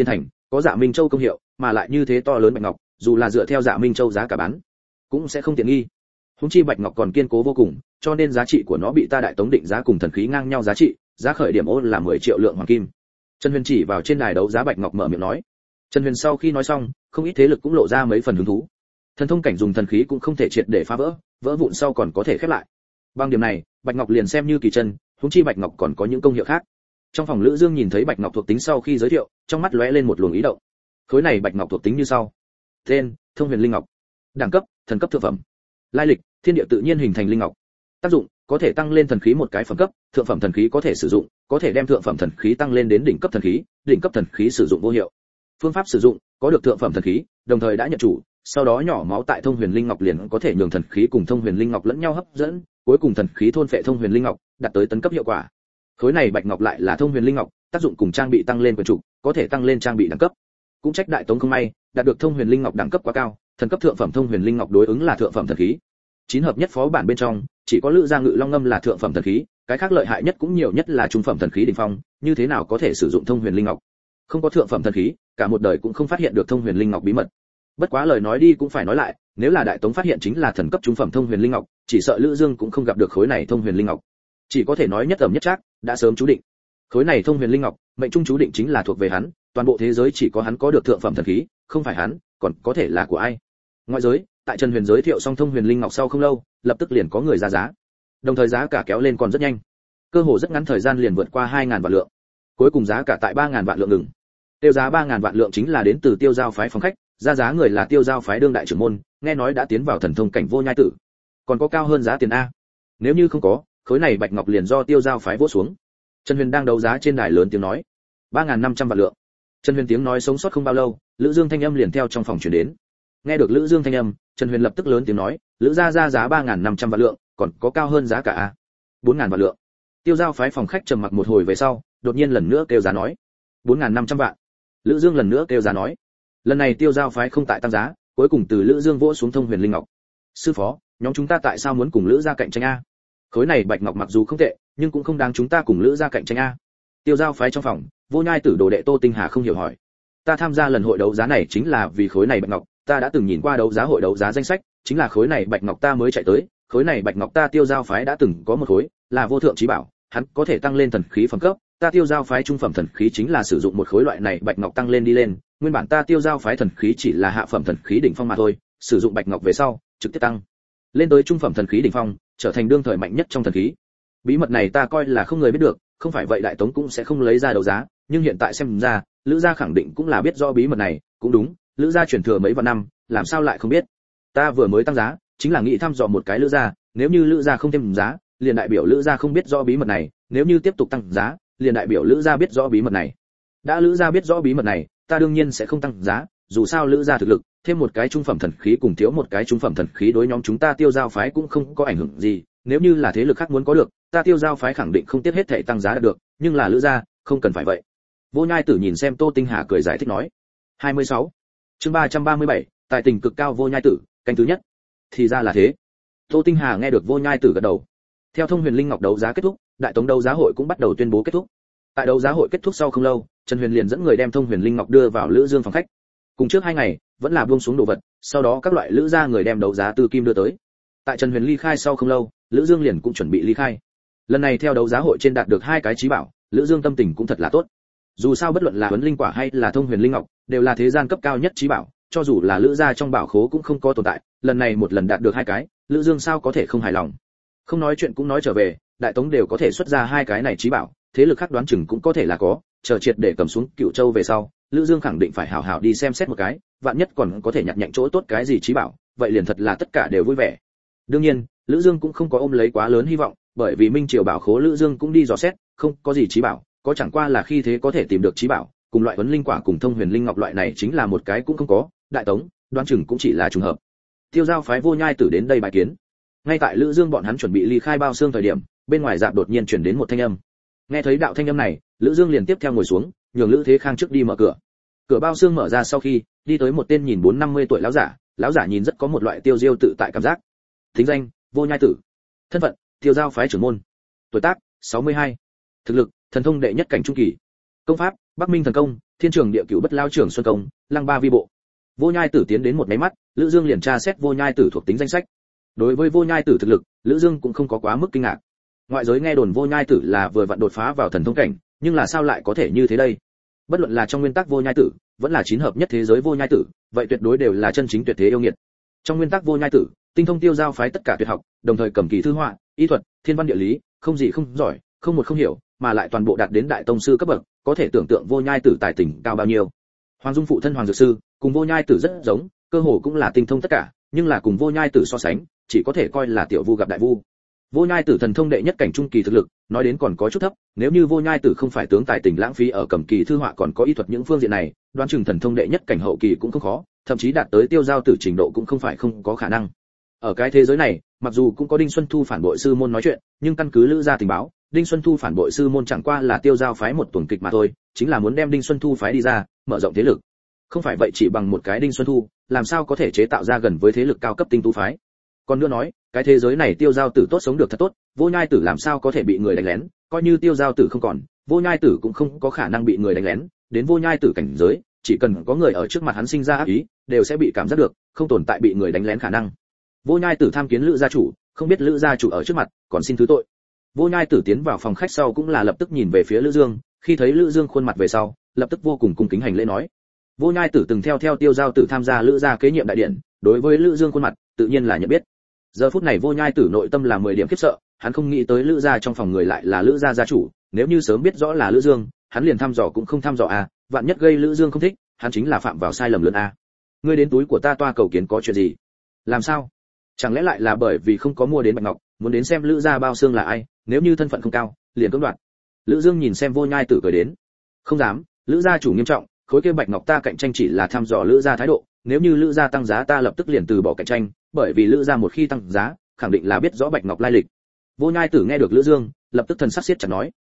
có Dạ Minh Châu công hiệu, mà lại như thế to lớn bạch ngọc, dù là dựa theo Dạ Minh Châu giá cả bán, cũng sẽ không tiện nghi. Huống chi bạch ngọc còn kiên cố vô cùng, cho nên giá trị của nó bị ta Đại Tống định giá cùng thần khí ngang nhau giá trị, giá khởi điểm ô là 10 triệu lượng hoàng kim. Trần Huyền chỉ vào trên đài đấu giá bạch ngọc mở miệng nói. Trần Huyền sau khi nói xong, không ít thế lực cũng lộ ra mấy phần hứng thú. Thần thông cảnh dùng thần khí cũng không thể triệt để phá vỡ, vỡ vụn sau còn có thể khép lại. Bằng điểm này, bạch ngọc liền xem như kỳ chân, huống chi bạch ngọc còn có những công hiệu khác. Trong phòng Lữ Dương nhìn thấy bạch ngọc thuộc tính sau khi giới thiệu, trong mắt lóe lên một luồng ý động. Khối này bạch ngọc thuộc tính như sau: tên, Thông Huyền Linh Ngọc; đẳng cấp, thần cấp thượng phẩm; lai lịch, thiên địa tự nhiên hình thành linh ngọc; tác dụng, có thể tăng lên thần khí một cái phẩm cấp, thượng phẩm thần khí có thể sử dụng, có thể đem thượng phẩm thần khí tăng lên đến đỉnh cấp thần khí, đỉnh cấp thần khí sử dụng vô hiệu. Phương pháp sử dụng, có được thượng phẩm thần khí, đồng thời đã nhận chủ, sau đó nhỏ máu tại Thông Huyền Linh Ngọc liền có thể nhường thần khí cùng Thông Huyền Linh Ngọc lẫn nhau hấp dẫn, cuối cùng thần khí thôn phệ Thông Huyền Linh Ngọc, đạt tới tấn cấp hiệu quả. Khối này bạch ngọc lại là Thông Huyền Linh Ngọc, tác dụng cùng trang bị tăng lên quyền chủ, có thể tăng lên trang bị đẳng cấp. Cũng trách Đại Tống không may, đạt được Thông Huyền Linh Ngọc đẳng cấp quá cao, thần cấp thượng phẩm Thông Huyền Linh Ngọc đối ứng là thượng phẩm thần khí. 9 hợp nhất phó bản bên trong, chỉ có Lữ Gia Ngự Long Ngâm là thượng phẩm thần khí, cái khác lợi hại nhất cũng nhiều nhất là trung phẩm thần khí đỉnh phong, như thế nào có thể sử dụng Thông Huyền Linh Ngọc? Không có thượng phẩm thần khí, cả một đời cũng không phát hiện được Thông Huyền Linh Ngọc bí mật. Bất quá lời nói đi cũng phải nói lại, nếu là Đại Tống phát hiện chính là thần cấp trung phẩm Thông Huyền Linh Ngọc, chỉ sợ Lữ Dương cũng không gặp được khối này Thông Huyền Linh Ngọc. Chỉ có thể nói nhất ẩm nhất trác, đã sớm chú định. Khối này Thông Huyền Linh Ngọc, mệnh trung chú định chính là thuộc về hắn, toàn bộ thế giới chỉ có hắn có được thượng phẩm thần khí, không phải hắn, còn có thể là của ai? Ngoại giới, tại Trần Huyền giới thiệu xong Thông Huyền Linh Ngọc sau không lâu, lập tức liền có người ra giá. Đồng thời giá cả kéo lên còn rất nhanh. Cơ hồ rất ngắn thời gian liền vượt qua 2000 vạn lượng. Cuối cùng giá cả tại 3000 vạn lượng ngừng. Tiêu giá 3000 vạn lượng chính là đến từ Tiêu Giao phái phòng khách, ra giá người là Tiêu Giao phái đương đại trưởng môn, nghe nói đã tiến vào thần thông cảnh vô nhai tử. Còn có cao hơn giá tiền a? Nếu như không có, khối này bạch ngọc liền do Tiêu Giao phái vỗ xuống. Trần Huyền đang đấu giá trên đài lớn tiếng nói, 3500 vạn lượng. Trần Huyền tiếng nói sống sót không bao lâu, Lữ Dương thanh âm liền theo trong phòng truyền đến. Nghe được Lữ Dương thanh âm, Trần Huyền lập tức lớn tiếng nói, Lữ gia ra giá 3500 vạn lượng, còn có cao hơn giá cả a? 4000 vạn lượng. Tiêu Giao phái phòng khách trầm mặc một hồi về sau, đột nhiên lần nữa kêu giá nói, 4500 vạn. Lữ Dương lần nữa kêu giá nói. Lần này Tiêu Giao phái không tại tăng giá, cuối cùng từ Lữ Dương vỗ xuống Thông Huyền Linh Ngọc. Sư phó, nhóm chúng ta tại sao muốn cùng Lữ gia cạnh tranh a? Khối này bạch ngọc mặc dù không tệ, nhưng cũng không đáng chúng ta cùng Lữ gia cạnh tranh a. Tiêu Giao phái trong phòng, Vô Nhai Tử đồ đệ Tô Tinh Hà không hiểu hỏi. Ta tham gia lần hội đấu giá này chính là vì khối này bạch ngọc, ta đã từng nhìn qua đấu giá hội đấu giá danh sách, chính là khối này bạch ngọc ta mới chạy tới, khối này bạch ngọc ta Tiêu Giao phái đã từng có một khối, là vô thượng chí bảo, hắn có thể tăng lên thần khí phẩm cấp, ta Tiêu Giao phái trung phẩm thần khí chính là sử dụng một khối loại này bạch ngọc tăng lên đi lên, nguyên bản ta Tiêu Giao phái thần khí chỉ là hạ phẩm thần khí đỉnh phong mà thôi, sử dụng bạch ngọc về sau, trực tiếp tăng lên tới trung phẩm thần khí đỉnh phong, trở thành đương thời mạnh nhất trong thần khí. Bí mật này ta coi là không người biết được, không phải vậy Đại Tống cũng sẽ không lấy ra đấu giá, nhưng hiện tại xem ra, Lữ gia khẳng định cũng là biết rõ bí mật này, cũng đúng, Lữ gia truyền thừa mấy vạn năm, làm sao lại không biết? Ta vừa mới tăng giá, chính là nghĩ thăm dò một cái Lữ gia, nếu như Lữ gia không thêm giá, liền đại biểu Lữ gia không biết rõ bí mật này, nếu như tiếp tục tăng giá, liền đại biểu Lữ gia biết rõ bí mật này. Đã Lữ gia biết rõ bí mật này, ta đương nhiên sẽ không tăng giá, dù sao Lữ gia thực lực, thêm một cái trung phẩm thần khí cùng thiếu một cái trung phẩm thần khí đối nhóm chúng ta Tiêu Giao phái cũng không có ảnh hưởng gì, nếu như là thế lực khác muốn có được, ta Tiêu Giao phái khẳng định không tiếc hết thảy tăng giá được, nhưng là Lữ gia, không cần phải vậy. Vô Nhai Tử nhìn xem Tô Tinh Hà cười giải thích nói. 26. Chương 337, tài tình cực cao Vô Nhai Tử, canh thứ nhất. Thì ra là thế. Tô Tinh Hà nghe được Vô Nhai Tử gật đầu. Theo Thông Huyền Linh Ngọc đấu giá kết thúc, Đại Tống đấu giá hội cũng bắt đầu tuyên bố kết thúc. Tại đấu giá hội kết thúc sau không lâu, Trần Huyền liền dẫn người đem Thông Huyền Linh Ngọc đưa vào Lữ Dương phòng khách. Cùng trước 2 ngày, vẫn là buông xuống đồ vật, sau đó các loại Lữ gia người đem đấu giá tư kim đưa tới. Tại Trần Huyền ly khai sau không lâu, Lữ Dương liền cũng chuẩn bị ly khai. Lần này theo đấu giá hội trên đạt được 2 cái chí bảo, Lữ Dương tâm tình cũng thật là tốt. Dù sao bất luận là Huấn Linh Quả hay là Thông Huyền Linh Ngọc, đều là thế gian cấp cao nhất chí bảo, cho dù là Lữ gia trong bảo khố cũng không có tồn tại, lần này một lần đạt được 2 cái, Lữ Dương sao có thể không hài lòng. Không nói chuyện cũng nói trở về, Đại Tống đều có thể xuất ra 2 cái này chí bảo, thế lực khác đoán chừng cũng có thể là có, chờ triệt để cầm xuống Cựu Châu về sau, Lữ Dương khẳng định phải hảo hảo đi xem xét một cái, vạn nhất còn có thể nhặt nhạnh chỗ tốt cái gì chí bảo, vậy liền thật là tất cả đều vui vẻ. Đương nhiên, Lữ Dương cũng không có ôm lấy quá lớn hy vọng, bởi vì Minh Triều bảo khố Lữ Dương cũng đi dò xét, không có gì chí bảo, có chẳng qua là khi thế có thể tìm được chí bảo, cùng loại Huấn Linh Quả cùng Thông Huyền Linh Ngọc loại này chính là một cái cũng không có, Đại Tống, đoán chừng cũng chỉ là trùng hợp. Tiêu Giao phái Vô Nhai Tử đến đây bài kiến. Ngay tại Lữ Dương bọn hắn chuẩn bị ly khai bao xương thời điểm, bên ngoài dạp đột nhiên truyền đến một thanh âm. Nghe thấy đạo thanh âm này, Lữ Dương liền tiếp theo ngồi xuống, nhường Lữ Thế Khang trước đi mở cửa. Cửa bao xương mở ra sau khi, đi tới một tên nhìn 4-50 tuổi lão giả nhìn rất có một loại tiêu diêu tự tại cảm giác. Thính danh: Vô Nhai Tử. Thân phận: Tiêu Giao phái trưởng môn. Tuổi tác: 62. Thực lực: thần thông đệ nhất cảnh trung kỳ. Công pháp: Bắc Minh thần công, thiên trường địa cửu bất lao trưởng xuân công, lăng ba vi bộ. Vô Nhai Tử tiến đến một máy mắt, Lữ Dương liền tra xét Vô Nhai Tử thuộc tính danh sách. Đối với Vô Nhai Tử thực lực, Lữ Dương cũng không có quá mức kinh ngạc. Ngoại giới nghe đồn Vô Nhai Tử là vừa vặn đột phá vào thần thông cảnh, nhưng là sao lại có thể như thế đây? Bất luận là trong nguyên tắc Vô Nhai Tử, vẫn là chín hợp nhất thế giới Vô Nhai Tử, vậy tuyệt đối đều là chân chính tuyệt thế yêu nghiệt. Trong nguyên tắc Vô Nhai Tử, tinh thông tiêu giao phái tất cả tuyệt học, đồng thời cầm kỳ thư họa, y thuật, thiên văn địa lý, không gì không giỏi, không một không hiểu, mà lại toàn bộ đạt đến đại tông sư cấp bậc, có thể tưởng tượng Vô Nhai Tử tài tình cao bao nhiêu. Hoàng Dung phụ thân Hoàng Dược Sư, cùng Vô Nhai Tử rất giống, cơ hồ cũng là tinh thông tất cả, nhưng là cùng Vô Nhai Tử so sánh, chỉ có thể coi là tiểu vu gặp đại vu. Vô Nhai Tử thần thông đệ nhất cảnh trung kỳ thực lực, nói đến còn có chút thấp, nếu như Vô Nhai Tử không phải tướng tài tình lãng phí ở cầm kỳ thư họa còn có y thuật những phương diện này, đoán chừng thần thông đệ nhất cảnh hậu kỳ cũng không khó, thậm chí đạt tới tiêu giao tử trình độ cũng không phải không có khả năng. Ở cái thế giới này, mặc dù cũng có Đinh Xuân Thu phản bội sư môn nói chuyện, nhưng căn cứ Lữ gia tình báo, Đinh Xuân Thu phản bội sư môn chẳng qua là tiêu giao phái một tuần kịch mà thôi, chính là muốn đem Đinh Xuân Thu phái đi ra, mở rộng thế lực. Không phải vậy chỉ bằng một cái Đinh Xuân Thu, làm sao có thể chế tạo ra gần với thế lực cao cấp tinh tú phái. Còn nữa nói, cái thế giới này tiêu giao tử tốt sống được thật tốt, Vô Nhai Tử làm sao có thể bị người đánh lén, coi như tiêu giao tử không còn, Vô Nhai Tử cũng không có khả năng bị người đánh lén, đến Vô Nhai Tử cảnh giới, chỉ cần có người ở trước mặt hắn sinh ra ác ý, đều sẽ bị cảm giác được, không tồn tại bị người đánh lén khả năng. Vô Nhai Tử tham kiến Lữ gia chủ, không biết Lữ gia chủ ở trước mặt, còn xin thứ tội. Vô Nhai Tử tiến vào phòng khách sau cũng là lập tức nhìn về phía Lữ Dương, khi thấy Lữ Dương khuôn mặt về sau, lập tức vô cùng cung kính hành lễ nói. Vô Nhai Tử từng theo tiêu giao tử tham gia Lữ gia kế nhiệm đại điện, đối với Lữ Dương khuôn mặt, tự nhiên là nhận biết. Giờ phút này Vô Nhai Tử nội tâm là 10 điểm khiếp sợ, hắn không nghĩ tới Lữ gia trong phòng người lại là Lữ gia gia chủ, nếu như sớm biết rõ là Lữ Dương, hắn liền thăm dò cũng không thăm dò à, vạn nhất gây Lữ Dương không thích, hắn chính là phạm vào sai lầm lớn à. Ngươi đến túi của ta toa cầu kiến có chuyện gì? Làm sao? Chẳng lẽ lại là bởi vì không có mua đến bạch ngọc, muốn đến xem Lữ gia bao xương là ai, nếu như thân phận không cao, liền cưỡng đoạt. Lữ Dương nhìn xem Vô Nhai Tử cười đến. Không dám, Lữ gia chủ nghiêm trọng, khối kia bạch ngọc ta cạnh tranh chỉ là thăm dò Lữ gia thái độ, nếu như Lữ gia tăng giá ta lập tức liền từ bỏ cạnh tranh, bởi vì Lữ gia một khi tăng giá, khẳng định là biết rõ bạch ngọc lai lịch. Vô Nhai Tử nghe được Lữ Dương, lập tức thần sắc siết chặt nói: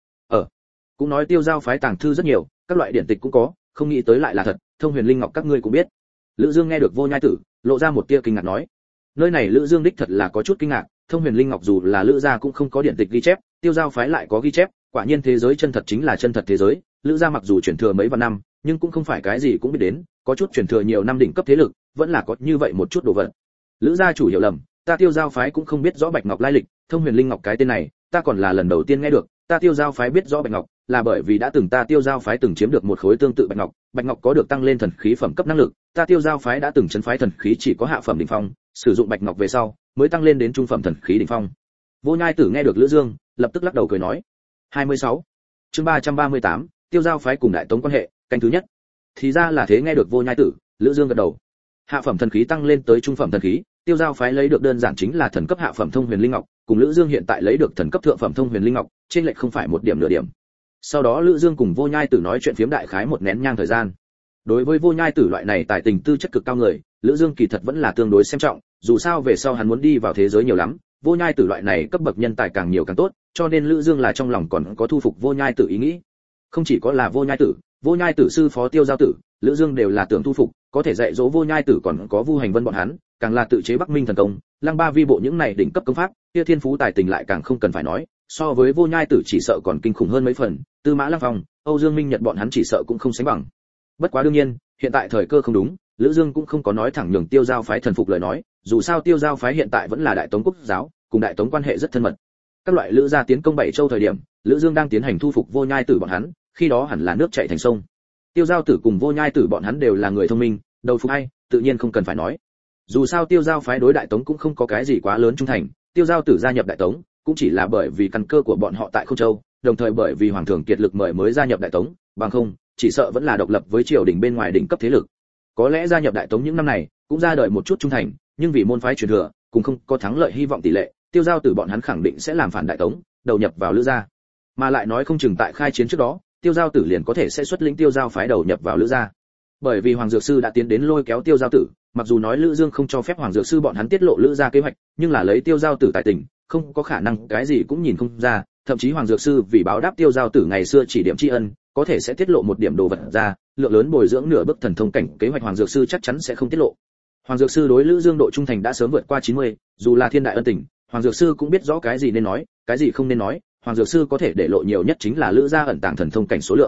cũng nói tiêu giao phái tàng thư rất nhiều, các loại điển tịch cũng có, không nghĩ tới lại là thật, thông huyền linh ngọc các ngươi cũng biết. Lữ Dương nghe được Vô Nhai Tử, lộ ra một tia kinh ngạc nói: nơi này Lữ Dương đích thật là có chút kinh ngạc, thông huyền linh ngọc dù là Lữ gia cũng không có điển tịch ghi chép, tiêu giao phái lại có ghi chép, quả nhiên thế giới chân thật chính là chân thật thế giới. Lữ gia mặc dù truyền thừa mấy vạn năm, nhưng cũng không phải cái gì cũng biết đến, có chút truyền thừa nhiều năm đỉnh cấp thế lực, vẫn là có như vậy một chút đồ vật. Lữ gia chủ hiểu lầm, ta tiêu giao phái cũng không biết rõ bạch ngọc lai lịch, thông huyền linh ngọc cái tên này, ta còn là lần đầu tiên nghe được. Ta tiêu giao phái biết rõ bạch ngọc, là bởi vì đã từng ta tiêu giao phái từng chiếm được một khối tương tự bạch ngọc có được tăng lên thần khí phẩm cấp năng lực, ta tiêu giao phái đã từng chấn phái thần khí chỉ có hạ phẩm đỉnh phong, sử dụng bạch ngọc về sau, mới tăng lên đến trung phẩm thần khí đỉnh phong. Vô Nhai Tử nghe được Lữ Dương, lập tức lắc đầu cười nói: 26. Chương 338, tiêu giao phái cùng đại tống quan hệ, canh thứ nhất. Thì ra là thế, nghe được Vô Nhai Tử, Lữ Dương gật đầu. Hạ phẩm thần khí tăng lên tới trung phẩm thần khí, tiêu giao phái lấy được đơn giản chính là thần cấp hạ phẩm thông huyền linh ngọc, cùng Lữ Dương hiện tại lấy được thần cấp thượng phẩm thông huyền linh ngọc, trên lệch không phải một điểm nửa điểm. Sau đó Lữ Dương cùng Vô Nhai Tử nói chuyện phiếm đại khái một nén nhang thời gian. Đối với Vô Nhai Tử loại này tài tình tư chất cực cao người, Lữ Dương kỳ thật vẫn là tương đối xem trọng, dù sao về sau hắn muốn đi vào thế giới nhiều lắm, Vô Nhai Tử loại này cấp bậc nhân tài càng nhiều càng tốt, cho nên Lữ Dương là trong lòng còn có thu phục Vô Nhai Tử ý nghĩ. Không chỉ có là Vô Nhai Tử sư phó Tiêu Giao Tử, Lữ Dương đều là tưởng thu phục, có thể dạy dỗ Vô Nhai Tử còn có Vu Hành Vân bọn hắn, càng là tự chế Bắc Minh thần công, Lăng Ba Vi bộ những này đỉnh cấp công pháp, kia thiên phú tài tình lại càng không cần phải nói, so với Vô Nhai Tử chỉ sợ còn kinh khủng hơn mấy phần, Tư Mã Lăng Phong, Âu Dương Minh Nhật bọn hắn chỉ sợ cũng không sánh bằng. Bất quá đương nhiên, hiện tại thời cơ không đúng, Lữ Dương cũng không có nói thẳng nhường Tiêu Giao phái thần phục lời nói, dù sao Tiêu Giao phái hiện tại vẫn là Đại Tống quốc giáo, cùng Đại Tống quan hệ rất thân mật. Các loại Lữ gia tiến công Bảy Châu thời điểm, Lữ Dương đang tiến hành thu phục Vô Nhai Tử bọn hắn, khi đó hẳn là nước chảy thành sông. Tiêu Giao Tử cùng Vô Nhai Tử bọn hắn đều là người thông minh, đầu phục hay, tự nhiên không cần phải nói. Dù sao Tiêu Giao phái đối Đại Tống cũng không có cái gì quá lớn trung thành, Tiêu Giao Tử gia nhập Đại Tống, cũng chỉ là bởi vì căn cơ của bọn họ tại Khâu Châu, đồng thời bởi vì hoàng thượng kiệt lực mời mới gia nhập Đại Tống, bằng không, chỉ sợ vẫn là độc lập với triều đình bên ngoài đỉnh cấp thế lực. Có lẽ gia nhập Đại Tống những năm này, cũng ra đời một chút trung thành, nhưng vì môn phái truyền thừa, cũng không có thắng lợi hy vọng tỷ lệ, Tiêu Giao Tử bọn hắn khẳng định sẽ làm phản Đại Tống, đầu nhập vào Lữ gia. Mà lại nói không chừng tại khai chiến trước đó, Tiêu Giao Tử liền có thể sẽ xuất lĩnh Tiêu Giao phái đầu nhập vào Lữ gia. Bởi vì Hoàng Dược Sư đã tiến đến lôi kéo Tiêu Giao Tử, mặc dù nói Lữ Dương không cho phép Hoàng Dược Sư bọn hắn tiết lộ Lữ gia kế hoạch, nhưng là lấy Tiêu Giao Tử tài tình, không có khả năng cái gì cũng nhìn không ra, thậm chí Hoàng Dược Sư vì báo đáp Tiêu Giao Tử ngày xưa chỉ điểm tri ân, có thể sẽ tiết lộ một điểm đồ vật ra, lượng lớn bồi dưỡng nửa bước thần thông cảnh kế hoạch Hoàng Dược Sư chắc chắn sẽ không tiết lộ. Hoàng Dược Sư đối Lữ Dương độ trung thành đã sớm vượt qua 90, dù là thiên đại ân tình, Hoàng Dược Sư cũng biết rõ cái gì nên nói, cái gì không nên nói, Hoàng Dược Sư có thể để lộ nhiều nhất chính là Lữ gia ẩn tàng thần thông cảnh số lượng.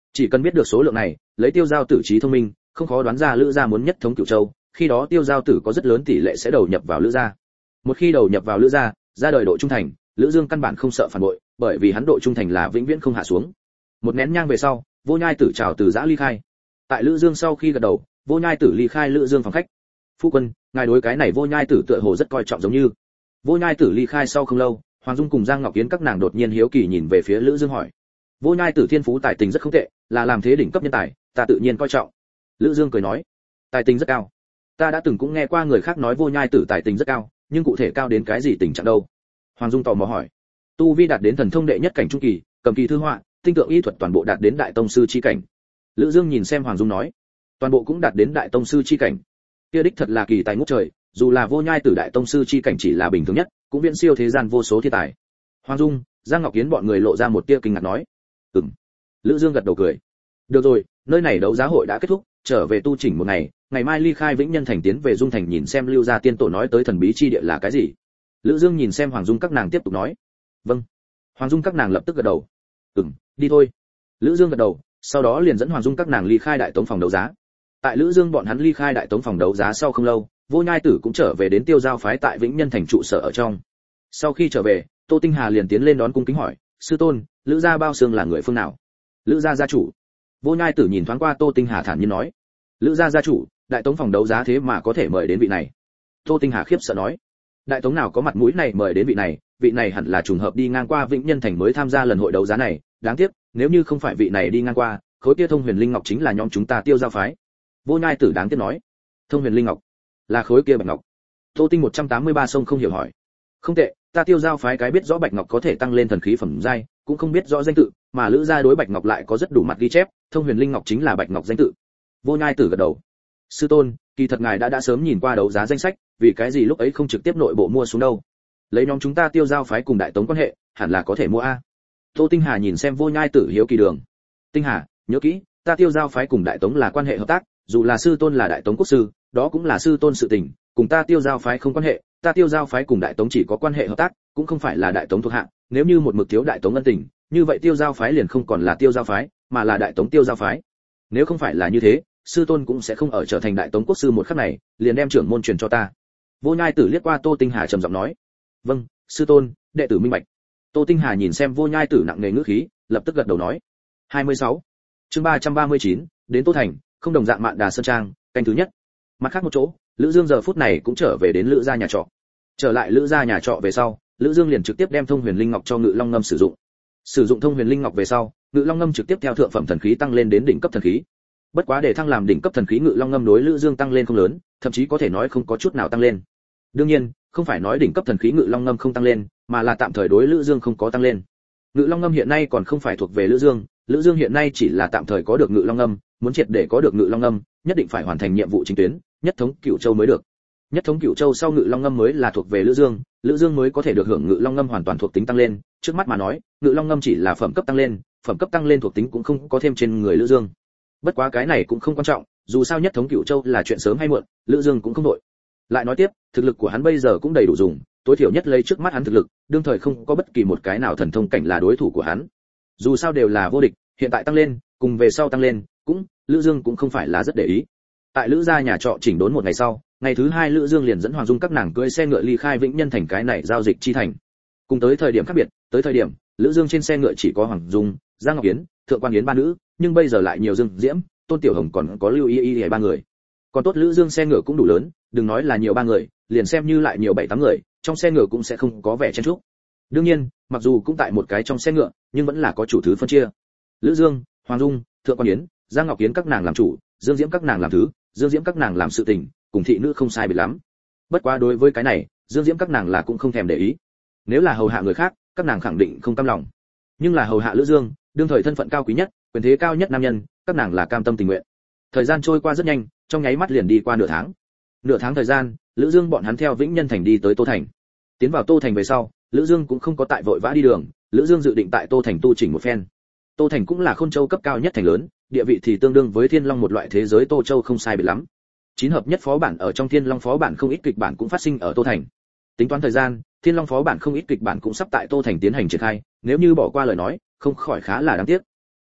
Chỉ cần biết được số lượng này, lấy Tiêu Giao Tử trí thông minh, không khó đoán ra Lữ gia muốn nhất thống Cửu Châu, khi đó Tiêu Giao Tử có rất lớn tỷ lệ sẽ đầu nhập vào Lữ gia. Một khi đầu nhập vào Lữ gia, ra đời độ trung thành, Lữ Dương căn bản không sợ phản bội, bởi vì hắn độ trung thành là vĩnh viễn không hạ xuống. Một nén nhang về sau, Vô Nhai Tử chào từ giã ly khai. Tại Lữ Dương sau khi gật đầu, Vô Nhai Tử ly khai Lữ Dương phòng khách. Phu quân, ngài đối cái này Vô Nhai Tử tựa hồ rất coi trọng giống như. Vô Nhai Tử ly khai sau không lâu, Hoàng Dung cùng Giang Ngọc Yến các nàng đột nhiên hiếu kỳ nhìn về phía Lữ Dương hỏi. Vô Nhai Tử thiên phú tài tình rất không tệ, là làm thế đỉnh cấp nhân tài, ta tự nhiên coi trọng. Lữ Dương cười nói, tài tình rất cao. Ta đã từng cũng nghe qua người khác nói Vô Nhai Tử tài tình rất cao, nhưng cụ thể cao đến cái gì tình trạng đâu? Hoàng Dung tò mò hỏi. Tu vi đạt đến thần thông đệ nhất cảnh trung kỳ, cầm kỳ thư họa, tinh tượng y thuật toàn bộ đạt đến đại tông sư chi cảnh. Lữ Dương nhìn xem Hoàng Dung nói, toàn bộ cũng đạt đến đại tông sư chi cảnh. Kia đích thật là kỳ tài ngút trời, dù là Vô Nhai Tử đại tông sư chi cảnh chỉ là bình thường nhất, cũng viễn siêu thế gian vô số thiên tài. Hoàng Dung, Giang Ngọc Yến bọn người lộ ra một tia kinh ngạc nói, Lữ Dương gật đầu cười. Được rồi, nơi này đấu giá hội đã kết thúc, trở về tu chỉnh một ngày, ngày mai ly khai Vĩnh Nhân thành tiến về Dung thành nhìn xem Lưu gia tiên tổ nói tới thần bí chi địa là cái gì. Lữ Dương nhìn xem Hoàng Dung các nàng tiếp tục nói, vâng. Hoàng Dung các nàng lập tức gật đầu. Đi thôi. Lữ Dương gật đầu, sau đó liền dẫn Hoàng Dung các nàng ly khai đại tống phòng đấu giá. Tại Lữ Dương bọn hắn ly khai đại tống phòng đấu giá sau không lâu, Vô Nhai Tử cũng trở về đến Tiêu Giao phái tại Vĩnh Nhân thành trụ sở ở trong. Sau khi trở về, Tô Tinh Hà liền tiến lên đón cung kính hỏi, sư tôn, Lữ gia Bao Sương là người phương nào? Lữ gia gia chủ. Vô Nhai Tử nhìn thoáng qua Tô Tinh Hà thản nhiên nói, Lữ gia gia chủ, đại tống phòng đấu giá thế mà có thể mời đến vị này. Tô Tinh Hà khiếp sợ nói, đại tống nào có mặt mũi này mời đến vị này hẳn là trùng hợp đi ngang qua Vĩnh Nhân thành mới tham gia lần hội đấu giá này, đáng tiếc, nếu như không phải vị này đi ngang qua, khối kia Thông Huyền Linh Ngọc chính là nhóm chúng ta Tiêu Giao phái. Vô Nhai Tử đáng tiếc nói, Thông Huyền Linh Ngọc là khối kia bạch ngọc. Tô Tinh 183 sông không hiểu hỏi, không tệ, ta Tiêu Giao phái cái biết rõ bạch ngọc có thể tăng lên thần khí phẩm giai, cũng không biết rõ danh tự, mà Lữ gia đối bạch ngọc lại có rất đủ mặt ghi chép, Thông Huyền Linh Ngọc chính là bạch ngọc danh tự. Vô Nhai Tử gật đầu. Sư tôn, kỳ thật ngài đã sớm nhìn qua đấu giá danh sách, vì cái gì lúc ấy không trực tiếp nội bộ mua xuống đâu? Lấy nhóm chúng ta Tiêu Giao phái cùng đại tống quan hệ, hẳn là có thể mua a. Tô Tinh Hà nhìn xem Vô Nhai Tử hiếu kỳ đường. Tinh Hà, nhớ kỹ, ta Tiêu Giao phái cùng đại tống là quan hệ hợp tác, dù là sư tôn là đại tống quốc sư, đó cũng là sư tôn sự tình, cùng ta Tiêu Giao phái không quan hệ, ta Tiêu Giao phái cùng đại tống chỉ có quan hệ hợp tác, cũng không phải là đại tống thuộc hạ, nếu như một mực thiếu đại tống ân tình, như vậy Tiêu Giao phái liền không còn là Tiêu Giao phái, mà là đại tống Tiêu Giao phái. Nếu không phải là như thế, sư tôn cũng sẽ không ở trở thành đại tống quốc sư một khắc này, liền đem trưởng môn truyền cho ta. Vô Nhai Tử liếc qua Tô Tinh Hà trầm giọng nói, vâng, sư tôn, đệ tử minh bạch. Tô Tinh Hà nhìn xem Vô Nhai Tử nặng nề ngữ khí, lập tức gật đầu nói. 26. Chương 339, đến Tô Thành, không đồng dạng Mạn Đà Sơn Trang, canh thứ nhất. Mặt khác một chỗ, Lữ Dương giờ phút này cũng trở về đến Lữ gia nhà trọ. Trở lại Lữ gia nhà trọ về sau, Lữ Dương liền trực tiếp đem Thông Huyền Linh Ngọc cho Ngự Long Ngâm sử dụng. Sử dụng Thông Huyền Linh Ngọc về sau, Ngự Long Ngâm trực tiếp theo thượng phẩm thần khí tăng lên đến đỉnh cấp thần khí. Bất quá để thăng làm đỉnh cấp thần khí Ngự Long Ngâm đối Lữ Dương tăng lên không lớn, thậm chí có thể nói không có chút nào tăng lên. Đương nhiên, không phải nói đỉnh cấp thần khí Ngự Long Ngâm không tăng lên, mà là tạm thời đối Lữ Dương không có tăng lên. Ngự Long Ngâm hiện nay còn không phải thuộc về Lữ Dương hiện nay chỉ là tạm thời có được Ngự Long Ngâm, muốn triệt để có được Ngự Long Ngâm, nhất định phải hoàn thành nhiệm vụ chính tuyến, nhất thống Cửu Châu mới được. Nhất thống Cửu Châu sau Ngự Long Ngâm mới là thuộc về Lữ Dương mới có thể được hưởng Ngự Long Ngâm hoàn toàn thuộc tính tăng lên, trước mắt mà nói, Ngự Long Ngâm chỉ là phẩm cấp tăng lên thuộc tính cũng không có thêm trên người Lữ Dương. Bất quá cái này cũng không quan trọng, dù sao nhất thống Cửu Châu là chuyện sớm hay muộn, Lữ Dương cũng không đội. Lại nói tiếp, thực lực của hắn bây giờ cũng đầy đủ dùng, tối thiểu nhất lấy trước mắt hắn thực lực, đương thời không có bất kỳ một cái nào thần thông cảnh là đối thủ của hắn. Dù sao đều là vô địch, hiện tại tăng lên, cùng về sau tăng lên, cũng Lữ Dương cũng không phải là rất để ý. Tại Lữ gia nhà trọ chỉnh đốn một ngày sau, ngày thứ hai Lữ Dương liền dẫn Hoàng Dung các nàng cưỡi xe ngựa ly khai Vĩnh Nhân thành cái này giao dịch chi thành. Cùng tới thời điểm khác biệt, tới thời điểm Lữ Dương trên xe ngựa chỉ có Hoàng Dung, Giang Ngọc Yến, Thượng Quan Yến ba nữ, nhưng bây giờ lại nhiều Dương Diễm, Tôn Tiểu Hồng còn có Lưu Y ba người. Còn tốt Lữ Dương xe ngựa cũng đủ lớn, đừng nói là nhiều ba người, liền xem như lại nhiều 7-8 người, trong xe ngựa cũng sẽ không có vẻ chen chúc. Đương nhiên, mặc dù cũng tại một cái trong xe ngựa, nhưng vẫn là có chủ thứ phân chia. Lữ Dương, Hoàng Dung, Thượng Quan Yến, Giang Ngọc Yến các nàng làm chủ, Dương Diễm các nàng làm thứ, Dương Diễm các nàng làm sự tình, cùng thị nữ không sai biệt lắm. Bất quá đối với cái này, Dương Diễm các nàng là cũng không thèm để ý. Nếu là hầu hạ người khác, các nàng khẳng định không cam lòng. Nhưng là hầu hạ Lữ Dương, đương thời thân phận cao quý nhất, quyền thế cao nhất nam nhân, các nàng là cam tâm tình nguyện. Thời gian trôi qua rất nhanh, trong nháy mắt liền đi qua nửa tháng. Nửa tháng thời gian, Lữ Dương bọn hắn theo Vĩnh Nhân thành đi tới Tô Thành. Tiến vào Tô Thành về sau, Lữ Dương cũng không có tại vội vã đi đường, Lữ Dương dự định tại Tô Thành tu chỉnh một phen. Tô Thành cũng là Khôn Châu cấp cao nhất thành lớn, địa vị thì tương đương với Thiên Long một loại thế giới Tô Châu không sai biệt lắm. 9 hợp nhất phó bản ở trong Thiên Long phó bản không ít kịch bản cũng phát sinh ở Tô Thành. Tính toán thời gian, Thiên Long phó bản không ít kịch bản cũng sắp tại Tô Thành tiến hành triển khai, nếu như bỏ qua lời nói, không khỏi khá là đáng tiếc.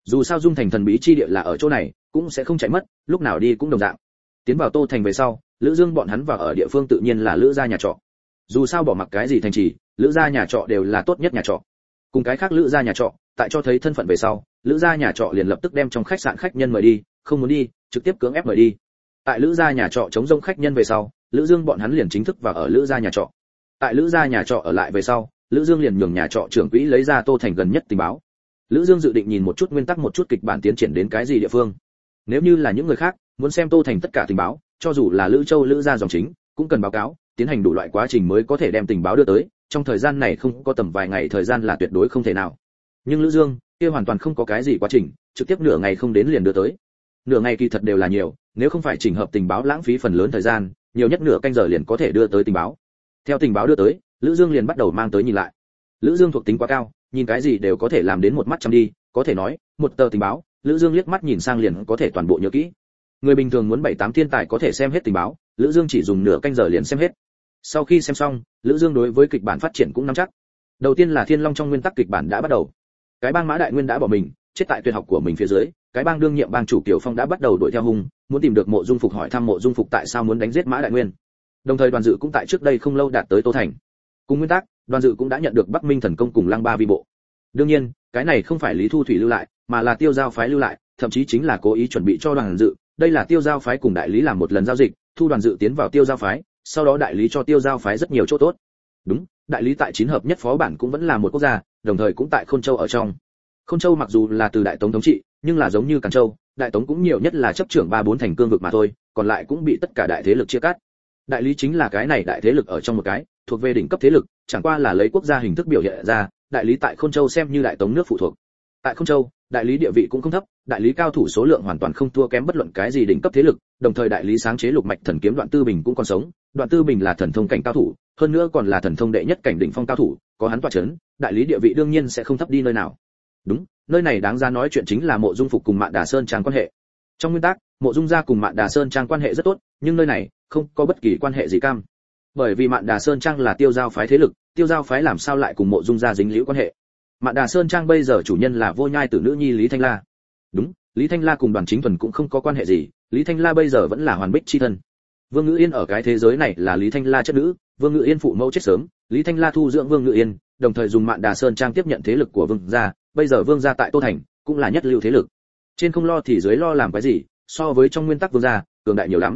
Dù sao Dung Thành thần bí chi địa là ở chỗ này, cũng sẽ không chạy mất, lúc nào đi cũng đồng dạng. Tiến vào Tô Thành về sau, Lữ Dương bọn hắn vào ở địa phương tự nhiên là Lữ gia nhà trọ. Dù sao bỏ mặc cái gì thành trì, Lữ gia nhà trọ đều là tốt nhất nhà trọ. Cùng cái khác Lữ gia nhà trọ, tại cho thấy thân phận về sau, Lữ gia nhà trọ liền lập tức đem trong khách sạn khách nhân mời đi, không muốn đi, trực tiếp cưỡng ép mời đi. Tại Lữ gia nhà trọ chống rông khách nhân về sau, Lữ Dương bọn hắn liền chính thức vào ở Lữ gia nhà trọ. Tại Lữ gia nhà trọ ở lại về sau, Lữ Dương liền nhường nhà trọ trưởng quỹ lấy ra Tô Thành gần nhất tình báo. Lữ Dương dự định nhìn một chút nguyên tắc, một chút kịch bản tiến triển đến cái gì địa phương. Nếu như là những người khác, muốn xem Tô Thành tất cả tình báo, cho dù là Lữ Châu Lữ gia dòng chính, cũng cần báo cáo, tiến hành đủ loại quá trình mới có thể đem tình báo đưa tới, trong thời gian này không có tầm vài ngày thời gian là tuyệt đối không thể nào. Nhưng Lữ Dương, kia hoàn toàn không có cái gì quá trình, trực tiếp nửa ngày không đến liền đưa tới. Nửa ngày kỳ thật đều là nhiều, nếu không phải chỉnh hợp tình báo lãng phí phần lớn thời gian, nhiều nhất nửa canh giờ liền có thể đưa tới tình báo. Theo tình báo đưa tới, Lữ Dương liền bắt đầu mang tới nhìn lại. Lữ Dương thuộc tính quá cao, nhìn cái gì đều có thể làm đến một mắt chăm đi, có thể nói, một tờ tình báo, Lữ Dương liếc mắt nhìn sang liền có thể toàn bộ nhớ kỹ. Người bình thường muốn 7-8 thiên tài có thể xem hết tình báo, Lữ Dương chỉ dùng nửa canh giờ liền xem hết. Sau khi xem xong, Lữ Dương đối với kịch bản phát triển cũng nắm chắc. Đầu tiên là Thiên Long trong nguyên tắc kịch bản đã bắt đầu. Cái bang Mã Đại Nguyên đã bỏ mình, chết tại tuyệt học của mình phía dưới, cái bang đương nhiệm bang chủ Kiều Phong đã bắt đầu đuổi theo hung, muốn tìm được Mộ Dung Phục hỏi thăm Mộ Dung Phục tại sao muốn đánh giết Mã Đại Nguyên. Đồng thời Đoàn Dự cũng tại trước đây không lâu đạt tới Tô Thành. Cùng nguyên tắc, Đoàn Dự cũng đã nhận được Bắc Minh thần công cùng Lăng Ba vi bộ. Đương nhiên, cái này không phải Lý Thu Thủy lưu lại, mà là Tiêu Giao phái lưu lại, thậm chí chính là cố ý chuẩn bị cho Đoàn Dự, đây là Tiêu Giao phái cùng đại lý làm một lần giao dịch, thu Đoàn Dự tiến vào Tiêu Giao phái, sau đó đại lý cho Tiêu Giao phái rất nhiều chỗ tốt. Đúng, đại lý tại chín hợp nhất phó bản cũng vẫn là một quốc gia, đồng thời cũng tại Khôn Châu ở trong. Khôn Châu mặc dù là từ Đại Tống thống trị, nhưng là giống như Càn Châu, Đại Tống cũng nhiều nhất là chấp trưởng 3-4 thành cương vực mà thôi, còn lại cũng bị tất cả đại thế lực chia cắt. Đại lý chính là cái này đại thế lực ở trong một cái, thuộc về đỉnh cấp thế lực, chẳng qua là lấy quốc gia hình thức biểu hiện ra, đại lý tại Khôn Châu xem như Đại Tống nước phụ thuộc. Tại Khôn Châu, đại lý địa vị cũng không thấp, đại lý cao thủ số lượng hoàn toàn không thua kém bất luận cái gì đỉnh cấp thế lực, đồng thời đại lý sáng chế lục mạch thần kiếm Đoạn Tư Bình cũng còn sống, Đoạn Tư Bình là thần thông cảnh cao thủ, hơn nữa còn là thần thông đệ nhất cảnh đỉnh phong cao thủ, có hắn tọa chấn, đại lý địa vị đương nhiên sẽ không thấp đi nơi nào. Đúng, nơi này đáng ra nói chuyện chính là Mộ Dung Phục cùng Mạn Đà Sơn Trang quan hệ. Trong nguyên tắc, Mộ Dung gia cùng Mạn Đà Sơn Trang quan hệ rất tốt, nhưng nơi này không có bất kỳ quan hệ gì cam. Bởi vì Mạn Đà Sơn Trang là Tiêu Giao phái thế lực, Tiêu Giao phái làm sao lại cùng Mộ Dung gia dính liễu quan hệ? Mạn Đà Sơn Trang bây giờ chủ nhân là Vô Nhai tử nữ nhi Lý Thanh La. Đúng, Lý Thanh La cùng Đoàn Chính Thuần cũng không có quan hệ gì, Lý Thanh La bây giờ vẫn là Hoàn Bích chi thân. Vương Ngữ Yên ở cái thế giới này là Lý Thanh La chất nữ, Vương Ngữ Yên phụ mẫu chết sớm, Lý Thanh La thu dưỡng Vương Ngữ Yên, đồng thời dùng Mạn Đà Sơn Trang tiếp nhận thế lực của Vương gia, bây giờ Vương gia tại Tô Thành cũng là nhất lưu thế lực. Trên không lo thì dưới lo làm cái gì, so với trong nguyên tắc Vương gia, cường đại nhiều lắm.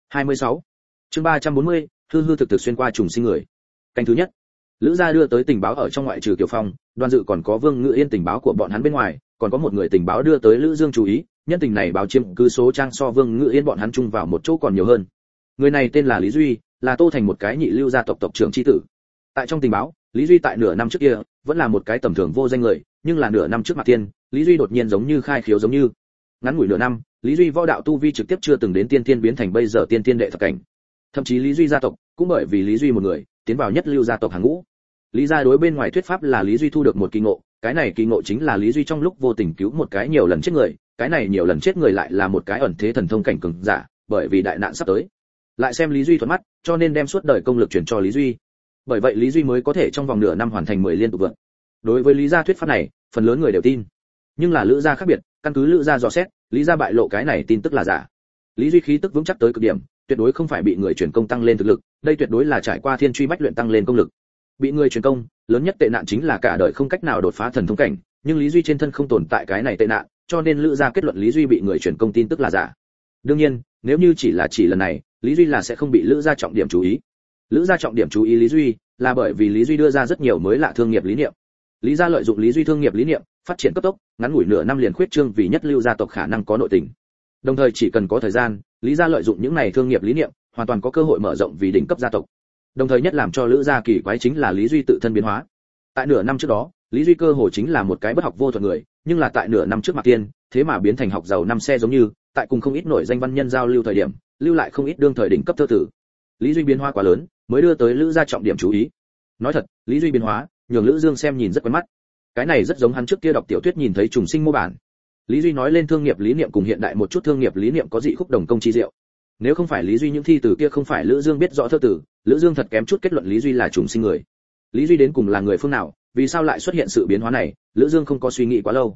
26. Chương 340, hư hư thực thực xuyên qua trùng sinh người. Canh thứ nhất. Lữ gia đưa tới tình báo ở trong ngoại trừ Kiều Phong, Đoàn Dự còn có Vương Ngữ Yên tình báo của bọn hắn bên ngoài, còn có một người tình báo đưa tới Lữ Dương chú ý, nhân tình này báo chiếm cứ số trang so Vương Ngữ Yên bọn hắn chung vào một chỗ còn nhiều hơn. Người này tên là Lý Duy, là Tô Thành một cái nhị lưu gia tộc tộc trưởng chi tử. Tại trong tình báo, Lý Duy tại nửa năm trước kia vẫn là một cái tầm thường vô danh người, nhưng là nửa năm trước Mạc Tiên, Lý Duy đột nhiên giống như khai khiếu giống như. Ngắn ngủi nửa năm, Lý Duy võ đạo tu vi trực tiếp chưa từng đến tiên tiên biến thành bây giờ tiên tiên đệ thập cảnh. Thậm chí Lý Duy gia tộc cũng bởi vì Lý Duy một người, tiến vào nhất lưu gia tộc hàng ngũ. Lý gia đối bên ngoài thuyết pháp là Lý Duy thu được một kỳ ngộ, cái này kỳ ngộ chính là Lý Duy trong lúc vô tình cứu một cái nhiều lần chết người, cái này nhiều lần chết người lại là một cái ẩn thế thần thông cảnh cường giả, bởi vì đại nạn sắp tới. Lại xem Lý Duy thuận mắt, cho nên đem suốt đời công lực chuyển cho Lý Duy. Bởi vậy Lý Duy mới có thể trong vòng nửa năm hoàn thành 10 liên tục vượt. Đối với Lý gia thuyết pháp này, phần lớn người đều tin. Nhưng là Lữ gia khác biệt, căn cứ Lữ gia dò xét, Lý gia bại lộ cái này tin tức là giả. Lý Duy khí tức vững chắc tới cực điểm, tuyệt đối không phải bị người truyền công tăng lên thực lực, đây tuyệt đối là trải qua thiên truy bách luyện tăng lên công lực. Bị người truyền công, lớn nhất tệ nạn chính là cả đời không cách nào đột phá thần thông cảnh, nhưng Lý Duy trên thân không tồn tại cái này tệ nạn, cho nên Lữ gia kết luận Lý Duy bị người truyền công tin tức là giả. Đương nhiên, nếu như chỉ lần này, Lý Duy là sẽ không bị Lữ gia trọng điểm chú ý. Lữ gia trọng điểm chú ý Lý Duy, là bởi vì Lý Duy đưa ra rất nhiều mới lạ thương nghiệp lý niệm. Lý gia lợi dụng Lý Duy thương nghiệp lý niệm, phát triển cấp tốc, ngắn ngủi nửa năm liền khuyết trương vì nhất lưu gia tộc khả năng có nội tình. Đồng thời chỉ cần có thời gian, Lý gia lợi dụng những này thương nghiệp lý niệm, hoàn toàn có cơ hội mở rộng vì đỉnh cấp gia tộc. Đồng thời nhất làm cho Lữ gia kỳ quái chính là Lý Duy tự thân biến hóa. Tại nửa năm trước đó, Lý Duy cơ hồ chính là một cái bất học vô thuật người, nhưng là tại nửa năm trước Mạc Tiên, thế mà biến thành học giàu năm xe giống như, tại cùng không ít nổi danh văn nhân giao lưu thời điểm, lưu lại không ít đương thời đỉnh cấp thơ tử. Lý Duy biến hóa quá lớn, mới đưa tới Lữ gia trọng điểm chú ý. Nói thật, Lý Duy biến hóa, nhường Lữ Dương xem nhìn rất quen mắt. Cái này rất giống hắn trước kia đọc tiểu thuyết nhìn thấy trùng sinh mô bản. Lý Duy nói lên thương nghiệp lý niệm cùng hiện đại một chút thương nghiệp lý niệm có dị khúc đồng công chi diệu. Nếu không phải Lý Duy những thi từ kia không phải Lữ Dương biết rõ thơ tử, Lữ Dương thật kém chút kết luận Lý Duy là trùng sinh người. Lý Duy đến cùng là người phương nào, vì sao lại xuất hiện sự biến hóa này, Lữ Dương không có suy nghĩ quá lâu.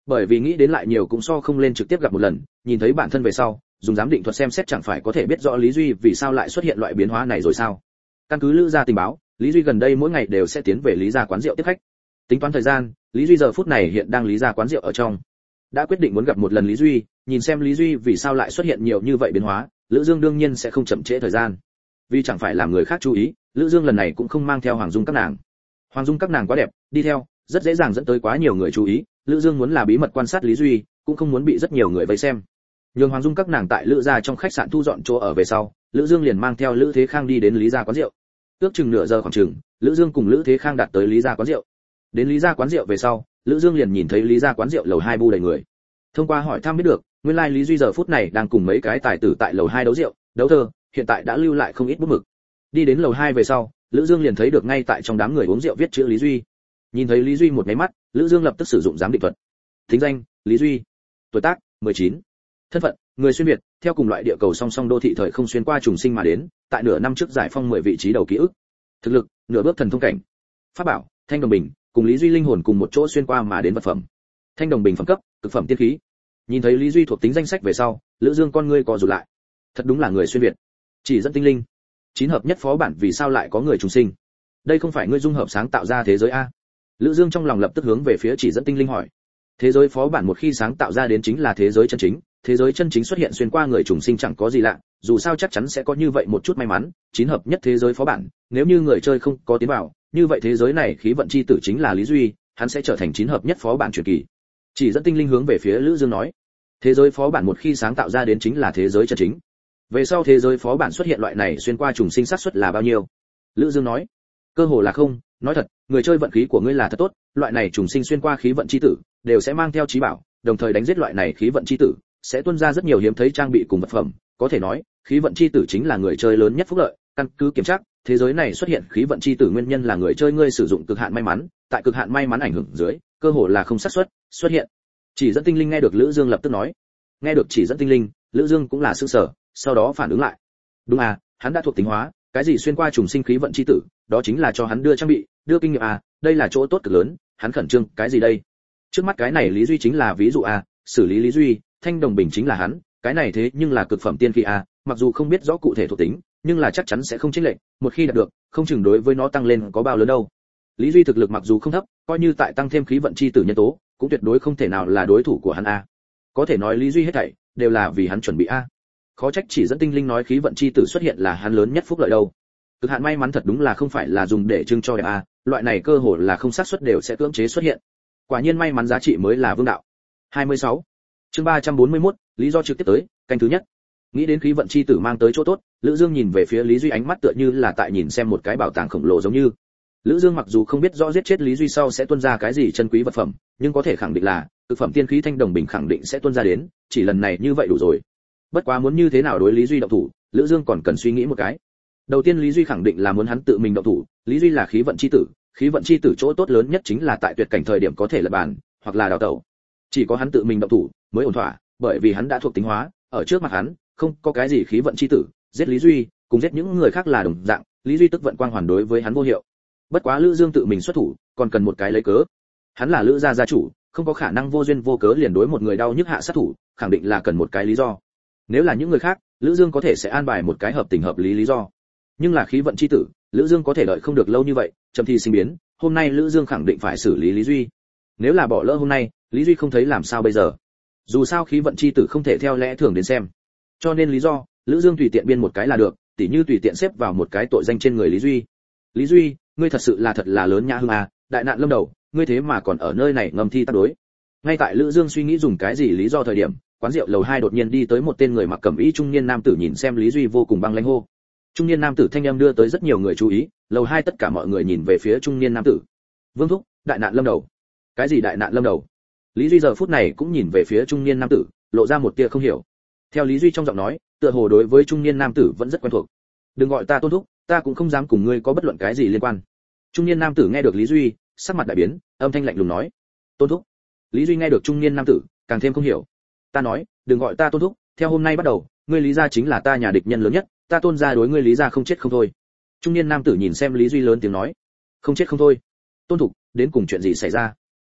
Bởi vì nghĩ đến lại nhiều cũng so không lên trực tiếp gặp một lần, nhìn thấy bản thân về sau, dùng giám định thuật xem xét chẳng phải có thể biết rõ Lý Duy vì sao lại xuất hiện loại biến hóa này rồi sao? Căn cứ Lữ gia tình báo, Lý Duy gần đây mỗi ngày đều sẽ tiến về Lý gia quán rượu tiếp khách. Tính toán thời gian, Lý Duy giờ phút này hiện đang Lý gia quán rượu ở trong. Đã quyết định muốn gặp một lần Lý Duy, nhìn xem Lý Duy vì sao lại xuất hiện nhiều như vậy biến hóa, Lữ Dương đương nhiên sẽ không chậm trễ thời gian. Vì chẳng phải làm người khác chú ý, Lữ Dương lần này cũng không mang theo Hoàng Dung các nàng. Hoàng Dung các nàng quá đẹp, đi theo, rất dễ dàng dẫn tới quá nhiều người chú ý, Lữ Dương muốn là bí mật quan sát Lý Duy, cũng không muốn bị rất nhiều người vây xem. Nhường Hoàng Dung các nàng tại Lữ gia trong khách sạn thu dọn chỗ ở về sau, Lữ Dương liền mang theo Lữ Thế Khang đi đến Lý gia quán rượu. Ước chừng nửa giờ khoảng chừng, Lữ Dương cùng Lữ Thế Khang đạt tới Lý gia quán rượu. Đến Lý gia quán rượu về sau, Lữ Dương liền nhìn thấy Lý gia quán rượu lầu 2 bu đầy người. Thông qua hỏi thăm biết được, nguyên lai Lý Duy giờ phút này đang cùng mấy cái tài tử tại lầu 2 đấu rượu, đấu thơ, hiện tại đã lưu lại không ít bút mực. Đi đến lầu 2 về sau, Lữ Dương liền thấy được ngay tại trong đám người uống rượu viết chữ Lý Duy. Nhìn thấy Lý Duy một cái mắt, Lữ Dương lập tức sử dụng giám định thuật. Thính danh: Lý Duy. Tuổi tác: 19. Thân phận: người xuyên việt, theo cùng loại địa cầu song song đô thị thời không xuyên qua trùng sinh mà đến, tại nửa năm trước giải phong 10 vị trí đầu ký ức. Thực lực: nửa bước thần thông cảnh. Pháp bảo: thanh đồng bình, cùng Lý Duy linh hồn cùng một chỗ xuyên qua mà đến vật phẩm. Thanh đồng bình phẩm cấp: cực phẩm tiên khí. Nhìn thấy Lý Duy thuộc tính danh sách về sau, Lữ Dương con ngươi co rụt lại. Thật đúng là người xuyên việt. Chỉ dẫn tinh linh. 9 hợp nhất phó bản vì sao lại có người trùng sinh? Đây không phải ngươi dung hợp sáng tạo ra thế giới a? Lữ Dương trong lòng lập tức hướng về phía chỉ dẫn tinh linh hỏi. Thế giới phó bản một khi sáng tạo ra đến chính là thế giới chân chính, thế giới chân chính xuất hiện xuyên qua người trùng sinh chẳng có gì lạ, dù sao chắc chắn sẽ có như vậy một chút may mắn, 9 hợp nhất thế giới phó bản, nếu như người chơi không có tiến vào, như vậy thế giới này khí vận chi tử chính là Lý Duy, hắn sẽ trở thành 9 hợp nhất phó bản truyền kỳ. Chỉ dẫn tinh linh hướng về phía Lữ Dương nói, thế giới phó bản một khi sáng tạo ra đến chính là thế giới chân chính. Về sau thế giới phó bản xuất hiện loại này xuyên qua trùng sinh xác suất là bao nhiêu? Lữ Dương nói, cơ hồ là không, nói thật, người chơi vận khí của ngươi là thật tốt, loại này trùng sinh xuyên qua khí vận chi tử đều sẽ mang theo trí bảo, đồng thời đánh giết loại này khí vận chi tử, sẽ tuôn ra rất nhiều hiếm thấy trang bị cùng vật phẩm, có thể nói, khí vận chi tử chính là người chơi lớn nhất phúc lợi, căn cứ kiểm tra, thế giới này xuất hiện khí vận chi tử nguyên nhân là người chơi ngươi sử dụng cực hạn may mắn, tại cực hạn may mắn ảnh hưởng dưới, cơ hồ là không xác suất xuất hiện. Chỉ dẫn tinh linh nghe được Lữ Dương lập tức nói, nghe được chỉ dẫn tinh linh, Lữ Dương cũng là sửng sở, sau đó phản ứng lại. Đúng à, hắn đã thuộc tính hóa, cái gì xuyên qua trùng sinh khí vận chi tử, đó chính là cho hắn đưa trang bị, đưa kinh nghiệm à, đây là chỗ tốt cực lớn, hắn khẩn trương, cái gì đây? Trước mắt cái này Lý Duy chính là ví dụ à, xử lý Lý Duy, thanh đồng bình chính là hắn, cái này thế nhưng là cực phẩm tiên khí à, mặc dù không biết rõ cụ thể thuộc tính, nhưng là chắc chắn sẽ không chênh lệch, một khi đạt được, không chừng đối với nó tăng lên có bao lớn đâu. Lý Duy thực lực mặc dù không thấp, coi như tại tăng thêm khí vận chi tử nhân tố, cũng tuyệt đối không thể nào là đối thủ của hắn a. Có thể nói Lý Duy hết thảy đều là vì hắn chuẩn bị a. Khó trách chỉ dẫn tinh linh nói khí vận chi tử xuất hiện là hắn lớn nhất phúc lợi đâu. Cực hạn may mắn thật đúng là không phải là dùng để trưng cho đẹp a, loại này cơ hội là không xác suất đều sẽ cưỡng chế xuất hiện. Quả nhiên may mắn giá trị mới là vương đạo. 26. Chương 341, lý do trực tiếp tới, canh thứ nhất. Nghĩ đến khí vận chi tử mang tới chỗ tốt, Lữ Dương nhìn về phía Lý Duy ánh mắt tựa như là tại nhìn xem một cái bảo tàng khổng lồ giống như. Lữ Dương mặc dù không biết rõ giết chết Lý Duy sau sẽ tuôn ra cái gì chân quý vật phẩm, nhưng có thể khẳng định là, cực phẩm tiên khí thanh đồng bình khẳng định sẽ tuôn ra đến, chỉ lần này như vậy đủ rồi. Bất quá muốn như thế nào đối Lý Duy động thủ, Lữ Dương còn cần suy nghĩ một cái. Đầu tiên Lý Duy khẳng định là muốn hắn tự mình động thủ, Lý Duy là khí vận chi tử chỗ tốt lớn nhất chính là tại tuyệt cảnh thời điểm có thể lật bàn, hoặc là đào tẩu. Chỉ có hắn tự mình động thủ mới ổn thỏa, bởi vì hắn đã thuộc tính hóa, ở trước mặt hắn, không có cái gì khí vận chi tử, giết Lý Duy, cùng giết những người khác là đồng dạng, Lý Duy tức vận quang hoàn đối với hắn vô hiệu. Bất quá Lữ Dương tự mình xuất thủ, còn cần một cái lấy cớ. Hắn là Lữ gia gia chủ, không có khả năng vô duyên vô cớ liền đối một người đau nhức hạ sát thủ, khẳng định là cần một cái lý do. Nếu là những người khác, Lữ Dương có thể sẽ an bài một cái hợp tình hợp lý lý do. Nhưng là khí vận chi tử, Lữ Dương có thể đợi không được lâu như vậy, chậm thì sinh biến, hôm nay Lữ Dương khẳng định phải xử lý Lý Duy. Nếu là bỏ lỡ hôm nay, Lý Duy không thấy làm sao bây giờ. Dù sao khí vận chi tử không thể theo lẽ thường đến xem. Cho nên lý do, Lữ Dương tùy tiện biên một cái là được, tỉ như tùy tiện xếp vào một cái tội danh trên người Lý Duy. Lý Duy, ngươi thật sự là lớn nhã hương à, đại nạn lâm đầu, ngươi thế mà còn ở nơi này ngầm thi tác đối. Ngay tại Lữ Dương suy nghĩ dùng cái gì lý do thời điểm, quán rượu lầu 2 đột nhiên đi tới một tên người mặc cẩm y trung niên nam tử nhìn xem Lý Duy vô cùng băng lãnh hô. Trung niên nam tử thanh âm đưa tới rất nhiều người chú ý, lầu 2 tất cả mọi người nhìn về phía trung niên nam tử. Vương thúc, đại nạn lâm đầu. Cái gì đại nạn lâm đầu? Lý Duy giờ phút này cũng nhìn về phía trung niên nam tử, lộ ra một tia không hiểu. Theo Lý Duy trong giọng nói, tựa hồ đối với trung niên nam tử vẫn rất quen thuộc. Đừng gọi ta Tôn thúc, ta cũng không dám cùng ngươi có bất luận cái gì liên quan. Trung niên nam tử nghe được Lý Duy, sắc mặt đại biến, âm thanh lạnh lùng nói. Tôn thúc. Lý Duy nghe được trung niên nam tử, càng thêm không hiểu. Ta nói, đừng gọi ta Tôn thúc, theo hôm nay bắt đầu, ngươi Lý gia chính là ta nhà địch nhân lớn nhất, ta Tôn gia đối ngươi Lý gia không chết không thôi. Trung niên nam tử nhìn xem Lý Duy lớn tiếng nói. Không chết không thôi. Tôn thúc, đến cùng chuyện gì xảy ra?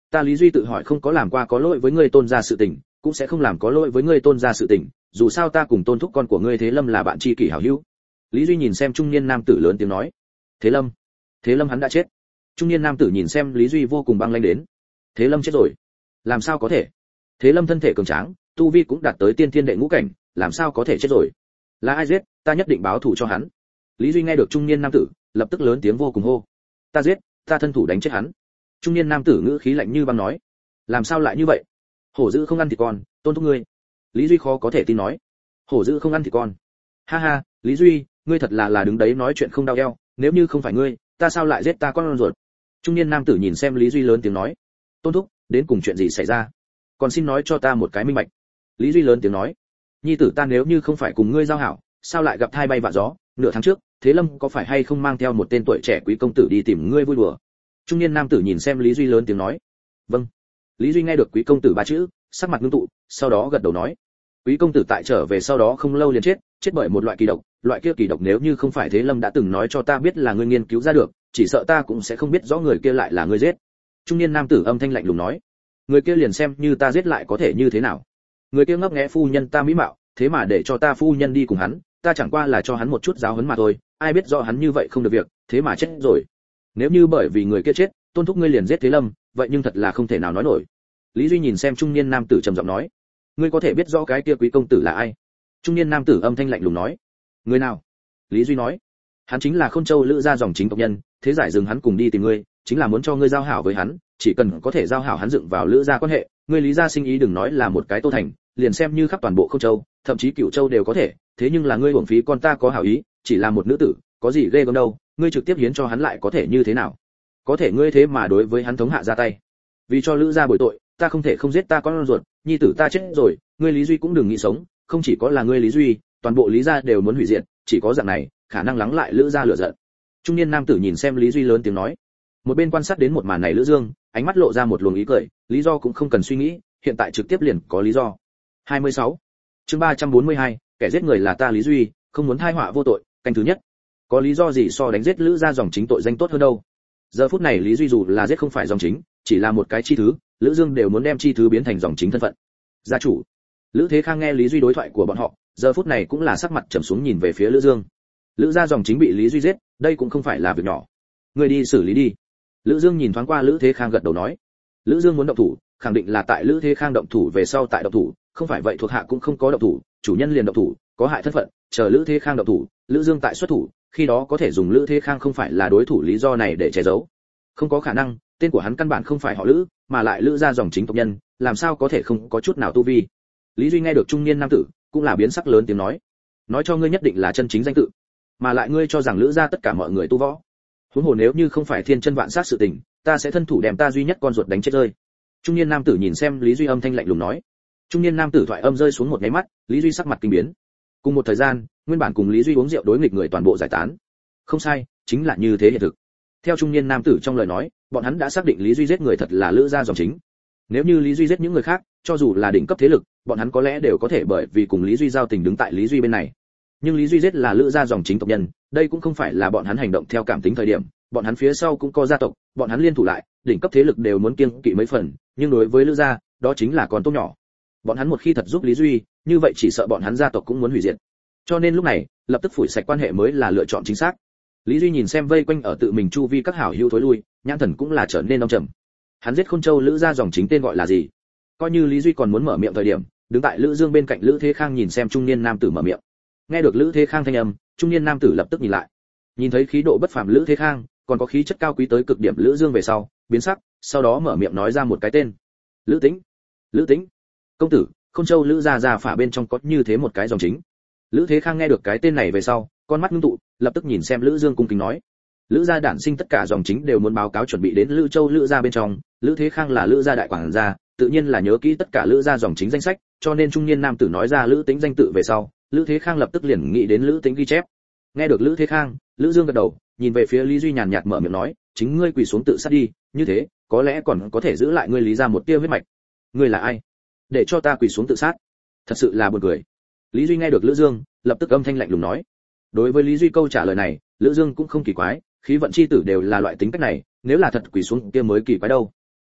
Ta Lý Duy tự hỏi không có làm qua có lỗi với ngươi Tôn gia sự tình, cũng sẽ không làm có lỗi với ngươi Tôn gia sự tình, dù sao ta cùng Tôn thúc con của ngươi Thế Lâm là bạn tri kỷ hảo hữu. Lý Duy nhìn xem trung niên nam tử lớn tiếng nói. Thế Lâm hắn đã chết. Trung niên nam tử nhìn xem Lý Duy vô cùng băng lãnh đến. Thế Lâm chết rồi? Làm sao có thể? Thế Lâm thân thể cường tráng, tu vi cũng đạt tới tiên thiên đệ ngũ cảnh, làm sao có thể chết rồi? Là ai giết, ta nhất định báo thù cho hắn. Lý Duy nghe được trung niên nam tử, lập tức lớn tiếng vô cùng hô. Ta giết, ta thân thủ đánh chết hắn. Trung niên nam tử ngữ khí lạnh như băng nói. Làm sao lại như vậy? Hổ dữ không ăn thịt con, Tôn thúc ngươi. Lý Duy khó có thể tin nói. Hổ dữ không ăn thịt con? Ha ha, Lý Duy, ngươi thật là đứng đấy nói chuyện không đau eo, nếu như không phải ngươi, ta sao lại giết ta con ruột? Trung niên nam tử nhìn xem Lý Duy lớn tiếng nói. Tôn thúc, đến cùng chuyện gì xảy ra? Còn xin nói cho ta một cái minh bạch. Lý Duy lớn tiếng nói. Nhi tử ta nếu như không phải cùng ngươi giao hảo, sao lại gặp thai bay vạ gió? Nửa tháng trước, Thế Lâm có phải hay không mang theo một tên tuổi trẻ quý công tử đi tìm ngươi vui đùa? Trung niên nam tử nhìn xem Lý Duy lớn tiếng nói. Vâng. Lý Duy nghe được quý công tử ba chữ, sắc mặt ngưng tụ, sau đó gật đầu nói. Quý công tử tại trở về sau đó không lâu liền chết bởi một loại kỳ độc, loại kia kỳ độc nếu như không phải Thế Lâm đã từng nói cho ta biết là ngươi nghiên cứu ra được, chỉ sợ ta cũng sẽ không biết rõ người kia lại là ngươi giết. Trung niên nam tử âm thanh lạnh lùng nói. Người kia liền xem như ta giết lại có thể như thế nào? Người kia ngấp nghé phu nhân ta mỹ mạo, thế mà để cho ta phu nhân đi cùng hắn, ta chẳng qua là cho hắn một chút giáo huấn mà thôi, ai biết rõ hắn như vậy không được việc, thế mà chết rồi. Nếu như bởi vì người kia chết, Tôn thúc ngươi liền giết Thế Lâm, vậy nhưng thật là không thể nào nói nổi. Lý Duy nhìn xem trung niên nam tử trầm giọng nói. Ngươi có thể biết rõ cái kia quý công tử là ai? Trung niên nam tử âm thanh lạnh lùng nói. Người nào? Lý Duy nói. Hắn chính là Khôn Châu Lữ gia dòng chính tộc nhân, thế giải dừng hắn cùng đi tìm ngươi, chính là muốn cho ngươi giao hảo với hắn, chỉ cần có thể giao hảo hắn dựng vào Lữ gia quan hệ, ngươi Lý gia sinh ý đừng nói là một cái Tô Thành, liền xem như khắp toàn bộ Khôn Châu, thậm chí Cửu Châu đều có thể, thế nhưng là ngươi uổng phí con ta có hảo ý, chỉ là một nữ tử, có gì ghê gớm đâu, ngươi trực tiếp hiến cho hắn lại có thể như thế nào? Có thể ngươi thế mà đối với hắn thống hạ ra tay. Vì cho Lữ gia bồi tội, ta không thể không giết ta con ruột, nhi tử ta chết rồi, ngươi Lý Duy cũng đừng nghĩ sống, không chỉ có là ngươi Lý Duy, toàn bộ Lý gia đều muốn hủy diệt, chỉ có dạng này, khả năng lắng lại Lữ gia lửa giận. Trung niên nam tử nhìn xem Lý Duy lớn tiếng nói. Một bên quan sát đến một màn này Lữ Dương, ánh mắt lộ ra một luồng ý cười, lý do cũng không cần suy nghĩ, hiện tại trực tiếp liền có lý do. 26. Chương 342, kẻ giết người là ta Lý Duy, không muốn tai họa vô tội, canh thứ nhất. Có lý do gì so đánh giết Lữ gia dòng chính tội danh tốt hơn đâu? Giờ phút này Lý Duy dù là giết không phải dòng chính, chỉ là một cái chi thứ, Lữ Dương đều muốn đem chi thứ biến thành dòng chính thân phận. Gia chủ. Lữ Thế Khang nghe Lý Duy đối thoại của bọn họ, giờ phút này cũng là sắc mặt trầm xuống nhìn về phía Lữ Dương. Lữ gia dòng chính bị Lý Duy giết, đây cũng không phải là việc nhỏ. Ngươi đi xử lý đi. Lữ Dương nhìn thoáng qua Lữ Thế Khang gật đầu nói. Lữ Dương muốn động thủ, khẳng định là tại Lữ Thế Khang động thủ về sau tại động thủ, không phải vậy thuộc hạ cũng không có động thủ, chủ nhân liền động thủ, có hại thân phận, chờ Lữ Thế Khang động thủ, Lữ Dương tại xuất thủ, khi đó có thể dùng Lữ Thế Khang không phải là đối thủ lý do này để che giấu. Không có khả năng, tên của hắn căn bản không phải họ Lữ, mà lại Lữ gia dòng chính tộc nhân, làm sao có thể không có chút nào tu vi. Lý Duy nghe được trung niên nam tử, cũng là biến sắc lớn tiếng nói cho ngươi nhất định là chân chính danh tự, mà lại ngươi cho rằng Lữ gia tất cả mọi người tu võ. Huống hồ nếu như không phải thiên chân vạn sát sự tình, ta sẽ thân thủ đem ta duy nhất con ruột đánh chết rơi. Trung niên nam tử nhìn xem Lý Duy âm thanh lạnh lùng nói. Trung niên nam tử thoại âm rơi xuống một cái mắt, Lý Duy sắc mặt kinh biến. Cùng một thời gian, nguyên bản cùng Lý Duy uống rượu đối nghịch người toàn bộ giải tán. Không sai, chính là như thế hiện thực. Theo trung niên nam tử trong lời nói, bọn hắn đã xác định Lý Duy giết người thật là Lữ gia dòng chính. Nếu như Lý Duy giết những người khác, cho dù là đỉnh cấp thế lực, bọn hắn có lẽ đều có thể bởi vì cùng Lý Duy giao tình đứng tại Lý Duy bên này. Nhưng Lý Duy giết là Lữ gia dòng chính tộc nhân, đây cũng không phải là bọn hắn hành động theo cảm tính thời điểm, bọn hắn phía sau cũng có gia tộc, bọn hắn liên thủ lại, đỉnh cấp thế lực đều muốn kiêng kỵ mấy phần, nhưng đối với Lữ gia, đó chính là con tốt nhỏ. Bọn hắn một khi thật giúp Lý Duy, như vậy chỉ sợ bọn hắn gia tộc cũng muốn hủy diệt. Cho nên lúc này, lập tức phủi sạch quan hệ mới là lựa chọn chính xác. Lý Duy nhìn xem vây quanh ở tự mình chu vi các hảo hữu thối lui, nhãn thần cũng là trở nên âm trầm. Hắn giết Khôn Châu Lữ gia dòng chính tên gọi là gì? Coi như Lý Duy còn muốn mở miệng thời điểm, đứng tại Lữ Dương bên cạnh Lữ Thế Khang nhìn xem trung niên nam tử mở miệng. Nghe được Lữ Thế Khang thanh âm, trung niên nam tử lập tức nhìn lại. Nhìn thấy khí độ bất phàm Lữ Thế Khang, còn có khí chất cao quý tới cực điểm Lữ Dương về sau, biến sắc, sau đó mở miệng nói ra một cái tên. Lữ Tĩnh. Lữ Tĩnh. Công tử, Khôn Châu Lữ gia phả bên trong có như thế một cái dòng chính. Lữ Thế Khang nghe được cái tên này về sau, con mắt ngưng tụ, lập tức nhìn xem Lữ Dương cung kính nói. Lữ gia đản sinh tất cả dòng chính đều muốn báo cáo chuẩn bị đến Lữ Châu Lữ gia bên trong, Lữ Thế Khang là Lữ gia đại quản gia, tự nhiên là nhớ kỹ tất cả Lữ gia dòng chính danh sách, cho nên trung niên nam tử nói ra Lữ Tĩnh danh tự về sau, Lữ Thế Khang lập tức liền nghĩ đến Lữ Tĩnh ghi chép. Nghe được Lữ Thế Khang, Lữ Dương gật đầu, nhìn về phía Lý Duy nhàn nhạt mở miệng nói, chính ngươi quỳ xuống tự sát đi, như thế, có lẽ còn có thể giữ lại ngươi Lý gia một tia huyết mạch. Ngươi là ai? Để cho ta quỳ xuống tự sát? Thật sự là buồn cười. Lý Duy nghe được Lữ Dương, lập tức âm thanh lạnh lùng nói. Đối với Lý Duy câu trả lời này, Lữ Dương cũng không kỳ quái, khí vận chi tử đều là loại tính cách này, nếu là thật quỳ xuống kia mới kỳ quái đâu.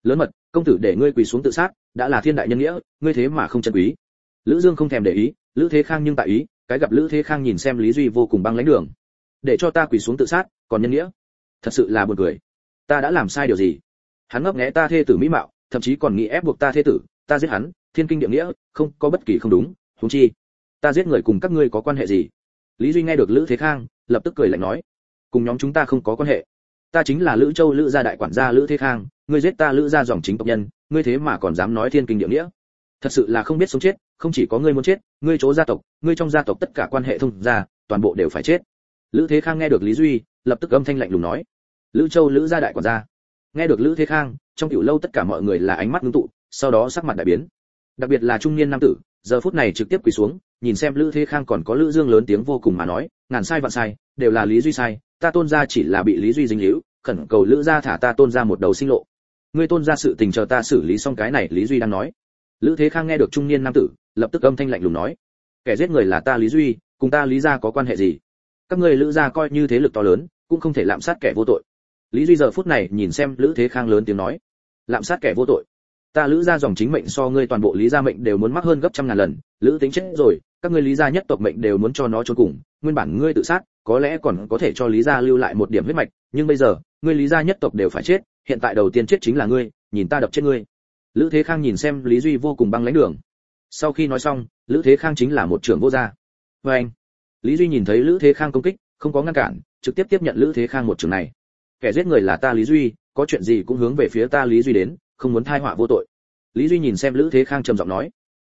Lớn mật, công tử để ngươi quỳ xuống tự sát, đã là thiên đại nhân nghĩa, ngươi thế mà không trân quý. Lữ Dương không thèm để ý, Lữ Thế Khang nhưng tại ý, cái gặp Lữ Thế Khang nhìn xem Lý Duy vô cùng băng lãnh đường. Để cho ta quỳ xuống tự sát, còn nhân nghĩa? Thật sự là buồn cười. Ta đã làm sai điều gì? Hắn ngấp nghé ta thê tử mỹ mạo, thậm chí còn nghĩ ép buộc ta thê tử, ta giết hắn, thiên kinh địa nghĩa, không có bất kỳ không đúng, huống chi, ta giết người cùng các ngươi có quan hệ gì? Lý Duy nghe được Lữ Thế Khang, lập tức cười lạnh nói, cùng nhóm chúng ta không có quan hệ. Ta chính là Lữ Châu Lữ gia đại quản gia Lữ Thế Khang, ngươi giết ta Lữ gia dòng chính tộc nhân, ngươi thế mà còn dám nói thiên kinh địa nghĩa? Thật sự là không biết sống chết, không chỉ có ngươi muốn chết, ngươi chỗ gia tộc, ngươi trong gia tộc tất cả quan hệ thông gia, toàn bộ đều phải chết. Lữ Thế Khang nghe được Lý Duy, lập tức âm thanh lạnh lùng nói, Lữ Châu Lữ gia đại quản gia. Nghe được Lữ Thế Khang, trong tiểu lâu tất cả mọi người là ánh mắt ngưng tụ, sau đó sắc mặt đại biến. Đặc biệt là trung niên nam tử, giờ phút này trực tiếp quỳ xuống, nhìn xem Lữ Thế Khang còn có Lữ Dương lớn tiếng vô cùng mà nói, ngàn sai vạn sai, đều là Lý Duy sai, ta Tôn gia chỉ là bị Lý Duy dính líu, khẩn cầu Lữ gia thả ta Tôn gia một đầu sinh lộ. Ngươi Tôn gia sự tình chờ ta xử lý xong cái này, Lý Duy đang nói. Lữ Thế Khang nghe được trung niên nam tử, lập tức âm thanh lạnh lùng nói, kẻ giết người là ta Lý Duy, cùng ta Lý gia có quan hệ gì? Các ngươi Lữ gia coi như thế lực to lớn, cũng không thể lạm sát kẻ vô tội. Lý Duy giờ phút này nhìn xem Lữ Thế Khang lớn tiếng nói, lạm sát kẻ vô tội? Ta Lữ gia dòng chính mệnh so ngươi toàn bộ Lý gia mệnh đều muốn mắc hơn gấp trăm ngàn lần, Lữ Tính chết rồi, các ngươi Lý gia nhất tộc mệnh đều muốn cho nó chôn cùng, nguyên bản ngươi tự sát, có lẽ còn có thể cho Lý gia lưu lại một điểm huyết mạch, nhưng bây giờ, ngươi Lý gia nhất tộc đều phải chết, hiện tại đầu tiên chết chính là ngươi, nhìn ta đập chết ngươi. Lữ Thế Khang nhìn xem Lý Duy vô cùng băng lãnh đường. Sau khi nói xong, Lữ Thế Khang chính là một trưởng vô gia. Và anh, Lý Duy nhìn thấy Lữ Thế Khang công kích, không có ngăn cản, trực tiếp tiếp nhận Lữ Thế Khang một trường này. Kẻ giết người là ta Lý Duy, có chuyện gì cũng hướng về phía ta Lý Duy đến, không muốn tai họa vô tội. Lý Duy nhìn xem Lữ Thế Khang trầm giọng nói.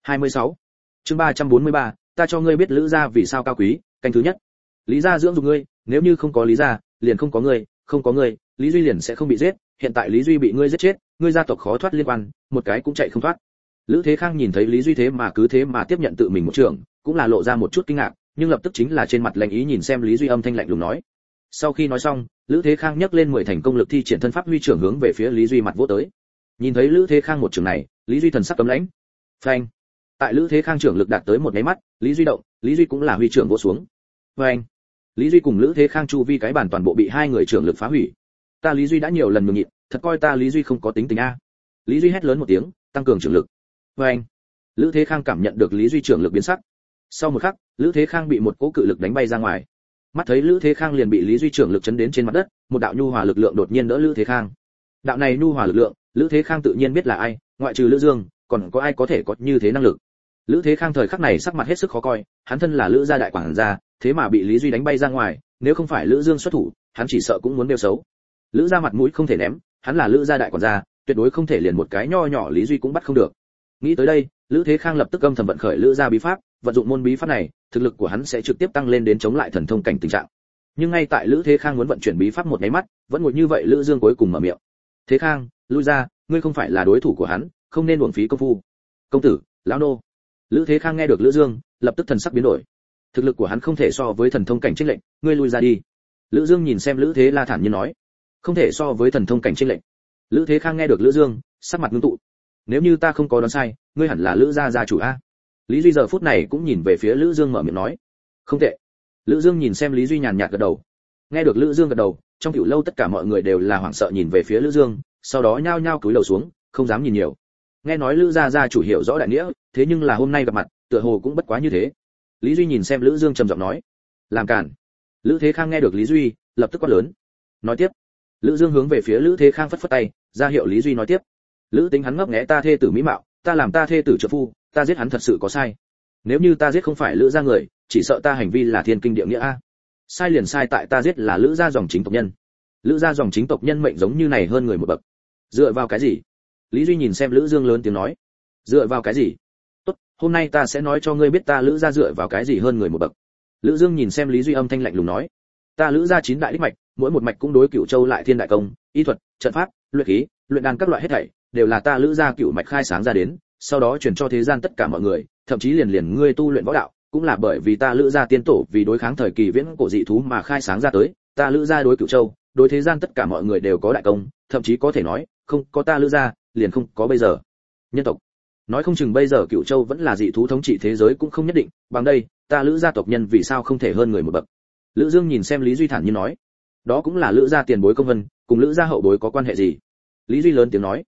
26. Chương 343, ta cho ngươi biết Lữ gia vì sao cao quý, canh thứ nhất. Lý gia dưỡng dục ngươi, nếu như không có Lý gia, liền không có ngươi, không có ngươi, Lý Duy liền sẽ không bị giết, hiện tại Lý Duy bị ngươi giết chết, ngươi gia tộc khó thoát liên quan, một cái cũng chạy không thoát. Lữ Thế Khang nhìn thấy Lý Duy thế mà cứ thế mà tiếp nhận tự mình một trường, cũng là lộ ra một chút kinh ngạc, nhưng lập tức chính là trên mặt lạnh ý nhìn xem Lý Duy âm thanh lạnh lùng nói. Sau khi nói xong, Lữ Thế Khang nhấc lên 10 thành công lực thi triển thân pháp huy trưởng hướng về phía Lý Duy mặt vỗ tới. Nhìn thấy Lữ Thế Khang một trường này, Lý Duy thần sắc cấm lãnh. Phanh! Tại Lữ Thế Khang trưởng lực đạt tới một cái mắt, Lý Duy động, Lý Duy cũng là huy trưởng vỗ xuống. Phanh! Lý Duy cùng Lữ Thế Khang chu vi cái bàn toàn bộ bị hai người trưởng lực phá hủy. Ta Lý Duy đã nhiều lần nhường nhịn, thật coi ta Lý Duy không có tính tình a. Lý Duy hét lớn một tiếng, tăng cường trưởng lực. Phanh! Lữ Thế Khang cảm nhận được Lý Duy trưởng lực biến sắc. Sau một khắc, Lữ Thế Khang bị một cỗ cự lực đánh bay ra ngoài. Mắt thấy Lữ Thế Khang liền bị Lý Duy trưởng lực chấn đến trên mặt đất, một đạo nhu hòa lực lượng đột nhiên đỡ Lữ Thế Khang. Đạo này nhu hòa lực lượng, Lữ Thế Khang tự nhiên biết là ai, ngoại trừ Lữ Dương, còn có ai có thể có như thế năng lực. Lữ Thế Khang thời khắc này sắc mặt hết sức khó coi, hắn thân là Lữ gia đại quản gia, thế mà bị Lý Duy đánh bay ra ngoài, nếu không phải Lữ Dương xuất thủ, hắn chỉ sợ cũng muốn đeo xấu. Lữ gia mặt mũi không thể ném, hắn là Lữ gia đại quản gia, tuyệt đối không thể liền một cái nho nhỏ Lý Duy cũng bắt không được. Nghĩ tới đây, Lữ Thế Khang lập tức âm thầm vận khởi Lữ gia bí pháp, vận dụng môn bí pháp này, thực lực của hắn sẽ trực tiếp tăng lên đến chống lại thần thông cảnh tình trạng. Nhưng ngay tại Lữ Thế Khang muốn vận chuyển bí pháp một cái mắt, vẫn ngồi như vậy Lữ Dương cuối cùng mở miệng. Thế Khang, lui ra, ngươi không phải là đối thủ của hắn, không nên uổng phí công phu. Công tử, lão nô. Lữ Thế Khang nghe được Lữ Dương, lập tức thần sắc biến đổi. Thực lực của hắn không thể so với thần thông cảnh chênh lệnh, ngươi lui ra đi. Lữ Dương nhìn xem Lữ Thế La thản nhiên nói, không thể so với thần thông cảnh chênh lệnh. Lữ Thế Khang nghe được Lữ Dương, sắc mặt ngưng tụ. Nếu như ta không có đoán sai, ngươi hẳn là Lữ gia gia chủ a. Lý Duy giờ phút này cũng nhìn về phía Lữ Dương mở miệng nói, không tệ. Lữ Dương nhìn xem Lý Duy nhàn nhạt gật đầu. Nghe được Lữ Dương gật đầu, trong tiểu lâu tất cả mọi người đều là hoảng sợ nhìn về phía Lữ Dương, sau đó nhao nhao cúi đầu xuống, không dám nhìn nhiều. Nghe nói Lữ gia gia chủ hiểu rõ đại nghĩa, thế nhưng là hôm nay gặp mặt, tựa hồ cũng bất quá như thế. Lý Duy nhìn xem Lữ Dương trầm giọng nói, làm cản. Lữ Thế Khang nghe được Lý Duy, lập tức quát lớn. Nói tiếp. Lữ Dương hướng về phía Lữ Thế Khang phất phất tay, ra hiệu Lý Duy nói tiếp. Lữ Tính hắn ngấp nghé ta thê tử mỹ mạo, ta làm ta thê tử trợ phu, ta giết hắn thật sự có sai. Nếu như ta giết không phải Lữ gia người, chỉ sợ ta hành vi là thiên kinh địa nghĩa a. Sai liền sai tại ta giết là Lữ gia dòng chính tộc nhân. Lữ gia dòng chính tộc nhân mệnh giống như này hơn người một bậc. Dựa vào cái gì? Lý Duy nhìn xem Lữ Dương lớn tiếng nói. Dựa vào cái gì? Tốt, hôm nay ta sẽ nói cho ngươi biết ta Lữ gia dựa vào cái gì hơn người một bậc. Lữ Dương nhìn xem Lý Duy âm thanh lạnh lùng nói. Ta Lữ gia 9 đại đích mạch, mỗi một mạch cũng đối Cửu Châu lại thiên đại công, y thuật, trận pháp, luyện khí, luyện đan các loại hết thảy, đều là ta Lữ gia cửu mạch khai sáng ra đến, sau đó truyền cho thế gian tất cả mọi người, thậm chí liền ngươi tu luyện võ đạo, cũng là bởi vì ta Lữ gia tiên tổ vì đối kháng thời kỳ viễn cổ dị thú mà khai sáng ra tới, ta Lữ gia đối Cửu Châu, đối thế gian tất cả mọi người đều có đại công, thậm chí có thể nói, không có ta Lữ gia, liền không có bây giờ. Nhân tộc, nói không chừng bây giờ Cửu Châu vẫn là dị thú thống trị thế giới cũng không nhất định, bằng đây, ta Lữ gia tộc nhân vì sao không thể hơn người một bậc. Lữ Dương nhìn xem Lý Duy thản nhiên nói, đó cũng là Lữ gia tiền bối công vân, cùng Lữ gia hậu bối có quan hệ gì? Lý Duy lớn tiếng nói,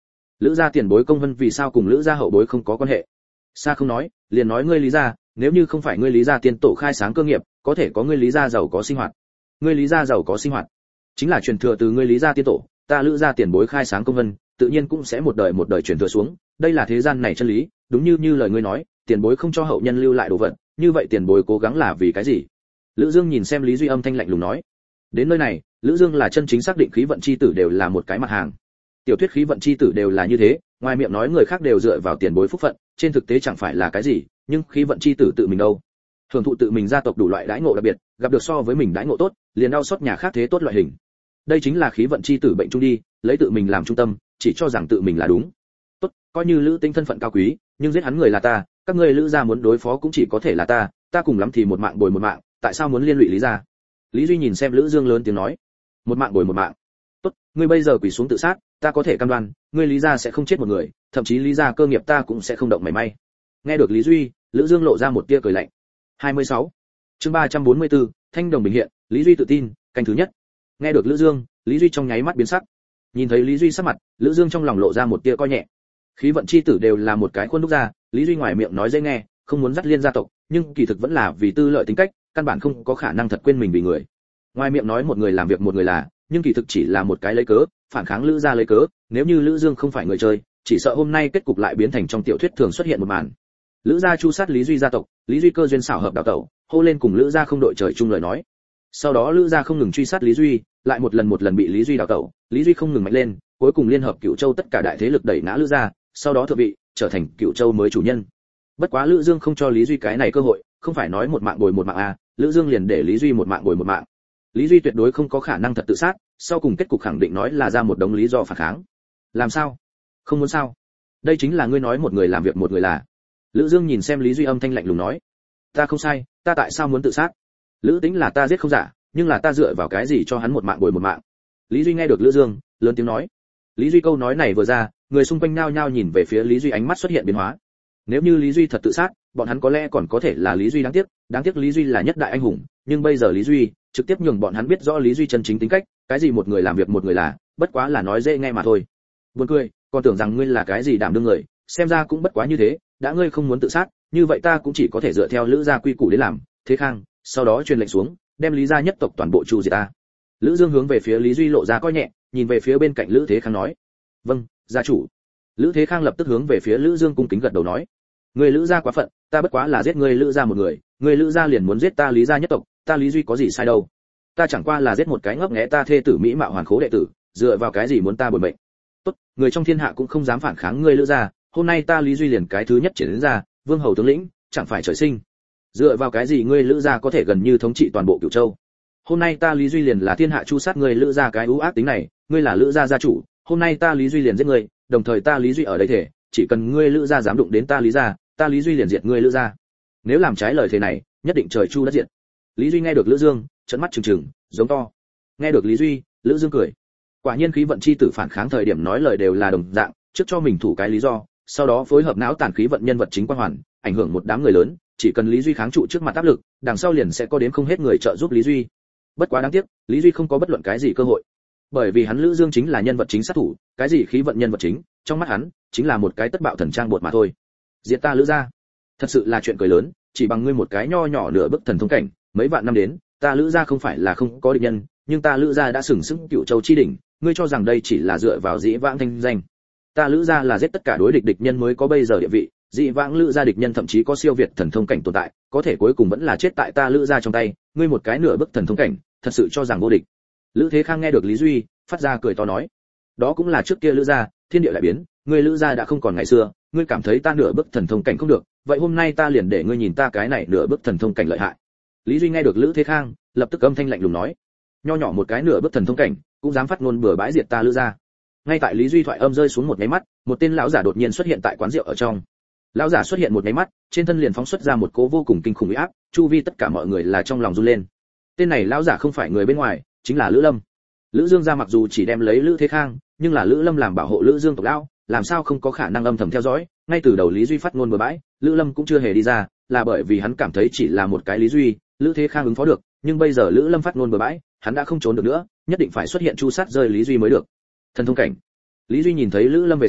Lữ gia tiền bối công vân vì sao cùng Lữ gia hậu bối không có quan hệ? Xa không nói, liền nói ngươi Lý gia, nếu như không phải ngươi Lý gia tiên tổ khai sáng cơ nghiệp, có thể có ngươi Lý gia giàu có sinh hoạt. Ngươi Lý gia giàu có sinh hoạt, chính là truyền thừa từ ngươi Lý gia tiên tổ, ta Lữ gia tiền bối khai sáng công vân, tự nhiên cũng sẽ một đời truyền thừa xuống, đây là thế gian này chân lý, đúng như lời ngươi nói, tiền bối không cho hậu nhân lưu lại đồ vật, như vậy tiền bối cố gắng là vì cái gì? Lữ Dương nhìn xem Lý Duy âm thanh lạnh lùng nói. Đến nơi này, Lữ Dương là chân chính xác định khí vận chi tử đều là một cái mặt hàng. Tiểu thuyết khí vận chi tử đều là như thế, ngoài miệng nói người khác đều dựa vào tiền bối phúc phận, trên thực tế chẳng phải là cái gì, nhưng khí vận chi tử tự mình đâu? Hưởng thụ tự mình gia tộc đủ loại đãi ngộ đặc biệt, gặp được so với mình đãi ngộ tốt, liền đau xót nhà khác thế tốt loại hình. Đây chính là khí vận chi tử bệnh trung đi, lấy tự mình làm trung tâm, chỉ cho rằng tự mình là đúng. Tốt, coi như Lữ Tĩnh thân phận cao quý, nhưng giết hắn người là ta, các ngươi Lữ gia muốn đối phó cũng chỉ có thể là ta cùng lắm thì một mạng bồi một mạng, tại sao muốn liên lụy Lý gia? Lý Duy nhìn xem Lữ Dương lớn tiếng nói, một mạng bồi một mạng. Tốt, ngươi bây giờ quỳ xuống tự sát, ta có thể cam đoan, ngươi Lý gia sẽ không chết một người, thậm chí Lý gia cơ nghiệp ta cũng sẽ không động mảy may. Nghe được Lý Duy, Lữ Dương lộ ra một tia cười lạnh. 26. Chương 344, Thanh đồng bình hiện, Lý Duy tự tin, canh thứ nhất. Nghe được Lữ Dương, Lý Duy trong nháy mắt biến sắc. Nhìn thấy Lý Duy sắc mặt, Lữ Dương trong lòng lộ ra một tia coi nhẹ. Khí vận chi tử đều là một cái khuôn đúc ra, Lý Duy ngoài miệng nói dễ nghe, không muốn dắt liên gia tộc, nhưng kỳ thực vẫn là vì tư lợi tính cách, căn bản không có khả năng thật quên mình vì người. Ngoài miệng nói một người làm việc một người là, nhưng kỳ thực chỉ là một cái lấy cớ, phản kháng Lữ gia lấy cớ, nếu như Lữ Dương không phải người chơi, chỉ sợ hôm nay kết cục lại biến thành trong tiểu thuyết thường xuất hiện một màn. Lữ gia chu sát Lý Duy gia tộc, Lý Duy cơ duyên xảo hợp đào tẩu, hô lên cùng Lữ gia không đội trời chung lời nói. Sau đó Lữ gia không ngừng truy sát Lý Duy, lại một lần bị Lý Duy đào tẩu, Lý Duy không ngừng mạnh lên, cuối cùng liên hợp Cửu Châu tất cả đại thế lực đẩy ngã Lữ gia, sau đó thượng vị, trở thành Cửu Châu mới chủ nhân. Bất quá Lữ Dương không cho Lý Duy cái này cơ hội, không phải nói một mạng bồi một mạng à, Lữ Dương liền để Lý Duy một mạng bồi một mạng. Lý Duy tuyệt đối không có khả năng thật tự sát, sau cùng kết cục khẳng định nói là ra một đống lý do phản kháng. Làm sao? Không muốn sao? Đây chính là ngươi nói một người làm việc một người là. Lữ Dương nhìn xem Lý Duy âm thanh lạnh lùng nói, ta không sai, ta tại sao muốn tự sát? Lữ Tĩnh là ta giết không giả, nhưng là ta dựa vào cái gì cho hắn một mạng bồi một mạng? Lý Duy nghe được Lữ Dương, lớn tiếng nói. Lý Duy câu nói này vừa ra, người xung quanh nhao nhao nhìn về phía Lý Duy, ánh mắt xuất hiện biến hóa. Nếu như Lý Duy thật tự sát, bọn hắn có lẽ còn có thể là Lý Duy đáng tiếc Lý Duy là nhất đại anh hùng, nhưng bây giờ Lý Duy trực tiếp nhường bọn hắn biết rõ Lý Duy chân chính tính cách, cái gì một người làm việc một người là, bất quá là nói dễ nghe mà thôi. Buồn cười, còn tưởng rằng ngươi là cái gì đảm đương người, xem ra cũng bất quá như thế, đã ngươi không muốn tự sát, như vậy ta cũng chỉ có thể dựa theo Lữ gia quy củ để làm. Thế Khang, sau đó truyền lệnh xuống, đem Lý gia nhất tộc toàn bộ tru diệt ta. Lữ Dương hướng về phía Lý Duy lộ ra coi nhẹ, nhìn về phía bên cạnh Lữ Thế Khang nói, vâng, gia chủ. Lữ Thế Khang lập tức hướng về phía Lữ Dương cung kính gật đầu nói, người Lữ gia quá phận, ta bất quá là giết người Lữ gia một người, người Lữ gia liền muốn giết ta Lý gia nhất tộc, ta Lý Duy có gì sai đâu? Ta chẳng qua là giết một cái ngốc nghé ta thê tử mỹ mạo hoàn khố đệ tử, dựa vào cái gì muốn ta bồi mệnh? Tốt, người trong thiên hạ cũng không dám phản kháng ngươi Lữ gia, hôm nay ta Lý Duy liền cái thứ nhất triển đến ra, vương hầu tướng lĩnh, chẳng phải trời sinh. Dựa vào cái gì ngươi Lữ gia có thể gần như thống trị toàn bộ Cửu Châu? Hôm nay ta Lý Duy liền là thiên hạ chu sát ngươi Lữ gia cái ưu ác tính này, ngươi là Lữ gia gia chủ, hôm nay ta Lý Duy liền giết ngươi, đồng thời ta Lý Duy ở đây thể, chỉ cần ngươi Lữ gia dám đụng đến ta Lý gia, ta Lý Duy liền diệt ngươi Lữ gia. Nếu làm trái lời thế này, nhất định trời chu đất diệt. Lý Duy nghe được Lữ Dương, trợn mắt trừng trừng, giống to. Nghe được Lý Duy, Lữ Dương cười. Quả nhiên khí vận chi tử phản kháng thời điểm nói lời đều là đồng dạng, trước cho mình thủ cái lý do, sau đó phối hợp não tàn khí vận nhân vật chính quang hoàn, ảnh hưởng một đám người lớn, chỉ cần Lý Duy kháng trụ trước mặt áp lực, đằng sau liền sẽ có đến không hết người trợ giúp Lý Duy. Bất quá đáng tiếc, Lý Duy không có bất luận cái gì cơ hội. Bởi vì hắn Lữ Dương chính là nhân vật chính sát thủ, cái gì khí vận nhân vật chính, trong mắt hắn chính là một cái tất bạo thần trang bột mà thôi. Diệt ta Lữ gia, thật sự là chuyện cười lớn, chỉ bằng ngươi một cái nho nhỏ nửa bức thần thông cảnh, mấy vạn năm đến, ta Lữ gia không phải là không có địch nhân, nhưng ta Lữ gia đã sừng sững Cửu Châu chi đỉnh, ngươi cho rằng đây chỉ là dựa vào dĩ vãng thanh danh? Ta Lữ gia là giết tất cả đối địch địch nhân mới có bây giờ địa vị, dĩ vãng Lữ gia địch nhân thậm chí có siêu việt thần thông cảnh tồn tại, có thể cuối cùng vẫn là chết tại ta Lữ gia trong tay, ngươi một cái nửa bức thần thông cảnh, thật sự cho rằng vô địch? Lữ Thế Khang nghe được Lý Duy, phát ra cười to nói, đó cũng là trước kia Lữ gia, thiên địa lại biến, ngươi Lữ gia đã không còn ngày xưa, ngươi cảm thấy ta nửa bức thần thông cảnh không được, vậy hôm nay ta liền để ngươi nhìn ta cái này nửa bức thần thông cảnh lợi hại. Lý Duy nghe được Lữ Thế Khang, lập tức âm thanh lạnh lùng nói, nho nhỏ một cái nửa bức thần thông cảnh, cũng dám phát ngôn bừa bãi diệt ta Lữ gia. Ngay tại Lý Duy thoại âm rơi xuống một cái mắt, một tên lão giả đột nhiên xuất hiện tại quán rượu ở trong. Lão giả xuất hiện một cái mắt, trên thân liền phóng xuất ra một cỗ vô cùng kinh khủng uy áp, chu vi tất cả mọi người là trong lòng run lên. Tên này lão giả không phải người bên ngoài, chính là Lữ Lâm. Lữ Dương gia mặc dù chỉ đem lấy Lữ Thế Khang, nhưng là Lữ Lâm làm bảo hộ Lữ Dương tộc lão, làm sao không có khả năng âm thầm theo dõi, ngay từ đầu Lý Duy phát ngôn bừa bãi, Lữ Lâm cũng chưa hề đi ra, là bởi vì hắn cảm thấy chỉ là một cái Lý Duy, Lữ Thế Khang ứng phó được, nhưng bây giờ Lữ Lâm phát ngôn bừa bãi, hắn đã không trốn được nữa, nhất định phải xuất hiện chu sát rơi Lý Duy mới được. Thần thông cảnh. Lý Duy nhìn thấy Lữ Lâm về sau,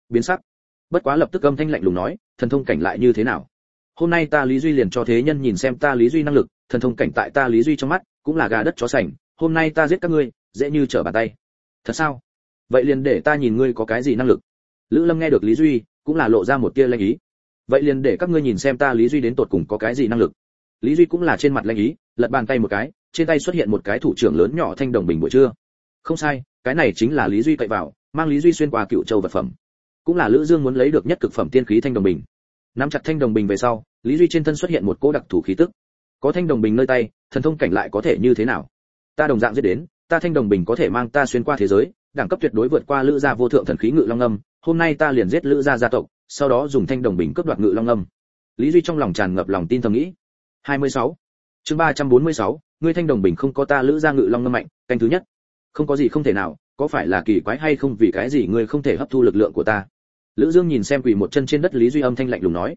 biến sắc. Bất quá lập tức âm thanh lạnh lùng nói, thần thông cảnh lại như thế nào? Hôm nay ta Lý Duy liền cho thế nhân nhìn xem ta Lý Duy năng lực, thần thông cảnh tại ta Lý Duy trong mắt cũng là gà đất chó sành, hôm nay ta giết các ngươi dễ như trở bàn tay. Thật sao? Vậy liền để ta nhìn ngươi có cái gì năng lực. Lữ Lâm nghe được Lý Duy cũng là lộ ra một tia lanh ý. Vậy liền để các ngươi nhìn xem ta Lý Duy đến tột cùng có cái gì năng lực. Lý Duy cũng là trên mặt lanh ý, lật bàn tay một cái, trên tay xuất hiện một cái thủ trưởng lớn nhỏ thanh đồng bình buổi trưa. Không sai, cái này chính là Lý Duy cậy vào, mang Lý Duy xuyên qua Cựu Châu vật phẩm. Cũng là Lữ Dương muốn lấy được nhất cực phẩm tiên khí thanh đồng bình. Nắm chặt thanh đồng bình về sau, Lý Duy trên thân xuất hiện một cỗ đặc thù khí tức. Có thanh đồng bình nơi tay, thần thông cảnh lại có thể như thế nào? Ta đồng dạng giết đến, ta thanh đồng bình có thể mang ta xuyên qua thế giới, đẳng cấp tuyệt đối vượt qua Lữ gia vô thượng thần khí Ngự Long Âm, hôm nay ta liền giết Lữ gia gia tộc, sau đó dùng thanh đồng bình cướp đoạt Ngự Long Âm. Lý Duy trong lòng tràn ngập lòng tin thầm nghĩ. 26. Chương 346, ngươi thanh đồng bình không có ta Lữ gia Ngự Long Âm mạnh, canh thứ nhất. Không có gì không thể nào, có phải là kỳ quái hay không, vì cái gì ngươi không thể hấp thu lực lượng của ta? Lữ Dương nhìn xem quỳ một chân trên đất Lý Duy, âm thanh lạnh lùng nói.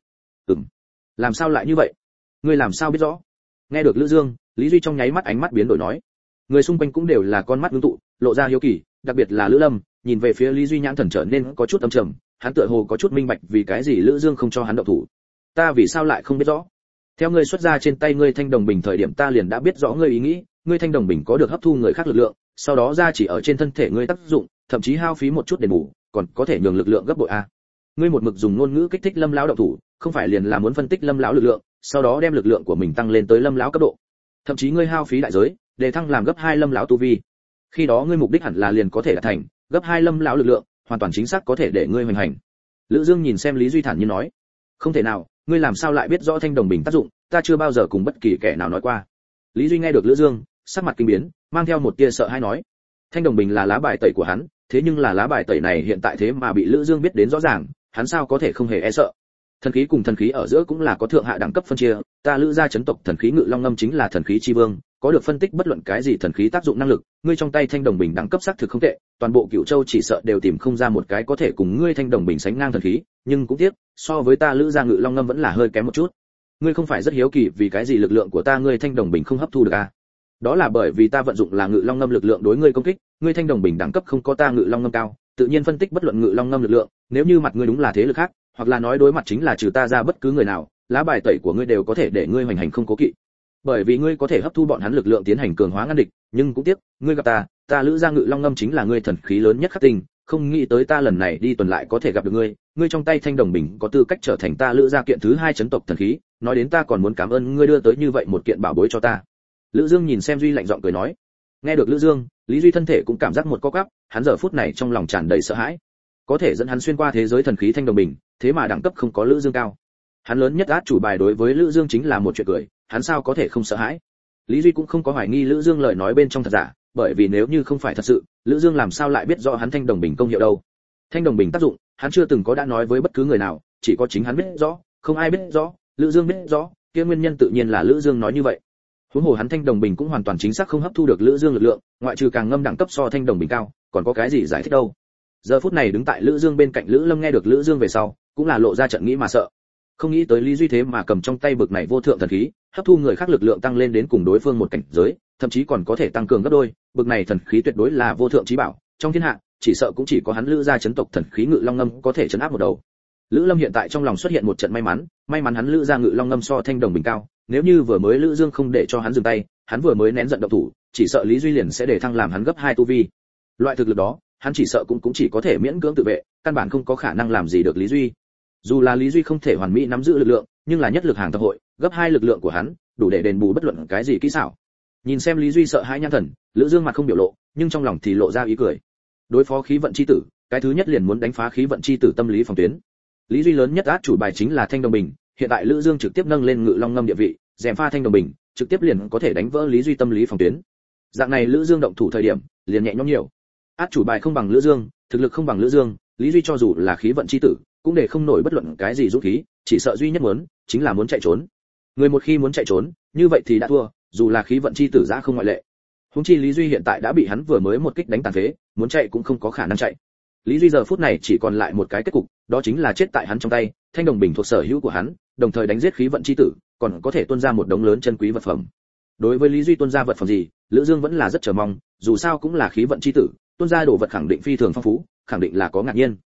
Làm sao lại như vậy? Ngươi làm sao biết rõ? Nghe được Lữ Dương, Lý Duy trong nháy mắt ánh mắt biến đổi nói. Người xung quanh cũng đều là con mắt ngưng tụ, lộ ra hiếu kỳ, đặc biệt là Lữ Lâm, nhìn về phía Lý Duy nhãn thần trở nên có chút âm trầm, hắn tựa hồ có chút minh bạch vì cái gì Lữ Dương không cho hắn động thủ. Ta vì sao lại không biết rõ? Theo ngươi xuất ra trên tay ngươi thanh đồng bình thời điểm ta liền đã biết rõ ngươi ý nghĩ, ngươi thanh đồng bình có được hấp thu người khác lực lượng, sau đó ra chỉ ở trên thân thể ngươi tác dụng, thậm chí hao phí một chút đền bù, còn có thể nhường lực lượng gấp bội a. Ngươi một mực dùng ngôn ngữ kích thích Lâm lão động thủ, không phải liền là muốn phân tích Lâm lão lực lượng, sau đó đem lực lượng của mình tăng lên tới Lâm lão cấp độ. Thậm chí ngươi hao phí đại giới, để thăng làm gấp 2 Lâm lão tu vi. Khi đó ngươi mục đích hẳn là liền có thể đạt thành, gấp 2 Lâm lão lực lượng, hoàn toàn chính xác có thể để ngươi hoành hành. Lữ Dương nhìn xem Lý Duy thản nhiên nói, không thể nào, ngươi làm sao lại biết rõ thanh đồng bình tác dụng, ta chưa bao giờ cùng bất kỳ kẻ nào nói qua. Lý Duy nghe được Lữ Dương, sắc mặt kinh biến, mang theo một tia sợ hãi nói, thanh đồng bình là lá bài tẩy của hắn, thế nhưng là lá bài tẩy này hiện tại thế mà bị Lữ Dương biết đến rõ ràng, hắn sao có thể không hề e sợ. Thần khí cùng thần khí ở giữa cũng là có thượng hạ đẳng cấp phân chia, ta Lữ gia chấn tộc thần khí Ngự Long Ngâm chính là thần khí chi vương, có được phân tích bất luận cái gì thần khí tác dụng năng lực, ngươi trong tay thanh đồng bình đẳng cấp xác thực không tệ, toàn bộ Cửu Châu chỉ sợ đều tìm không ra một cái có thể cùng ngươi thanh đồng bình sánh ngang thần khí, nhưng cũng tiếc, so với ta Lữ gia Ngự Long Ngâm vẫn là hơi kém một chút. Ngươi không phải rất hiếu kỳ vì cái gì lực lượng của ta ngươi thanh đồng bình không hấp thu được à? Đó là bởi vì ta vận dụng là Ngự Long Ngâm lực lượng đối ngươi công kích, ngươi thanh đồng bình đẳng cấp không có ta Ngự Long Ngâm cao, tự nhiên phân tích bất luận Ngự Long Ngâm lực lượng, nếu như mặt ngươi đúng là thế lực khác, hoặc là nói đối mặt chính là trừ ta ra bất cứ người nào, lá bài tẩy của ngươi đều có thể để ngươi hoành hành không cố kỵ. Bởi vì ngươi có thể hấp thu bọn hắn lực lượng tiến hành cường hóa ngăn địch, nhưng cũng tiếc, ngươi gặp ta Lữ gia Ngự Long Ngâm chính là ngươi thần khí lớn nhất khắc tinh, không nghĩ tới ta lần này đi tuần lại có thể gặp được ngươi, ngươi trong tay thanh đồng bình có tư cách trở thành ta Lữ gia kiện thứ 2 chấn tộc thần khí, nói đến ta còn muốn cảm ơn ngươi đưa tới như vậy một kiện bảo bối cho ta. Lữ Dương nhìn xem Duy lạnh giọng cười nói. Nghe được Lữ Dương, Lý Duy thân thể cũng cảm giác một co quắp, hắn giờ phút này trong lòng tràn đầy sợ hãi. Có thể dẫn hắn xuyên qua thế giới thần khí thanh đồng bình, thế mà đẳng cấp không có Lữ Dương cao. Hắn lớn nhất át chủ bài đối với Lữ Dương chính là một chuyện cười, hắn sao có thể không sợ hãi. Lý Duy cũng không có hoài nghi Lữ Dương lời nói bên trong thật giả, bởi vì nếu như không phải thật sự, Lữ Dương làm sao lại biết rõ hắn thanh đồng bình công hiệu đâu. Thanh đồng bình tác dụng, hắn chưa từng có đã nói với bất cứ người nào, chỉ có chính hắn biết rõ, không ai biết rõ, Lữ Dương biết rõ, kia nguyên nhân tự nhiên là Lữ Dương nói như vậy. Huống hồ hắn thanh đồng bình cũng hoàn toàn chính xác không hấp thu được Lữ Dương lực lượng, ngoại trừ càng ngâm đẳng cấp so thanh đồng bình cao, còn có cái gì giải thích đâu. Giờ phút này đứng tại Lữ Dương bên cạnh Lữ Lâm nghe được Lữ Dương về sau, cũng là lộ ra trận nghĩ mà sợ. Không nghĩ tới Lý Duy thế mà cầm trong tay bực này vô thượng thần khí, hấp thu người khác lực lượng tăng lên đến cùng đối phương một cảnh giới, thậm chí còn có thể tăng cường gấp đôi, bực này thần khí tuyệt đối là vô thượng chí bảo, trong thiên hạ, chỉ sợ cũng chỉ có hắn Lữ gia chấn tộc thần khí Ngự Long Ngâm có thể trấn áp một đầu. Lữ Lâm hiện tại trong lòng xuất hiện một trận may mắn hắn Lữ gia Ngự Long Ngâm so thanh đồng bình cao, nếu như vừa mới Lữ Dương không để cho hắn dừng tay, hắn vừa mới nén giận động thủ, chỉ sợ Lý Duy liền sẽ để thăng làm hắn gấp 2 tu vi. Loại thực lực đó, hắn chỉ sợ cũng chỉ có thể miễn cưỡng tự vệ, căn bản không có khả năng làm gì được Lý Duy. Dù là Lý Duy không thể hoàn mỹ nắm giữ lực lượng, nhưng là nhất lực hàng tập hội, gấp 2 lực lượng của hắn, đủ để đền bù bất luận cái gì kỹ xảo. Nhìn xem Lý Duy sợ hãi nhãn thần, Lữ Dương mặt không biểu lộ, nhưng trong lòng thì lộ ra ý cười. Đối phó khí vận chi tử, cái thứ nhất liền muốn đánh phá khí vận chi tử tâm lý phòng tuyến. Lý Duy lớn nhất át chủ bài chính là thanh đồng bình, hiện tại Lữ Dương trực tiếp nâng lên Ngự Long Ngâm địa vị, rèm pha thanh đồng bình, trực tiếp liền có thể đánh vỡ Lý Duy tâm lý phòng tuyến. Dạng này Lữ Dương động thủ thời điểm, liền nhẹ nhõm nhiều. Át chủ bài không bằng Lữ Dương, thực lực không bằng Lữ Dương, Lý Duy cho dù là khí vận chi tử, cũng để không nổi bất luận cái gì dũng khí, chỉ sợ duy nhất muốn chính là muốn chạy trốn. Người một khi muốn chạy trốn, như vậy thì đã thua, dù là khí vận chi tử ra không ngoại lệ. Huống chi Lý Duy hiện tại đã bị hắn vừa mới một kích đánh tàn phế, muốn chạy cũng không có khả năng chạy. Lý Duy giờ phút này chỉ còn lại một cái kết cục, đó chính là chết tại hắn trong tay, thanh đồng bình thuộc sở hữu của hắn, đồng thời đánh giết khí vận chi tử, còn có thể tuôn ra một đống lớn chân quý vật phẩm. Đối với Lý Duy tuôn ra vật phẩm gì, Lữ Dương vẫn là rất chờ mong, dù sao cũng là khí vận chi tử, tuôn ra đồ vật khẳng định phi thường phong phú, khẳng định là có ngạc nhiên.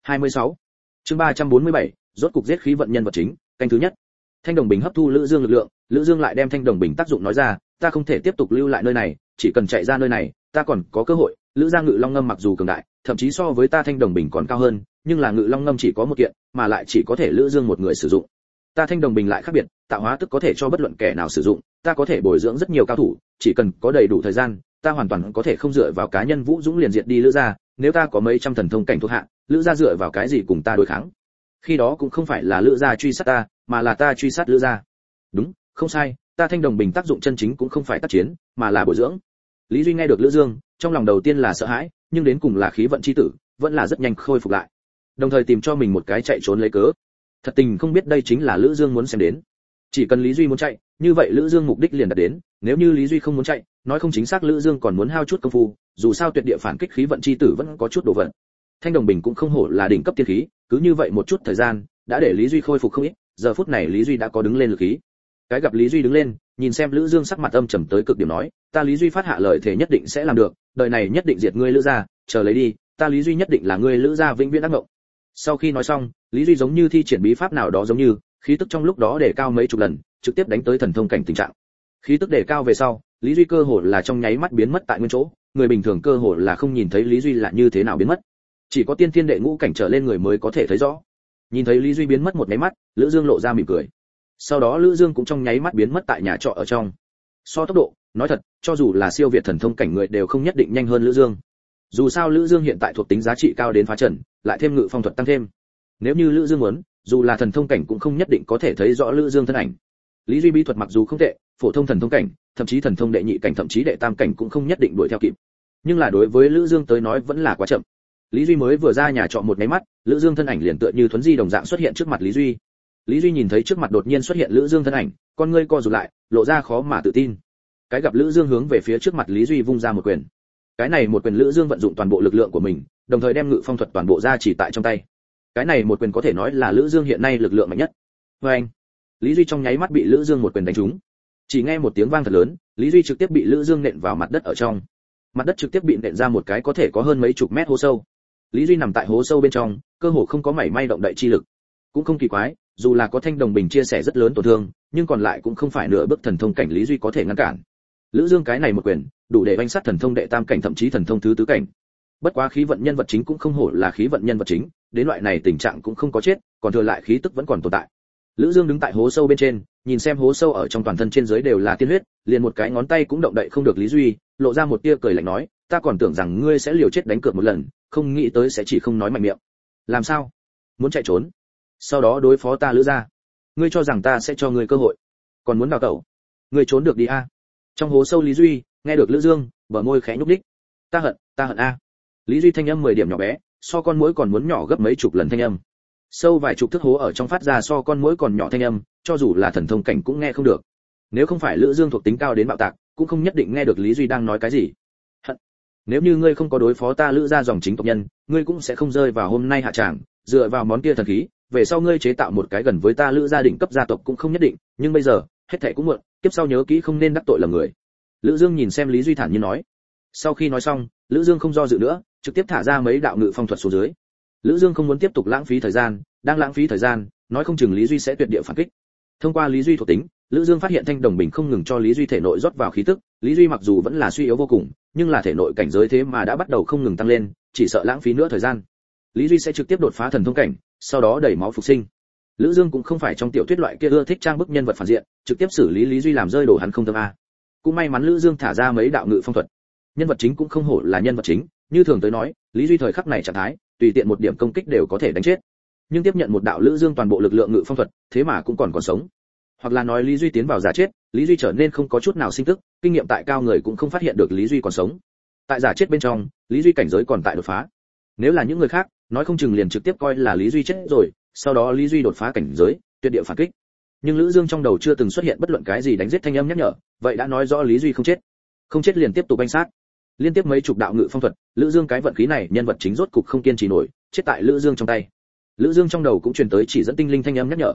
26. Chương 347, rốt cục giết khí vận nhân vật chính, canh thứ nhất. Thanh Đồng Bình hấp thu Lữ Dương lực lượng, Lữ Dương lại đem Thanh Đồng Bình tác dụng nói ra, ta không thể tiếp tục lưu lại nơi này, chỉ cần chạy ra nơi này, ta còn có cơ hội. Lữ Gia Ngự Long Ngâm mặc dù cường đại, thậm chí so với ta Thanh Đồng Bình còn cao hơn, nhưng là Ngự Long Ngâm chỉ có một kiện, mà lại chỉ có thể Lữ Dương một người sử dụng. Ta Thanh Đồng Bình lại khác biệt, tạo hóa tức có thể cho bất luận kẻ nào sử dụng, ta có thể bồi dưỡng rất nhiều cao thủ, chỉ cần có đầy đủ thời gian, ta hoàn toàn có thể không dựa vào cá nhân Vũ Dũng liền diệt đi Lữ Gia, nếu ta có mấy trăm thần thông cảnh thuộc hạ, Lữ Gia dựa vào cái gì cùng ta đối kháng? Khi đó cũng không phải là Lữ Gia truy sát ta, mà là ta truy sát Lữ Gia. Đúng, không sai, ta Thanh Đồng Bình tác dụng chân chính cũng không phải tác chiến, mà là bồi dưỡng. Lý Duy nghe được Lữ Dương, trong lòng đầu tiên là sợ hãi, nhưng đến cùng là khí vận chi tử, vẫn là rất nhanh khôi phục lại. Đồng thời tìm cho mình một cái chạy trốn lấy cớ. Thật tình không biết đây chính là Lữ Dương muốn xem đến. Chỉ cần Lý Duy muốn chạy, như vậy Lữ Dương mục đích liền đạt đến, nếu như Lý Duy không muốn chạy, nói không chính xác Lữ Dương còn muốn hao chút công phu, dù sao tuyệt địa phản kích khí vận chi tử vẫn có chút đồ vật. Thanh Đồng Bình cũng không hổ là đỉnh cấp tiên khí, cứ như vậy một chút thời gian, đã để Lý Duy khôi phục không ít, giờ phút này Lý Duy đã có đứng lên lực khí. Cái gặp Lý Duy đứng lên, nhìn xem Lữ Dương sắc mặt âm trầm tới cực điểm nói, ta Lý Duy phát hạ lời thể nhất định sẽ làm được, đời này nhất định diệt ngươi Lữ gia, chờ lấy đi, ta Lý Duy nhất định là ngươi Lữ gia vĩnh viễn ác mộng. Sau khi nói xong, Lý Duy giống như thi triển bí pháp nào đó giống như, khí tức trong lúc đó để cao mấy chục lần, trực tiếp đánh tới thần thông cảnh tình trạng. Khí tức để cao về sau, Lý Duy cơ hồ là trong nháy mắt biến mất tại nguyên chỗ, người bình thường cơ hồ là không nhìn thấy Lý Duy là như thế nào biến mất. Chỉ có tiên thiên đệ ngũ cảnh trở lên người mới có thể thấy rõ. Nhìn thấy Lý Duy biến mất một nháy mắt, Lữ Dương lộ ra mỉm cười. Sau đó Lữ Dương cũng trong nháy mắt biến mất tại nhà trọ ở trong. So tốc độ, nói thật, cho dù là siêu việt thần thông cảnh người đều không nhất định nhanh hơn Lữ Dương. Dù sao Lữ Dương hiện tại thuộc tính giá trị cao đến phá trần, lại thêm ngự phong thuật tăng thêm. Nếu như Lữ Dương muốn, dù là thần thông cảnh cũng không nhất định có thể thấy rõ Lữ Dương thân ảnh. Lý Duy bí thuật mặc dù không tệ, phổ thông thần thông cảnh, thậm chí thần thông đệ nhị cảnh thậm chí đệ tam cảnh cũng không nhất định đuổi theo kịp. Nhưng là đối với Lữ Dương tới nói vẫn là quá chậm. Lý Duy mới vừa ra nhà trọ một cái mắt, Lữ Dương thân ảnh liền tựa như thuấn di đồng dạng xuất hiện trước mặt Lý Duy. Lý Duy nhìn thấy trước mặt đột nhiên xuất hiện Lữ Dương thân ảnh, con ngươi co rụt lại, lộ ra khó mà tự tin. Cái gặp Lữ Dương hướng về phía trước mặt Lý Duy vung ra một quyền. Cái này một quyền Lữ Dương vận dụng toàn bộ lực lượng của mình, đồng thời đem ngự phong thuật toàn bộ ra chỉ tại trong tay. Cái này một quyền có thể nói là Lữ Dương hiện nay lực lượng mạnh nhất. Oeng! Lý Duy trong nháy mắt bị Lữ Dương một quyền đánh trúng. Chỉ nghe một tiếng vang thật lớn, Lý Duy trực tiếp bị Lữ Dương nện vào mặt đất ở trong. Mặt đất trực tiếp bị nện ra một cái có thể có hơn mấy chục mét hố sâu. Lý Duy nằm tại hố sâu bên trong, cơ hồ không có mảy may động đậy chi lực. Cũng không kỳ quái, dù là có Thanh Đồng Bình chia sẻ rất lớn tổn thương, nhưng còn lại cũng không phải nửa bước thần thông cảnh Lý Duy có thể ngăn cản. Lữ Dương cái này một quyền, đủ để vanh sát thần thông đệ tam cảnh thậm chí thần thông thứ tứ cảnh. Bất quá khí vận nhân vật chính cũng không hổ là khí vận nhân vật chính, đến loại này tình trạng cũng không có chết, còn thừa lại khí tức vẫn còn tồn tại. Lữ Dương đứng tại hố sâu bên trên, nhìn xem hố sâu ở trong toàn thân trên dưới đều là tiên huyết, liền một cái ngón tay cũng động đậy không được Lý Duy, lộ ra một tia cười lạnh nói, ta còn tưởng rằng ngươi sẽ liều chết đánh cược một lần, không nghĩ tới sẽ chỉ không nói mạnh miệng. Làm sao? Muốn chạy trốn? Sau đó đối phó ta Lữ gia? Ngươi cho rằng ta sẽ cho ngươi cơ hội? Còn muốn đào tẩu? Ngươi trốn được đi a? Trong hố sâu Lý Duy, nghe được Lữ Dương, bờ môi khẽ nhúc nhích. Ta hận a. Lý Duy thanh âm 10 điểm nhỏ bé, so con muỗi còn muốn nhỏ gấp mấy chục lần thanh âm. Sâu vài chục thước hố ở trong phát ra so con muỗi còn nhỏ thanh âm, cho dù là thần thông cảnh cũng nghe không được. Nếu không phải Lữ Dương thuộc tính cao đến bạo tạc, cũng không nhất định nghe được Lý Duy đang nói cái gì. Hận. Nếu như ngươi không có đối phó ta Lữ gia dòng chính tộc nhân, ngươi cũng sẽ không rơi vào hôm nay hạ tràng, dựa vào món kia thần khí, về sau ngươi chế tạo một cái gần với ta Lữ gia đỉnh cấp gia tộc cũng không nhất định, nhưng bây giờ, hết thảy cũng muộn, kiếp sau nhớ kỹ không nên đắc tội lầm người. Lữ Dương nhìn xem Lý Duy thản nhiên nói. Sau khi nói xong, Lữ Dương không do dự nữa, trực tiếp thả ra mấy đạo ngự phong thuật xuống dưới. Lữ Dương không muốn tiếp tục lãng phí thời gian, đang lãng phí thời gian, nói không chừng Lý Duy sẽ tuyệt địa phản kích. Thông qua Lý Duy thuộc tính, Lữ Dương phát hiện Thanh Đồng Bình không ngừng cho Lý Duy thể nội rót vào khí tức, Lý Duy mặc dù vẫn là suy yếu vô cùng, nhưng là thể nội cảnh giới thế mà đã bắt đầu không ngừng tăng lên, chỉ sợ lãng phí nữa thời gian, Lý Duy sẽ trực tiếp đột phá thần thông cảnh, sau đó đẩy máu phục sinh. Lữ Dương cũng không phải trong tiểu thuyết loại kia ưa thích trang bức nhân vật phản diện, trực tiếp xử lý Lý Duy làm rơi đồ hắn không tâm a. Cũng may mắn Lữ Dương thả ra mấy đạo ngự phong thuật. Nhân vật chính cũng không hổ là nhân vật chính, như thường tới nói, Lý Duy thời khắc này trạng thái, tùy tiện một điểm công kích đều có thể đánh chết. Nhưng tiếp nhận một đạo Lữ Dương toàn bộ lực lượng ngự phong thuật, thế mà cũng còn sống. Hoặc là nói Lý Duy tiến vào giả chết, Lý Duy trở nên không có chút nào sinh tức, kinh nghiệm tại cao người cũng không phát hiện được Lý Duy còn sống. Tại giả chết bên trong, Lý Duy cảnh giới còn tại đột phá. Nếu là những người khác, nói không chừng liền trực tiếp coi là Lý Duy chết rồi, sau đó Lý Duy đột phá cảnh giới, tuyệt địa phản kích. Nhưng Lữ Dương trong đầu chưa từng xuất hiện bất luận cái gì đánh giết thanh âm nhắc nhở, vậy đã nói rõ Lý Duy không chết. Không chết liền tiếp tục banh sát. Liên tiếp mấy chục đạo ngự phong thuật, Lữ Dương cái vận khí này nhân vật chính rốt cục không kiên trì nổi, chết tại Lữ Dương trong tay. Lữ Dương trong đầu cũng truyền tới chỉ dẫn tinh linh thanh âm nhắc nhở.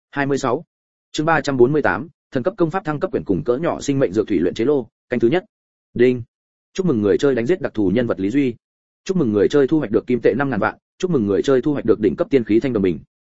26. Chương 348, thần cấp công pháp thăng cấp quyển cùng cỡ nhỏ sinh mệnh dược thủy luyện chế lô, canh thứ nhất. Đinh. Chúc mừng người chơi đánh giết đặc thù nhân vật Lý Duy. Chúc mừng người chơi thu hoạch được kim tệ 5000 vạn, chúc mừng người chơi thu hoạch được đỉnh cấp tiên khí thanh đồng bình.